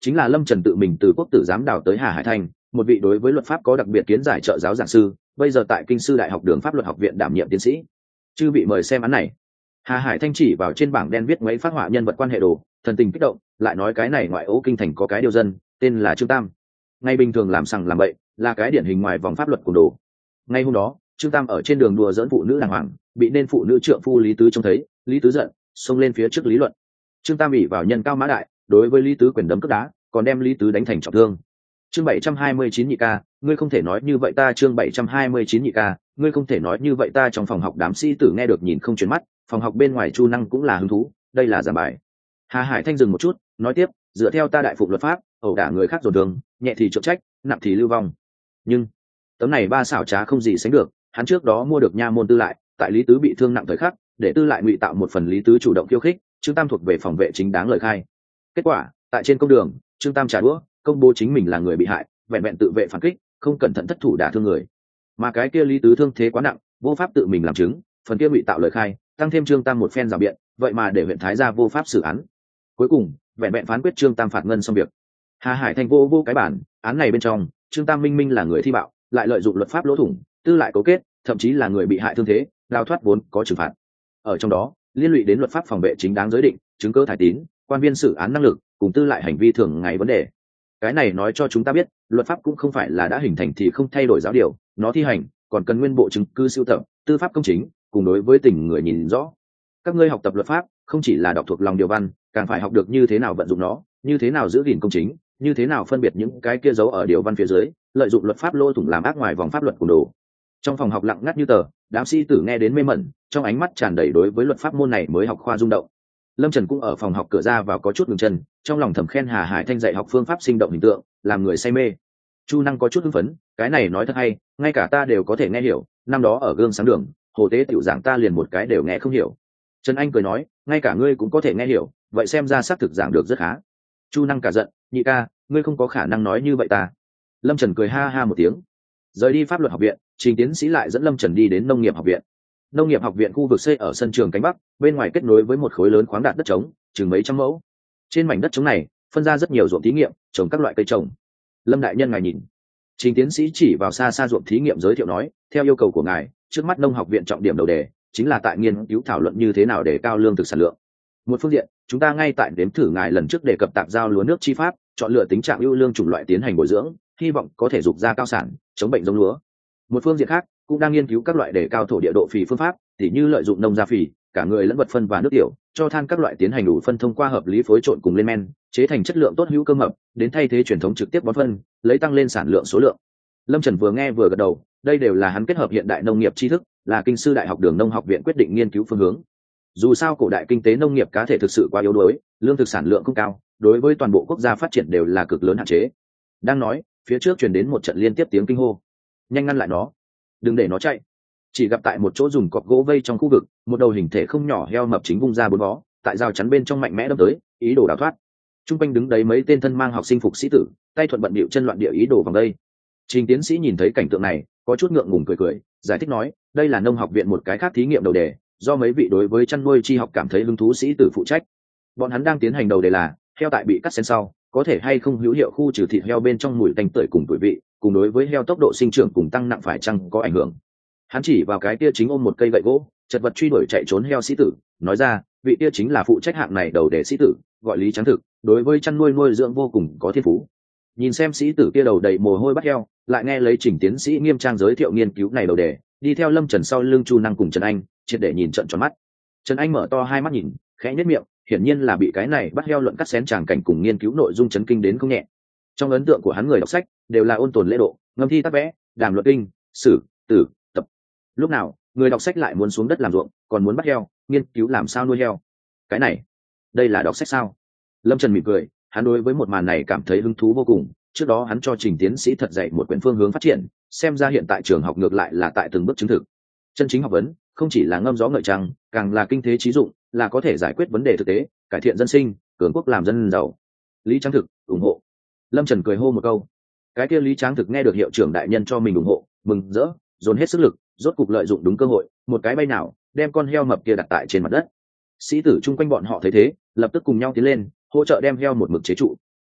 chính là Lâm Trần tự mình từ quốc tử giám đào tới Hà Hải Thanh, một vị đối với luật pháp có đặc biệt kiến giải trợ giáo giảng sư, bây giờ tại Kinh sư Đại học Đường Pháp luật học viện đảm nhiệm tiến sĩ. Chư vị mời xem án này. Hà Hải Thanh chỉ vào trên bảng đen viết mấy phát họa nhân vật quan hệ đồ, thần tình kích động, lại nói cái này ngoại ô kinh thành có cái điều dân, tên là Trương Tam. Ngày bình thường làm sằng làm bậy, là cái điển hình ngoài vòng pháp luật của đồ. Ngay hôm đó, Trương Tam ở trên đường đùa dẫn phụ nữ đàng hoàng, bị nên phụ nữ trượng phu Lý Tứ trông thấy, Lý Tứ giận, xông lên phía trước lý luận. Trương Tam ỷ vào nhân cao mã đại, đối với Lý Tứ quyền đấm cước đá, còn đem Lý Tứ đánh thành trọng thương. Chương bảy trăm hai mươi chín nhị ca, ngươi không thể nói như vậy ta. Chương bảy trăm hai mươi chín nhị ca, ngươi không thể nói như vậy ta. Trong phòng học đám sĩ tử nghe được nhìn không chuyển mắt, phòng học bên ngoài Chu Năng cũng là hứng thú, đây là giảng bài. Hà Hải Thanh dừng một chút, nói tiếp, dựa theo ta đại phục luật pháp, ẩu đả người khác dồn đường, nhẹ thì trượng trách, nặng thì lưu vong. Nhưng tấm này ba xảo trá không gì sánh được, hắn trước đó mua được nha môn tư lại, tại Lý Tứ bị thương nặng thời khắc, để tư lại ngụy tạo một phần Lý Tứ chủ động khiêu khích, Trương Tam thuộc về phòng vệ chính đáng lời khai. Kết quả, tại trên công đường, Trương Tam trả đũa, công bố chính mình là người bị hại, vẹn vẹn tự vệ phản kích, không cẩn thận thất thủ đả thương người. Mà cái kia Lý Tứ thương thế quá nặng, vô pháp tự mình làm chứng, phần kia ngụy tạo lời khai, tăng thêm Trương Tam một phen rào biện, vậy mà để huyện Thái gia vô pháp xử án. Cuối cùng, vẹn vẹn phán quyết Trương Tam phạt ngân xong việc. Hà Hải Thanh vô vô cái bản, án này bên trong, Trương Tam minh minh là người thi bạo, lại lợi dụng luật pháp lỗ thủng, tư lại cấu kết, thậm chí là người bị hại thương thế, đào thoát vốn có trừng phạt. Ở trong đó, liên lụy đến luật pháp phòng vệ chính đáng giới định, chứng cứ thải tín, quan viên xử án năng lực, cùng tư lại hành vi thường ngày vấn đề. Cái này nói cho chúng ta biết, luật pháp cũng không phải là đã hình thành thì không thay đổi giáo điều, nó thi hành còn cần nguyên bộ chứng cứ sưu tập, tư pháp công chính, cùng đối với tình người nhìn rõ. Các ngươi học tập luật pháp, không chỉ là đọc thuộc lòng điều văn, càng phải học được như thế nào vận dụng nó, như thế nào giữ gìn công chính, như thế nào phân biệt những cái kia giấu ở điều văn phía dưới, lợi dụng luật pháp lỗ thủng làm ác ngoài vòng pháp luật của đồ. Trong phòng học lặng ngắt như tờ, đám sĩ tử nghe đến mê mẩn, trong ánh mắt tràn đầy đối với luật pháp môn này mới học khoa rung động. Lâm Trần cũng ở phòng học cửa ra vào có chút ngừng chân, trong lòng thầm khen Hà Hải Thanh dạy học phương pháp sinh động hình tượng, làm người say mê. Chu Năng có chút hưng phấn, cái này nói thật hay, ngay cả ta đều có thể nghe hiểu, năm đó ở gương sáng đường, Hồ Tế tiểu giảng ta liền một cái đều nghe không hiểu. Trần Anh cười nói, ngay cả ngươi cũng có thể nghe hiểu, vậy xem ra xác thực giảng được rất khá. Chu Năng cả giận, nhị ca, ngươi không có khả năng nói như vậy ta. Lâm Trần cười ha ha một tiếng. Rời đi pháp luật học viện, Trình tiến sĩ lại dẫn Lâm Trần đi đến nông nghiệp học viện. Nông nghiệp học viện khu vực xây ở sân trường cánh bắc, bên ngoài kết nối với một khối lớn khoáng đạt đất trống, chừng mấy trăm mẫu. Trên mảnh đất trống này, phân ra rất nhiều ruộng thí nghiệm, trồng các loại cây trồng. Lâm đại nhân ngài nhìn. Trình tiến sĩ chỉ vào xa xa ruộng thí nghiệm giới thiệu nói, theo yêu cầu của ngài, trước mắt nông học viện trọng điểm đầu đề chính là tại nghiên cứu thảo luận như thế nào để cao lương thực sản lượng. Một phương diện, chúng ta ngay tại đếm thử ngài lần trước đề cập tạp giao lúa nước chi pháp, chọn lựa tính trạng ưu lương chủng loại tiến hành bồi dưỡng, hy vọng có thể dục ra cao sản, chống bệnh giống lúa. Một phương diện khác, cũng đang nghiên cứu các loại để cao thổ địa độ phì phương pháp, tỉ như lợi dụng nông gia phì, cả người lẫn vật phân và nước tiểu, cho than các loại tiến hành đủ phân thông qua hợp lý phối trộn cùng lên men, chế thành chất lượng tốt hữu cơ mập, đến thay thế truyền thống trực tiếp bón phân, lấy tăng lên sản lượng số lượng. Lâm Trần vừa nghe vừa gật đầu, đây đều là hắn kết hợp hiện đại nông nghiệp tri thức, là Kinh sư Đại học Đường Nông học viện quyết định nghiên cứu phương hướng. Dù sao cổ đại kinh tế nông nghiệp cá thể thực sự quá yếu đuối, lương thực sản lượng không cao, đối với toàn bộ quốc gia phát triển đều là cực lớn hạn chế. Đang nói, phía trước truyền đến một trận liên tiếp tiếng kinh hô. Nhanh ngăn lại nó, đừng để nó chạy. Chỉ gặp tại một chỗ dùng cọc gỗ vây trong khu vực, một đầu hình thể không nhỏ heo mập chính vung ra bốn vó, tại rào chắn bên trong mạnh mẽ đâm tới, ý đồ đào thoát. Trung quanh đứng đấy mấy tên thân mang học sinh phục sĩ tử, tay thuận bận bịu chân loạn địa ý đồ vòng đây. Trình tiến sĩ nhìn thấy cảnh tượng này, có chút ngượng ngùng cười cười, giải thích nói, đây là nông học viện một cái khác thí nghiệm đầu đề, do mấy vị đối với chăn nuôi chi học cảm thấy hứng thú sĩ tử phụ trách. Bọn hắn đang tiến hành đầu đề là, heo tại bị cắt xén sau, có thể hay không hữu hiệu khu trừ thịt heo bên trong mùi tanh tưởi cùng tuổi vị, cùng đối với heo tốc độ sinh trưởng cùng tăng nặng phải chăng có ảnh hưởng. Hắn chỉ vào cái kia chính ôm một cây gậy gỗ, chật vật truy đuổi chạy trốn heo sĩ tử, nói ra, vị kia chính là phụ trách hạng này đầu đề sĩ tử, gọi Lý Tráng Thực, đối với chăn nuôi nuôi dưỡng vô cùng có thiên phú. Nhìn xem sĩ tử kia đầu đầy mồ hôi bắt heo, lại nghe lấy Trình tiến sĩ nghiêm trang giới thiệu nghiên cứu này đầu đề, đi theo Lâm Trần sau lưng Chu Năng cùng Trần Anh, triệt để nhìn trận tròn mắt. Trần Anh mở to hai mắt nhìn, khẽ nhếch miệng, hiển nhiên là bị cái này bắt heo luận cắt xén tràng cảnh cùng nghiên cứu nội dung chấn kinh đến không nhẹ. Trong ấn tượng của hắn người đọc sách đều là ôn tồn lễ độ, ngâm thi tác vẽ, đàm luận kinh, sử, tử, tập. Lúc nào người đọc sách lại muốn xuống đất làm ruộng, còn muốn bắt heo, nghiên cứu làm sao nuôi heo. Cái này, đây là đọc sách sao? Lâm Trần mỉm cười, hắn đối với một màn này cảm thấy hứng thú vô cùng. Trước đó hắn cho Trình tiến sĩ thật dạy một quyển phương hướng phát triển, xem ra hiện tại trường học ngược lại là tại từng bước chứng thực. Chân chính học vấn không chỉ là ngâm gió ngợi trăng, càng là kinh tế trí dụng, là có thể giải quyết vấn đề thực tế, cải thiện dân sinh, cường quốc làm dân giàu. Lý Tráng Thực ủng hộ. Lâm Trần cười hô một câu. Cái kia Lý Tráng Thực nghe được hiệu trưởng đại nhân cho mình ủng hộ, mừng rỡ, dồn hết sức lực, rốt cục lợi dụng đúng cơ hội, một cái bay nào đem con heo mập kia đặt tại trên mặt đất. Sĩ tử chung quanh bọn họ thấy thế, lập tức cùng nhau tiến lên, hỗ trợ đem heo một mực chế trụ.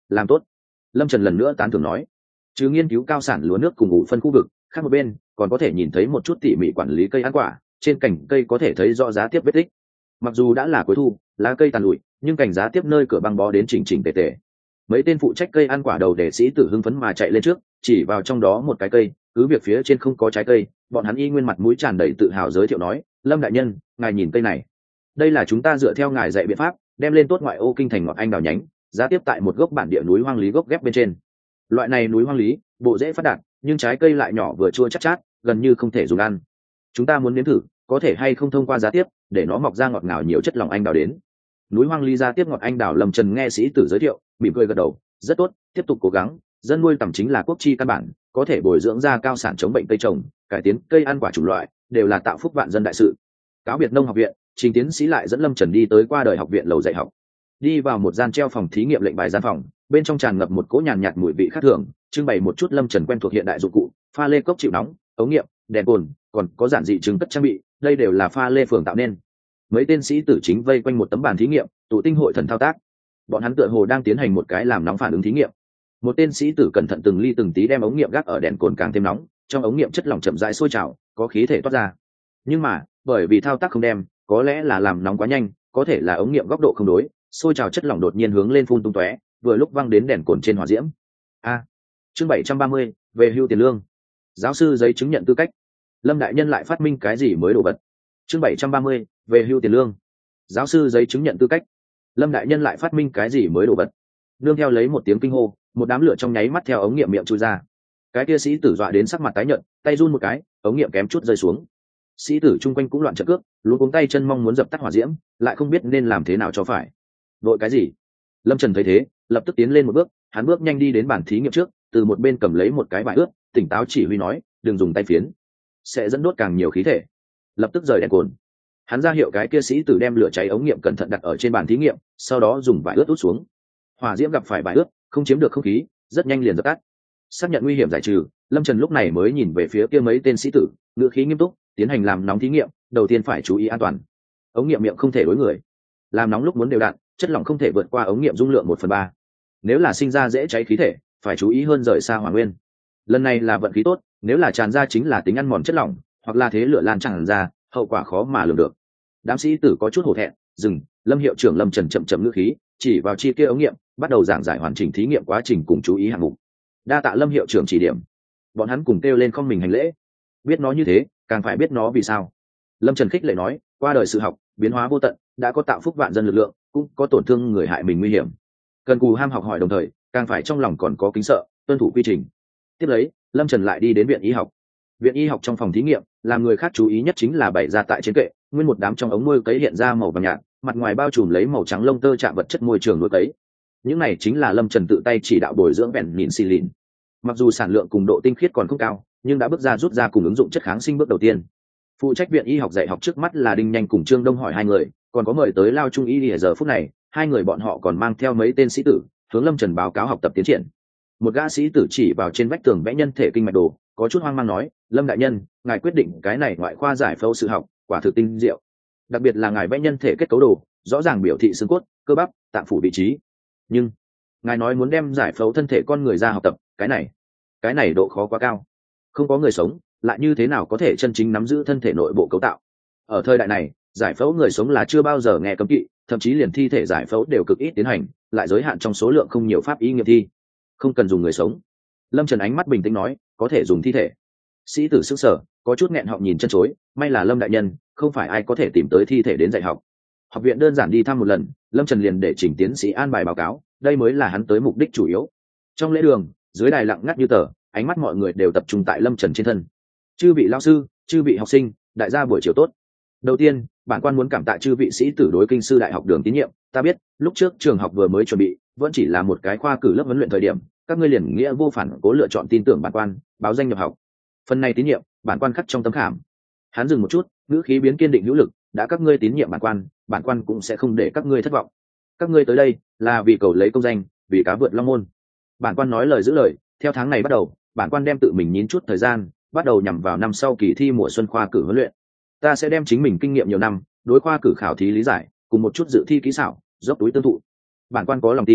làm tốt. Lâm Trần lần nữa tán thưởng nói. Chứ nghiên cứu cao sản lúa nước cùng ủ phân khu vực, khác một bên còn có thể nhìn thấy một chút tỉ mỉ quản lý cây ăn quả, trên cành cây có thể thấy rõ giá tiếp vết tích. Mặc dù đã là cuối thu, lá cây tàn lụi, nhưng cành giá tiếp nơi cửa băng bó đến chỉnh chỉnh tề tề. Mấy tên phụ trách cây ăn quả đầu để sĩ tử hưng phấn mà chạy lên trước, chỉ vào trong đó một cái cây, cứ việc phía trên không có trái cây, bọn hắn y nguyên mặt mũi tràn đầy tự hào giới thiệu nói, Lâm đại nhân, ngài nhìn cây này, đây là chúng ta dựa theo ngài dạy biện pháp đem lên tốt ngoại ô kinh thành ngọt anh đào nhánh, giá tiếp tại một gốc bản địa núi hoang lý gốc ghép bên trên. Loại này núi hoang lý bộ dễ phát đạt, nhưng trái cây lại nhỏ vừa chua chắc chát, chát gần như không thể dùng ăn. Chúng ta muốn nếm thử có thể hay không thông qua giá tiếp để nó mọc ra ngọt ngào nhiều chất lòng anh đào đến. Núi hoang lý giá tiếp ngọt anh đào. Lâm Trần nghe sĩ tử giới thiệu, mỉm cười gật đầu, rất tốt, tiếp tục cố gắng. Dân nuôi tầm chính là quốc chi căn bản, có thể bồi dưỡng ra cao sản chống bệnh cây trồng, cải tiến cây ăn quả chủng loại, đều là tạo phúc vạn dân đại sự. Cáo biệt nông học viện, Trình tiến sĩ lại dẫn Lâm Trần đi tới qua đời học viện lầu dạy học. Đi vào một gian treo phòng thí nghiệm lệnh bài gian phòng, bên trong tràn ngập một cỗ nhàn nhạt mùi vị khác thường, trưng bày một chút Lâm Trần quen thuộc hiện đại dụng cụ, pha lê cốc chịu nóng, ống nghiệm, đèn cồn, còn có giản dị chứng cất trang bị, đây đều là pha lê phường tạo nên. Mấy tên sĩ tử chính vây quanh một tấm bàn thí nghiệm, tụ tinh hội thần thao tác. Bọn hắn tựa hồ đang tiến hành một cái làm nóng phản ứng thí nghiệm. Một tên sĩ tử cẩn thận từng ly từng tí đem ống nghiệm gác ở đèn cồn càng thêm nóng, trong ống nghiệm chất lỏng chậm rãi sôi trào, có khí thể toát ra. Nhưng mà, bởi vì thao tác không đem, có lẽ là làm nóng quá nhanh, có thể là ống nghiệm góc độ không đối, sôi trào chất lỏng đột nhiên hướng lên phun tung tóe, vừa lúc văng đến đèn cồn trên hỏa diễm. A. Chương bảy trăm ba mươi, về hưu tiền lương. Giáo sư giấy chứng nhận tư cách. Lâm đại nhân lại phát minh cái gì mới đồ vật? Chương bảy trăm ba mươi, về hưu tiền lương. Giáo sư giấy chứng nhận tư cách. Lâm đại nhân lại phát minh cái gì mới đồ vật? Nương theo lấy một tiếng kinh hô, một đám lửa trong nháy mắt theo ống nghiệm miệng chui ra. Cái kia sĩ tử dọa đến sắc mặt tái nhợt, tay run một cái, ống nghiệm kém chút rơi xuống. Sĩ tử chung quanh cũng loạn trận cước, luống cuống tay chân mong muốn dập tắt hỏa diễm, lại không biết nên làm thế nào cho phải. Vội cái gì? Lâm Trần thấy thế, lập tức tiến lên một bước, hắn bước nhanh đi đến bàn thí nghiệm trước, từ một bên cầm lấy một cái vải ướt, tỉnh táo chỉ huy nói, đừng dùng tay phiến, sẽ dẫn đốt càng nhiều khí thể. Lập tức rời đèn cồn. Hắn ra hiệu cái kia sĩ tử đem lửa cháy ống nghiệm cẩn thận đặt ở trên bàn thí nghiệm, sau đó dùng vải ướt út xuống. Hỏa diễm gặp phải vải ướt, không chiếm được không khí, rất nhanh liền dập tắt. Xác nhận nguy hiểm giải trừ, Lâm Trần lúc này mới nhìn về phía kia mấy tên sĩ tử, ngữ khí nghiêm túc, tiến hành làm nóng thí nghiệm, đầu tiên phải chú ý an toàn. Ống nghiệm miệng không thể đối người. Làm nóng lúc muốn đều đặn, chất lỏng không thể vượt qua ống nghiệm dung lượng một phần ba. Nếu là sinh ra dễ cháy khí thể, phải chú ý hơn rời xa hỏa nguyên. Lần này là vận khí tốt, nếu là tràn ra chính là tính ăn mòn chất lỏng, hoặc là thế lửa lan tràn ra, hậu quả khó mà lường được. Đám sĩ tử có chút hổ thẹn, dừng. Lâm hiệu trưởng Lâm Trần chậm chậm ngữ khí, chỉ vào chi kia ống nghiệm, bắt đầu giảng giải hoàn chỉnh thí nghiệm quá trình cùng chú ý hạng mục. Đa tạ Lâm hiệu trưởng chỉ điểm. Bọn hắn cùng kêu lên không mình hành lễ. Biết nó như thế, càng phải biết nó vì sao. Lâm Trần khích lệ nói, qua đời sự học, biến hóa vô tận, đã có tạo phúc vạn dân lực lượng, cũng có tổn thương người hại mình nguy hiểm. Cần cù ham học hỏi đồng thời, càng phải trong lòng còn có kính sợ, tuân thủ quy trình. Tiếp lấy, Lâm Trần lại đi đến viện y học. Viện y học trong phòng thí nghiệm, làm người khác chú ý nhất chính là bày ra tại trên kệ, nguyên một đám trong ống nuôi cấy hiện ra màu vàng nhạt, mặt ngoài bao trùm lấy màu trắng lông tơ chạm vật chất môi trường nuôi cấy. Những này chính là Lâm Trần tự tay chỉ đạo bồi dưỡng vẹn nhịn xì lìn. Mặc dù sản lượng cùng độ tinh khiết còn không cao, nhưng đã bước ra rút ra cùng ứng dụng chất kháng sinh bước đầu tiên. Phụ trách viện y học dạy học trước mắt là Đinh Nhanh cùng Trương Đông hỏi hai người, còn có mời tới Lao Trung y ở giờ phút này, hai người bọn họ còn mang theo mấy tên sĩ tử, hướng Lâm Trần báo cáo học tập tiến triển. Một gã sĩ tử chỉ vào trên vách tường vẽ nhân thể kinh mạch đồ, có chút hoang mang nói, Lâm đại nhân, ngài quyết định cái này ngoại khoa giải phẫu sự học, quả thực tinh diệu. Đặc biệt là ngài vẽ nhân thể kết cấu đồ, rõ ràng biểu thị xương cốt, cơ bắp, tạng phủ vị trí. Nhưng ngài nói muốn đem giải phẫu thân thể con người ra học tập, cái này, cái này độ khó quá cao. Không có người sống, lại như thế nào có thể chân chính nắm giữ thân thể nội bộ cấu tạo? Ở thời đại này, giải phẫu người sống là chưa bao giờ nghe cấm kỵ, thậm chí liền thi thể giải phẫu đều cực ít tiến hành, lại giới hạn trong số lượng không nhiều pháp y nghiệm thi. Không cần dùng người sống. Lâm Trần ánh mắt bình tĩnh nói, có thể dùng thi thể. Sĩ tử sững sờ, có chút nghẹn họng nhìn chân chối, may là Lâm đại nhân, không phải ai có thể tìm tới thi thể đến dạy học. Học viện đơn giản đi thăm một lần, Lâm Trần liền để Trình tiến sĩ an bài báo cáo, đây mới là hắn tới mục đích chủ yếu. Trong lễ đường, dưới đài lặng ngắt như tờ, ánh mắt mọi người đều tập trung tại Lâm Trần trên thân. Chư vị lão sư, chư vị học sinh, đại gia buổi chiều tốt. Đầu tiên, bản quan muốn cảm tạ chư vị sĩ tử đối kinh sư đại học đường tín nhiệm. Ta biết, lúc trước trường học vừa mới chuẩn bị, vẫn chỉ là một cái khoa cử lớp huấn luyện thời điểm, các ngươi liền nghĩa vô phản cố lựa chọn tin tưởng bản quan, báo danh nhập học. Phần này tín nhiệm, bản quan khắc trong tấm khảm. Hắn dừng một chút, ngữ khí biến kiên định hữu lực, đã các ngươi tín nhiệm bản quan, bản quan cũng sẽ không để các ngươi thất vọng. Các ngươi tới đây là vì cầu lấy công danh, vì cá vượt long môn. Bản quan nói lời giữ lời, theo tháng này bắt đầu, bản quan đem tự mình nhín chút thời gian, bắt đầu nhằm vào năm sau kỳ thi mùa xuân khoa cử huấn luyện. Ta sẽ đem chính mình kinh nghiệm nhiều năm, đối khoa cử khảo thí lý giải, cùng một chút dự thi kỹ xảo, dốc túi tương thụ. Bản quan có lòng tin,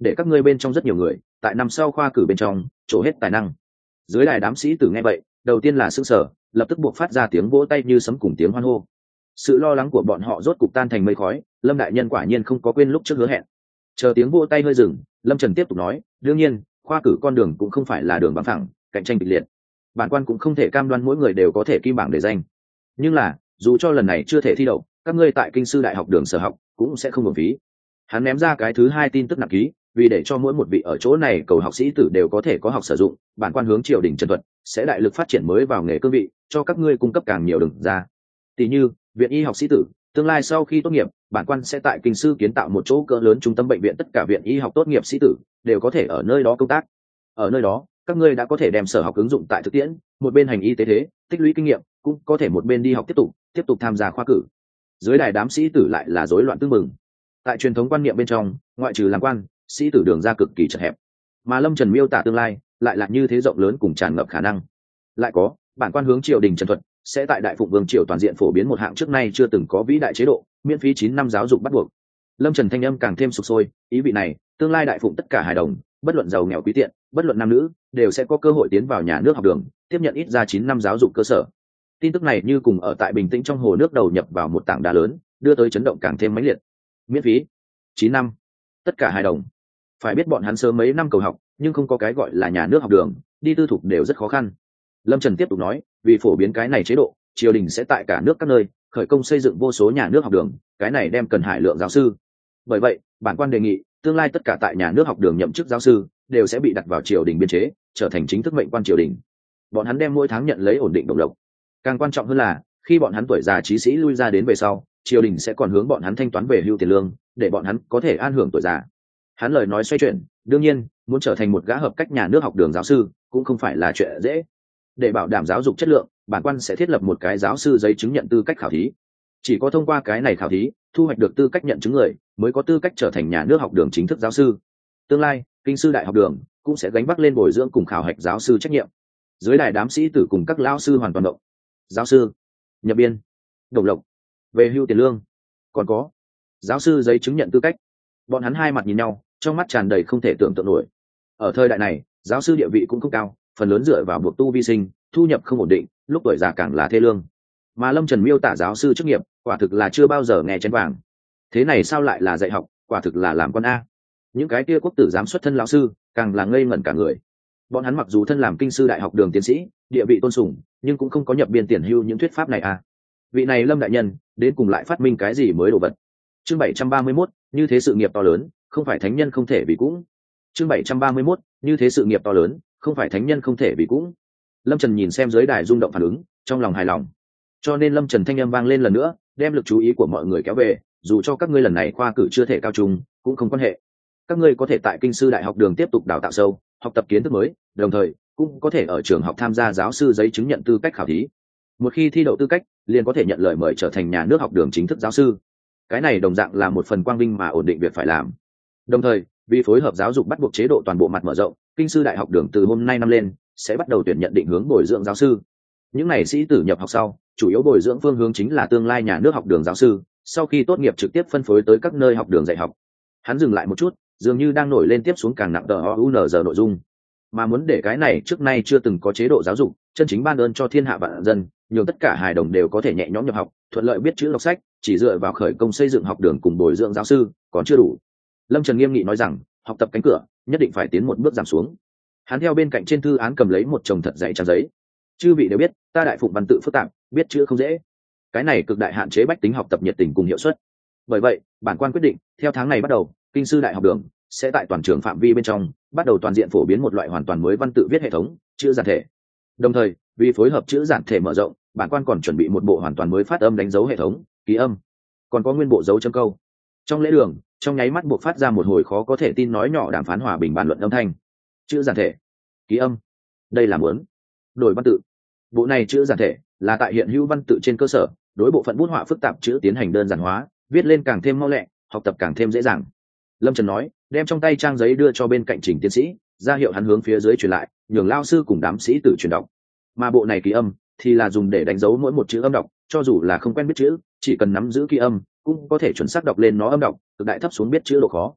để các ngươi bên trong rất nhiều người tại năm sau khoa cử bên trong trổ hết tài năng. Dưới đài đám sĩ tử nghe vậy, đầu tiên là sững sờ, lập tức buộc phát ra tiếng vỗ tay như sấm cùng tiếng hoan hô. Sự lo lắng của bọn họ rốt cục tan thành mây khói, Lâm đại nhân quả nhiên không có quên lúc trước hứa hẹn. Chờ tiếng vỗ tay hơi dừng, Lâm Trần tiếp tục nói, đương nhiên khoa cử con đường cũng không phải là đường bằng phẳng, cạnh tranh kịch liệt, bản quan cũng không thể cam đoan mỗi người đều có thể kim bảng để danh. Nhưng là dù cho lần này chưa thể thi đậu, các ngươi tại kinh sư đại học đường sở học cũng sẽ không hưởng phí. Hắn ném ra cái thứ hai tin tức nặng ký, vì để cho mỗi một vị ở chỗ này cầu học sĩ tử đều có thể có học sử dụng, bản quan hướng triều đình trần thuật sẽ đại lực phát triển mới vào nghề cương vị, cho các ngươi cung cấp càng nhiều đường ra. Tỷ như viện y học sĩ tử, tương lai sau khi tốt nghiệp, bản quan sẽ tại kinh sư kiến tạo một chỗ cỡ lớn trung tâm bệnh viện, tất cả viện y học tốt nghiệp sĩ tử đều có thể ở nơi đó công tác. Ở nơi đó, các ngươi đã có thể đem sở học ứng dụng tại thực tiễn, một bên hành y tế thế, tích lũy kinh nghiệm, cũng có thể một bên đi học tiếp tục, tiếp tục tham gia khoa cử. Dưới đài đám sĩ tử lại là rối loạn tương mừng. Tại truyền thống quan niệm bên trong, ngoại trừ làm quan, sĩ tử đường ra cực kỳ chật hẹp, mà Lâm Trần miêu tả tương lai lại là như thế rộng lớn cùng tràn ngập khả năng. Lại có bản quan hướng triều đình trần thuật sẽ tại đại phụng vương triều toàn diện phổ biến một hạng trước nay chưa từng có vĩ đại chế độ, miễn phí chín năm giáo dục bắt buộc. Lâm Trần thanh âm càng thêm sục sôi, ý vị này tương lai đại phụng tất cả hài đồng, bất luận giàu nghèo quý tiện, bất luận nam nữ, đều sẽ có cơ hội tiến vào nhà nước học đường, tiếp nhận ít ra chín năm giáo dục cơ sở. Tin tức này như cùng ở tại bình tĩnh trong hồ nước đầu nhập vào một tảng đá lớn, đưa tới chấn động càng thêm mãnh liệt. Miễn phí chín năm, tất cả hài đồng. Phải biết bọn hắn sớm mấy năm cầu học, nhưng không có cái gọi là nhà nước học đường, đi tư thục đều rất khó khăn. Lâm Trần tiếp tục nói, vì phổ biến cái này chế độ, triều đình sẽ tại cả nước các nơi khởi công xây dựng vô số nhà nước học đường, cái này đem cần hải lượng giáo sư. Bởi vậy bản quan đề nghị tương lai tất cả tại nhà nước học đường nhậm chức giáo sư đều sẽ bị đặt vào triều đình biên chế, trở thành chính thức mệnh quan triều đình. Bọn hắn đem mỗi tháng nhận lấy ổn định đồng lộc. Càng quan trọng hơn là khi bọn hắn tuổi già trí sĩ lui ra đến về sau, triều đình sẽ còn hướng bọn hắn thanh toán về hưu tiền lương, để bọn hắn có thể an hưởng tuổi già. Hắn lời nói xoay chuyển, đương nhiên muốn trở thành một gã hợp cách nhà nước học đường giáo sư cũng không phải là chuyện dễ. Để bảo đảm giáo dục chất lượng, bản quan sẽ thiết lập một cái giáo sư giấy chứng nhận tư cách khảo thí. Chỉ có thông qua cái này khảo thí, thu hoạch được tư cách nhận chứng người, mới có tư cách trở thành nhà nước học đường chính thức giáo sư. Tương lai kinh sư đại học đường cũng sẽ gánh vác lên bồi dưỡng cùng khảo hạch giáo sư trách nhiệm. Dưới đài đám sĩ tử cùng các lão sư hoàn toàn động. Giáo sư, nhập biên, đồng lộc, về hưu tiền lương, còn có giáo sư giấy chứng nhận tư cách. Bọn hắn hai mặt nhìn nhau, trong mắt tràn đầy không thể tưởng tượng nổi. Ở thời đại này, giáo sư địa vị cũng không cao, phần lớn dựa vào buộc tu vi sinh, thu nhập không ổn định, lúc tuổi già càng là thê lương. Mà Lâm Trần miêu tả giáo sư chức nghiệp, quả thực là chưa bao giờ nghe chén vàng. Thế này sao lại là dạy học, quả thực là làm con a. Những cái kia quốc tử giám xuất thân lão sư, càng là ngây ngẩn cả người. Bọn hắn mặc dù thân làm kinh sư đại học đường tiến sĩ, địa vị tôn sùng, nhưng cũng không có nhập biên tiền hưu những thuyết pháp này a. Vị này Lâm đại nhân, đến cùng lại phát minh cái gì mới đồ vật. Chương bảy trăm ba mươi mốt, như thế sự nghiệp to lớn, không phải thánh nhân không thể vì cũng. Chương bảy trăm ba mươi mốt, như thế sự nghiệp to lớn, không phải thánh nhân không thể vì cũng. Lâm Trần nhìn xem dưới đài rung động phản ứng, trong lòng hài lòng. Cho nên Lâm Trần thanh âm vang lên lần nữa, đem lực chú ý của mọi người kéo về, dù cho các ngươi lần này khoa cử chưa thể cao trung, cũng không quan hệ. Các ngươi có thể tại kinh sư đại học đường tiếp tục đào tạo sâu, học tập kiến thức mới, đồng thời cũng có thể ở trường học tham gia giáo sư giấy chứng nhận tư cách khảo thí. Một khi thi đậu tư cách, liền có thể nhận lời mời trở thành nhà nước học đường chính thức giáo sư. Cái này đồng dạng là một phần quang vinh mà ổn định việc phải làm. Đồng thời, vì phối hợp giáo dục bắt buộc chế độ toàn bộ mặt mở rộng, kinh sư đại học đường từ hôm nay năm lên sẽ bắt đầu tuyển nhận định hướng bồi dưỡng giáo sư. Những này sĩ tử nhập học sau, chủ yếu bồi dưỡng phương hướng chính là tương lai nhà nước học đường giáo sư, sau khi tốt nghiệp trực tiếp phân phối tới các nơi học đường dạy học. Hắn dừng lại một chút, dường như đang nổi lên tiếp xuống càng nặng tờ o u n giờ nội dung. Mà muốn để cái này trước nay chưa từng có chế độ giáo dục, chân chính ban ơn cho thiên hạ vạn dân, nhường tất cả hài đồng đều có thể nhẹ nhõm nhập học, thuận lợi biết chữ đọc sách, chỉ dựa vào khởi công xây dựng học đường cùng bồi dưỡng giáo sư còn chưa đủ. Lâm Trần nghiêm nghị nói rằng, học tập cánh cửa nhất định phải tiến một bước giảm xuống. Hắn theo bên cạnh trên thư án cầm lấy một chồng thật dày trang giấy. Chư vị đều biết, ta đại phụng văn tự phức tạp, biết chữ không dễ. Cái này cực đại hạn chế bách tính học tập nhiệt tình cùng hiệu suất. Bởi vậy, bản quan quyết định, theo tháng này bắt đầu, kinh sư đại học đường sẽ tại toàn trường phạm vi bên trong bắt đầu toàn diện phổ biến một loại hoàn toàn mới văn tự viết hệ thống, chữ giản thể. Đồng thời, vì phối hợp chữ giản thể mở rộng, bản quan còn chuẩn bị một bộ hoàn toàn mới phát âm đánh dấu hệ thống, ký âm, còn có nguyên bộ dấu chấm câu. Trong lễ đường, trong nháy mắt buộc phát ra một hồi khó có thể tin nói nhỏ đàm phán hòa bình bàn luận âm thanh. Chữ giản thể, ký âm, đây là muốn đổi văn tự. Bộ này chữ giản thể là tại hiện hữu văn tự trên cơ sở, đối bộ phận bút họa phức tạp chữ tiến hành đơn giản hóa, viết lên càng thêm mau lẹ, học tập càng thêm dễ dàng. Lâm Trần nói, đem trong tay trang giấy đưa cho bên cạnh Trình tiến sĩ, ra hiệu hắn hướng phía dưới truyền lại, nhường lao sư cùng đám sĩ tử truyền đọc. Mà bộ này ký âm thì là dùng để đánh dấu mỗi một chữ âm đọc, cho dù là không quen biết chữ, chỉ cần nắm giữ ký âm cũng có thể chuẩn xác đọc lên nó âm đọc, cực đại thấp xuống biết chữ độ khó.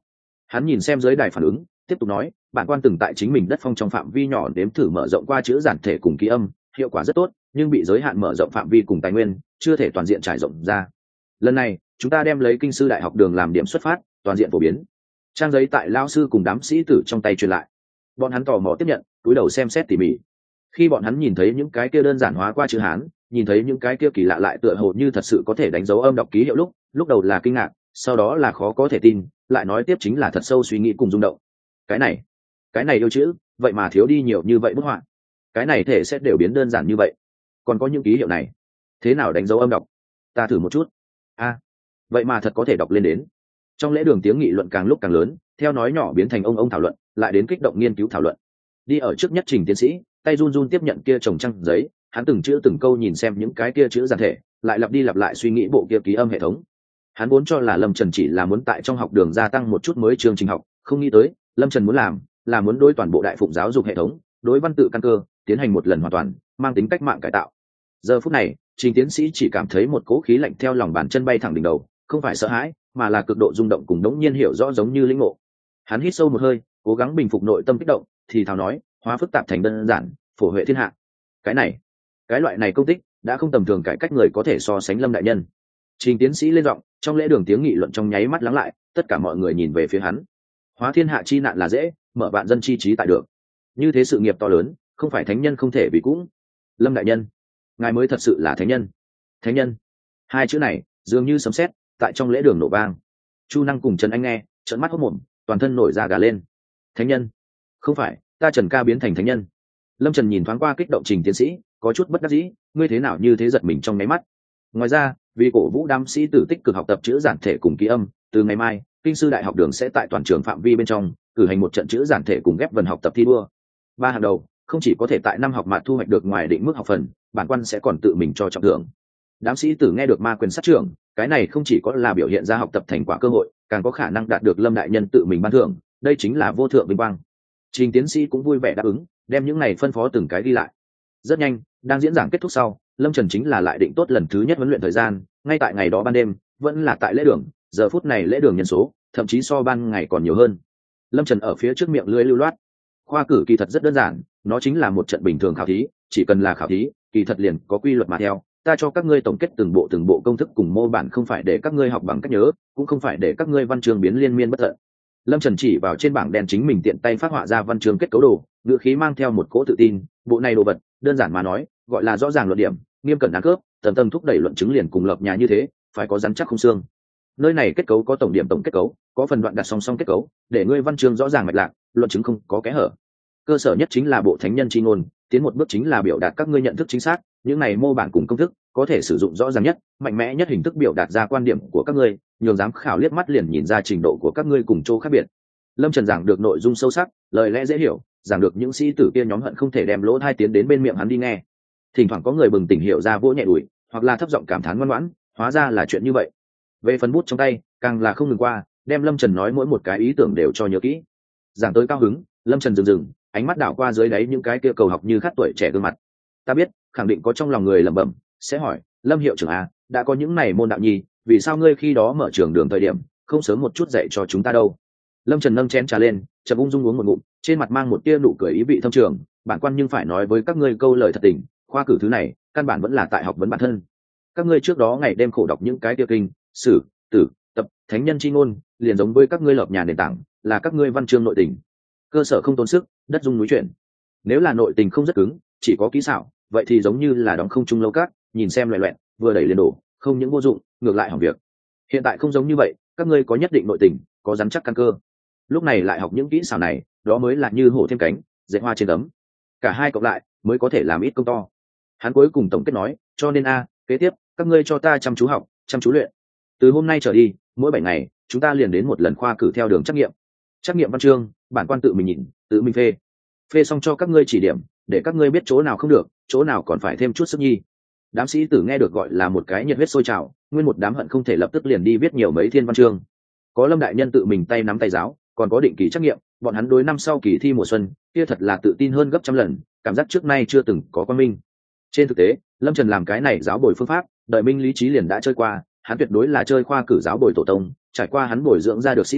Hắn nhìn xem dưới đài phản ứng, tiếp tục nói, bản quan từng tại chính mình đất phong trong phạm vi nhỏ đếm thử mở rộng qua chữ giản thể cùng ký âm, hiệu quả rất tốt, nhưng bị giới hạn mở rộng phạm vi cùng tài nguyên, chưa thể toàn diện trải rộng ra. Lần này chúng ta đem lấy kinh sư đại học đường làm điểm xuất phát, toàn diện phổ biến. Trang giấy tại lao sư cùng đám sĩ tử trong tay truyền lại, bọn hắn tò mò tiếp nhận, cúi đầu xem xét tỉ mỉ. Khi bọn hắn nhìn thấy những cái kia đơn giản hóa qua chữ hán, nhìn thấy những cái kia kỳ lạ lại tựa hồ như thật sự có thể đánh dấu âm đọc ký hiệu lúc lúc đầu là kinh ngạc, sau đó là khó có thể tin, lại nói tiếp chính là thật sâu suy nghĩ cùng rung động. Cái này cái này yêu chữ vậy mà thiếu đi nhiều như vậy bức họa, cái này thể sẽ đều biến đơn giản như vậy, còn có những ký hiệu này thế nào đánh dấu âm đọc, ta thử một chút. A, vậy mà thật có thể đọc lên đến. Trong lễ đường tiếng nghị luận càng lúc càng lớn, theo nói nhỏ biến thành ông ông thảo luận, lại đến kích động nghiên cứu thảo luận. Đi ở trước nhất Trình tiến sĩ tay run run tiếp nhận kia chồng trăng giấy, hắn từng chữ từng câu nhìn xem những cái kia chữ giản thể, lại lặp đi lặp lại suy nghĩ bộ kia ký âm hệ thống. Hắn vốn cho là Lâm Trần chỉ là muốn tại trong học đường gia tăng một chút mới chương trình học, không nghĩ tới Lâm Trần muốn làm là muốn đối toàn bộ đại phụng giáo dục hệ thống, đối văn tự căn cơ tiến hành một lần hoàn toàn mang tính cách mạng cải tạo. Giờ phút này Trình tiến sĩ chỉ cảm thấy một cỗ khí lạnh theo lòng bàn chân bay thẳng đỉnh đầu, không phải sợ hãi mà là cực độ rung động cùng đống nhiên hiểu rõ giống như lĩnh ngộ. Hắn hít sâu một hơi, cố gắng bình phục nội tâm kích động, thì thào nói, hóa phức tạp thành đơn giản, phổ huệ thiên hạ. Cái này cái loại này công tích đã không tầm thường cải cách người có thể so sánh Lâm đại nhân. Trình tiến sĩ lên giọng, trong lễ đường tiếng nghị luận trong nháy mắt lắng lại, tất cả mọi người nhìn về phía hắn. Hóa thiên hạ chi nạn là dễ, mở vạn dân chi trí tại được. Như thế sự nghiệp to lớn, không phải thánh nhân không thể vì cũng. Lâm đại nhân, ngài mới thật sự là thánh nhân. Thánh nhân, hai chữ này dường như sấm sét tại trong lễ đường nổ vang. Chu Năng cùng Trần Anh nghe trợn mắt hốt mồm, toàn thân nổi da gà lên. Thánh nhân? Không phải, ta Trần ca biến thành thánh nhân. Lâm Trần nhìn thoáng qua kích động Trình tiến sĩ, có chút bất đắc dĩ, ngươi thế nào như thế giật mình trong nháy mắt. Ngoài ra, vì cổ vũ đám sĩ tử tích cực học tập chữ giản thể cùng ký âm, từ ngày mai kinh sư đại học đường sẽ tại toàn trường phạm vi bên trong cử hành một trận chữ giản thể cùng ghép vần học tập thi đua. Ba hàng đầu không chỉ có thể tại năm học mạt thu hoạch được ngoài định mức học phần, bản quan sẽ còn tự mình cho trọng thưởng. Đám sĩ tử nghe được ma quyền sát trưởng, cái này không chỉ có là biểu hiện ra học tập thành quả cơ hội, càng có khả năng đạt được Lâm đại nhân tự mình ban thưởng, đây chính là vô thượng vinh quang. Trình tiến sĩ cũng vui vẻ đáp ứng, đem những này phân phó từng cái đi lại. Rất nhanh, đang diễn giảng kết thúc sau, Lâm Trần chính là lại định tốt lần thứ nhất huấn luyện thời gian, ngay tại ngày đó ban đêm, vẫn là tại lễ đường, giờ phút này lễ đường nhân số thậm chí so ban ngày còn nhiều hơn. Lâm Trần ở phía trước miệng lưỡi lưu loát. Khoa cử kỳ thật rất đơn giản, nó chính là một trận bình thường khảo thí, chỉ cần là khảo thí, kỳ thật liền có quy luật mà theo. Ta cho các ngươi tổng kết từng bộ từng bộ công thức cùng mô bản, không phải để các ngươi học bằng cách nhớ, cũng không phải để các ngươi văn chương biến liên miên bất tận. Lâm Trần chỉ vào trên bảng đen chính mình tiện tay phát họa ra văn chương kết cấu đồ, ngữ khí mang theo một cỗ tự tin, bộ này đồ vật, đơn giản mà nói, gọi là rõ ràng luận điểm, nghiêm cẩn đáng cướp, tầm tâm thúc đẩy luận chứng liền cùng lập nhà như thế, phải có rắn chắc không xương. Nơi này kết cấu có tổng điểm tổng kết cấu, có phần đoạn đặt song song kết cấu, để ngươi văn chương rõ ràng mạch lạc, luận chứng không có kẽ hở. Cơ sở nhất chính là bộ thánh nhân chi ngôn, tiến một bước chính là biểu đạt các ngươi nhận thức chính xác, những này mô bản cùng công thức có thể sử dụng rõ ràng nhất, mạnh mẽ nhất hình thức biểu đạt ra quan điểm của các ngươi, nhường giám khảo liếc mắt liền nhìn ra trình độ của các ngươi cùng chỗ khác biệt. Lâm Trần giảng được nội dung sâu sắc, lời lẽ dễ hiểu, giảng được những sĩ tử kia nhóm hận không thể đem lỗ tai tiến đến bên miệng hắn đi nghe. Thỉnh thoảng có người bừng tỉnh hiểu ra vỗ nhẹ đùi, hoặc là thấp giọng cảm thán ngoan ngoãn, hóa ra là chuyện như vậy. Về phần bút trong tay, càng là không ngừng qua, đem Lâm Trần nói mỗi một cái ý tưởng đều cho nhớ kỹ. Giảng tới cao hứng, Lâm Trần dừng dừng, ánh mắt đảo qua dưới đáy những cái kia cầu học như khát tuổi trẻ gương mặt. Ta biết, khẳng định có trong lòng người lẩm bẩm, sẽ hỏi, Lâm hiệu trưởng à, đã có những này môn đạo nhi, vì sao ngươi khi đó mở trường đường thời điểm, không sớm một chút dạy cho chúng ta đâu? Lâm Trần nâng chén trà lên, chậm ung dung uống một ngụm, trên mặt mang một tia nụ cười ý vị thâm trường, bản quan nhưng phải nói với các ngươi câu lời thật tình, khoa cử thứ này, căn bản vẫn là tại học vấn bản thân. Các ngươi trước đó ngày đêm khổ đọc những cái tiêu kinh, sử, tử, tập, thánh nhân chi ngôn, liền giống với các ngươi lợp nhà nền tảng, là các ngươi văn chương nội tình. Cơ sở không tốn sức, đất dung núi chuyển. Nếu là nội tình không rất cứng, chỉ có kỹ xảo, vậy thì giống như là đóng không trung lâu cát, nhìn xem loè loẹt, vừa đẩy liền đổ, không những vô dụng, ngược lại hỏng việc. Hiện tại không giống như vậy, các ngươi có nhất định nội tình, có rắn chắc căn cơ. Lúc này lại học những kỹ xảo này, đó mới là như hổ thêm cánh, dệt hoa trên tấm. Cả hai cộng lại mới có thể làm ít công to. Hắn cuối cùng tổng kết nói, cho nên a, kế tiếp, các ngươi cho ta chăm chú học, chăm chú luyện. Từ hôm nay trở đi, mỗi bảy ngày, chúng ta liền đến một lần khoa cử theo đường trắc nghiệm. Trắc nghiệm văn chương, bản quan tự mình nhìn, tự mình phê. Phê xong cho các ngươi chỉ điểm, để các ngươi biết chỗ nào không được, chỗ nào còn phải thêm chút sức nhi. Đám sĩ tử nghe được gọi là một cái nhiệt huyết sôi trào, nguyên một đám hận không thể lập tức liền đi viết nhiều mấy thiên văn chương. Có Lâm đại nhân tự mình tay nắm tay giáo, còn có định kỳ trắc nghiệm, bọn hắn đối năm sau kỳ thi mùa xuân kia thật là tự tin hơn gấp trăm lần, cảm giác trước nay chưa từng có quan minh. Trên thực tế, Lâm Trần làm cái này giáo bồi phương pháp, đợi minh lý trí liền đã chơi qua, hắn tuyệt đối là chơi khoa cử giáo bồi tổ tông, trải qua hắn bồi dưỡng ra được sĩ tử,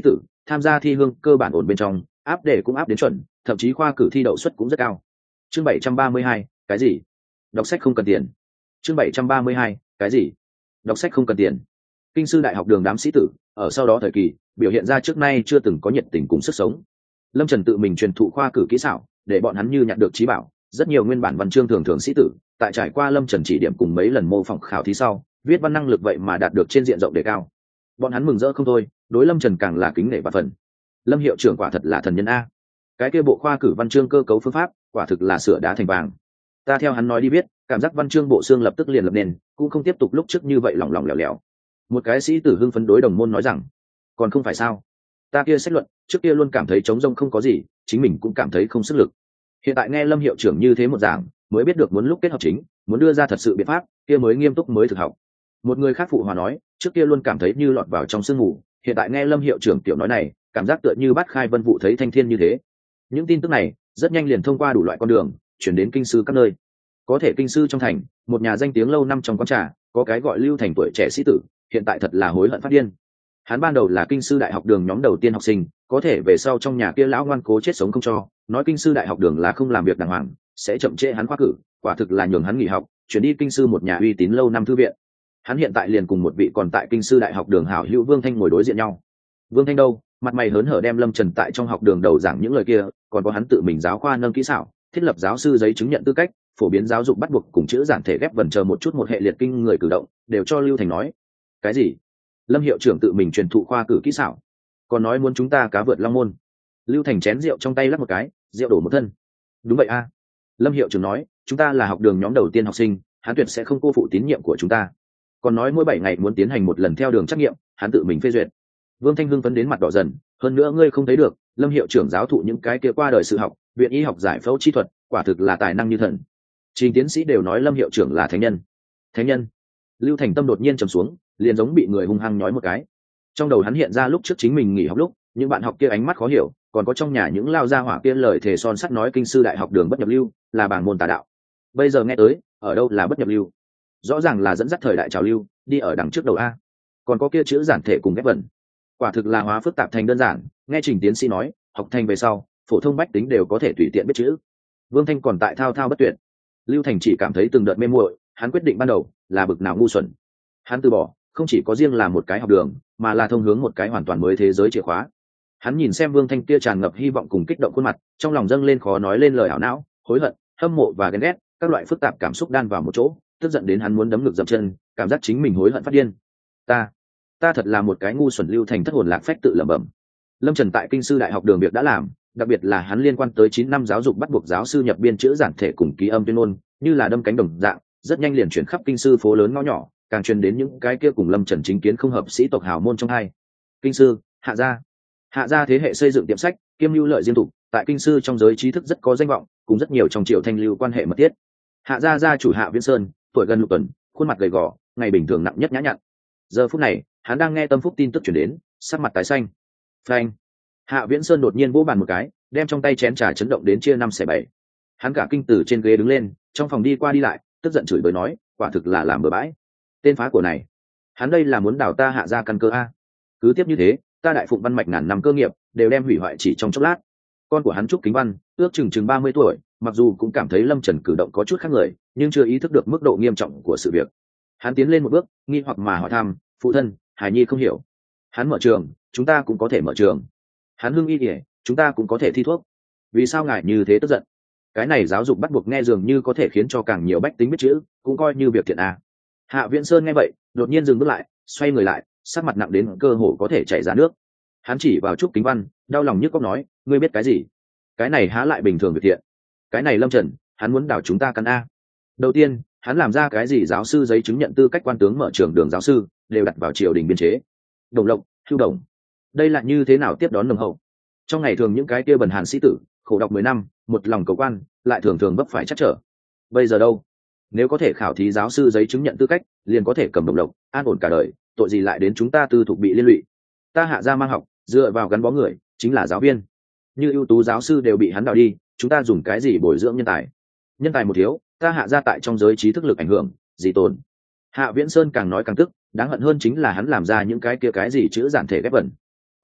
tham gia thi hương cơ bản ổn bên trong, áp đề cũng áp đến chuẩn, thậm chí khoa cử thi đậu suất cũng rất cao. Chương bảy trăm ba mươi hai, cái gì? Đọc sách không cần tiền. Chương bảy trăm ba mươi hai, cái gì? Đọc sách không cần tiền. Kinh sư đại học đường đám sĩ tử, ở sau đó thời kỳ, biểu hiện ra trước nay chưa từng có nhiệt tình cùng sức sống. Lâm Trần tự mình truyền thụ khoa cử kỹ xảo, để bọn hắn như nhận được trí bảo, rất nhiều nguyên bản văn chương thường thường sĩ tử, tại trải qua Lâm Trần chỉ điểm cùng mấy lần mô phỏng khảo thí sau, viết văn năng lực vậy mà đạt được trên diện rộng đề cao. Bọn hắn mừng rỡ không thôi, đối Lâm Trần càng là kính nể và phần. Lâm hiệu trưởng quả thật là thần nhân a. Cái kia bộ khoa cử văn chương cơ cấu phương pháp, quả thực là sửa đá thành vàng. Ta theo hắn nói đi biết, cảm giác văn chương bộ xương lập tức liền lập nền, cũng không tiếp tục lúc trước như vậy lỏng lỏng lẻo lẻo. Một cái sĩ tử hưng phấn đối đồng môn nói rằng, còn không phải sao? Ta kia xét luận, trước kia luôn cảm thấy trống rông không có gì, chính mình cũng cảm thấy không sức lực. Hiện tại nghe Lâm hiệu trưởng như thế một giảng, mới biết được muốn lúc kết hợp chính, muốn đưa ra thật sự biện pháp, kia mới nghiêm túc mới thực học. Một người khác phụ hòa nói, trước kia luôn cảm thấy như lọt vào trong sương mù, hiện tại nghe Lâm hiệu trưởng tiểu nói này, cảm giác tựa như bát khai vân vụ thấy thanh thiên như thế. Những tin tức này rất nhanh liền thông qua đủ loại con đường chuyển đến kinh sư các nơi. Có thể kinh sư trong thành, một nhà danh tiếng lâu năm trong quán trà, có cái gọi Lưu Thành tuổi trẻ sĩ tử, hiện tại thật là hối hận phát điên. Hắn ban đầu là kinh sư đại học đường nhóm đầu tiên học sinh, có thể về sau trong nhà kia lão ngoan cố chết sống không cho, nói kinh sư đại học đường là không làm việc đàng hoàng, sẽ chậm trễ hắn khoa cử, quả thực là nhường hắn nghỉ học, chuyển đi kinh sư một nhà uy tín lâu năm thư viện. Hắn hiện tại liền cùng một vị còn tại kinh sư đại học đường hảo hữu Vương Thanh ngồi đối diện nhau. Vương Thanh đâu, mặt mày hớn hở đem Lâm Trần tại trong học đường đầu giảng những lời kia, còn có hắn tự mình giáo khoa nâng kỹ xảo, thiết lập giáo sư giấy chứng nhận tư cách, phổ biến giáo dục bắt buộc cùng chữ giản thể ghép vần chờ một chút một hệ liệt kinh người cử động, đều cho Lưu Thành nói. Cái gì? Lâm hiệu trưởng tự mình truyền thụ khoa cử kỹ xảo, còn nói muốn chúng ta cá vượt long môn. Lưu Thành chén rượu trong tay lắc một cái, rượu đổ một thân. Đúng vậy a. Lâm hiệu trưởng nói, chúng ta là học đường nhóm đầu tiên học sinh, hắn tuyệt sẽ không cô phụ tín nhiệm của chúng ta. Còn nói mỗi bảy ngày muốn tiến hành một lần theo đường trắc nghiệm, hắn tự mình phê duyệt. Vương Thanh hưng phấn đến mặt đỏ dần, hơn nữa ngươi không thấy được, Lâm hiệu trưởng giáo thụ những cái kia qua đời sự học, viện y học giải phẫu chi thuật, quả thực là tài năng như thần. Trình tiến sĩ đều nói Lâm hiệu trưởng là thánh nhân. Thánh nhân? Lưu Thành tâm đột nhiên trầm xuống, liền giống bị người hung hăng nói một cái. Trong đầu hắn hiện ra lúc trước chính mình nghỉ học lúc, những bạn học kia ánh mắt khó hiểu, còn có trong nhà những lao gia hỏa kia lời thề son sắt nói kinh sư đại học đường bất nhập lưu, là bảng môn tà đạo. Bây giờ nghe tới, ở đâu là bất nhập lưu? Rõ ràng là dẫn dắt thời đại trào lưu, đi ở đằng trước đầu a. Còn có kia chữ giản thể cùng ghép vần, quả thực là hóa phức tạp thành đơn giản. Nghe Trình tiến sĩ nói, học thành về sau, phổ thông bách tính đều có thể tùy tiện biết chữ. Vương Thanh còn tại thao thao bất tuyệt. Lưu Thành chỉ cảm thấy từng đợt mê muội, hắn quyết định ban đầu là bực nào ngu xuẩn. Hắn từ bỏ, không chỉ có riêng là một cái học đường, mà là thông hướng một cái hoàn toàn mới thế giới chìa khóa. Hắn nhìn xem Vương Thanh kia tràn ngập hy vọng cùng kích động khuôn mặt, trong lòng dâng lên khó nói lên lời ảo não, hối hận, hâm mộ và ghen ghét, các loại phức tạp cảm xúc đan vào một chỗ, tức giận đến hắn muốn đấm ngực dậm chân, cảm giác chính mình hối hận phát điên. Ta, ta thật là một cái ngu xuẩn. Lưu Thành thất hồn lạc phách tự lẩm bẩm. Lâm Trần tại kinh sư đại học đường việc đã làm, đặc biệt là hắn liên quan tới chín năm giáo dục bắt buộc giáo sư nhập biên chữ giản thể cùng ký âm tuyên ngôn, như là đâm cánh đồng dạng, rất nhanh liền chuyển khắp kinh sư phố lớn ngõ nhỏ, càng truyền đến những cái kia cùng Lâm Trần chính kiến không hợp sĩ tộc hào môn trong hai. Kinh sư, hạ gia. Hạ gia thế hệ xây dựng tiệm sách, kiêm lưu lợi riêng tục, tại kinh sư trong giới trí thức rất có danh vọng, cùng rất nhiều trong triều thanh lưu quan hệ mật thiết. Hạ gia gia chủ Hạ Viễn Sơn, tuổi gần lục tuần, khuôn mặt gầy gò, ngày bình thường nặng nhất nhã nhặn. Giờ phút này, hắn đang nghe tâm phúc tin tức truyền đến, sắc mặt tái xanh. Phanh. Hạ Viễn Sơn đột nhiên vỗ bàn một cái, đem trong tay chén trà chấn động đến chia năm xẻ bảy. Hắn cả kinh từ trên ghế đứng lên, trong phòng đi qua đi lại, tức giận chửi bới nói, quả thực là làm bừa bãi. Tên phá của này, hắn đây là muốn đào ta Hạ gia căn cơ a. Cứ tiếp như thế, ta đại phụng văn mạch ngàn năm cơ nghiệp đều đem hủy hoại chỉ trong chốc lát. Con của hắn Trúc Kính Văn, ước chừng chừng ba mươi tuổi, mặc dù cũng cảm thấy Lâm Trần cử động có chút khác người, nhưng chưa ý thức được mức độ nghiêm trọng của sự việc. Hắn tiến lên một bước, nghi hoặc mà hỏi thăm, phụ thân, Hải Nhi không hiểu. Hắn mở trường, chúng ta cũng có thể mở trường. Hắn hưng y kể, chúng ta cũng có thể thi thuốc. Vì sao ngài như thế tức giận? Cái này giáo dục bắt buộc nghe dường như có thể khiến cho càng nhiều bách tính biết chữ, cũng coi như việc thiện à. Hạ Viễn Sơn nghe vậy, đột nhiên dừng bước lại, xoay người lại, sắc mặt nặng đến cơ hồ có thể chảy ra nước. Hắn chỉ vào Trúc Kính Văn, đau lòng nhức cóc nói, ngươi biết cái gì? Cái này há lại bình thường việc thiện. Cái này Lâm Trần, hắn muốn đảo chúng ta căn a. Đầu tiên, hắn làm ra cái gì giáo sư giấy chứng nhận tư cách quan tướng mở trường đường giáo sư, đều đặt vào triều đình biên chế. Đồng lộc, hưu đồng. Đây là như thế nào tiếp đón nồng hậu? Trong ngày thường những cái kia bần hàn sĩ tử, khổ đọc mười năm, một lòng cầu quan, lại thường thường vấp phải chắc trở. Bây giờ đâu? Nếu có thể khảo thí giáo sư giấy chứng nhận tư cách, liền có thể cầm đồng lộc, an ổn cả đời, tội gì lại đến chúng ta tư thục bị liên lụy? Ta Hạ gia mang học, dựa vào gắn bó người, chính là giáo viên. Như ưu tú giáo sư đều bị hắn đào đi, chúng ta dùng cái gì bồi dưỡng nhân tài? Nhân tài một thiếu, ta Hạ gia tại trong giới trí thức lực ảnh hưởng, gì tồn? Hạ Viễn Sơn càng nói càng tức, đáng hận hơn chính là hắn làm ra những cái kia cái gì chữ giản thể ghép vần.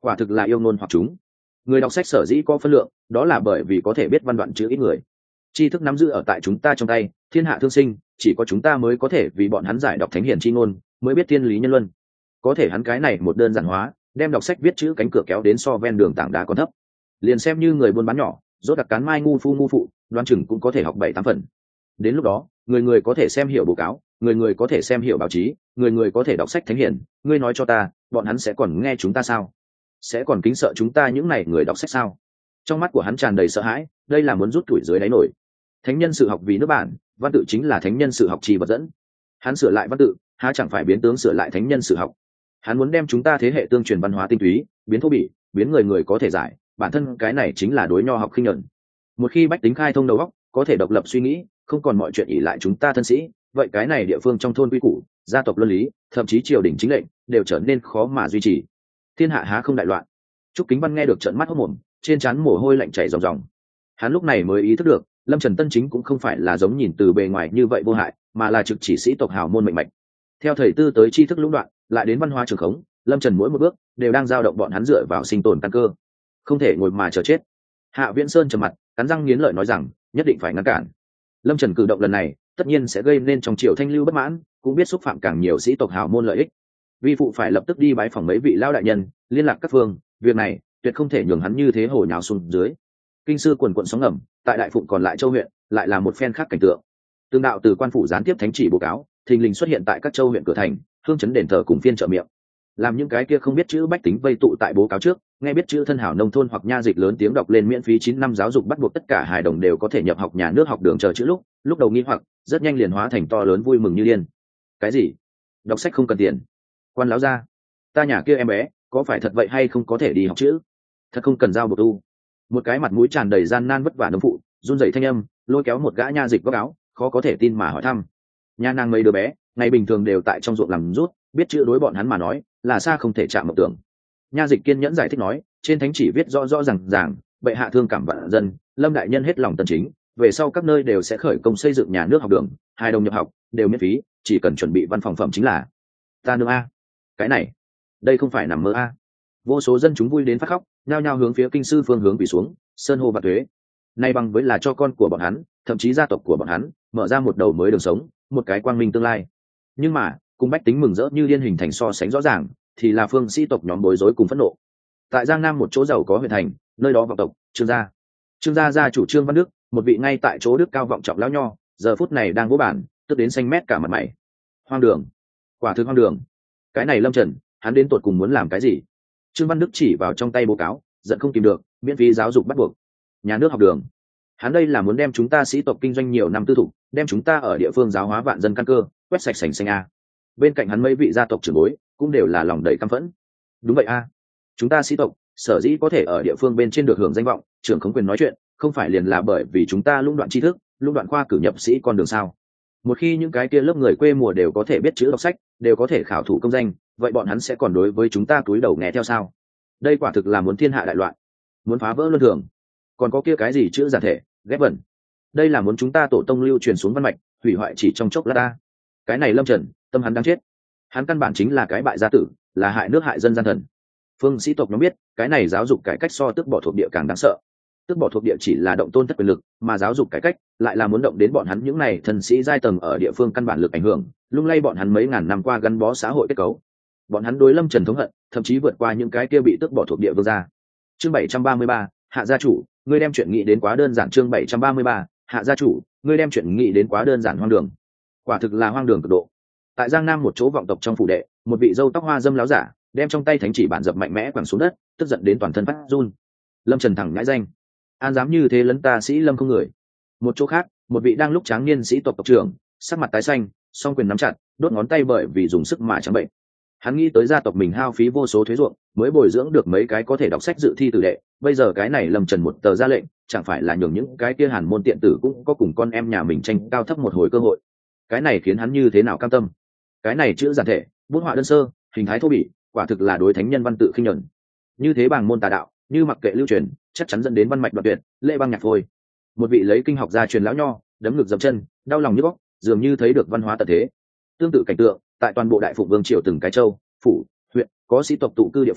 quả thực là yêu ngôn hoặc chúng. Người đọc sách sở dĩ có phân lượng, đó là bởi vì có thể biết văn đoạn chữ ít người. Tri thức nắm giữ ở tại chúng ta trong tay, thiên hạ thương sinh, chỉ có chúng ta mới có thể vì bọn hắn giải đọc thánh hiển chi ngôn, mới biết thiên lý nhân luân. Có thể hắn cái này một đơn giản hóa, đem đọc sách viết chữ cánh cửa kéo đến so ven đường tảng đá còn thấp. Liền xem như người buôn bán nhỏ, rốt đặc cán mai ngu phu ngu phụ, đoán chừng cũng có thể học bảy tám phần. Đến lúc đó, người người có thể xem hiểu báo cáo, người người có thể xem hiểu báo chí, người người có thể đọc sách thánh hiển, ngươi nói cho ta, bọn hắn sẽ còn nghe chúng ta sao? Sẽ còn kính sợ chúng ta những này người đọc sách sao? Trong mắt của hắn tràn đầy sợ hãi, đây là muốn rút tuổi dưới đáy nổi. Thánh nhân sự học vì nước bản, văn tự chính là thánh nhân sự học trì vật dẫn. Hắn sửa lại văn tự, há chẳng phải biến tướng sửa lại thánh nhân sự học? Hắn muốn đem chúng ta thế hệ tương truyền văn hóa tinh túy, biến thô bỉ, biến người người có thể giải, bản thân cái này chính là đối nho học khinh nhẫn. Một khi bách tính khai thông đầu óc, có thể độc lập suy nghĩ, không còn mọi chuyện ỷ lại chúng ta thân sĩ, vậy cái này địa phương trong thôn quy củ, gia tộc luân lý, thậm chí triều đình chính lệnh, đều trở nên khó mà duy trì. Thiên hạ há không đại loạn? Trúc Kính Văn nghe được trợn mắt hốt mồm, trên trán mồ hôi lạnh chảy ròng ròng. Hắn lúc này mới ý thức được, Lâm Trần Tân chính cũng không phải là giống nhìn từ bề ngoài như vậy vô hại, mà là trực chỉ sĩ tộc hào môn mệnh mạch. Theo thời tư tới tri thức lũng đoạn, lại đến văn hóa trường khống, Lâm Trần mỗi một bước đều đang dao động bọn hắn dựa vào sinh tồn căn cơ, không thể ngồi mà chờ chết. Hạ Viễn Sơn trầm mặt, cắn răng nghiến lợi nói rằng, nhất định phải ngăn cản. Lâm Trần cử động lần này, tất nhiên sẽ gây nên trong triều thanh lưu bất mãn, cũng biết xúc phạm càng nhiều sĩ tộc hào môn lợi ích. Vi phụ phải lập tức đi bái phỏng mấy vị lao đại nhân, liên lạc các phương, việc này tuyệt không thể nhường hắn như thế hồ nhào xuống dưới. Kinh sư quần quận sóng ngầm, tại đại phụng còn lại châu huyện, lại là một phen khác cảnh tượng. Tương đạo từ quan phủ gián tiếp thánh chỉ báo cáo, thình lình xuất hiện tại các châu huyện cửa thành, hương chấn đền thờ cùng phiên chợ miệng. Làm những cái kia không biết chữ bách tính vây tụ tại báo cáo trước, nghe biết chữ thân hảo nông thôn hoặc nha dịch lớn tiếng đọc lên miễn phí chín năm giáo dục bắt buộc tất cả hài đồng đều có thể nhập học nhà nước học đường chờ chữ lúc, lúc đầu nghi hoặc, rất nhanh liền hóa thành to lớn vui mừng như điên. Cái gì? Đọc sách không cần tiền? Quan lão gia, ta nhà kia em bé, có phải thật vậy hay không có thể đi học chữ? Thật không cần giao bột tu. Một cái mặt mũi tràn đầy gian nan vất vả nông phụ, run rẩy thanh âm, lôi kéo một gã nha dịch góc áo, khó có thể tin mà hỏi thăm. Nha nàng mấy đứa bé, ngày bình thường đều tại trong ruộng làm rút, biết chữ đối bọn hắn mà nói, là xa không thể chạm mộng tưởng. Nha dịch kiên nhẫn giải thích nói, trên thánh chỉ viết rõ rõ ràng ràng, bệ hạ thương cảm vạn dân, Lâm đại nhân hết lòng tân chính, về sau các nơi đều sẽ khởi công xây dựng nhà nước học đường, hai đồng nhập học đều miễn phí, chỉ cần chuẩn bị văn phòng phẩm chính là. Ta nương a, cái này, đây không phải nằm mơ a. Vô số dân chúng vui đến phát khóc, nhao nhao hướng phía kinh sư phương hướng quỳ xuống, sơn hô và thuế. Nay bằng với là cho con của bọn hắn, thậm chí gia tộc của bọn hắn, mở ra một đầu mới đường sống, một cái quang minh tương lai. Nhưng mà, cùng bách tính mừng rỡ như điên hình thành so sánh rõ ràng, thì là phương sĩ tộc nhóm bối rối cùng phẫn nộ. Tại Giang Nam một chỗ giàu có huyện thành, nơi đó vọng tộc Trương gia. Trương gia gia chủ Trương Văn Đức, một vị ngay tại chỗ đức cao vọng trọng lão nho, giờ phút này đang vỗ bản, tức đến xanh mét cả mặt mày. Hoang đường, quả thực hoang đường. Cái này Lâm Trần, hắn đến tột cùng muốn làm cái gì? Trương Văn Đức chỉ vào trong tay báo cáo, giận không kìm được, miễn phí giáo dục bắt buộc, nhà nước học đường. Hắn đây là muốn đem chúng ta sĩ tộc kinh doanh nhiều năm tư thục, đem chúng ta ở địa phương giáo hóa vạn dân căn cơ, quét sạch sành xanh a. Bên cạnh hắn mấy vị gia tộc trưởng bối cũng đều là lòng đầy căm phẫn. Đúng vậy a, chúng ta sĩ tộc sở dĩ có thể ở địa phương bên trên được hưởng danh vọng, trưởng khống quyền nói chuyện, không phải liền là bởi vì chúng ta lũng đoạn tri thức, lũng đoạn khoa cử nhập sĩ con đường sao? Một khi những cái kia lớp người quê mùa đều có thể biết chữ đọc sách, đều có thể khảo thủ công danh, vậy bọn hắn sẽ còn đối với chúng ta cúi đầu nghe theo sao? Đây quả thực là muốn thiên hạ đại loạn, muốn phá vỡ luân thường. Còn có kia cái gì chữ giản thể, ghép vần, đây là muốn chúng ta tổ tông lưu truyền xuống văn mạch, hủy hoại chỉ trong chốc lát ta. Cái này Lâm Trần, tâm hắn đang chết. Hắn căn bản chính là cái bại gia tử, là hại nước hại dân gian thần. Phương sĩ tộc nhóm biết, cái này giáo dục cải cách so tước bỏ thuộc địa càng đáng sợ. Tước bỏ thuộc địa chỉ là động tôn thất quyền lực, mà giáo dục cải cách lại là muốn động đến bọn hắn những này thần sĩ giai tầng ở địa phương căn bản lực ảnh hưởng, lung lay bọn hắn mấy ngàn năm qua gắn bó xã hội kết cấu. Bọn hắn đối Lâm Trần thống hận, thậm chí vượt qua những cái kia bị tước bỏ thuộc địa vương gia. Chương bảy trăm ba mươi ba, hạ gia chủ, ngươi đem chuyện nghĩ đến quá đơn giản. Chương bảy trăm ba mươi ba, hạ gia chủ, ngươi đem chuyện nghĩ đến quá đơn giản. Hoang đường, quả thực là hoang đường cực độ. Tại Giang Nam một chỗ vọng tộc trong phủ đệ, một vị dâu tóc hoa dâm láo giả đem trong tay thánh chỉ bản dập mạnh mẽ quẳng xuống đất, tức giận đến toàn thân phát run. Lâm Trần thẳng ngãi danh, an dám như thế lấn ta sĩ Lâm không người. Một chỗ khác, một vị đang lúc tráng niên sĩ tộc tộc trưởng, sắc mặt tái xanh, song quyền nắm chặt, đốt ngón tay bởi vì dùng sức mà trắng bệnh. Hắn nghĩ tới gia tộc mình hao phí vô số thuế ruộng, mới bồi dưỡng được mấy cái có thể đọc sách dự thi tử đệ, bây giờ cái này Lâm Trần một tờ ra lệnh, chẳng phải là nhường những cái kia hàn môn tiện tử cũng có cùng con em nhà mình tranh cao thấp một hồi cơ hội. Cái này khiến hắn như thế nào cam tâm? Cái này chữ giản thể, bút họa đơn sơ, hình thái thô bỉ, quả thực là đối thánh nhân văn tự khinh nhẫn. Như thế bảng môn tà đạo, như mặc kệ lưu truyền, chắc chắn dẫn đến văn mạch đoạn tuyệt, lệ băng nhạc phôi. Một vị lấy kinh học gia truyền lão nho, đấm ngực dậm chân, đau lòng nhức óc, dường như thấy được văn hóa tận thế. Tương tự cảnh tượng, tại toàn bộ đại phụng vương triều từng cái châu, phủ, huyện, có sĩ tộc tụ cư địa phương,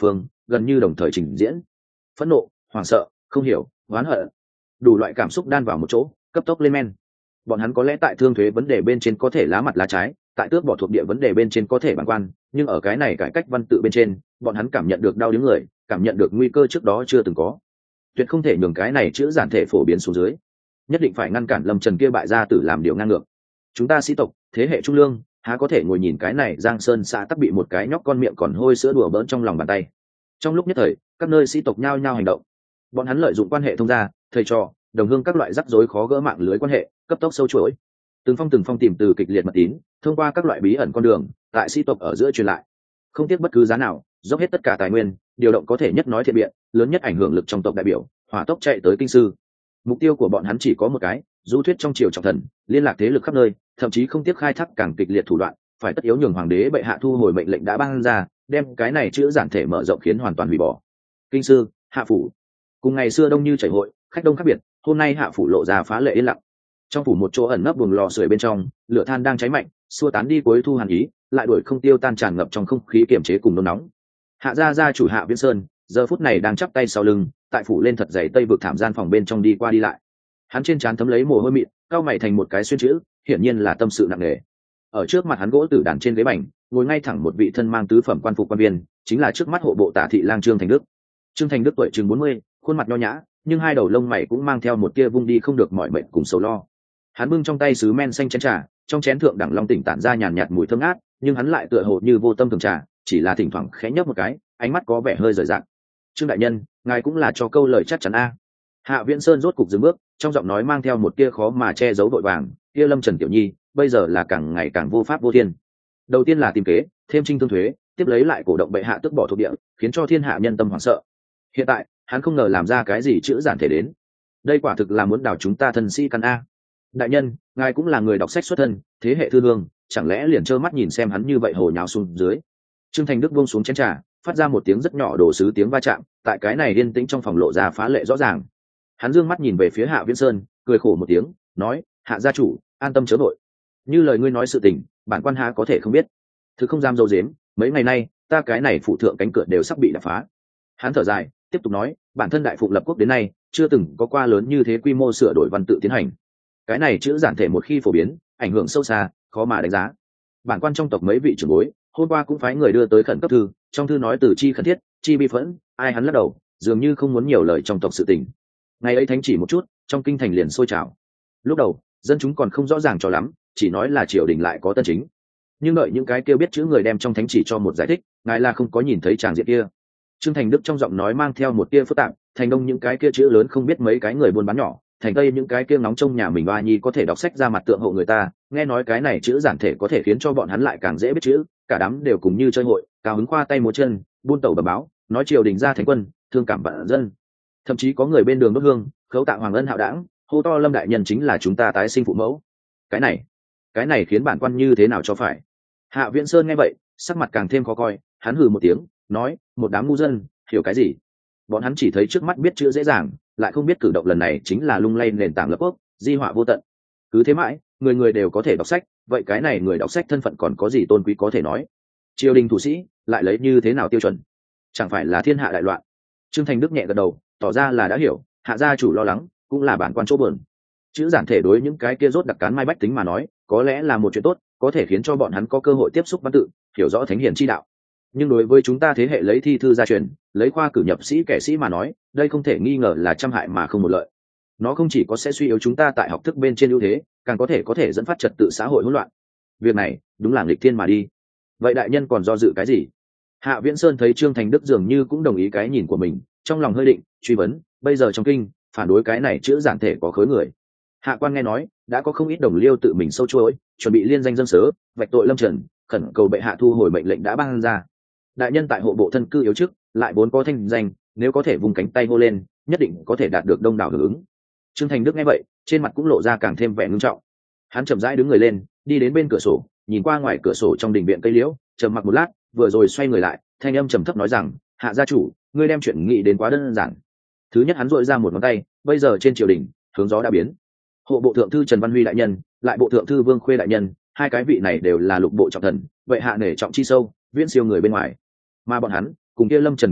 gần như đồng thời trình diễn. Phẫn nộ, hoảng sợ, không hiểu, oán hận, đủ loại cảm xúc đan vào một chỗ, cấp tốc lên men. Bọn hắn có lẽ tại thương thuế vấn đề bên trên có thể lá mặt lá trái, tại tước bỏ thuộc địa vấn đề bên trên có thể bàng quan, nhưng ở cái này cải cách văn tự bên trên, bọn hắn cảm nhận được đau đớn người, cảm nhận được nguy cơ trước đó chưa từng có. Tuyệt không thể nhường cái này chữ giản thể phổ biến xuống dưới, nhất định phải ngăn cản Lâm Trần kia bại gia tử làm điều ngang ngược. Chúng ta sĩ tộc thế hệ trung lương há có thể ngồi nhìn cái này Giang Sơn xã tắc bị một cái nhóc con miệng còn hôi sữa đùa bỡn trong lòng bàn tay. Trong lúc nhất thời, các nơi sĩ tộc nhao nhao hành động. Bọn hắn lợi dụng quan hệ thông gia, thầy trò, đồng hương các loại rắc rối khó gỡ mạng lưới quan hệ, cấp tốc sâu chuỗi. Từng phong từng phong tìm từ kịch liệt mật tín, thông qua các loại bí ẩn con đường, tại sĩ tộc ở giữa truyền lại. Không tiếc bất cứ giá nào, dốc hết tất cả tài nguyên, điều động có thể nhất nói thiện biện, lớn nhất ảnh hưởng lực trong tộc đại biểu, hỏa tốc chạy tới kinh sư. Mục tiêu của bọn hắn chỉ có một cái, du thuyết trong triều trọng thần, liên lạc thế lực khắp nơi, thậm chí không tiếc khai thác càng kịch liệt thủ đoạn, phải tất yếu nhường hoàng đế bệ hạ thu hồi mệnh lệnh đã ban ra, đem cái này chữ giản thể mở rộng khiến hoàn toàn hủy bỏ. Kinh sư, hạ phủ, cùng ngày xưa đông như chảy hội, khách đông khác biệt, hôm nay hạ phủ lộ ra phá lệ yên lặng. Trong phủ một chỗ ẩn nấp buồng lò sưởi bên trong, lửa than đang cháy mạnh, xua tán đi cuối thu hàn ý, lại đuổi không tiêu tan tràn ngập trong không khí kiềm chế cùng nôn nóng. Hạ gia gia chủ Hạ Viễn Sơn giờ phút này đang chắp tay sau lưng, tại phủ lên thật dày tây vực thảm gian phòng bên trong đi qua đi lại. Hắn trên trán thấm lấy mồ hôi mịn, cao mày thành một cái xuyên chữ, hiển nhiên là tâm sự nặng nề. Ở trước mặt hắn gỗ tử đàn trên ghế bành, ngồi ngay thẳng một vị thân mang tứ phẩm quan phục quan viên, chính là trước mắt hộ bộ tả thị lang Trương Thành Đức. Trương Thành Đức tuổi chừng bốn mươi, khuôn mặt nho nhã, nhưng hai đầu lông mày cũng mang theo một tia vung đi không được mỏi mệt cùng sầu lo. Hắn bưng trong tay sứ men xanh chén trà, trong chén thượng đẳng long tỉnh tản ra nhàn nhạt mùi thơm ngát, nhưng hắn lại tựa hồ như vô tâm thường trà, chỉ là thỉnh thoảng khẽ nhấp một cái, ánh mắt có vẻ hơi rời rạc. Trương đại nhân, ngài cũng là cho câu lời chắc chắn a. Hạ Viễn Sơn rốt cục dừng bước, trong giọng nói mang theo một tia khó mà che giấu vội vàng, kia Lâm Trần tiểu nhi, bây giờ là càng ngày càng vô pháp vô thiên. Đầu tiên là tìm kế, thêm trinh thương thuế, tiếp lấy lại cổ động bệ hạ tức bỏ thuộc địa, khiến cho thiên hạ nhân tâm hoảng sợ. Hiện tại, hắn không ngờ làm ra cái gì chữ giản thể đến. Đây quả thực là muốn đào chúng ta thân sĩ căn a. Đại nhân, ngài cũng là người đọc sách xuất thân, thế hệ thư hương, chẳng lẽ liền trơ mắt nhìn xem hắn như vậy hồ nhào xuống dưới. Trương Thành Đức buông xuống chén trà, phát ra một tiếng rất nhỏ đổ sứ tiếng va chạm, tại cái này yên tĩnh trong phòng lộ ra phá lệ rõ ràng. Hắn dương mắt nhìn về phía Hạ Viễn Sơn, cười khổ một tiếng, nói: Hạ gia chủ, an tâm chớ vội. Như lời ngươi nói sự tình, bản quan há có thể không biết. Thứ không dám dâu dếm, mấy ngày nay, ta cái này phụ thượng cánh cửa đều sắp bị đập phá. Hắn thở dài, tiếp tục nói: bản thân đại phụng lập quốc đến nay, chưa từng có qua lớn như thế quy mô sửa đổi văn tự tiến hành. Cái này chữ giản thể một khi phổ biến, ảnh hưởng sâu xa, khó mà đánh giá. Bản quan trong tộc mấy vị trưởng bối, hôm qua cũng phái người đưa tới khẩn cấp thư, trong thư nói từ chi khẩn thiết, chi bi phẫn, ai hắn lắc đầu, dường như không muốn nhiều lời trong tộc sự tình. Ngày ấy thánh chỉ một chút, trong kinh thành liền sôi trào. Lúc đầu, dân chúng còn không rõ ràng cho lắm, chỉ nói là triều đình lại có tân chính. Nhưng đợi những cái kêu biết chữ người đem trong thánh chỉ cho một giải thích, ngài là không có nhìn thấy tràng diện kia. Trương Thành Đức trong giọng nói mang theo một tia phức tạp, thành đông những cái kia chữ lớn không biết mấy cái người buôn bán nhỏ, thành tây những cái kia nóng trong nhà mình ba nhi có thể đọc sách ra mặt tượng hộ người ta, nghe nói cái này chữ giản thể có thể khiến cho bọn hắn lại càng dễ biết chữ, cả đám đều cùng như chơi hội, cao hứng khoa tay múa chân, buôn tẩu bẩm báo, nói triều đình ra thánh quân, thương cảm vạn dân. Thậm chí có người bên đường đốt hương, khấu tạ hoàng ân hạo đảng, hô to Lâm đại nhân chính là chúng ta tái sinh phụ mẫu. Cái này, cái này khiến bản quan như thế nào cho phải? Hạ Viễn Sơn nghe vậy, sắc mặt càng thêm khó coi, hắn hừ một tiếng, nói: một đám ngu dân, hiểu cái gì? Bọn hắn chỉ thấy trước mắt biết chữ dễ dàng, lại không biết cử động lần này chính là lung lay nền tảng lập quốc, di họa vô tận. Cứ thế mãi, người người đều có thể đọc sách, vậy cái này người đọc sách thân phận còn có gì tôn quý có thể nói? Triều đình thủ sĩ lại lấy như thế nào tiêu chuẩn? Chẳng phải là thiên hạ đại loạn? Trương Thành Đức nhẹ gật đầu, tỏ ra là đã hiểu. Hạ gia chủ lo lắng, cũng là bản quan chỗ buồn. Chữ giản thể đối những cái kia rốt đặc cán mai bách tính mà nói, có lẽ là một chuyện tốt, có thể khiến cho bọn hắn có cơ hội tiếp xúc văn tự, hiểu rõ thánh hiền chi đạo. Nhưng đối với chúng ta thế hệ lấy thi thư gia truyền, lấy khoa cử nhập sĩ kẻ sĩ mà nói, đây không thể nghi ngờ là trăm hại mà không một lợi. Nó không chỉ có sẽ suy yếu chúng ta tại học thức bên trên ưu thế, càng có thể có thể dẫn phát trật tự xã hội hỗn loạn. Việc này đúng là nghịch thiên mà đi. Vậy đại nhân còn do dự cái gì? Hạ Viễn Sơn thấy Trương Thành Đức dường như cũng đồng ý cái nhìn của mình, trong lòng hơi định, truy vấn: bây giờ trong kinh phản đối cái này chữ giản thể có khối người? Hạ quan nghe nói đã có không ít đồng liêu tự mình sâu chuỗi, chuẩn bị liên danh dân sớ, vạch tội Lâm Trần, khẩn cầu bệ hạ thu hồi mệnh lệnh đã ban ra. Đại nhân tại hộ bộ thân cư yếu chức, lại vốn có thanh danh, nếu có thể vùng cánh tay hô lên, nhất định có thể đạt được đông đảo hưởng ứng. Trương Thành Đức nghe vậy, trên mặt cũng lộ ra càng thêm vẻ ngưng trọng. Hắn chậm rãi đứng người lên, đi đến bên cửa sổ, nhìn qua ngoài cửa sổ trong đình viện cây liễu, trầm mặc một lát, vừa rồi xoay người lại, thanh âm trầm thấp nói rằng: Hạ gia chủ, ngươi đem chuyện nghĩ đến quá đơn giản. Thứ nhất, hắn dội ra một ngón tay, bây giờ trên triều đình hướng gió đã biến. Hộ bộ thượng thư Trần Văn Huy đại nhân, lại bộ thượng thư Vương Khuê đại nhân, hai cái vị này đều là lục bộ trọng thần, vậy hạ nể trọng chi sâu, viễn siêu người bên ngoài. Mà bọn hắn cùng kia Lâm Trần quan hệ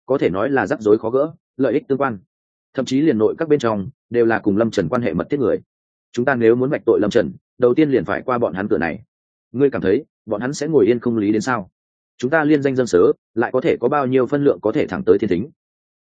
có thể nói là rắc rối khó gỡ, lợi ích tương quan, thậm chí liền nội các bên trong đều là cùng Lâm Trần quan hệ mật thiết người. Chúng ta nếu muốn vạch tội Lâm Trần, đầu tiên liền phải qua bọn hắn cửa này. Ngươi cảm thấy bọn hắn sẽ ngồi yên không lý đến sao? Chúng ta liên danh dân sớ lại có thể có bao nhiêu phân lượng có thể thẳng tới thiên thính?